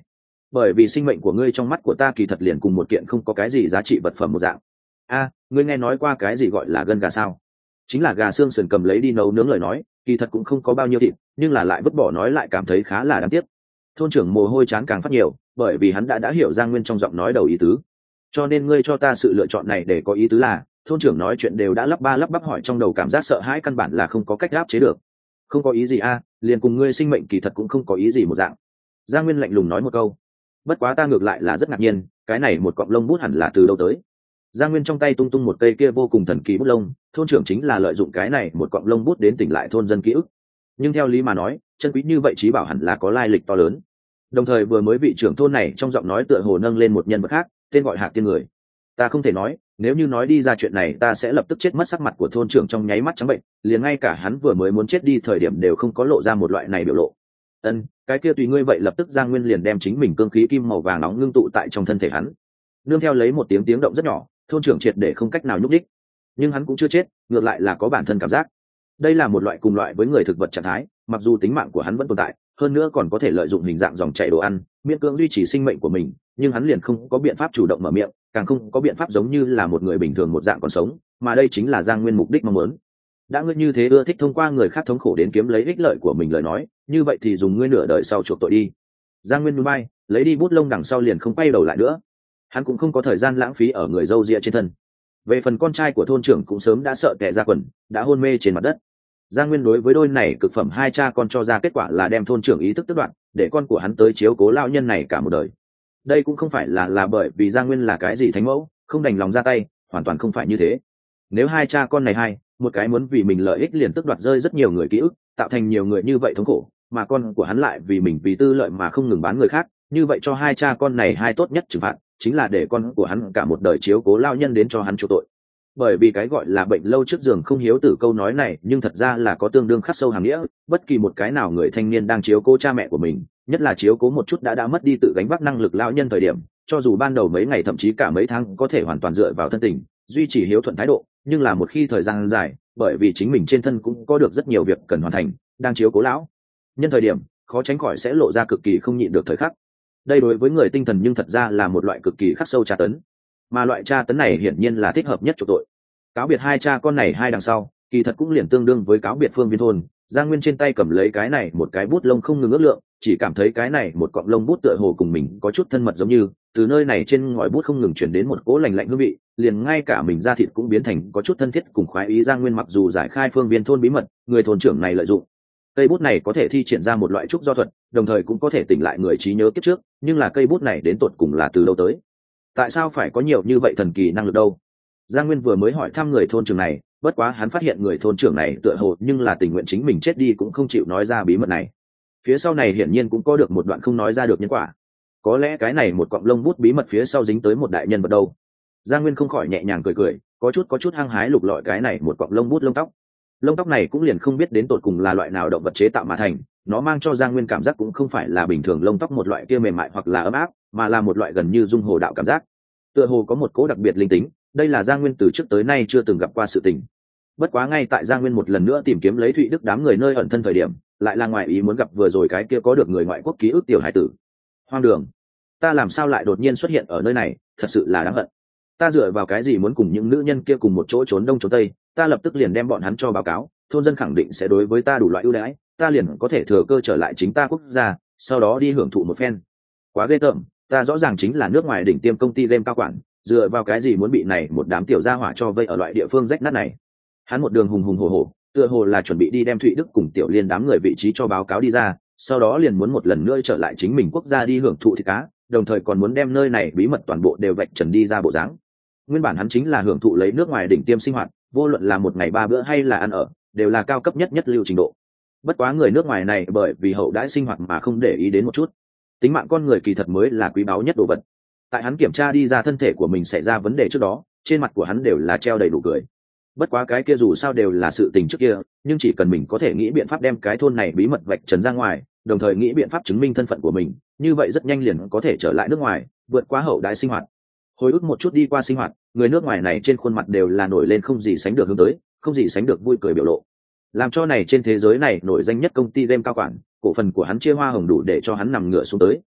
bởi vì sinh mệnh của ngươi trong mắt của ta kỳ thật liền cùng một kiện không có cái gì giá trị vật phẩm một dạng. Ngươi nghe nói qua cái gì gọi là gân gà sao? Chính là gà xương sườn cầm lấy đi nấu nướng lời nói, kỳ thật cũng không có bao nhiêu thịt, nhưng là lại vứt bỏ nói lại cảm thấy khá là đáng tiếc. Thôn trưởng mồ hôi chán càng phát nhiều, bởi vì hắn đã hiểu Giang Nguyên trong giọng nói đầu ý tứ. Cho nên ngươi cho ta sự lựa chọn này để có ý tứ là, thôn trưởng nói chuyện đều đã lắp ba lắp bắp hỏi trong đầu cảm giác sợ hãi căn bản là không có cách áp chế được. Không có ý gì liền cùng ngươi sinh mệnh kỳ thật cũng không có ý gì một dạng. Giang Nguyên lạnh lùng nói một câu. Bất quá ta ngược lại là rất ngạc nhiên, cái này một cọng lông bút hẳn là từ đâu tới? Giang Nguyên trong tay tung tung một cây kia vô cùng thần kỳ bút lông, thôn trưởng chính là lợi dụng cái này một cọng lông bút đến tỉnh lại thôn dân ký ức. Nhưng theo lý mà nói, chân quý như vậy trí bảo hẳn là có lai lịch to lớn. Đồng thời vừa mới vị trưởng thôn này trong giọng nói tựa hồ nâng lên một nhân vật khác, tên gọi Hạc Tiên người. Ta không thể nói, nếu như nói đi ra chuyện này ta sẽ lập tức chết mất. Sắc mặt của thôn trưởng trong nháy mắt trắng bệnh, liền ngay cả hắn vừa mới muốn chết đi thời điểm đều không có lộ ra một loại này biểu lộ. Cái kia tùy ngươi vậy. Lập tức Giang Nguyên liền đem chính mình cương khí kim màu vàng nóng ngưng tụ tại trong thân thể hắn. Nương theo lấy một tiếng động rất nhỏ, thôn trưởng triệt để không cách nào nhúc đích. Nhưng hắn cũng chưa chết, ngược lại là có bản thân cảm giác. Đây là một loại cùng loại với người thực vật trạng thái, mặc dù tính mạng của hắn vẫn tồn tại, hơn nữa còn có thể lợi dụng hình dạng dòng chảy đồ ăn, miễn cưỡng duy trì sinh mệnh của mình, nhưng hắn liền không có biện pháp chủ động mở miệng, càng không có biện pháp giống như là một người bình thường một dạng còn sống, mà đây chính là Giang Nguyên mục đích mong muốn. Đã ngươi như thế ưa thích thông qua người khác thống khổ đến kiếm lấy ích lợi của mình lời nói, như vậy thì dùng ngươi nửa đời sau chuộc tội đi. Giang Nguyên núi bay, lấy đi bút lông đằng sau liền không quay đầu lại nữa. Hắn cũng không có thời gian lãng phí ở người râu ria trên thân. Về phần con trai của thôn trưởng cũng sớm đã sợ tè ra quần, đã hôn mê trên mặt đất. Giang Nguyên đối với đôi này cực phẩm hai cha con cho ra kết quả là đem thôn trưởng ý thức tước đoạt, để con của hắn tới chiếu cố lao nhân này cả một đời. Đây cũng không phải là bởi vì Giang Nguyên là cái gì thánh mẫu, không đành lòng ra tay, hoàn toàn không phải như thế. Nếu hai cha con này một cái muốn vì mình lợi ích liền tước đoạt rơi rất nhiều người ký ức, tạo thành nhiều người như vậy thống khổ, mà con của hắn lại vì mình vì tư lợi mà không ngừng bán người khác, như vậy cho hai cha con này tốt nhất trừng phạt chính là để con của hắn cả một đời chiếu cố lao nhân đến cho hắn chuộc tội. Bởi vì cái gọi là bệnh lâu trước giường không hiếu tử câu nói này nhưng thật ra là có tương đương khắc sâu hàm nghĩa. Bất kỳ một cái nào người thanh niên đang chiếu cố cha mẹ của mình, nhất là chiếu cố một chút đã mất đi tự gánh vác năng lực lao nhân thời điểm, cho dù ban đầu mấy ngày thậm chí cả mấy tháng có thể hoàn toàn dựa vào thân tình duy trì hiếu thuận thái độ, nhưng là một khi thời gian dài, bởi vì chính mình trên thân cũng có được rất nhiều việc cần hoàn thành, đang chiếu cố lão nhân thời điểm khó tránh khỏi sẽ lộ ra cực kỳ không nhịn được thời khắc. Đây đối với người tinh thần nhưng thật ra là một loại cực kỳ khắc sâu tra tấn, mà loại tra tấn này hiển nhiên là thích hợp nhất chuộc tội. Cáo biệt hai cha con này đằng sau, kỳ thật cũng liền tương đương với cáo biệt Phương Viên thôn. Giang Nguyên trên tay cầm lấy cái này một cái bút lông không ngừng ước lượng, chỉ cảm thấy cái này một cọng lông bút tựa hồ cùng mình có chút thân mật, giống như từ nơi này trên ngòi bút không ngừng chuyển đến một cỗ lạnh lạnh hương vị, liền ngay cả mình da thịt cũng biến thành có chút thân thiết cùng khoái ý. Giang Nguyên mặc dù giải khai Phương Viên thôn bí mật, người thôn trưởng này lợi dụng cây bút này có thể thi triển ra một loại trúc do thuật, đồng thời cũng có thể tỉnh lại người trí nhớ kiếp trước, nhưng là cây bút này đến tột cùng là từ đâu tới? Tại sao phải có nhiều như vậy thần kỳ năng lực đâu? Giang Nguyên vừa mới hỏi thăm người thôn trưởng này, bất quá hắn phát hiện người thôn trưởng này tựa hồ nhưng là tình nguyện chính mình chết đi cũng không chịu nói ra bí mật này. Phía sau này hiển nhiên cũng có được một đoạn không nói ra được nhân quả. Có lẽ cái này một cọng lông bút bí mật phía sau dính tới một đại nhân vật đâu. Giang Nguyên không khỏi nhẹ nhàng cười, có chút hăng hái lục lọi cái này một cọng lông bút lông tóc. Lông tóc này cũng liền không biết đến tột cùng là loại nào động vật chế tạo mà thành, nó mang cho Giang Nguyên cảm giác cũng không phải là bình thường lông tóc một loại kia mềm mại hoặc là ấm áp, mà là một loại gần như dung hồ đạo cảm giác. Tựa hồ có một cố đặc biệt linh tính, đây là Giang Nguyên từ trước tới nay chưa từng gặp qua sự tình. Bất quá ngay tại Giang Nguyên một lần nữa tìm kiếm lấy Thụy Đức đám người nơi ẩn thân thời điểm, lại là ngoài ý muốn gặp vừa rồi cái kia có được người ngoại quốc ký ức tiểu hải tử. Hoang đường, ta làm sao lại đột nhiên xuất hiện ở nơi này, thật sự là đáng hận. Ta dựa vào cái gì muốn cùng những nữ nhân kia cùng một chỗ trốn đông trốn tây? Ta lập tức liền đem bọn hắn cho báo cáo, thôn dân khẳng định sẽ đối với ta đủ loại ưu đãi, ta liền có thể thừa cơ trở lại chính ta quốc gia, sau đó đi hưởng thụ một phen. Quá ghê tởm, ta rõ ràng chính là nước ngoài đỉnh tiêm công ty game cao quản, dựa vào cái gì muốn bị này một đám tiểu gia hỏa cho vây ở loại địa phương rách nát này? Hắn một đường hùng hùng hổ hổ, tựa hồ là chuẩn bị đi đem Thụy Đức cùng Tiểu Liên đám người vị trí cho báo cáo đi ra, sau đó liền muốn một lần nữa trở lại chính mình quốc gia đi hưởng thụ thịt cá, đồng thời còn muốn đem nơi này bí mật toàn bộ đều vạch trần đi ra bộ dáng. Nguyên bản hắn chính là hưởng thụ lấy nước ngoài đỉnh tiêm sinh hoạt, vô luận là một ngày 3 bữa hay là ăn ở, đều là cao cấp nhất lưu trình độ. Bất quá người nước ngoài này bởi vì hậu đãi sinh hoạt mà không để ý đến một chút. Tính mạng con người kỳ thật mới là quý báu nhất đồ vật. Tại hắn kiểm tra đi ra thân thể của mình xảy ra vấn đề trước đó, trên mặt của hắn đều là treo đầy đủ cười. Bất quá cái kia dù sao đều là sự tình trước kia, nhưng chỉ cần mình có thể nghĩ biện pháp đem cái thôn này bí mật vạch trần ra ngoài, đồng thời nghĩ biện pháp chứng minh thân phận của mình, như vậy rất nhanh liền có thể trở lại nước ngoài, vượt qua hậu đãi sinh hoạt. Hồi ức một chút đi qua sinh hoạt, người nước ngoài này trên khuôn mặt đều là nổi lên không gì sánh được hướng tới, không gì sánh được vui cười biểu lộ. Làm cho này trên thế giới này nổi danh nhất công ty game cao quản, cổ phần của hắn chia hoa hồng đủ để cho hắn nằm ngửa xuống tới,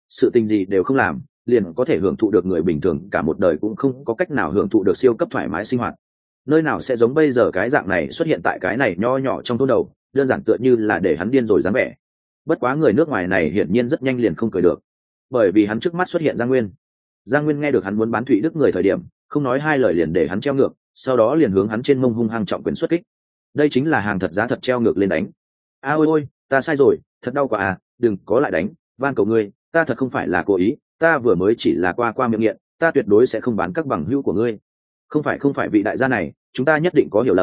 sự tình gì đều không làm liền có thể hưởng thụ được người bình thường cả một đời cũng không có cách nào hưởng thụ được siêu cấp thoải mái sinh hoạt. Nơi nào sẽ giống bây giờ cái dạng này xuất hiện tại cái này nho nhỏ trong thôn đầu, đơn giản tựa như là để hắn điên rồi dáng vẻ. Bất quá người nước ngoài này hiển nhiên rất nhanh liền không cười được, bởi vì hắn trước mắt xuất hiện Giang Nguyên nghe được hắn muốn bán Thụy Đức người thời điểm, không nói hai lời liền để hắn treo ngược, sau đó liền hướng hắn trên mông hung hăng trọng quyền xuất kích. Đây chính là hàng thật giá thật treo ngược lên đánh. Ôi ôi, ta sai rồi, thật đau quá à, đừng có lại đánh, van cầu ngươi, ta thật không phải là cố ý, ta vừa mới chỉ là qua miệng nghiện, ta tuyệt đối sẽ không bán các bằng hữu của ngươi. Không phải vị đại gia này, chúng ta nhất định có hiểu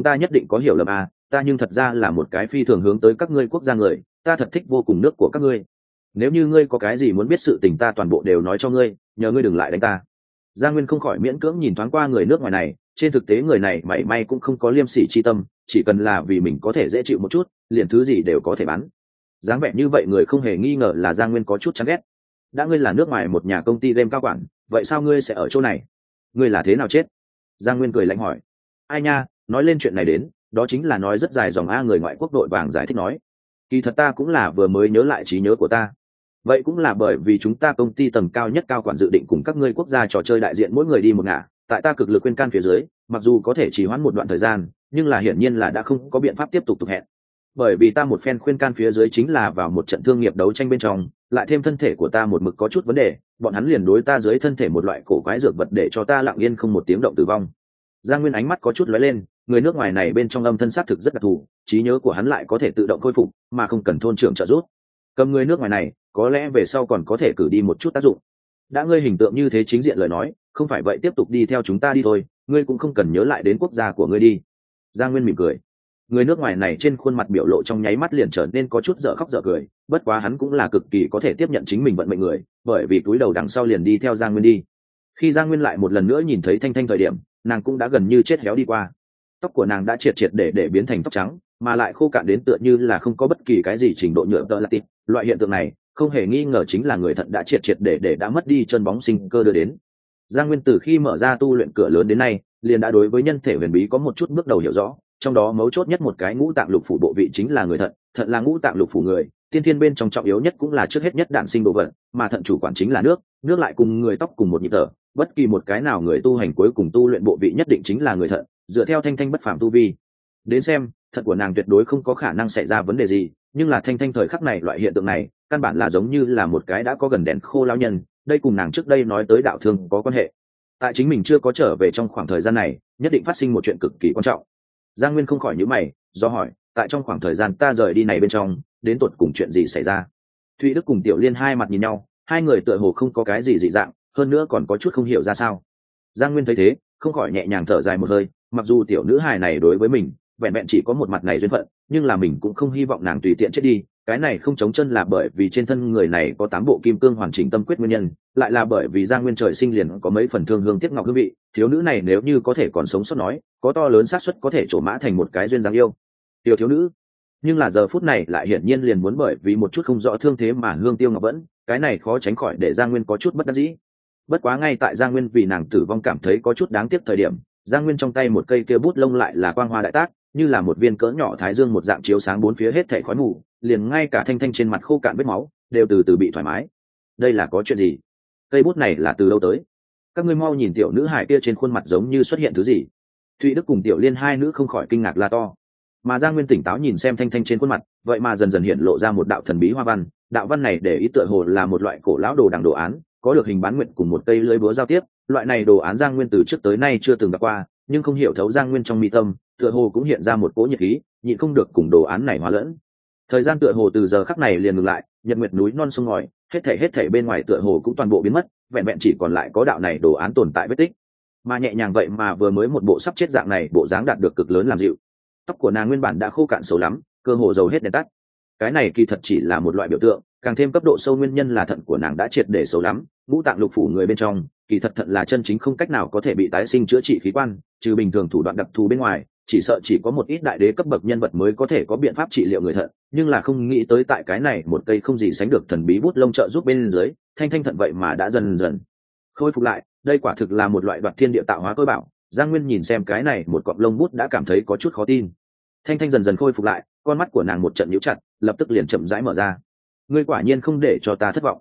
lầm à, ta nhưng thật ra là một cái phi thường hướng tới các ngươi quốc gia người, ta thật thích vô cùng nước của các ngươi. Nếu như ngươi có cái gì muốn biết sự tình ta toàn bộ đều nói cho ngươi, nhờ ngươi đừng lại đánh ta. Giang Nguyên không khỏi miễn cưỡng nhìn thoáng qua người nước ngoài này, trên thực tế người này mảy may cũng không có liêm sỉ chi tâm, chỉ cần là vì mình có thể dễ chịu một chút, liền thứ gì đều có thể bán. Dáng vẻ như vậy người không hề nghi ngờ là Giang Nguyên có chút chán ghét. Đã ngươi là nước ngoài một nhà công ty game cao quản, vậy sao ngươi sẽ ở chỗ này? Ngươi là thế nào chết? Giang Nguyên cười lạnh hỏi. Ai nha, nói lên chuyện này đến, đó chính là nói rất dài dòng a, người ngoại quốc đội vàng giải thích nói. Kỳ thật ta cũng là vừa mới nhớ lại trí nhớ của ta. Vậy cũng là bởi vì chúng ta công ty tầm cao nhất cao quản dự định cùng các ngươi quốc gia trò chơi đại diện mỗi người đi một ngả, tại ta cực lực khuyên can phía dưới, mặc dù có thể trì hoãn một đoạn thời gian, nhưng là hiển nhiên là đã không có biện pháp tiếp tục tục hẹn. Bởi vì ta một phen khuyên can phía dưới chính là vào một trận thương nghiệp đấu tranh bên trong, lại thêm thân thể của ta một mực có chút vấn đề, bọn hắn liền đối ta dưới thân thể một loại cổ quái dược vật để cho ta lặng yên không một tiếng động tử vong. Giang Nguyên ánh mắt có chút lóe lên, người nước ngoài này bên trong âm thân xác thực rất đặc thù, trí nhớ của hắn lại có thể tự động khôi phục, mà không cần thôn trưởng trợ giúp. Cầm người nước ngoài này, có lẽ về sau còn có thể cử đi một chút tác dụng. Đã ngươi hình tượng như thế chính diện lời nói, không phải vậy tiếp tục đi theo chúng ta đi thôi, ngươi cũng không cần nhớ lại đến quốc gia của ngươi đi. Giang Nguyên mỉm cười. Người nước ngoài này trên khuôn mặt biểu lộ trong nháy mắt liền trở nên có chút dở khóc dở cười, bất quá hắn cũng là cực kỳ có thể tiếp nhận chính mình vận mệnh người, bởi vì túi đầu đằng sau liền đi theo Giang Nguyên đi. Khi Giang Nguyên lại một lần nữa nhìn thấy Thanh Thanh thời điểm, nàng cũng đã gần như chết héo đi qua. Tóc của nàng đã triệt triệt để biến thành tóc trắng, mà lại khô cạn đến tựa như là không có bất kỳ cái gì trình độ nhựa tợ là tịt. Loại hiện tượng này không hề nghi ngờ chính là người thận đã triệt triệt để đã mất đi chân bóng sinh cơ đưa đến. Giang Nguyên từ khi mở ra tu luyện cửa lớn đến nay, liền đã đối với nhân thể huyền bí có một chút bước đầu hiểu rõ, trong đó mấu chốt nhất một cái ngũ tạng lục phủ bộ vị chính là người thận. Thận là ngũ tạng lục phủ người, tiên thiên bên trong trọng yếu nhất cũng là trước hết nhất đản sinh đồ vật, mà thận chủ quản chính là nước lại cùng người tóc cùng một nhịp thở, bất kỳ một cái nào người tu hành cuối cùng tu luyện bộ vị nhất định chính là người thận. Dựa theo Thanh Thanh bất phàm tu vi đến xem, thận của nàng tuyệt đối không có khả năng xảy ra vấn đề gì, nhưng là Thanh Thanh thời khắc này loại hiện tượng này căn bản là giống như là một cái đã có gần đèn khô lao nhân, đây cùng nàng trước đây nói tới đạo thương có quan hệ. Tại chính mình chưa có trở về trong khoảng thời gian này, nhất định phát sinh một chuyện cực kỳ quan trọng. Giang Nguyên không khỏi nhíu mày, do hỏi, tại trong khoảng thời gian ta rời đi này bên trong, đến tột cùng chuyện gì xảy ra? Thụy Đức cùng Tiểu Liên hai mặt nhìn nhau, hai người tựa hồ không có cái gì dị dạng, hơn nữa còn có chút không hiểu ra sao. Giang Nguyên thấy thế, không khỏi nhẹ nhàng thở dài một hơi, mặc dù tiểu nữ hài này đối với mình vẹn vẹn chỉ có một mặt này duyên phận, nhưng là mình cũng không hy vọng nàng tùy tiện chết đi. Cái này không chống chân là bởi vì trên thân người này có 8 bộ kim cương hoàn chỉnh tâm quyết nguyên nhân, lại là bởi vì Giang Nguyên trời sinh liền có mấy phần thương hương tiếc ngọc hương vị, thiếu nữ này nếu như có thể còn sống sót nói, có to lớn xác suất có thể trổ mã thành một cái duyên dáng yêu tiểu thiếu nữ. Nhưng là giờ phút này lại hiển nhiên liền muốn bởi vì một chút không rõ thương thế mà hương tiêu ngọc vẫn, cái này khó tránh khỏi để Giang Nguyên có chút bất đắc dĩ. Bất quá ngay tại Giang Nguyên vì nàng tử vong cảm thấy có chút đáng tiếc thời điểm, Giang Nguyên trong tay một cây kia bút lông lại là quang hoa đại tác, như là một viên cỡ nhỏ thái dương một dạng chiếu sáng bốn phía hết thảy khói mù, liền ngay cả Thanh Thanh trên mặt khô cạn vết máu đều từ từ bị thoải mái. Đây là có chuyện gì? Cây bút này là từ đâu tới? Các ngươi mau nhìn tiểu nữ hài kia trên khuôn mặt giống như xuất hiện thứ gì. Thụy Đức cùng Tiểu Liên hai nữ không khỏi kinh ngạc la to. Mà Giang Nguyên tỉnh táo nhìn xem Thanh Thanh trên khuôn mặt, vậy mà dần dần hiện lộ ra một đạo thần bí hoa văn, đạo văn này để ý tựa hồ là một loại cổ lão đồ đằng đồ án, có được hình bán nguyện cùng một cây lưỡi búa giao tiếp. Loại này đồ án Giang Nguyên từ trước tới nay chưa từng gặp qua, nhưng không hiểu thấu Giang Nguyên trong mi tâm tựa hồ cũng hiện ra một cỗ nhiệt khí, nhịn không được cùng đồ án này hóa lẫn. Thời gian tựa hồ từ giờ khắc này liền ngừng lại, nhật nguyệt núi non sông ngòi, hết thảy bên ngoài tựa hồ cũng toàn bộ biến mất, vẹn vẹn chỉ còn lại có đạo này đồ án tồn tại vết tích. Mà nhẹ nhàng vậy mà vừa mới một bộ sắp chết dạng này, bộ dáng đạt được cực lớn làm dịu. Tóc của nàng nguyên bản đã khô cạn xấu lắm, cơ hồ dầu hết đèn tắt. Cái này kỳ thật chỉ là một loại biểu tượng, càng thêm cấp độ sâu nguyên nhân là thận của nàng đã triệt để xấu lắm, ngũ tạng lục phủ người bên trong, kỳ thật thận là chân chính không cách nào có thể bị tái sinh chữa trị khí quan, trừ bình thường thủ đoạn đặc thù bên ngoài, chỉ sợ chỉ có một ít đại đế cấp bậc nhân vật mới có thể có biện pháp trị liệu người thận, nhưng là không nghĩ tới tại cái này một cây không gì sánh được thần bí bút lông trợ giúp bên dưới, Thanh Thanh thận vậy mà đã dần dần khôi phục lại, đây quả thực là một loại đoạt thiên địa tạo hóa cơ bảo. Giang Nguyên nhìn xem cái này một cọng lông bút đã cảm thấy có chút khó tin. Thanh Thanh dần dần khôi phục lại, con mắt của nàng một trận nhíu chặt, lập tức liền chậm rãi mở ra. Ngươi quả nhiên không để cho ta thất vọng.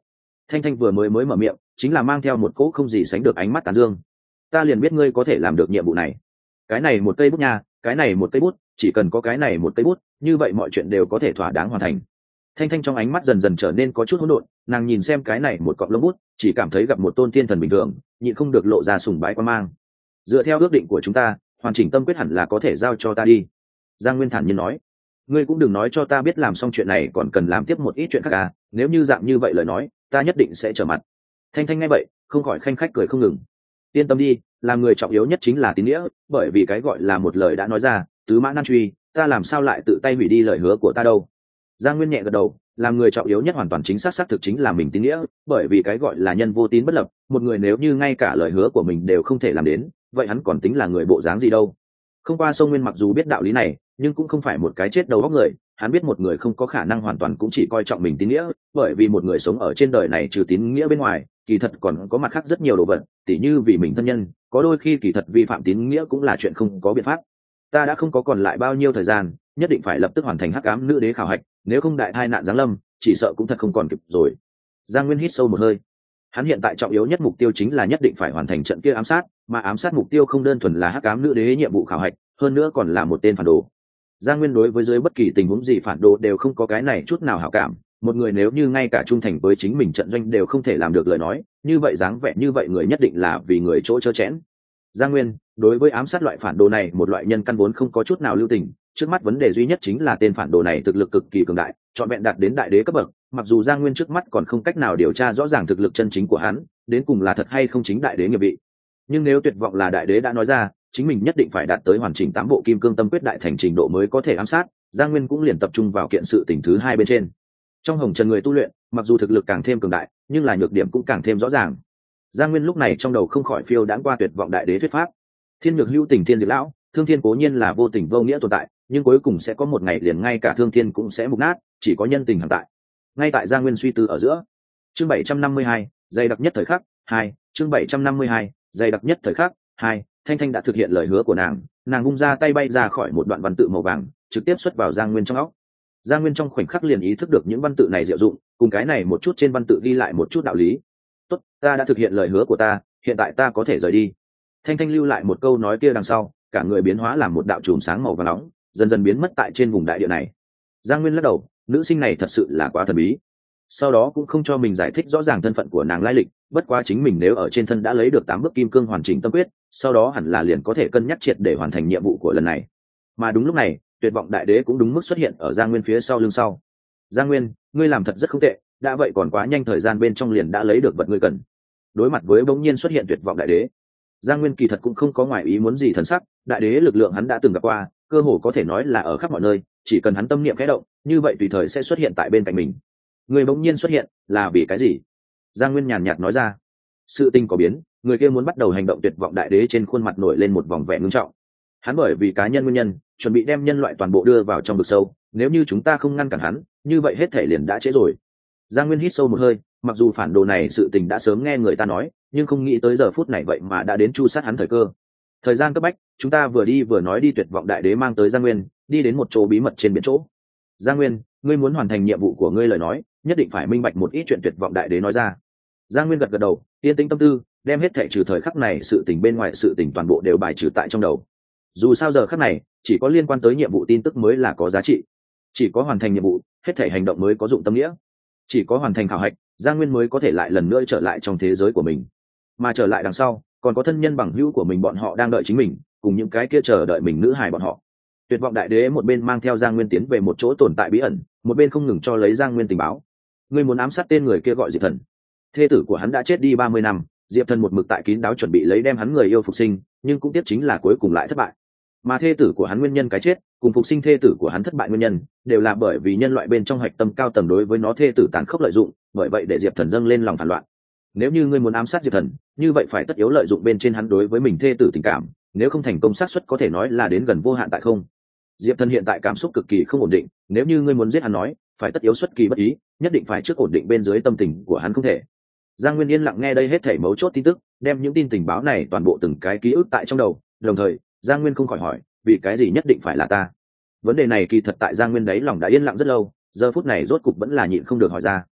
Thanh Thanh vừa mới mở miệng chính là mang theo một cỗ không gì sánh được ánh mắt tán dương. Ta liền biết ngươi có thể làm được nhiệm vụ này. Cái này một cây bút nha, cái này một cây bút, chỉ cần có cái này một cây bút, như vậy mọi chuyện đều có thể thỏa đáng hoàn thành. Thanh Thanh trong ánh mắt dần dần trở nên có chút hỗn độn, nàng nhìn xem cái này một cọng lông bút, chỉ cảm thấy gặp một tôn thiên thần bình thường, nhịn không được lộ ra sùng bái quan mang. Dựa theo ước định của chúng ta, hoàn chỉnh tâm quyết hẳn là có thể giao cho ta đi. Giang Nguyên thản nhiên nói. Ngươi cũng đừng nói cho ta biết làm xong chuyện này còn cần làm tiếp một ít chuyện khác à, nếu như dạng như vậy lời nói, ta nhất định sẽ trở mặt. Thanh Thanh nghe vậy, không khỏi khanh khách cười không ngừng. Yên tâm đi, làm người trọng yếu nhất chính là tín nghĩa, bởi vì cái gọi là một lời đã nói ra, tứ mã nan truy, ta làm sao lại tự tay hủy đi lời hứa của ta đâu. Giang Nguyên nhẹ gật đầu, làm người trọng yếu nhất hoàn toàn chính xác xác thực chính là mình tín nghĩa, bởi vì cái gọi là nhân vô tín bất lập, một người nếu như ngay cả lời hứa của mình đều không thể làm đến, vậy hắn còn tính là người bộ dáng gì đâu. Không qua Sông Nguyên mặc dù biết đạo lý này, nhưng cũng không phải một cái chết đầu óc người, hắn biết một người không có khả năng hoàn toàn cũng chỉ coi trọng mình tín nghĩa, bởi vì một người sống ở trên đời này trừ tín nghĩa bên ngoài, kỳ thật còn có mặt khác rất nhiều đồ vật, tỉ như vì mình thân nhân, có đôi khi kỳ thật vi phạm tín nghĩa cũng là chuyện không có biện pháp. Ta đã không có còn lại bao nhiêu thời gian, nhất định phải lập tức hoàn thành hắc ám nữ đế khảo hạch, nếu không đại tai nạn giáng lâm, chỉ sợ cũng thật không còn kịp rồi. Giang Nguyên hít sâu một hơi. Hắn hiện tại trọng yếu nhất mục tiêu chính là nhất định phải hoàn thành trận kia ám sát, mà ám sát mục tiêu không đơn thuần là hắc ám nữ đế nhiệm vụ khảo hạch, hơn nữa còn là một tên phản đồ. Giang Nguyên đối với dưới bất kỳ tình huống gì phản đồ đều không có cái này chút nào hảo cảm, một người nếu như ngay cả trung thành với chính mình trận doanh đều không thể làm được lời nói, như vậy dáng vẻ như vậy người nhất định là vì người chỗ chớ chẽn. Giang Nguyên, đối với ám sát loại phản đồ này, một loại nhân căn vốn không có chút nào lưu tình, trước mắt vấn đề duy nhất chính là tên phản đồ này thực lực cực kỳ cường đại, trọn vẹn đạt đến đại đế cấp bậc, mặc dù Giang Nguyên trước mắt còn không cách nào điều tra rõ ràng thực lực chân chính của hắn, đến cùng là thật hay không chính đại đế nghiệp vị. Nhưng nếu tuyệt vọng là đại đế đã nói ra, chính mình nhất định phải đạt tới hoàn chỉnh 8 bộ kim cương tâm quyết đại thành trình độ mới có thể ám sát, Giang Nguyên cũng liền tập trung vào kiện sự tình thứ hai bên trên. Trong hồng trần người tu luyện, mặc dù thực lực càng thêm cường đại, nhưng là nhược điểm cũng càng thêm rõ ràng. Giang Nguyên lúc này trong đầu không khỏi phiêu đãng qua tuyệt vọng đại đế thuyết pháp. Thiên nhược hữu tình thiên diệt lão, thương thiên cố nhiên là vô tình vô nghĩa tồn tại, nhưng cuối cùng sẽ có một ngày liền ngay cả thương thiên cũng sẽ mục nát, chỉ có nhân tình hàng tại. Ngay tại Giang Nguyên suy tư ở giữa, chương 752, dày đặc nhất thời khắc 2, chương 752, dày đặc nhất thời khắc 2, Thanh Thanh đã thực hiện lời hứa của nàng vung ra tay bay ra khỏi một đoạn văn tự màu vàng, trực tiếp xuất vào Giang Nguyên trong óc. Giang Nguyên trong khoảnh khắc liền ý thức được những văn tự này diệu dụng, cùng cái này một chút trên văn tự ghi lại một chút đạo lý. Tốt, ta đã thực hiện lời hứa của ta, hiện tại ta có thể rời đi. Thanh Thanh lưu lại một câu nói kia đằng sau, cả người biến hóa làm một đạo chùm sáng màu vàng nóng, dần dần biến mất tại trên vùng đại địa này. Giang Nguyên lắc đầu, nữ sinh này thật sự là quá thần bí. Sau đó cũng không cho mình giải thích rõ ràng thân phận của nàng lai lịch, bất quá chính mình nếu ở trên thân đã lấy được 8 bước kim cương hoàn chỉnh tâm quyết, sau đó hẳn là liền có thể cân nhắc triệt để hoàn thành nhiệm vụ của lần này. Mà đúng lúc này, tuyệt vọng đại đế cũng đúng mức xuất hiện ở Giang Nguyên phía sau lưng sau. Giang Nguyên, ngươi làm thật rất không tệ, đã vậy còn quá nhanh, thời gian bên trong liền đã lấy được vật ngươi cần. Đối mặt với bỗng nhiên xuất hiện tuyệt vọng đại đế, Giang Nguyên kỳ thật cũng không có ngoại ý muốn gì thần sắc, đại đế lực lượng hắn đã từng gặp qua, cơ hồ có thể nói là ở khắp mọi nơi, chỉ cần hắn tâm niệm khẽ động, như vậy tùy thời sẽ xuất hiện tại bên cạnh mình. Người bỗng nhiên xuất hiện, là vì cái gì? Giang Nguyên nhàn nhạt nói ra. Sự tình có biến, người kia muốn bắt đầu hành động, tuyệt vọng đại đế trên khuôn mặt nổi lên một vòng vẻ ngưng trọng. Hắn bởi vì cá nhân nguyên nhân, chuẩn bị đem nhân loại toàn bộ đưa vào trong vực sâu, nếu như chúng ta không ngăn cản hắn, như vậy hết thể liền đã trễ rồi. Giang Nguyên hít sâu một hơi, mặc dù phản đồ này sự tình đã sớm nghe người ta nói, nhưng không nghĩ tới giờ phút này vậy mà đã đến chu sát hắn thời cơ. Thời gian cấp bách, chúng ta vừa đi vừa nói đi. Tuyệt vọng đại đế mang tới Giang Nguyên, đi đến một chỗ bí mật trên biển chỗ. Giang Nguyên, ngươi muốn hoàn thành nhiệm vụ của ngươi lời nói, nhất định phải minh bạch một ít chuyện. Tuyệt vọng đại đế nói ra. Giang Nguyên gật gật đầu, yên tĩnh tâm tư, đem hết thảy trừ thời khắc này sự tình bên ngoài sự tình toàn bộ đều bài trừ tại trong đầu. Dù sao giờ khắc này, chỉ có liên quan tới nhiệm vụ tin tức mới là có giá trị, chỉ có hoàn thành nhiệm vụ, hết thảy hành động mới có dụng tâm nghĩa, chỉ có hoàn thành khảo hạch, Giang Nguyên mới có thể lại lần nữa trở lại trong thế giới của mình. Mà trở lại đằng sau, còn có thân nhân bằng hữu của mình, bọn họ đang đợi chính mình, cùng những cái kia chờ đợi mình nữ hài bọn họ. Tuyệt vọng đại đế một bên mang theo Giang Nguyên tiến về một chỗ tồn tại bí ẩn, một bên không ngừng cho lấy Giang Nguyên tình báo. Ngươi muốn ám sát tên người kia gọi Diệp Thần. Thê tử của hắn đã chết đi 30 năm, Diệp Thần một mực tại kín đáo chuẩn bị lấy đem hắn người yêu phục sinh, nhưng cũng tiếc chính là cuối cùng lại thất bại. Mà thê tử của hắn nguyên nhân cái chết, cùng phục sinh thê tử của hắn thất bại nguyên nhân, đều là bởi vì nhân loại bên trong hạch tâm cao tầng đối với nó thê tử tàn khốc lợi dụng, bởi vậy để Diệp Thần dâng lên lòng phản loạn. Nếu như ngươi muốn ám sát Diệp Thần, như vậy phải tất yếu lợi dụng bên trên hắn đối với mình thê tử tình cảm, nếu không thành công xác suất có thể nói là đến gần vô hạn tại không. Diệp Thần hiện tại cảm xúc cực kỳ không ổn định, nếu như ngươi muốn giết hắn nói, phải tất yếu xuất kỳ bất ý, nhất định phải trước ổn định bên dưới tâm tình của hắn không thể. Giang Nguyên yên lặng nghe đây hết thảy mấu chốt tin tức, đem những tin tình báo này toàn bộ từng cái ký ức tại trong đầu, đồng thời, Giang Nguyên không khỏi hỏi, vì cái gì nhất định phải là ta? Vấn đề này kỳ thật tại Giang Nguyên đấy lòng đã yên lặng rất lâu, giờ phút này rốt cục vẫn là nhịn không được hỏi ra.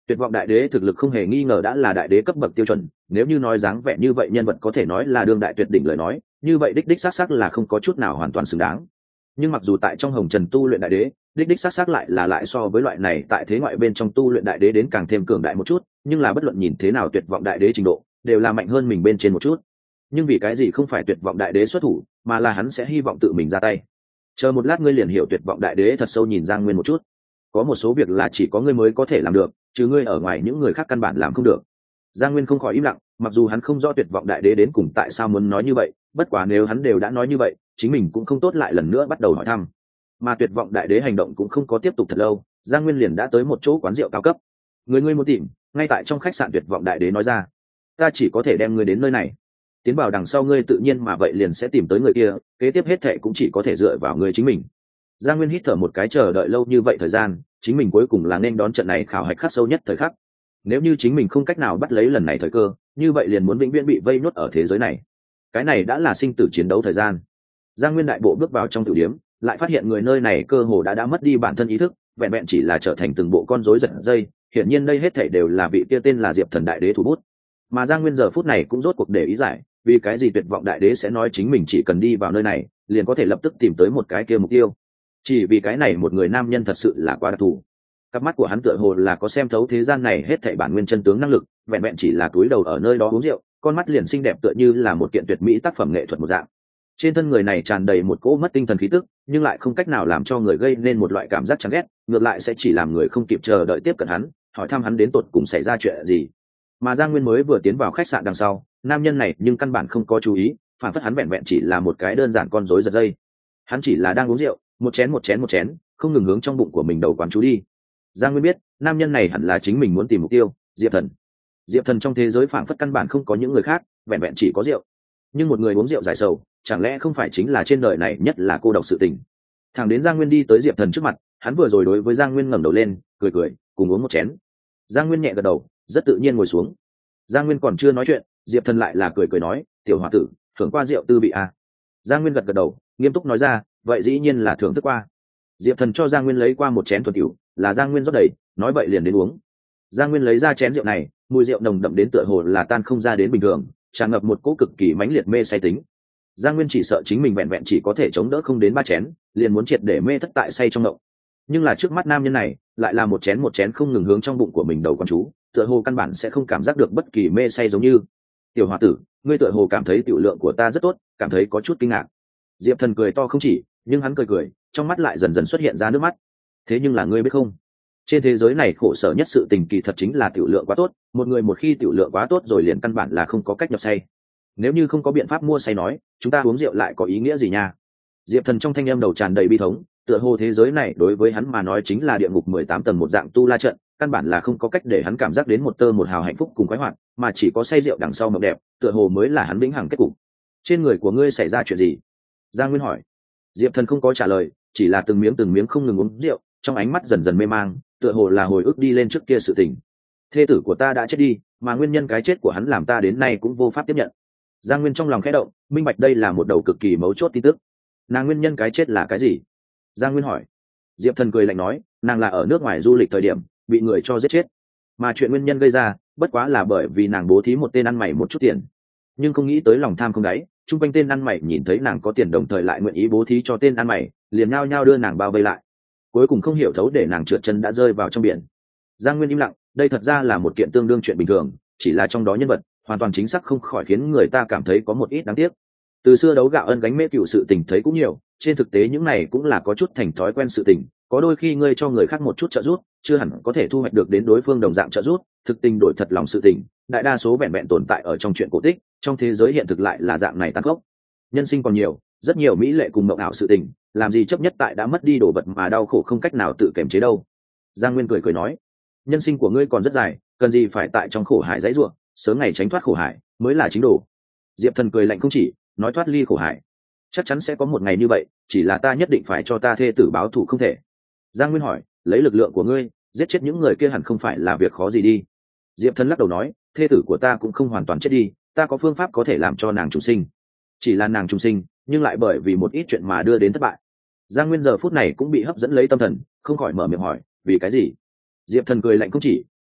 Tuyệt vọng đại đế thực lực không hề nghi ngờ đã là đại đế cấp bậc tiêu chuẩn, nếu như nói dáng vẻ như vậy nhân vật có thể nói là đương đại tuyệt đỉnh lời nói, như vậy đích đích xác xác là không có chút nào hoàn toàn xứng đáng. Nhưng mặc dù tại trong hồng trần tu luyện đại đế, đích đích xác xác lại so với loại này tại thế ngoại bên trong tu luyện đại đế đến càng thêm cường đại một chút, nhưng là bất luận nhìn thế nào tuyệt vọng đại đế trình độ đều là mạnh hơn mình bên trên một chút. Nhưng vì cái gì không phải tuyệt vọng đại đế xuất thủ, mà là hắn sẽ hy vọng tự mình ra tay. Chờ một lát ngươi liền hiểu tuyệt vọng đại đế thật sâu nhìn Giang Nguyên một chút. Có một số việc là chỉ có ngươi mới có thể làm được, chứ ngươi ở ngoài những người khác căn bản làm không được. Giang Nguyên không khỏi im lặng, mặc dù hắn không rõ tuyệt vọng đại đế đến cùng tại sao muốn nói như vậy, bất quá nếu hắn đều đã nói như vậy, chính mình cũng không tốt lại lần nữa bắt đầu hỏi thăm. Mà tuyệt vọng đại đế hành động cũng không có tiếp tục thật lâu, Giang Nguyên liền đã tới một chỗ quán rượu cao cấp. Ngươi muốn tìm, ngay tại trong khách sạn tuyệt vọng đại đế nói ra. Ta chỉ có thể đem ngươi đến nơi này. Tiến vào đằng sau ngươi tự nhiên mà vậy liền sẽ tìm tới người kia, kế tiếp hết thệ cũng chỉ có thể dựa vào ngươi chính mình. Giang Nguyên hít thở một cái, chờ đợi lâu như vậy thời gian, chính mình cuối cùng là nên đón trận này khảo hạch khắc sâu nhất thời khắc. Nếu như chính mình không cách nào bắt lấy lần này thời cơ, như vậy liền muốn vĩnh viễn bị vây nhốt ở thế giới này. Cái này đã là sinh tử chiến đấu thời gian. Giang Nguyên đại bộ bước vào trong tiểu điếm, lại phát hiện người nơi này cơ hồ đã mất đi bản thân ý thức, vẹn vẹn chỉ là trở thành từng bộ con rối giật dây. Hiển nhiên đây hết thảy đều là vị kia tên là Diệp Thần đại đế thủ bút. Mà Giang Nguyên giờ phút này cũng rốt cuộc để ý giải, vì cái gì tuyệt vọng đại đế sẽ nói chính mình chỉ cần đi vào nơi này, liền có thể lập tức tìm tới một cái kia mục tiêu. Chỉ vì cái này một người nam nhân thật sự là quá đặc thù. Cặp mắt của hắn tựa hồ là có xem thấu thế gian này hết thảy bản nguyên chân tướng năng lực, vẹn vẹn chỉ là túi đầu ở nơi đó uống rượu, con mắt liền xinh đẹp tựa như là một kiện tuyệt mỹ tác phẩm nghệ thuật một dạng. Trên thân người này tràn đầy một cỗ mất tinh thần khí tức, nhưng lại không cách nào làm cho người gây nên một loại cảm giác chán ghét, ngược lại sẽ chỉ làm người không kịp chờ đợi tiếp cận hắn, hỏi thăm hắn đến tột cùng xảy ra chuyện gì. Mà Giang Nguyên mới vừa tiến vào khách sạn đằng sau, nam nhân này nhưng căn bản không có chú ý, phản phất hắn vẹn vẹn chỉ là một cái đơn giản con rối giật dây. Hắn chỉ là đang uống rượu, một chén, không ngừng hướng trong bụng của mình đầu quán chú đi. Giang Nguyên biết, nam nhân này hẳn là chính mình muốn tìm mục tiêu, Diệp Thần. Diệp Thần trong thế giới phản phất căn bản không có những người khác, vẹn vẹn chỉ có rượu. Nhưng một người uống rượu giải sầu, chẳng lẽ không phải chính là trên đời này nhất là cô độc sự tình. Thẳng đến Giang Nguyên đi tới Diệp Thần trước mặt, hắn vừa rồi đối với Giang Nguyên ngẩng đầu lên, cười, cùng uống một chén. Giang Nguyên nhẹ gật đầu, rất tự nhiên ngồi xuống. Giang Nguyên còn chưa nói chuyện, Diệp Thần lại là cười nói, tiểu hòa tử, thưởng qua rượu tư bị à. Giang Nguyên gật đầu, nghiêm túc nói ra, vậy dĩ nhiên là thưởng thức qua. Diệp Thần cho Giang Nguyên lấy qua một chén thuần tiểu, là Giang Nguyên rót đầy, nói vậy liền đến uống. Giang Nguyên lấy ra chén rượu này, mùi rượu nồng đậm đến tựa hồ là tan không ra đến bình thường, tràn ngập một cỗ cực kỳ mãnh liệt mê say tính. Giang Nguyên chỉ sợ chính mình vẹn vẹn chỉ có thể chống đỡ không đến 3 chén, liền muốn triệt để mê thất tại say trong ngộng. Nhưng là trước mắt nam nhân này, lại là một chén không ngừng hướng trong bụng của mình đầu con chú, tựa hồ căn bản sẽ không cảm giác được bất kỳ mê say giống như. Tiểu hòa tử, ngươi tựa hồ cảm thấy tiểu lượng của ta rất tốt, cảm thấy có chút kinh ngạc. Diệp Thần cười to không chỉ, nhưng hắn cười, trong mắt lại dần dần xuất hiện ra nước mắt. Thế nhưng là ngươi biết không, trên thế giới này khổ sở nhất sự tình kỳ thật chính là tiểu lượng quá tốt, một người một khi tiểu lượng quá tốt rồi liền căn bản là không có cách nhập say. Nếu như không có biện pháp mua say nói, chúng ta uống rượu lại có ý nghĩa gì nha. Diệp Thần trong thanh âm đầu tràn đầy bi thống, tựa hồ thế giới này đối với hắn mà nói chính là địa ngục 18 tầng một dạng tu la trận, căn bản là không có cách để hắn cảm giác đến một tơ một hào hạnh phúc cùng khoái hoạt, mà chỉ có say rượu đằng sau mộng đẹp, tựa hồ mới là hắn vĩnh hằng kết cục. Trên người của ngươi xảy ra chuyện gì? Giang Nguyên hỏi. Diệp Thần không có trả lời, chỉ là từng miếng không ngừng uống rượu, trong ánh mắt dần dần mê mang, tựa hồ là hồi ức đi lên trước kia sự tình. Thê tử của ta đã chết đi, mà nguyên nhân cái chết của hắn làm ta đến nay cũng vô pháp tiếp nhận. Giang Nguyên trong lòng khẽ động, minh bạch đây là một đầu cực kỳ mấu chốt tin tức. Nàng nguyên nhân cái chết là cái gì? Giang Nguyên hỏi. Diệp Thần cười lạnh nói, nàng là ở nước ngoài du lịch thời điểm bị người cho giết chết, mà chuyện nguyên nhân gây ra bất quá là bởi vì nàng bố thí một tên ăn mày một chút tiền, nhưng không nghĩ tới lòng tham không đáy, chung quanh tên ăn mày nhìn thấy nàng có tiền đồng thời lại nguyện ý bố thí cho tên ăn mày, liền nhao nhao đưa nàng bao vây lại, cuối cùng không hiểu thấu để nàng trượt chân đã rơi vào trong biển. Giang Nguyên im lặng, đây thật ra là một kiện tương đương chuyện bình thường, chỉ là trong đó nhân vật hoàn toàn chính xác không khỏi khiến người ta cảm thấy có một ít đáng tiếc. Từ xưa đấu gạo ân gánh mễ cựu sự tình thấy cũng nhiều, trên thực tế những này cũng là có chút thành thói quen sự tình, có đôi khi ngươi cho người khác một chút trợ giúp chưa hẳn có thể thu hoạch được đến đối phương đồng dạng trợ giúp, thực tình đổi thật lòng sự tình đại đa số vẹn vẹn tồn tại ở trong chuyện cổ tích, trong thế giới hiện thực lại là dạng này tàn khốc. Nhân sinh còn nhiều, rất nhiều mỹ lệ cùng mộng ảo sự tình, làm gì chấp nhất tại đã mất đi đồ vật mà đau khổ không cách nào tự kiềm chế đâu. Giang Nguyên cười nói, nhân sinh của ngươi còn rất dài, cần gì phải tại trong khổ hải dãy ruộng, sớm ngày tránh thoát khổ hải mới là chính đồ. Diệp Thần cười lạnh không chỉ, nói thoát ly khổ hải chắc chắn sẽ có một ngày như vậy, chỉ là ta nhất định phải cho ta thê tử báo thù không thể. Giang Nguyên hỏi, lấy lực lượng của ngươi giết chết những người kia hẳn không phải là việc khó gì đi. Diệp Thần lắc đầu nói, thê tử của ta cũng không hoàn toàn chết đi, ta có phương pháp có thể làm cho nàng trùng sinh, chỉ là nàng trùng sinh nhưng lại bởi vì một ít chuyện mà đưa đến thất bại. Giang Nguyên giờ phút này cũng bị hấp dẫn lấy tâm thần, không khỏi mở miệng hỏi, vì cái gì? Diệp Thần cười lạnh không chỉ,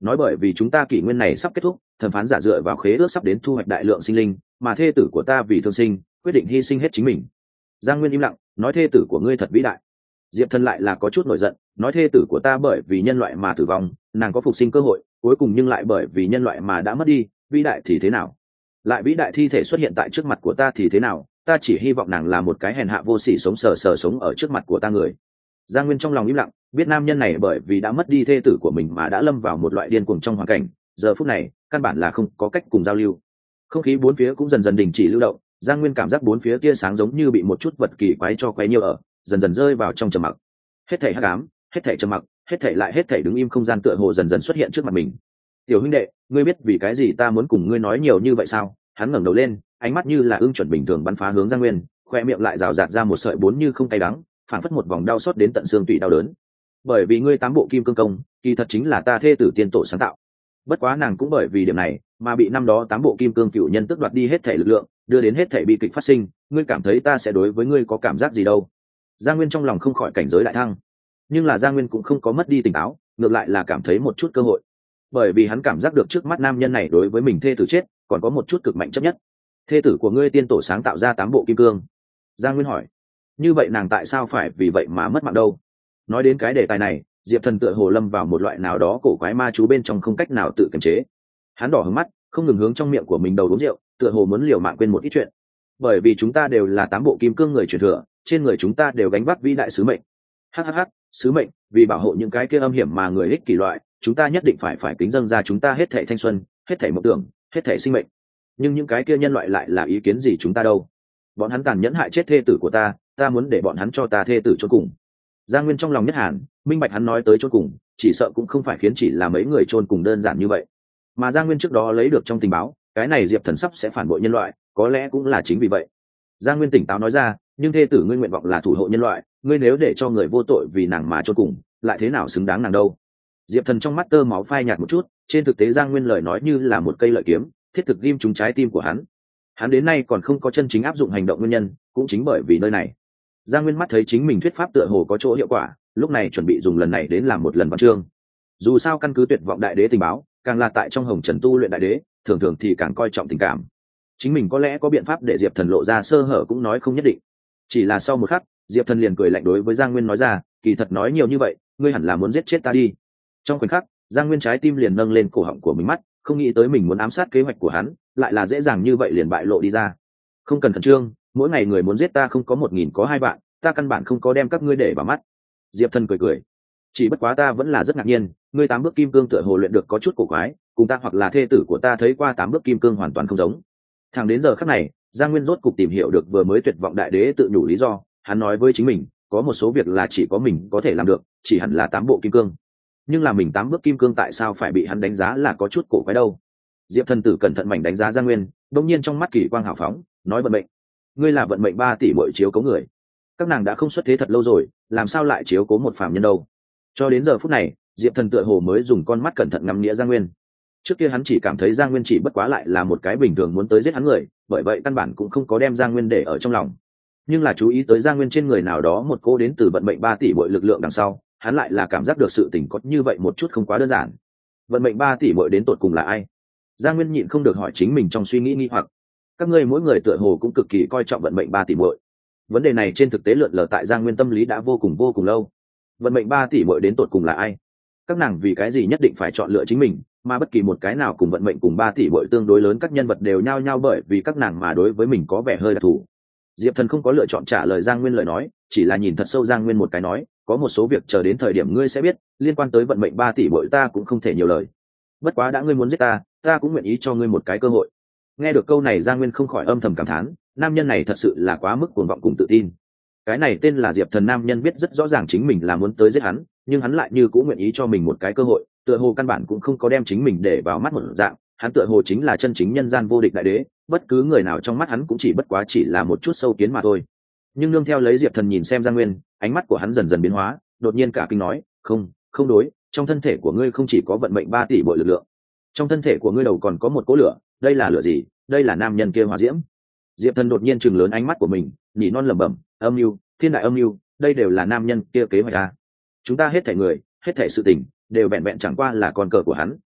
nói bởi vì chúng ta kỷ nguyên này sắp kết thúc, thẩm phán giả dựa vào khế ước sắp đến thu hoạch đại lượng sinh linh, mà thê tử của ta vì thương sinh quyết định hy sinh hết chính mình. Giang Nguyên im lặng, nói thê tử của ngươi thật vĩ đại. Diệp Thần lại là có chút nổi giận, nói thê tử của ta bởi vì nhân loại mà tử vong, nàng có phục sinh cơ hội, cuối cùng nhưng lại bởi vì nhân loại mà đã mất đi, vĩ đại thì thế nào? Lại vĩ đại thi thể xuất hiện tại trước mặt của ta thì thế nào? Ta chỉ hy vọng nàng là một cái hèn hạ vô sỉ sống sờ sờ sống ở trước mặt của ta người. Giang Nguyên trong lòng im lặng, biết nam nhân này bởi vì đã mất đi thê tử của mình mà đã lâm vào một loại điên cuồng trong hoàn cảnh, giờ phút này căn bản là không có cách cùng giao lưu. Không khí bốn phía cũng dần dần đình chỉ lưu động, Giang Nguyên cảm giác bốn phía tia sáng giống như bị một chút vật kỳ quái cho quấy nhiều ở, dần dần rơi vào trong trầm mặc. Hết thảy hắc ám, hết thảy trầm mặc, hết thảy lại hết thảy đứng im, không gian tựa hồ dần dần xuất hiện trước mặt mình. Tiểu huynh đệ, ngươi biết vì cái gì ta muốn cùng ngươi nói nhiều như vậy sao? Hắn ngẩng đầu lên, ánh mắt như là ưng chuẩn bình thường bắn phá hướng Giang Nguyên, khoe miệng lại rào rạt ra một sợi bốn như không cay đắng, phảng phất một vòng đau xót đến tận xương tủy đau đớn. Bởi vì ngươi tám bộ kim cương công, kỳ thật chính là ta thê tử tiên tổ sáng tạo. Bất quá nàng cũng bởi vì điểm này mà bị năm đó tám bộ kim cương cựu nhân tước đoạt đi hết thể lực lượng, đưa đến hết thể bi kịch phát sinh. Ngươi cảm thấy ta sẽ đối với ngươi có cảm giác gì đâu? Giang Nguyên trong lòng không khỏi cảnh giới đại thăng, nhưng là Giang Nguyên cũng không có mất đi tỉnh táo, ngược lại là cảm thấy một chút cơ hội, bởi vì hắn cảm giác được trước mắt nam nhân này đối với mình thê tử chết còn có một chút cực mạnh chấp nhất. Thê tử của ngươi tiên tổ sáng tạo ra tám bộ kim cương. Giang Nguyên hỏi, như vậy nàng tại sao phải vì vậy mà mất mạng đâu? Nói đến cái đề tài này, Diệp Thần tựa hồ lâm vào một loại nào đó cổ quái ma chú bên trong, không cách nào tự kiềm chế. Hắn đỏ hứng mắt, không ngừng hướng trong miệng của mình đầu uống rượu, tựa hồ muốn liều mạng quên một ít chuyện. Bởi vì chúng ta đều là tám bộ kim cương người truyền thừa, trên người chúng ta đều gánh vác vĩ đại sứ mệnh. Hhh, sứ mệnh, vì bảo hộ những cái kia âm hiểm mà người ích kỷ loại, chúng ta nhất định phải kính dâng ra chúng ta hết thảy thanh xuân, hết thảy mộng tưởng, hết thảy sinh mệnh. Nhưng những cái kia nhân loại lại là ý kiến gì chúng ta đâu? Bọn hắn tàn nhẫn hại chết thê tử của ta, ta muốn để bọn hắn cho ta thê tử chôn cùng. Giang Nguyên trong lòng nhất hàn, minh bạch hắn nói tới chôn cùng, chỉ sợ cũng không phải khiến chỉ là mấy người chôn cùng đơn giản như vậy. Mà Giang Nguyên trước đó lấy được trong tình báo, cái này Diệp Thần sắp sẽ phản bội nhân loại, có lẽ cũng là chính vì vậy. Giang Nguyên tỉnh táo nói ra, nhưng thê tử ngươi nguyện vọng là thủ hộ nhân loại, ngươi nếu để cho người vô tội vì nàng mà chôn cùng, lại thế nào xứng đáng nàng đâu? Diệp Thần trong mắt tơ máu phai nhạt một chút, trên thực tế Giang Nguyên lời nói như là một cây lợi kiếm, thiết thực ghim trúng trái tim của hắn. Hắn đến nay còn không có chân chính áp dụng hành động nguyên nhân, cũng chính bởi vì nơi này. Giang Nguyên mắt thấy chính mình thuyết pháp tựa hồ có chỗ hiệu quả, lúc này chuẩn bị dùng lần này đến làm một lần văn chương. Dù sao căn cứ tuyệt vọng đại đế tình báo, càng là tại trong hồng trần tu luyện đại đế, thường thường thì càng coi trọng tình cảm. Chính mình có lẽ có biện pháp để Diệp Thần lộ ra sơ hở cũng nói không nhất định. Chỉ là sau một khắc, Diệp Thần liền cười lạnh đối với Giang Nguyên nói ra, kỳ thật nói nhiều như vậy, ngươi hẳn là muốn giết chết ta đi. Trong khoảnh khắc, Giang Nguyên trái tim liền nâng lên cổ họng của mình mắt, không nghĩ tới mình muốn ám sát kế hoạch của hắn, lại là dễ dàng như vậy liền bại lộ đi ra. Không cần khẩn trương, mỗi ngày người muốn giết ta không có 1000 có 2 vạn, ta căn bản không có đem các ngươi để vào mắt. Diệp Thần cười cười, chỉ bất quá ta vẫn là rất ngạc nhiên, ngươi 8 bước kim cương tựa hồ luyện được có chút cổ quái, cùng ta hoặc là thê tử của ta thấy qua 8 bước kim cương hoàn toàn không giống. Thẳng đến giờ khắc này, Giang Nguyên rốt cục tìm hiểu được vừa mới tuyệt vọng đại đế tự nhủ lý do. Hắn nói với chính mình, có một số việc là chỉ có mình có thể làm được, chỉ hẳn là 8 bộ kim cương. Nhưng là mình 8 bước kim cương tại sao phải bị hắn đánh giá là có chút cổ quái đâu? Diệp Thần tử cẩn thận mảnh đánh giá Giang Nguyên, đột nhiên trong mắt kỳ quang hào phóng, nói vận mệnh, ngươi là vận mệnh 3 tỷ muội chiếu cố người. Các nàng đã không xuất thế thật lâu rồi, làm sao lại chiếu cố một phàm nhân đâu? Cho đến giờ phút này, Diệp Thần tựa hồ mới dùng con mắt cẩn thận ngắm nghĩa Giang Nguyên. Trước kia hắn chỉ cảm thấy Giang Nguyên chỉ bất quá lại là một cái bình thường muốn tới giết hắn người, bởi vậy căn bản cũng không có đem Giang Nguyên để ở trong lòng. Nhưng là chú ý tới Giang Nguyên trên người nào đó một cô đến từ vận mệnh 3 tỷ muội lực lượng đằng sau, hắn lại là cảm giác được sự tình có như vậy một chút không quá đơn giản. Vận mệnh 3 tỷ muội đến tột cùng là ai? Giang Nguyên nhịn không được hỏi chính mình trong suy nghĩ nghi hoặc. Các ngươi mỗi người tựa hồ cũng cực kỳ coi trọng vận mệnh 3 tỷ muội. Vấn đề này trên thực tế lượn lờ tại Giang Nguyên tâm lý đã vô cùng lâu. Vận mệnh 3 tỷ muội đến tột cùng là ai? Các nàng vì cái gì nhất định phải chọn lựa chính mình, mà bất kỳ một cái nào cùng vận mệnh cùng 3 tỷ muội tương đối lớn các nhân vật đều nhao nhao bởi vì các nàng mà đối với mình có vẻ hơi đặc thù. Diệp Thần không có lựa chọn trả lời Giang Nguyên lời nói, chỉ là nhìn thật sâu Giang Nguyên một cái nói, có một số việc chờ đến thời điểm ngươi sẽ biết, liên quan tới vận mệnh 3 tỷ muội ta cũng không thể nhiều lời. Bất quá đã ngươi muốn giết ta, ta cũng nguyện ý cho ngươi một cái cơ hội. Nghe được câu này Giang Nguyên không khỏi âm thầm cảm thán, nam nhân này thật sự là quá mức cuồng vọng cùng tự tin. Cái này tên là Diệp Thần nam nhân biết rất rõ ràng chính mình là muốn tới giết hắn, nhưng hắn lại như cũng nguyện ý cho mình một cái cơ hội, tựa hồ căn bản cũng không có đem chính mình để vào mắt một dạng, hắn tựa hồ chính là chân chính nhân gian vô địch đại đế, bất cứ người nào trong mắt hắn cũng chỉ bất quá chỉ là một chút sâu kiến mà thôi. Nhưng nương theo lấy Diệp Thần nhìn xem Giang Nguyên, ánh mắt của hắn dần dần biến hóa, đột nhiên cả kinh nói, không đối, trong thân thể của ngươi không chỉ có vận mệnh 3 tỷ bội lực lượng, trong thân thể của ngươi đầu còn có một cỗ lửa, đây là lửa gì? Đây là nam nhân kia hỏa diễm. Diệp Thần đột nhiên chừng lớn ánh mắt của mình, nhỉ non lẩm bẩm, âm mưu, thiên đại âm mưu, đây đều là nam nhân kia kế hoạch à? Chúng ta hết thảy người, hết thảy sự tình, đều vẹn vẹn chẳng qua là con cờ của hắn.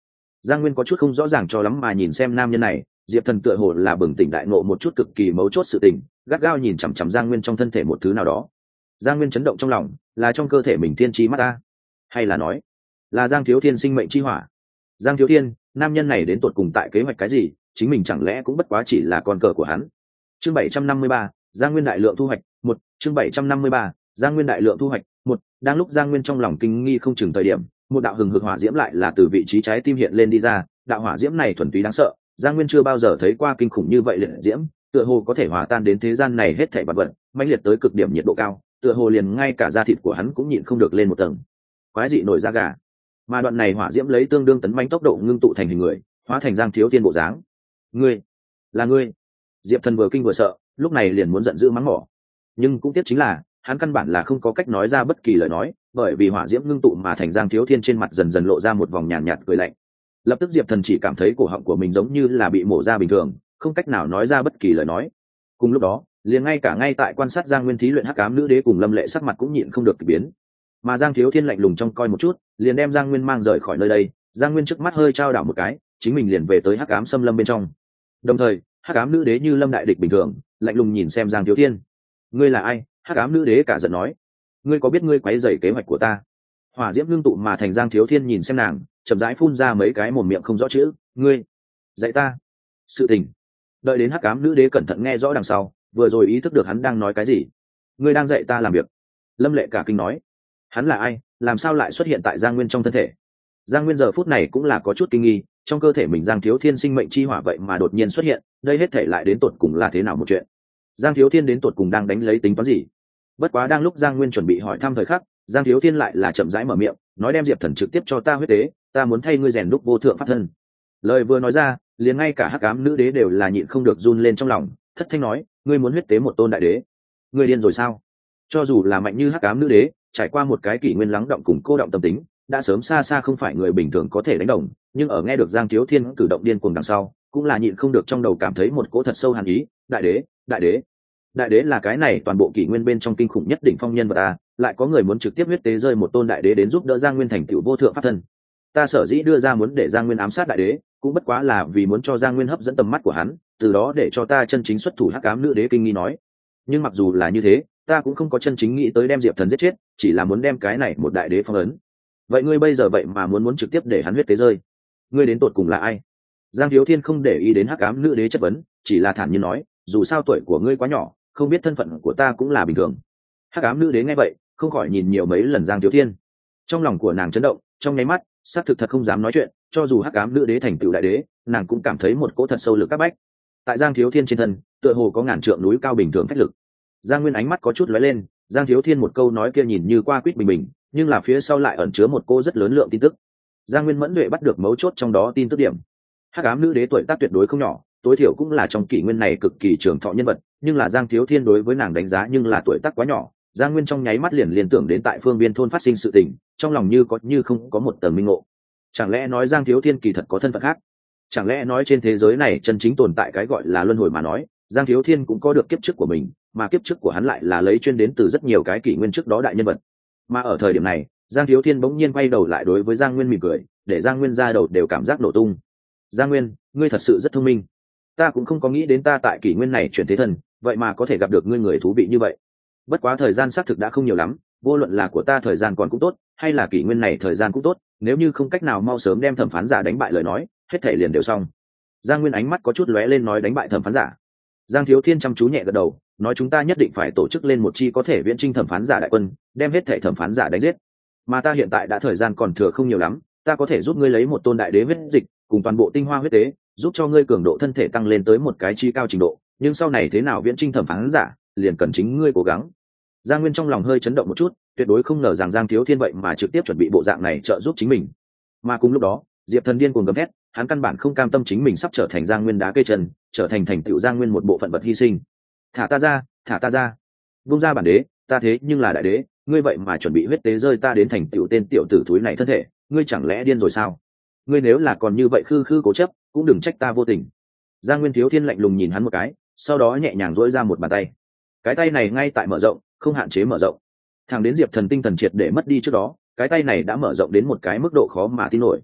Giang Nguyên có chút không rõ ràng cho lắm mà nhìn xem nam nhân này, Diệp Thần tựa hồ là bừng tỉnh đại ngộ một chút cực kỳ mấu chốt sự tình, gắt gao nhìn chằm chằm Giang Nguyên trong thân thể một thứ nào đó. Giang Nguyên chấn động trong lòng, là trong cơ thể mình thiên chi mắt ta, hay là nói là Giang Thiếu Thiên sinh mệnh chi hỏa? Giang Thiếu Thiên, nam nhân này đến tột cùng tại kế hoạch cái gì? Chính mình chẳng lẽ cũng bất quá chỉ là con cờ của hắn? Chương 753, Giang Nguyên đại lượng thu hoạch, một. Chương 753, Giang Nguyên đại lượng thu hoạch, một. Đang lúc Giang Nguyên trong lòng kinh nghi không chừng thời điểm, một đạo hừng hực hỏa diễm lại là từ vị trí trái tim hiện lên đi ra. Đạo hỏa diễm này thuần túy đáng sợ, Giang Nguyên chưa bao giờ thấy qua kinh khủng như vậy liệt diễm, tựa hồ có thể hòa tan đến thế gian này hết thảy vật vật, mãnh liệt tới cực điểm nhiệt độ cao, tựa hồ liền ngay cả da thịt của hắn cũng nhịn không được lên một tầng quái dị nổi da gà. Mà đoạn này hỏa diễm lấy tương đương tấn mãnh tốc độ ngưng tụ thành hình người, hóa thành Giang Thiếu Thiên bộ dáng. Ngươi, là ngươi? Diệp Thần vừa kinh vừa sợ, lúc này liền muốn giận dữ mắng mỏ, nhưng cũng tiếc chính là hắn căn bản là không có cách nói ra bất kỳ lời nói, bởi vì hỏa diễm ngưng tụ mà thành Giang Thiếu Thiên trên mặt dần dần lộ ra một vòng nhàn nhạt cười lạnh. Lập tức Diệp Thần chỉ cảm thấy cổ họng của mình giống như là bị mổ ra bình thường, không cách nào nói ra bất kỳ lời nói. Cùng lúc đó, liền ngay cả ngay tại quan sát Giang Nguyên thí luyện hắc ám nữ đế cùng Lâm Lệ sắc mặt cũng nhịn không được kỳ biến. Mà Giang Thiếu Thiên lạnh lùng trong coi một chút, liền đem Giang Nguyên mang rời khỏi nơi đây. Giang Nguyên trước mắt hơi trao đảo một cái, chính mình liền về tới hắc ám xâm lâm bên trong. Đồng thời, hắc ám nữ đế như lâm đại địch bình thường, lạnh lùng nhìn xem Giang Thiếu Thiên. Ngươi là ai? Hắc ám nữ đế cả giận nói. Ngươi có biết ngươi quấy rầy kế hoạch của ta? Hỏa diễm ngưng tụ mà thành Giang Thiếu Thiên nhìn xem nàng, chậm rãi phun ra mấy cái mồm miệng không rõ chữ. Ngươi dạy ta sự tình. Đợi đến hắc ám nữ đế cẩn thận nghe rõ đằng sau, vừa rồi ý thức được hắn đang nói cái gì. Ngươi đang dạy ta làm việc? Lâm Lệ cả kinh nói. Hắn là ai, làm sao lại xuất hiện tại Giang Nguyên trong thân thể? Giang Nguyên giờ phút này cũng là có chút kinh nghi, trong cơ thể mình Giang Thiếu Thiên sinh mệnh chi hỏa vậy mà đột nhiên xuất hiện, đây hết thể lại đến tột cùng là thế nào một chuyện? Giang Thiếu Thiên đến tột cùng đang đánh lấy tính toán gì? Bất quá đang lúc Giang Nguyên chuẩn bị hỏi thăm thời khắc, Giang Thiếu Thiên lại là chậm rãi mở miệng, nói đem Diệp Thần trực tiếp cho ta huyết tế, ta muốn thay ngươi rèn đúc vô thượng pháp thân. Lời vừa nói ra, liền ngay cả hắc ám nữ đế đều là nhịn không được run lên trong lòng, thất thanh nói, ngươi muốn huyết tế một tôn đại đế? Ngươi điên rồi sao? Cho dù là mạnh như hắc ám nữ đế, trải qua một cái kỷ nguyên lắng động cùng cô động tâm tính, đã sớm xa xa không phải người bình thường có thể đánh đồng, nhưng ở nghe được Giang Thiếu Thiên cử động điên cuồng đằng sau, cũng là nhịn không được trong đầu cảm thấy một cỗ thật sâu hàn ý. Đại đế, đại đế, đại đế là cái này toàn bộ kỷ nguyên bên trong kinh khủng nhất đỉnh phong nhân vật ta, lại có người muốn trực tiếp huyết tế rơi một tôn đại đế đến giúp đỡ Giang Nguyên thành tựu vô thượng pháp thân. Ta sở dĩ đưa ra muốn để Giang Nguyên ám sát đại đế, cũng bất quá là vì muốn cho Giang Nguyên hấp dẫn tầm mắt của hắn, từ đó để cho ta chân chính xuất thủ. hắc ám nữ đế kinh nghi nói. Nhưng mặc dù là như thế, ta cũng không có chân chính nghĩ tới đem Diệp Thần giết chết, chỉ là muốn đem cái này một đại đế phong ấn. Vậy ngươi bây giờ vậy mà muốn trực tiếp để hắn huyết tế rơi? Ngươi đến tột cùng là ai? Giang Thiếu Thiên không để ý đến hắc ám nữ đế chất vấn, chỉ là thản nhiên nói, dù sao tuổi của ngươi quá nhỏ, không biết thân phận của ta cũng là bình thường. Hắc ám nữ đế nghe vậy, không khỏi nhìn nhiều mấy lần Giang Thiếu Thiên. Trong lòng của nàng chấn động, trong nháy mắt, xác thực thật không dám nói chuyện, cho dù hắc ám nữ đế thành tựu đại đế, nàng cũng cảm thấy một cỗ thật sâu lực các bách. Tại Giang Thiếu Thiên trên thân, tựa hồ có ngàn trượng núi cao bình thường phách lực. Giang Nguyên ánh mắt có chút lóe lên, Giang Thiếu Thiên một câu nói kia nhìn như qua quýt bình bình, nhưng là phía sau lại ẩn chứa một cô rất lớn lượng tin tức. Giang Nguyên mẫn duệ bắt được mấu chốt trong đó tin tức điểm. Hắc ám nữ đế tuổi tác tuyệt đối không nhỏ, tối thiểu cũng là trong kỷ nguyên này cực kỳ trường thọ nhân vật, nhưng là Giang Thiếu Thiên đối với nàng đánh giá nhưng là tuổi tác quá nhỏ. Giang Nguyên trong nháy mắt liền liên tưởng đến tại Phương Biên thôn phát sinh sự tình, trong lòng như có như không có một tầng minh ngộ. Chẳng lẽ nói Giang Thiếu Thiên kỳ thật có thân phận khác? Chẳng lẽ nói trên thế giới này chân chính tồn tại cái gọi là luân hồi mà nói, Giang Thiếu Thiên cũng có được kiếp trước của mình, mà kiếp trước của hắn lại là lấy chuyên đến từ rất nhiều cái kỷ nguyên trước đó đại nhân vật. Mà ở thời điểm này, Giang Thiếu Thiên bỗng nhiên quay đầu lại đối với Giang Nguyên mỉm cười, để Giang Nguyên ra đầu đều cảm giác nổ tung. Giang Nguyên, ngươi thật sự rất thông minh. Ta cũng không có nghĩ đến ta tại kỷ nguyên này chuyển thế thần, vậy mà có thể gặp được ngươi người thú vị như vậy. Bất quá thời gian xác thực đã không nhiều lắm, vô luận là của ta thời gian còn cũng tốt, hay là kỷ nguyên này thời gian cũng tốt, nếu như không cách nào mau sớm đem thẩm phán giả đánh bại lời nói, hết thể liền đều xong. Giang Nguyên ánh mắt có chút lóe lên nói đánh bại thẩm phán giả. Giang Thiếu Thiên chăm chú nhẹ gật đầu, nói chúng ta nhất định phải tổ chức lên một chi có thể viễn chinh thẩm phán giả đại quân, đem hết thể thẩm phán giả đánh giết. Mà ta hiện tại đã thời gian còn thừa không nhiều lắm, ta có thể giúp ngươi lấy một tôn đại đế huyết dịch cùng toàn bộ tinh hoa huyết tế, giúp cho ngươi cường độ thân thể tăng lên tới một cái chi cao trình độ, nhưng sau này thế nào viễn chinh thẩm phán giả, liền cần chính ngươi cố gắng. Giang Nguyên trong lòng hơi chấn động một chút, tuyệt đối không ngờ rằng Giang Thiếu Thiên vậy mà trực tiếp chuẩn bị bộ dạng này trợ giúp chính mình. Mà cùng lúc đó, Diệp Thần điên cuồng gầm thét, hắn căn bản không cam tâm chính mình sắp trở thành Giang Nguyên đá cây chân, trở thành thành tựu Giang Nguyên một bộ phận vật hy sinh. Thả ta ra, thả ta ra. Vung ra bản đế, ta thế nhưng là đại đế, ngươi vậy mà chuẩn bị huyết tế rơi ta đến thành tựu tên tiểu tử thúi này thân thể, ngươi chẳng lẽ điên rồi sao? Ngươi nếu là còn như vậy khư khư cố chấp, cũng đừng trách ta vô tình. Giang Nguyên Thiếu Thiên lạnh lùng nhìn hắn một cái, sau đó nhẹ nhàng duỗi ra một bàn tay. Cái tay này ngay tại mở rộng, không hạn chế mở rộng. Thẳng đến Diệp Thần tinh thần triệt để mất đi trước đó, cái tay này đã mở rộng đến một cái mức độ khó mà tin nổi.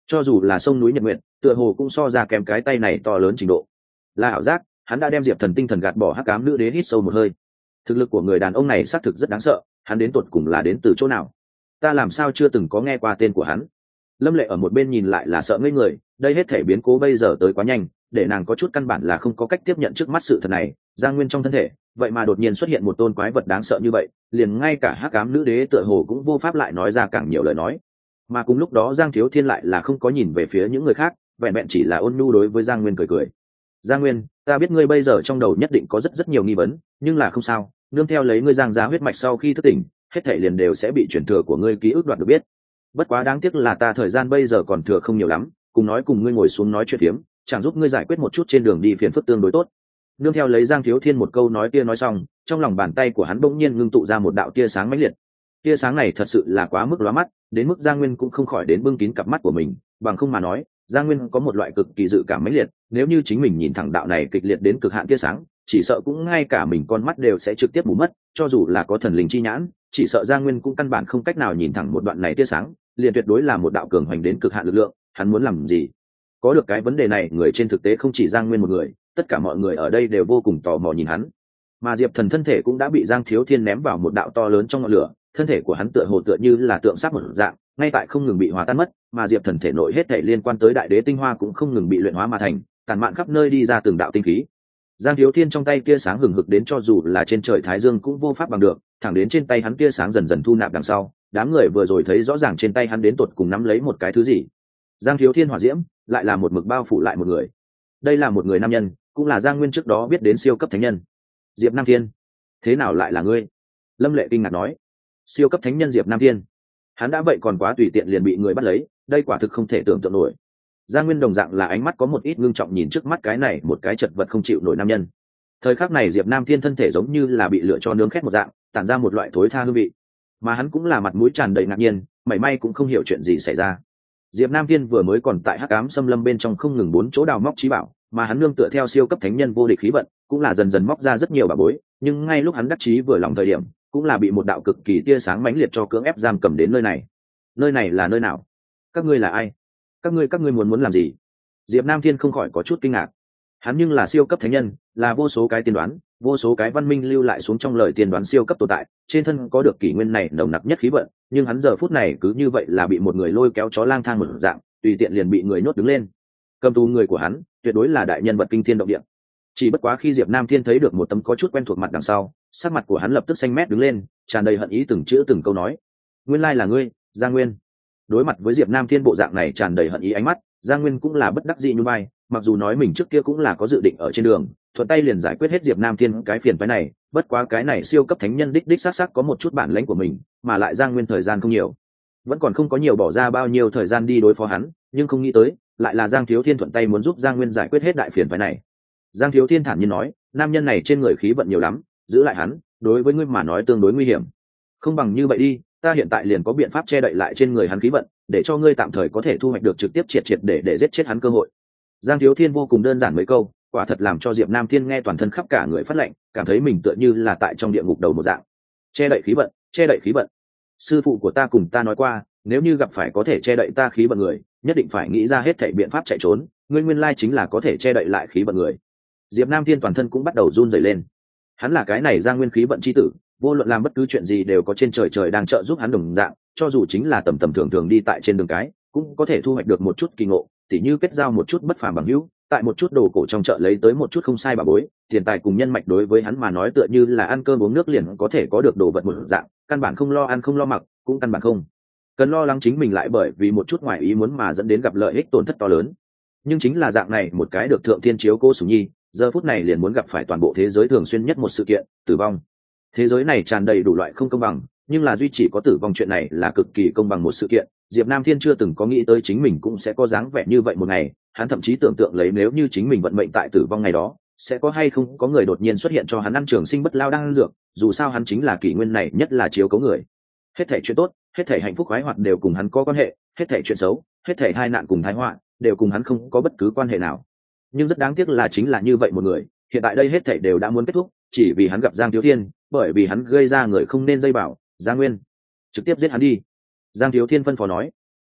cho dù là sông núi nhật nguyện tựa hồ cũng so ra kèm cái tay này to lớn trình độ. Là ảo giác, hắn đã đem diệp thần tinh thần gạt bỏ. Hắc ám nữ đế hít sâu một hơi. Thực lực của người đàn ông này xác thực rất đáng sợ, hắn đến tột cùng là đến từ chỗ nào? Ta làm sao chưa từng có nghe qua tên của hắn? Lâm Lệ ở một bên nhìn lại là sợ ngây người, đây hết thể biến cố bây giờ tới quá nhanh, để nàng có chút căn bản là không có cách tiếp nhận trước mắt sự thật này. Giang Nguyên trong thân thể vậy mà đột nhiên xuất hiện một tôn quái vật đáng sợ như vậy, liền ngay cả Hắc ám nữ đế tựa hồ cũng vô pháp lại nói ra càng nhiều lời nói. Mà cùng lúc đó Giang Thiếu Thiên lại là không có nhìn về phía những người khác, vẹn vẹn chỉ là ôn nhu đối với Giang Nguyên cười cười. Giang Nguyên, ta biết ngươi bây giờ trong đầu nhất định có rất nhiều nghi vấn, nhưng là không sao, nương theo lấy ngươi Giang gia huyết mạch sau khi thức tỉnh, hết thảy liền đều sẽ bị truyền thừa của ngươi ký ức đoạt được biết. Bất quá đáng tiếc là ta thời gian bây giờ còn thừa không nhiều lắm, cùng ngươi ngồi xuống nói chuyện phiếm, chẳng giúp ngươi giải quyết một chút trên đường đi phiền phức tương đối tốt. Nương theo lấy Giang Thiếu Thiên một câu nói kia nói xong, trong lòng bàn tay của hắn bỗng nhiên ngưng tụ ra một đạo tia sáng mãnh liệt. Tia sáng này thật sự là quá mức lóa mắt, đến mức Giang Nguyên cũng không khỏi đến bưng kín cặp mắt của mình, bằng không mà nói, Giang Nguyên có một loại cực kỳ dự cảm mãnh liệt, nếu như chính mình nhìn thẳng đạo này kịch liệt đến cực hạn tia sáng, chỉ sợ cũng ngay cả mình con mắt đều sẽ trực tiếp mù mất, cho dù là có thần linh chi nhãn, chỉ sợ Giang Nguyên cũng căn bản không cách nào nhìn thẳng một đoạn này tia sáng, liền tuyệt đối là một đạo cường hoành đến cực hạn lực lượng, hắn muốn làm gì? Có được cái vấn đề này, người trên thực tế không chỉ Giang Nguyên một người, tất cả mọi người ở đây đều vô cùng tò mò nhìn hắn. Mà Diệp Thần thân thể cũng đã bị Giang Thiếu Thiên ném vào một đạo to lớn trong ngọn lửa, thân thể của hắn tựa hồ tựa như là tượng sáp một dạng, ngay tại không ngừng bị hòa tan mất, mà Diệp Thần thể nội hết thảy liên quan tới đại đế tinh hoa cũng không ngừng bị luyện hóa mà thành, tàn mạn khắp nơi đi ra từng đạo tinh khí. Giang Thiếu Thiên trong tay tia sáng hừng hực đến cho dù là trên trời thái dương cũng vô pháp bằng được, thẳng đến trên tay hắn tia sáng dần dần thu nạp đằng sau, đám người vừa rồi thấy rõ ràng trên tay hắn đến tột cùng nắm lấy một cái thứ gì. Giang Thiếu Thiên hỏa diễm lại là một mực bao phủ lại một người. Đây là một người nam nhân, cũng là Giang Nguyên trước đó biết đến siêu cấp thánh nhân. Diệp Nam Thiên, thế nào lại là ngươi? Lâm Lệ kinh ngạc nói. Siêu cấp thánh nhân Diệp Nam Thiên, hắn đã vậy còn quá tùy tiện liền bị người bắt lấy, đây quả thực không thể tưởng tượng nổi. Giang Nguyên đồng dạng là ánh mắt có một ít ngưng trọng nhìn trước mắt cái này một cái chật vật không chịu nổi nam nhân. Thời khắc này Diệp Nam Thiên thân thể giống như là bị lựa cho nướng khét một dạng, tản ra một loại thối tha hương vị, mà hắn cũng là mặt mũi tràn đầy ngạc nhiên, mảy may cũng không hiểu chuyện gì xảy ra. Diệp Nam Thiên vừa mới còn tại Hắc Ám Xâm Lâm bên trong không ngừng bốn chỗ đào móc trí bảo, mà hắn nương tựa theo siêu cấp thánh nhân vô địch khí vận, cũng là dần dần móc ra rất nhiều bảo bối, nhưng ngay lúc hắn đắc chí vừa lòng thời điểm, cũng là bị một đạo cực kỳ tia sáng mãnh liệt cho cưỡng ép giam cầm đến nơi này. Nơi này là nơi nào? Các ngươi là ai? Các ngươi muốn làm gì? Diệp Nam Thiên không khỏi có chút kinh ngạc. Hắn nhưng là siêu cấp thánh nhân, là vô số cái tiên đoán, vô số cái văn minh lưu lại xuống trong lời tiên đoán siêu cấp tồn tại, trên thân có được kỷ nguyên này nồng nặc nhất khí vận, nhưng hắn giờ phút này cứ như vậy là bị một người lôi kéo chó lang thang một dạng, tùy tiện liền bị người nhốt đứng lên. Cầm tù người của hắn, tuyệt đối là đại nhân vật kinh thiên động địa. Chỉ bất quá khi Diệp Nam Thiên thấy được một tấm có chút quen thuộc mặt đằng sau, sắc mặt của hắn lập tức xanh mét đứng lên, tràn đầy hận ý từng chữ từng câu nói. Nguyên lai là ngươi, Giang Nguyên. Đối mặt với Diệp Nam Thiên bộ dạng này tràn đầy hận ý ánh mắt, Giang Nguyên cũng là bất đắc dĩ như bay, mặc dù nói mình trước kia cũng là có dự định ở trên đường thuận tay liền giải quyết hết Diệp Nam Thiên cái phiền phái này, bất quá cái này siêu cấp thánh nhân đích xác xác có một chút bản lĩnh của mình, mà lại Giang Nguyên thời gian không nhiều, vẫn còn không có nhiều bỏ ra bao nhiêu thời gian đi đối phó hắn, nhưng không nghĩ tới lại là Giang Thiếu Thiên thuận tay muốn giúp Giang Nguyên giải quyết hết đại phiền phái này. Giang Thiếu Thiên thản nhiên nói, nam nhân này trên người khí vận nhiều lắm, giữ lại hắn đối với ngươi mà nói tương đối nguy hiểm, không bằng như vậy đi, ta hiện tại liền có biện pháp che đậy lại trên người hắn khí vận, để cho ngươi tạm thời có thể thu hoạch được trực tiếp triệt để giết chết hắn cơ hội. Giang Thiếu Thiên vô cùng đơn giản mấy câu, quả thật làm cho Diệp Nam Thiên nghe toàn thân khắp cả người phát lạnh, cảm thấy mình tựa như là tại trong địa ngục đầu một dạng. Che đậy khí vận, che đậy khí vận. Sư phụ của ta cùng ta nói qua, nếu như gặp phải có thể che đậy ta khí vận người, nhất định phải nghĩ ra hết thảy biện pháp chạy trốn, ngươi nguyên lai chính là có thể che đậy lại khí vận người. Diệp Nam Thiên toàn thân cũng bắt đầu run rẩy lên. Hắn là cái này Giang Nguyên khí vận chi tử, vô luận làm bất cứ chuyện gì đều có trên trời đang trợ giúp hắn đồng dạng, cho dù chính là tầm thường đi tại trên đường cái, cũng có thể thu hoạch được một chút kỳ ngộ, tỉ như kết giao một chút bất phàm bằng hữu, tại một chút đồ cổ trong chợ lấy tới một chút không sai bà bối, tiền tài cùng nhân mạch đối với hắn mà nói tựa như là ăn cơm uống nước liền có thể có được đồ vật một dạng, căn bản không lo ăn không lo mặc, cũng căn bản không cần lo lắng chính mình lại bởi vì một chút ngoài ý muốn mà dẫn đến gặp lợi ích tổn thất to lớn. Nhưng chính là dạng này một cái được thượng thiên chiếu cố Sủng Nhi, giờ phút này liền muốn gặp phải toàn bộ thế giới thường xuyên nhất một sự kiện, tử vong. Thế giới này tràn đầy đủ loại không công bằng, nhưng là duy chỉ có tử vong chuyện này là cực kỳ công bằng một sự kiện. Diệp Nam Thiên chưa từng có nghĩ tới chính mình cũng sẽ có dáng vẻ như vậy một ngày, hắn thậm chí tưởng tượng lấy nếu như chính mình vận mệnh tại tử vong ngày đó, sẽ có hay không có người đột nhiên xuất hiện cho hắn ăn trường sinh bất lao đang dược, dù sao hắn chính là kỷ nguyên này nhất là chiếu cố người. Hết thảy chuyện tốt, hết thảy hạnh phúc khoái hoạt đều cùng hắn có quan hệ, hết thảy chuyện xấu, hết thảy tai nạn cùng tai họa đều cùng hắn không có bất cứ quan hệ nào. Nhưng rất đáng tiếc là chính là như vậy một người, hiện tại đây hết thảy đều đã muốn kết thúc, chỉ vì hắn gặp Giang Thiếu Thiên, bởi vì hắn gây ra người không nên dây bảo, Giang Nguyên, trực tiếp giết hắn đi. Giang Thiếu Thiên phân phó nói.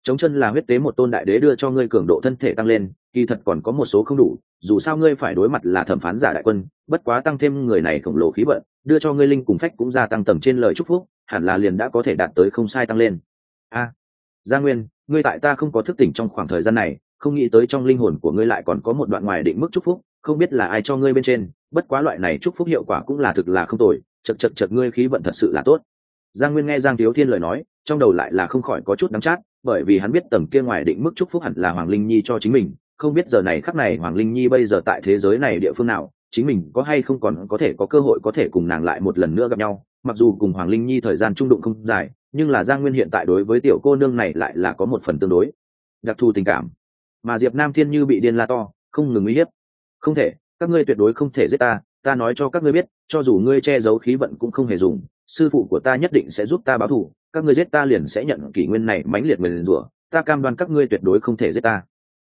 chống chân là huyết tế một tôn đại đế đưa cho ngươi cường độ thân thể tăng lên, kỳ thật còn có một số không đủ, dù sao ngươi phải đối mặt là thẩm phán giả đại quân, bất quá tăng thêm người này khổng lồ khí vận, đưa cho ngươi linh cùng phách cũng gia tăng tầm trên lời chúc phúc, hẳn là liền đã có thể đạt tới không sai tăng lên. Gia Nguyên, ngươi tại ta không có thức tỉnh trong khoảng thời gian này, không nghĩ tới trong linh hồn của ngươi lại còn có một đoạn ngoài định mức chúc phúc, không biết là ai cho ngươi bên trên, bất quá loại này chúc phúc hiệu quả cũng là thực là không tồi, chật ngươi khí vận thật sự là tốt. Giang Nguyên nghe Giang Thiếu Thiên lời nói, trong đầu lại là không khỏi có chút đắng chát, bởi vì hắn biết tầm kia ngoài định mức chúc phúc hẳn là Hoàng Linh Nhi cho chính mình, không biết giờ này khắc này Hoàng Linh Nhi bây giờ tại thế giới này địa phương nào, chính mình có hay không còn có thể có cơ hội có thể cùng nàng lại một lần nữa gặp nhau. Mặc dù cùng Hoàng Linh Nhi thời gian trung đụng không dài, nhưng là Giang Nguyên hiện tại đối với tiểu cô nương này lại là có một phần tương đối đặc thù tình cảm. Mà Diệp Nam Thiên như bị điên la to, không ngừng uy hiếp. Không thể, các ngươi tuyệt đối không thể giết ta, ta nói cho các ngươi biết, cho dù ngươi che giấu khí vận cũng không hề dùng, sư phụ của ta nhất định sẽ giúp ta báo thù, các ngươi giết ta liền sẽ nhận kỷ nguyên này mãnh liệt nguyền rủa, ta cam đoan các ngươi tuyệt đối không thể giết ta.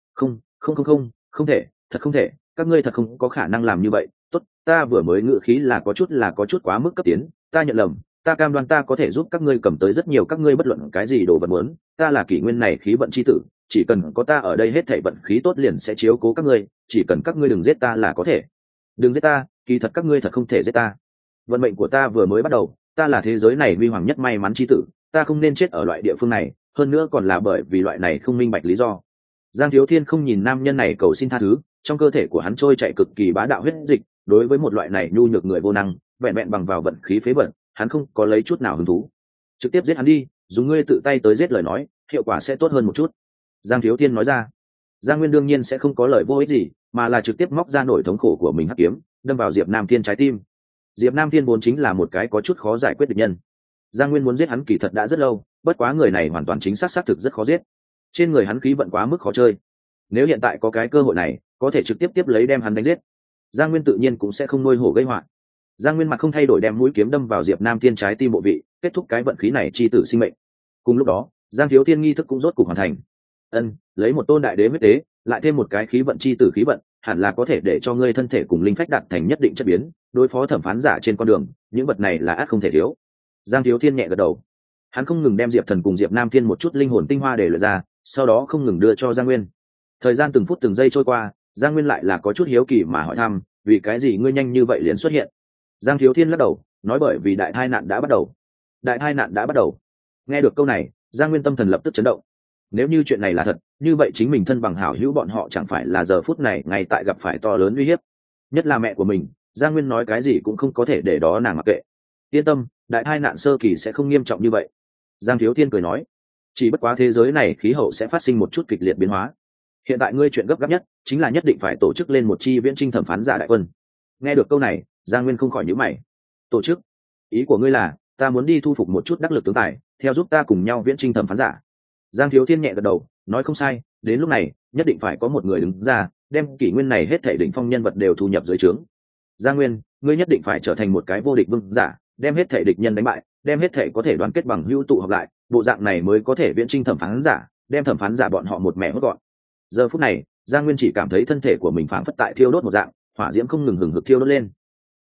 Không thể, thật không thể, các ngươi thật không có khả năng làm như vậy. Tốt, ta vừa mới ngữ khí là có chút quá mức cấp tiến, ta nhận lầm, ta cam đoan ta có thể giúp các ngươi cầm tới rất nhiều các ngươi bất luận cái gì đồ vật muốn, ta là kỷ nguyên này khí vận chi tử, chỉ cần có ta ở đây hết thảy vận khí tốt liền sẽ chiếu cố các ngươi, chỉ cần các ngươi đừng giết ta là có thể. Đừng giết ta, kỳ thật các ngươi thật không thể giết ta. Vận mệnh của ta vừa mới bắt đầu, ta là thế giới này huy hoàng nhất may mắn chi tử, ta không nên chết ở loại địa phương này, hơn nữa còn là bởi vì loại này không minh bạch lý do. Giang Thiếu Thiên không nhìn nam nhân này cầu xin tha thứ, trong cơ thể của hắn trôi chạy cực kỳ bá đạo huyết dịch, đối với một loại này nhu nhược người vô năng, vẹn vẹn bằng vào vận khí phế vận, hắn không có lấy chút nào hứng thú. Trực tiếp giết hắn đi, dùng ngươi tự tay tới giết lời nói, hiệu quả sẽ tốt hơn một chút. Giang Thiếu Thiên nói ra. Giang Nguyên đương nhiên sẽ không có lời vô ích gì, mà là trực tiếp móc ra nỗi thống khổ của mình hắc kiếm, đâm vào Diệp Nam Thiên trái tim. Diệp Nam Thiên vốn chính là một cái có chút khó giải quyết địch nhân. Giang Nguyên muốn giết hắn kỳ thật đã rất lâu, bất quá người này hoàn toàn chính xác thực rất khó giết. Trên người hắn khí vận quá mức khó chơi. Nếu hiện tại có cái cơ hội này, có thể trực tiếp tiếp lấy đem hắn đánh giết, Giang Nguyên tự nhiên cũng sẽ không nuôi hổ gây họa. Giang Nguyên mặt không thay đổi đem mũi kiếm đâm vào Diệp Nam Thiên trái tim bộ vị, kết thúc cái vận khí này chi tử sinh mệnh. Cùng lúc đó, Giang Thiếu Thiên nghi thức cũng rốt cục hoàn thành. Lấy một tôn đại đế huyết tế, lại thêm một cái khí vận chi tử khí vận, hẳn là có thể để cho ngươi thân thể cùng linh phách đạt thành nhất định chất biến, đối phó thẩm phán giả trên con đường, những vật này là ắt không thể thiếu. Giang Thiếu Thiên nhẹ gật đầu. Hắn không ngừng đem Diệp Thần cùng Diệp Nam Thiên một chút linh hồn tinh hoa để luyện ra, sau đó không ngừng đưa cho Giang Nguyên. Thời gian từng phút từng giây trôi qua, Giang Nguyên lại là có chút hiếu kỳ mà hỏi thăm, vì cái gì ngươi nhanh như vậy liền xuất hiện? Giang Thiếu Thiên lắc đầu, nói bởi vì đại tai nạn đã bắt đầu. Đại tai nạn đã bắt đầu. Nghe được câu này, Giang Nguyên tâm thần lập tức chấn động. Nếu như chuyện này là thật, như vậy chính mình thân bằng hảo hữu bọn họ chẳng phải là giờ phút này ngay tại gặp phải to lớn uy hiếp. Nhất là mẹ của mình, Giang Nguyên nói cái gì cũng không có thể để đó nàng mặc kệ. Yên tâm, đại tai nạn sơ kỳ sẽ không nghiêm trọng như vậy. Giang Thiếu Thiên cười nói, chỉ bất quá thế giới này khí hậu sẽ phát sinh một chút kịch liệt biến hóa. Hiện tại ngươi chuyện gấp gáp nhất chính là nhất định phải tổ chức lên một chi viễn trinh thẩm phán giả đại quân. Nghe được câu này, Giang Nguyên không khỏi nhíu mày. Tổ chức? Ý của ngươi là ta muốn đi thu phục một chút đắc lực tướng tài, theo giúp ta cùng nhau viễn trinh thẩm phán giả? Giang Thiếu Thiên nhẹ gật đầu, nói không sai, đến lúc này nhất định phải có một người đứng ra, đem kỷ nguyên này hết thảy đỉnh phong nhân vật đều thu nhập dưới trướng. Giang Nguyên, ngươi nhất định phải trở thành một cái vô địch vương giả, đem hết thảy địch nhân đánh bại, đem hết thảy có thể đoàn kết bằng hữu tụ họp lại, bộ dạng này mới có thể viễn trinh thẩm phán giả, đem thẩm phán giả bọn họ một mẹ hốt gọn. Giờ phút này, Giang Nguyên chỉ cảm thấy thân thể của mình phảng phất tại thiêu đốt một dạng, hỏa diễm không ngừng hừng hực thiêu đốt lên.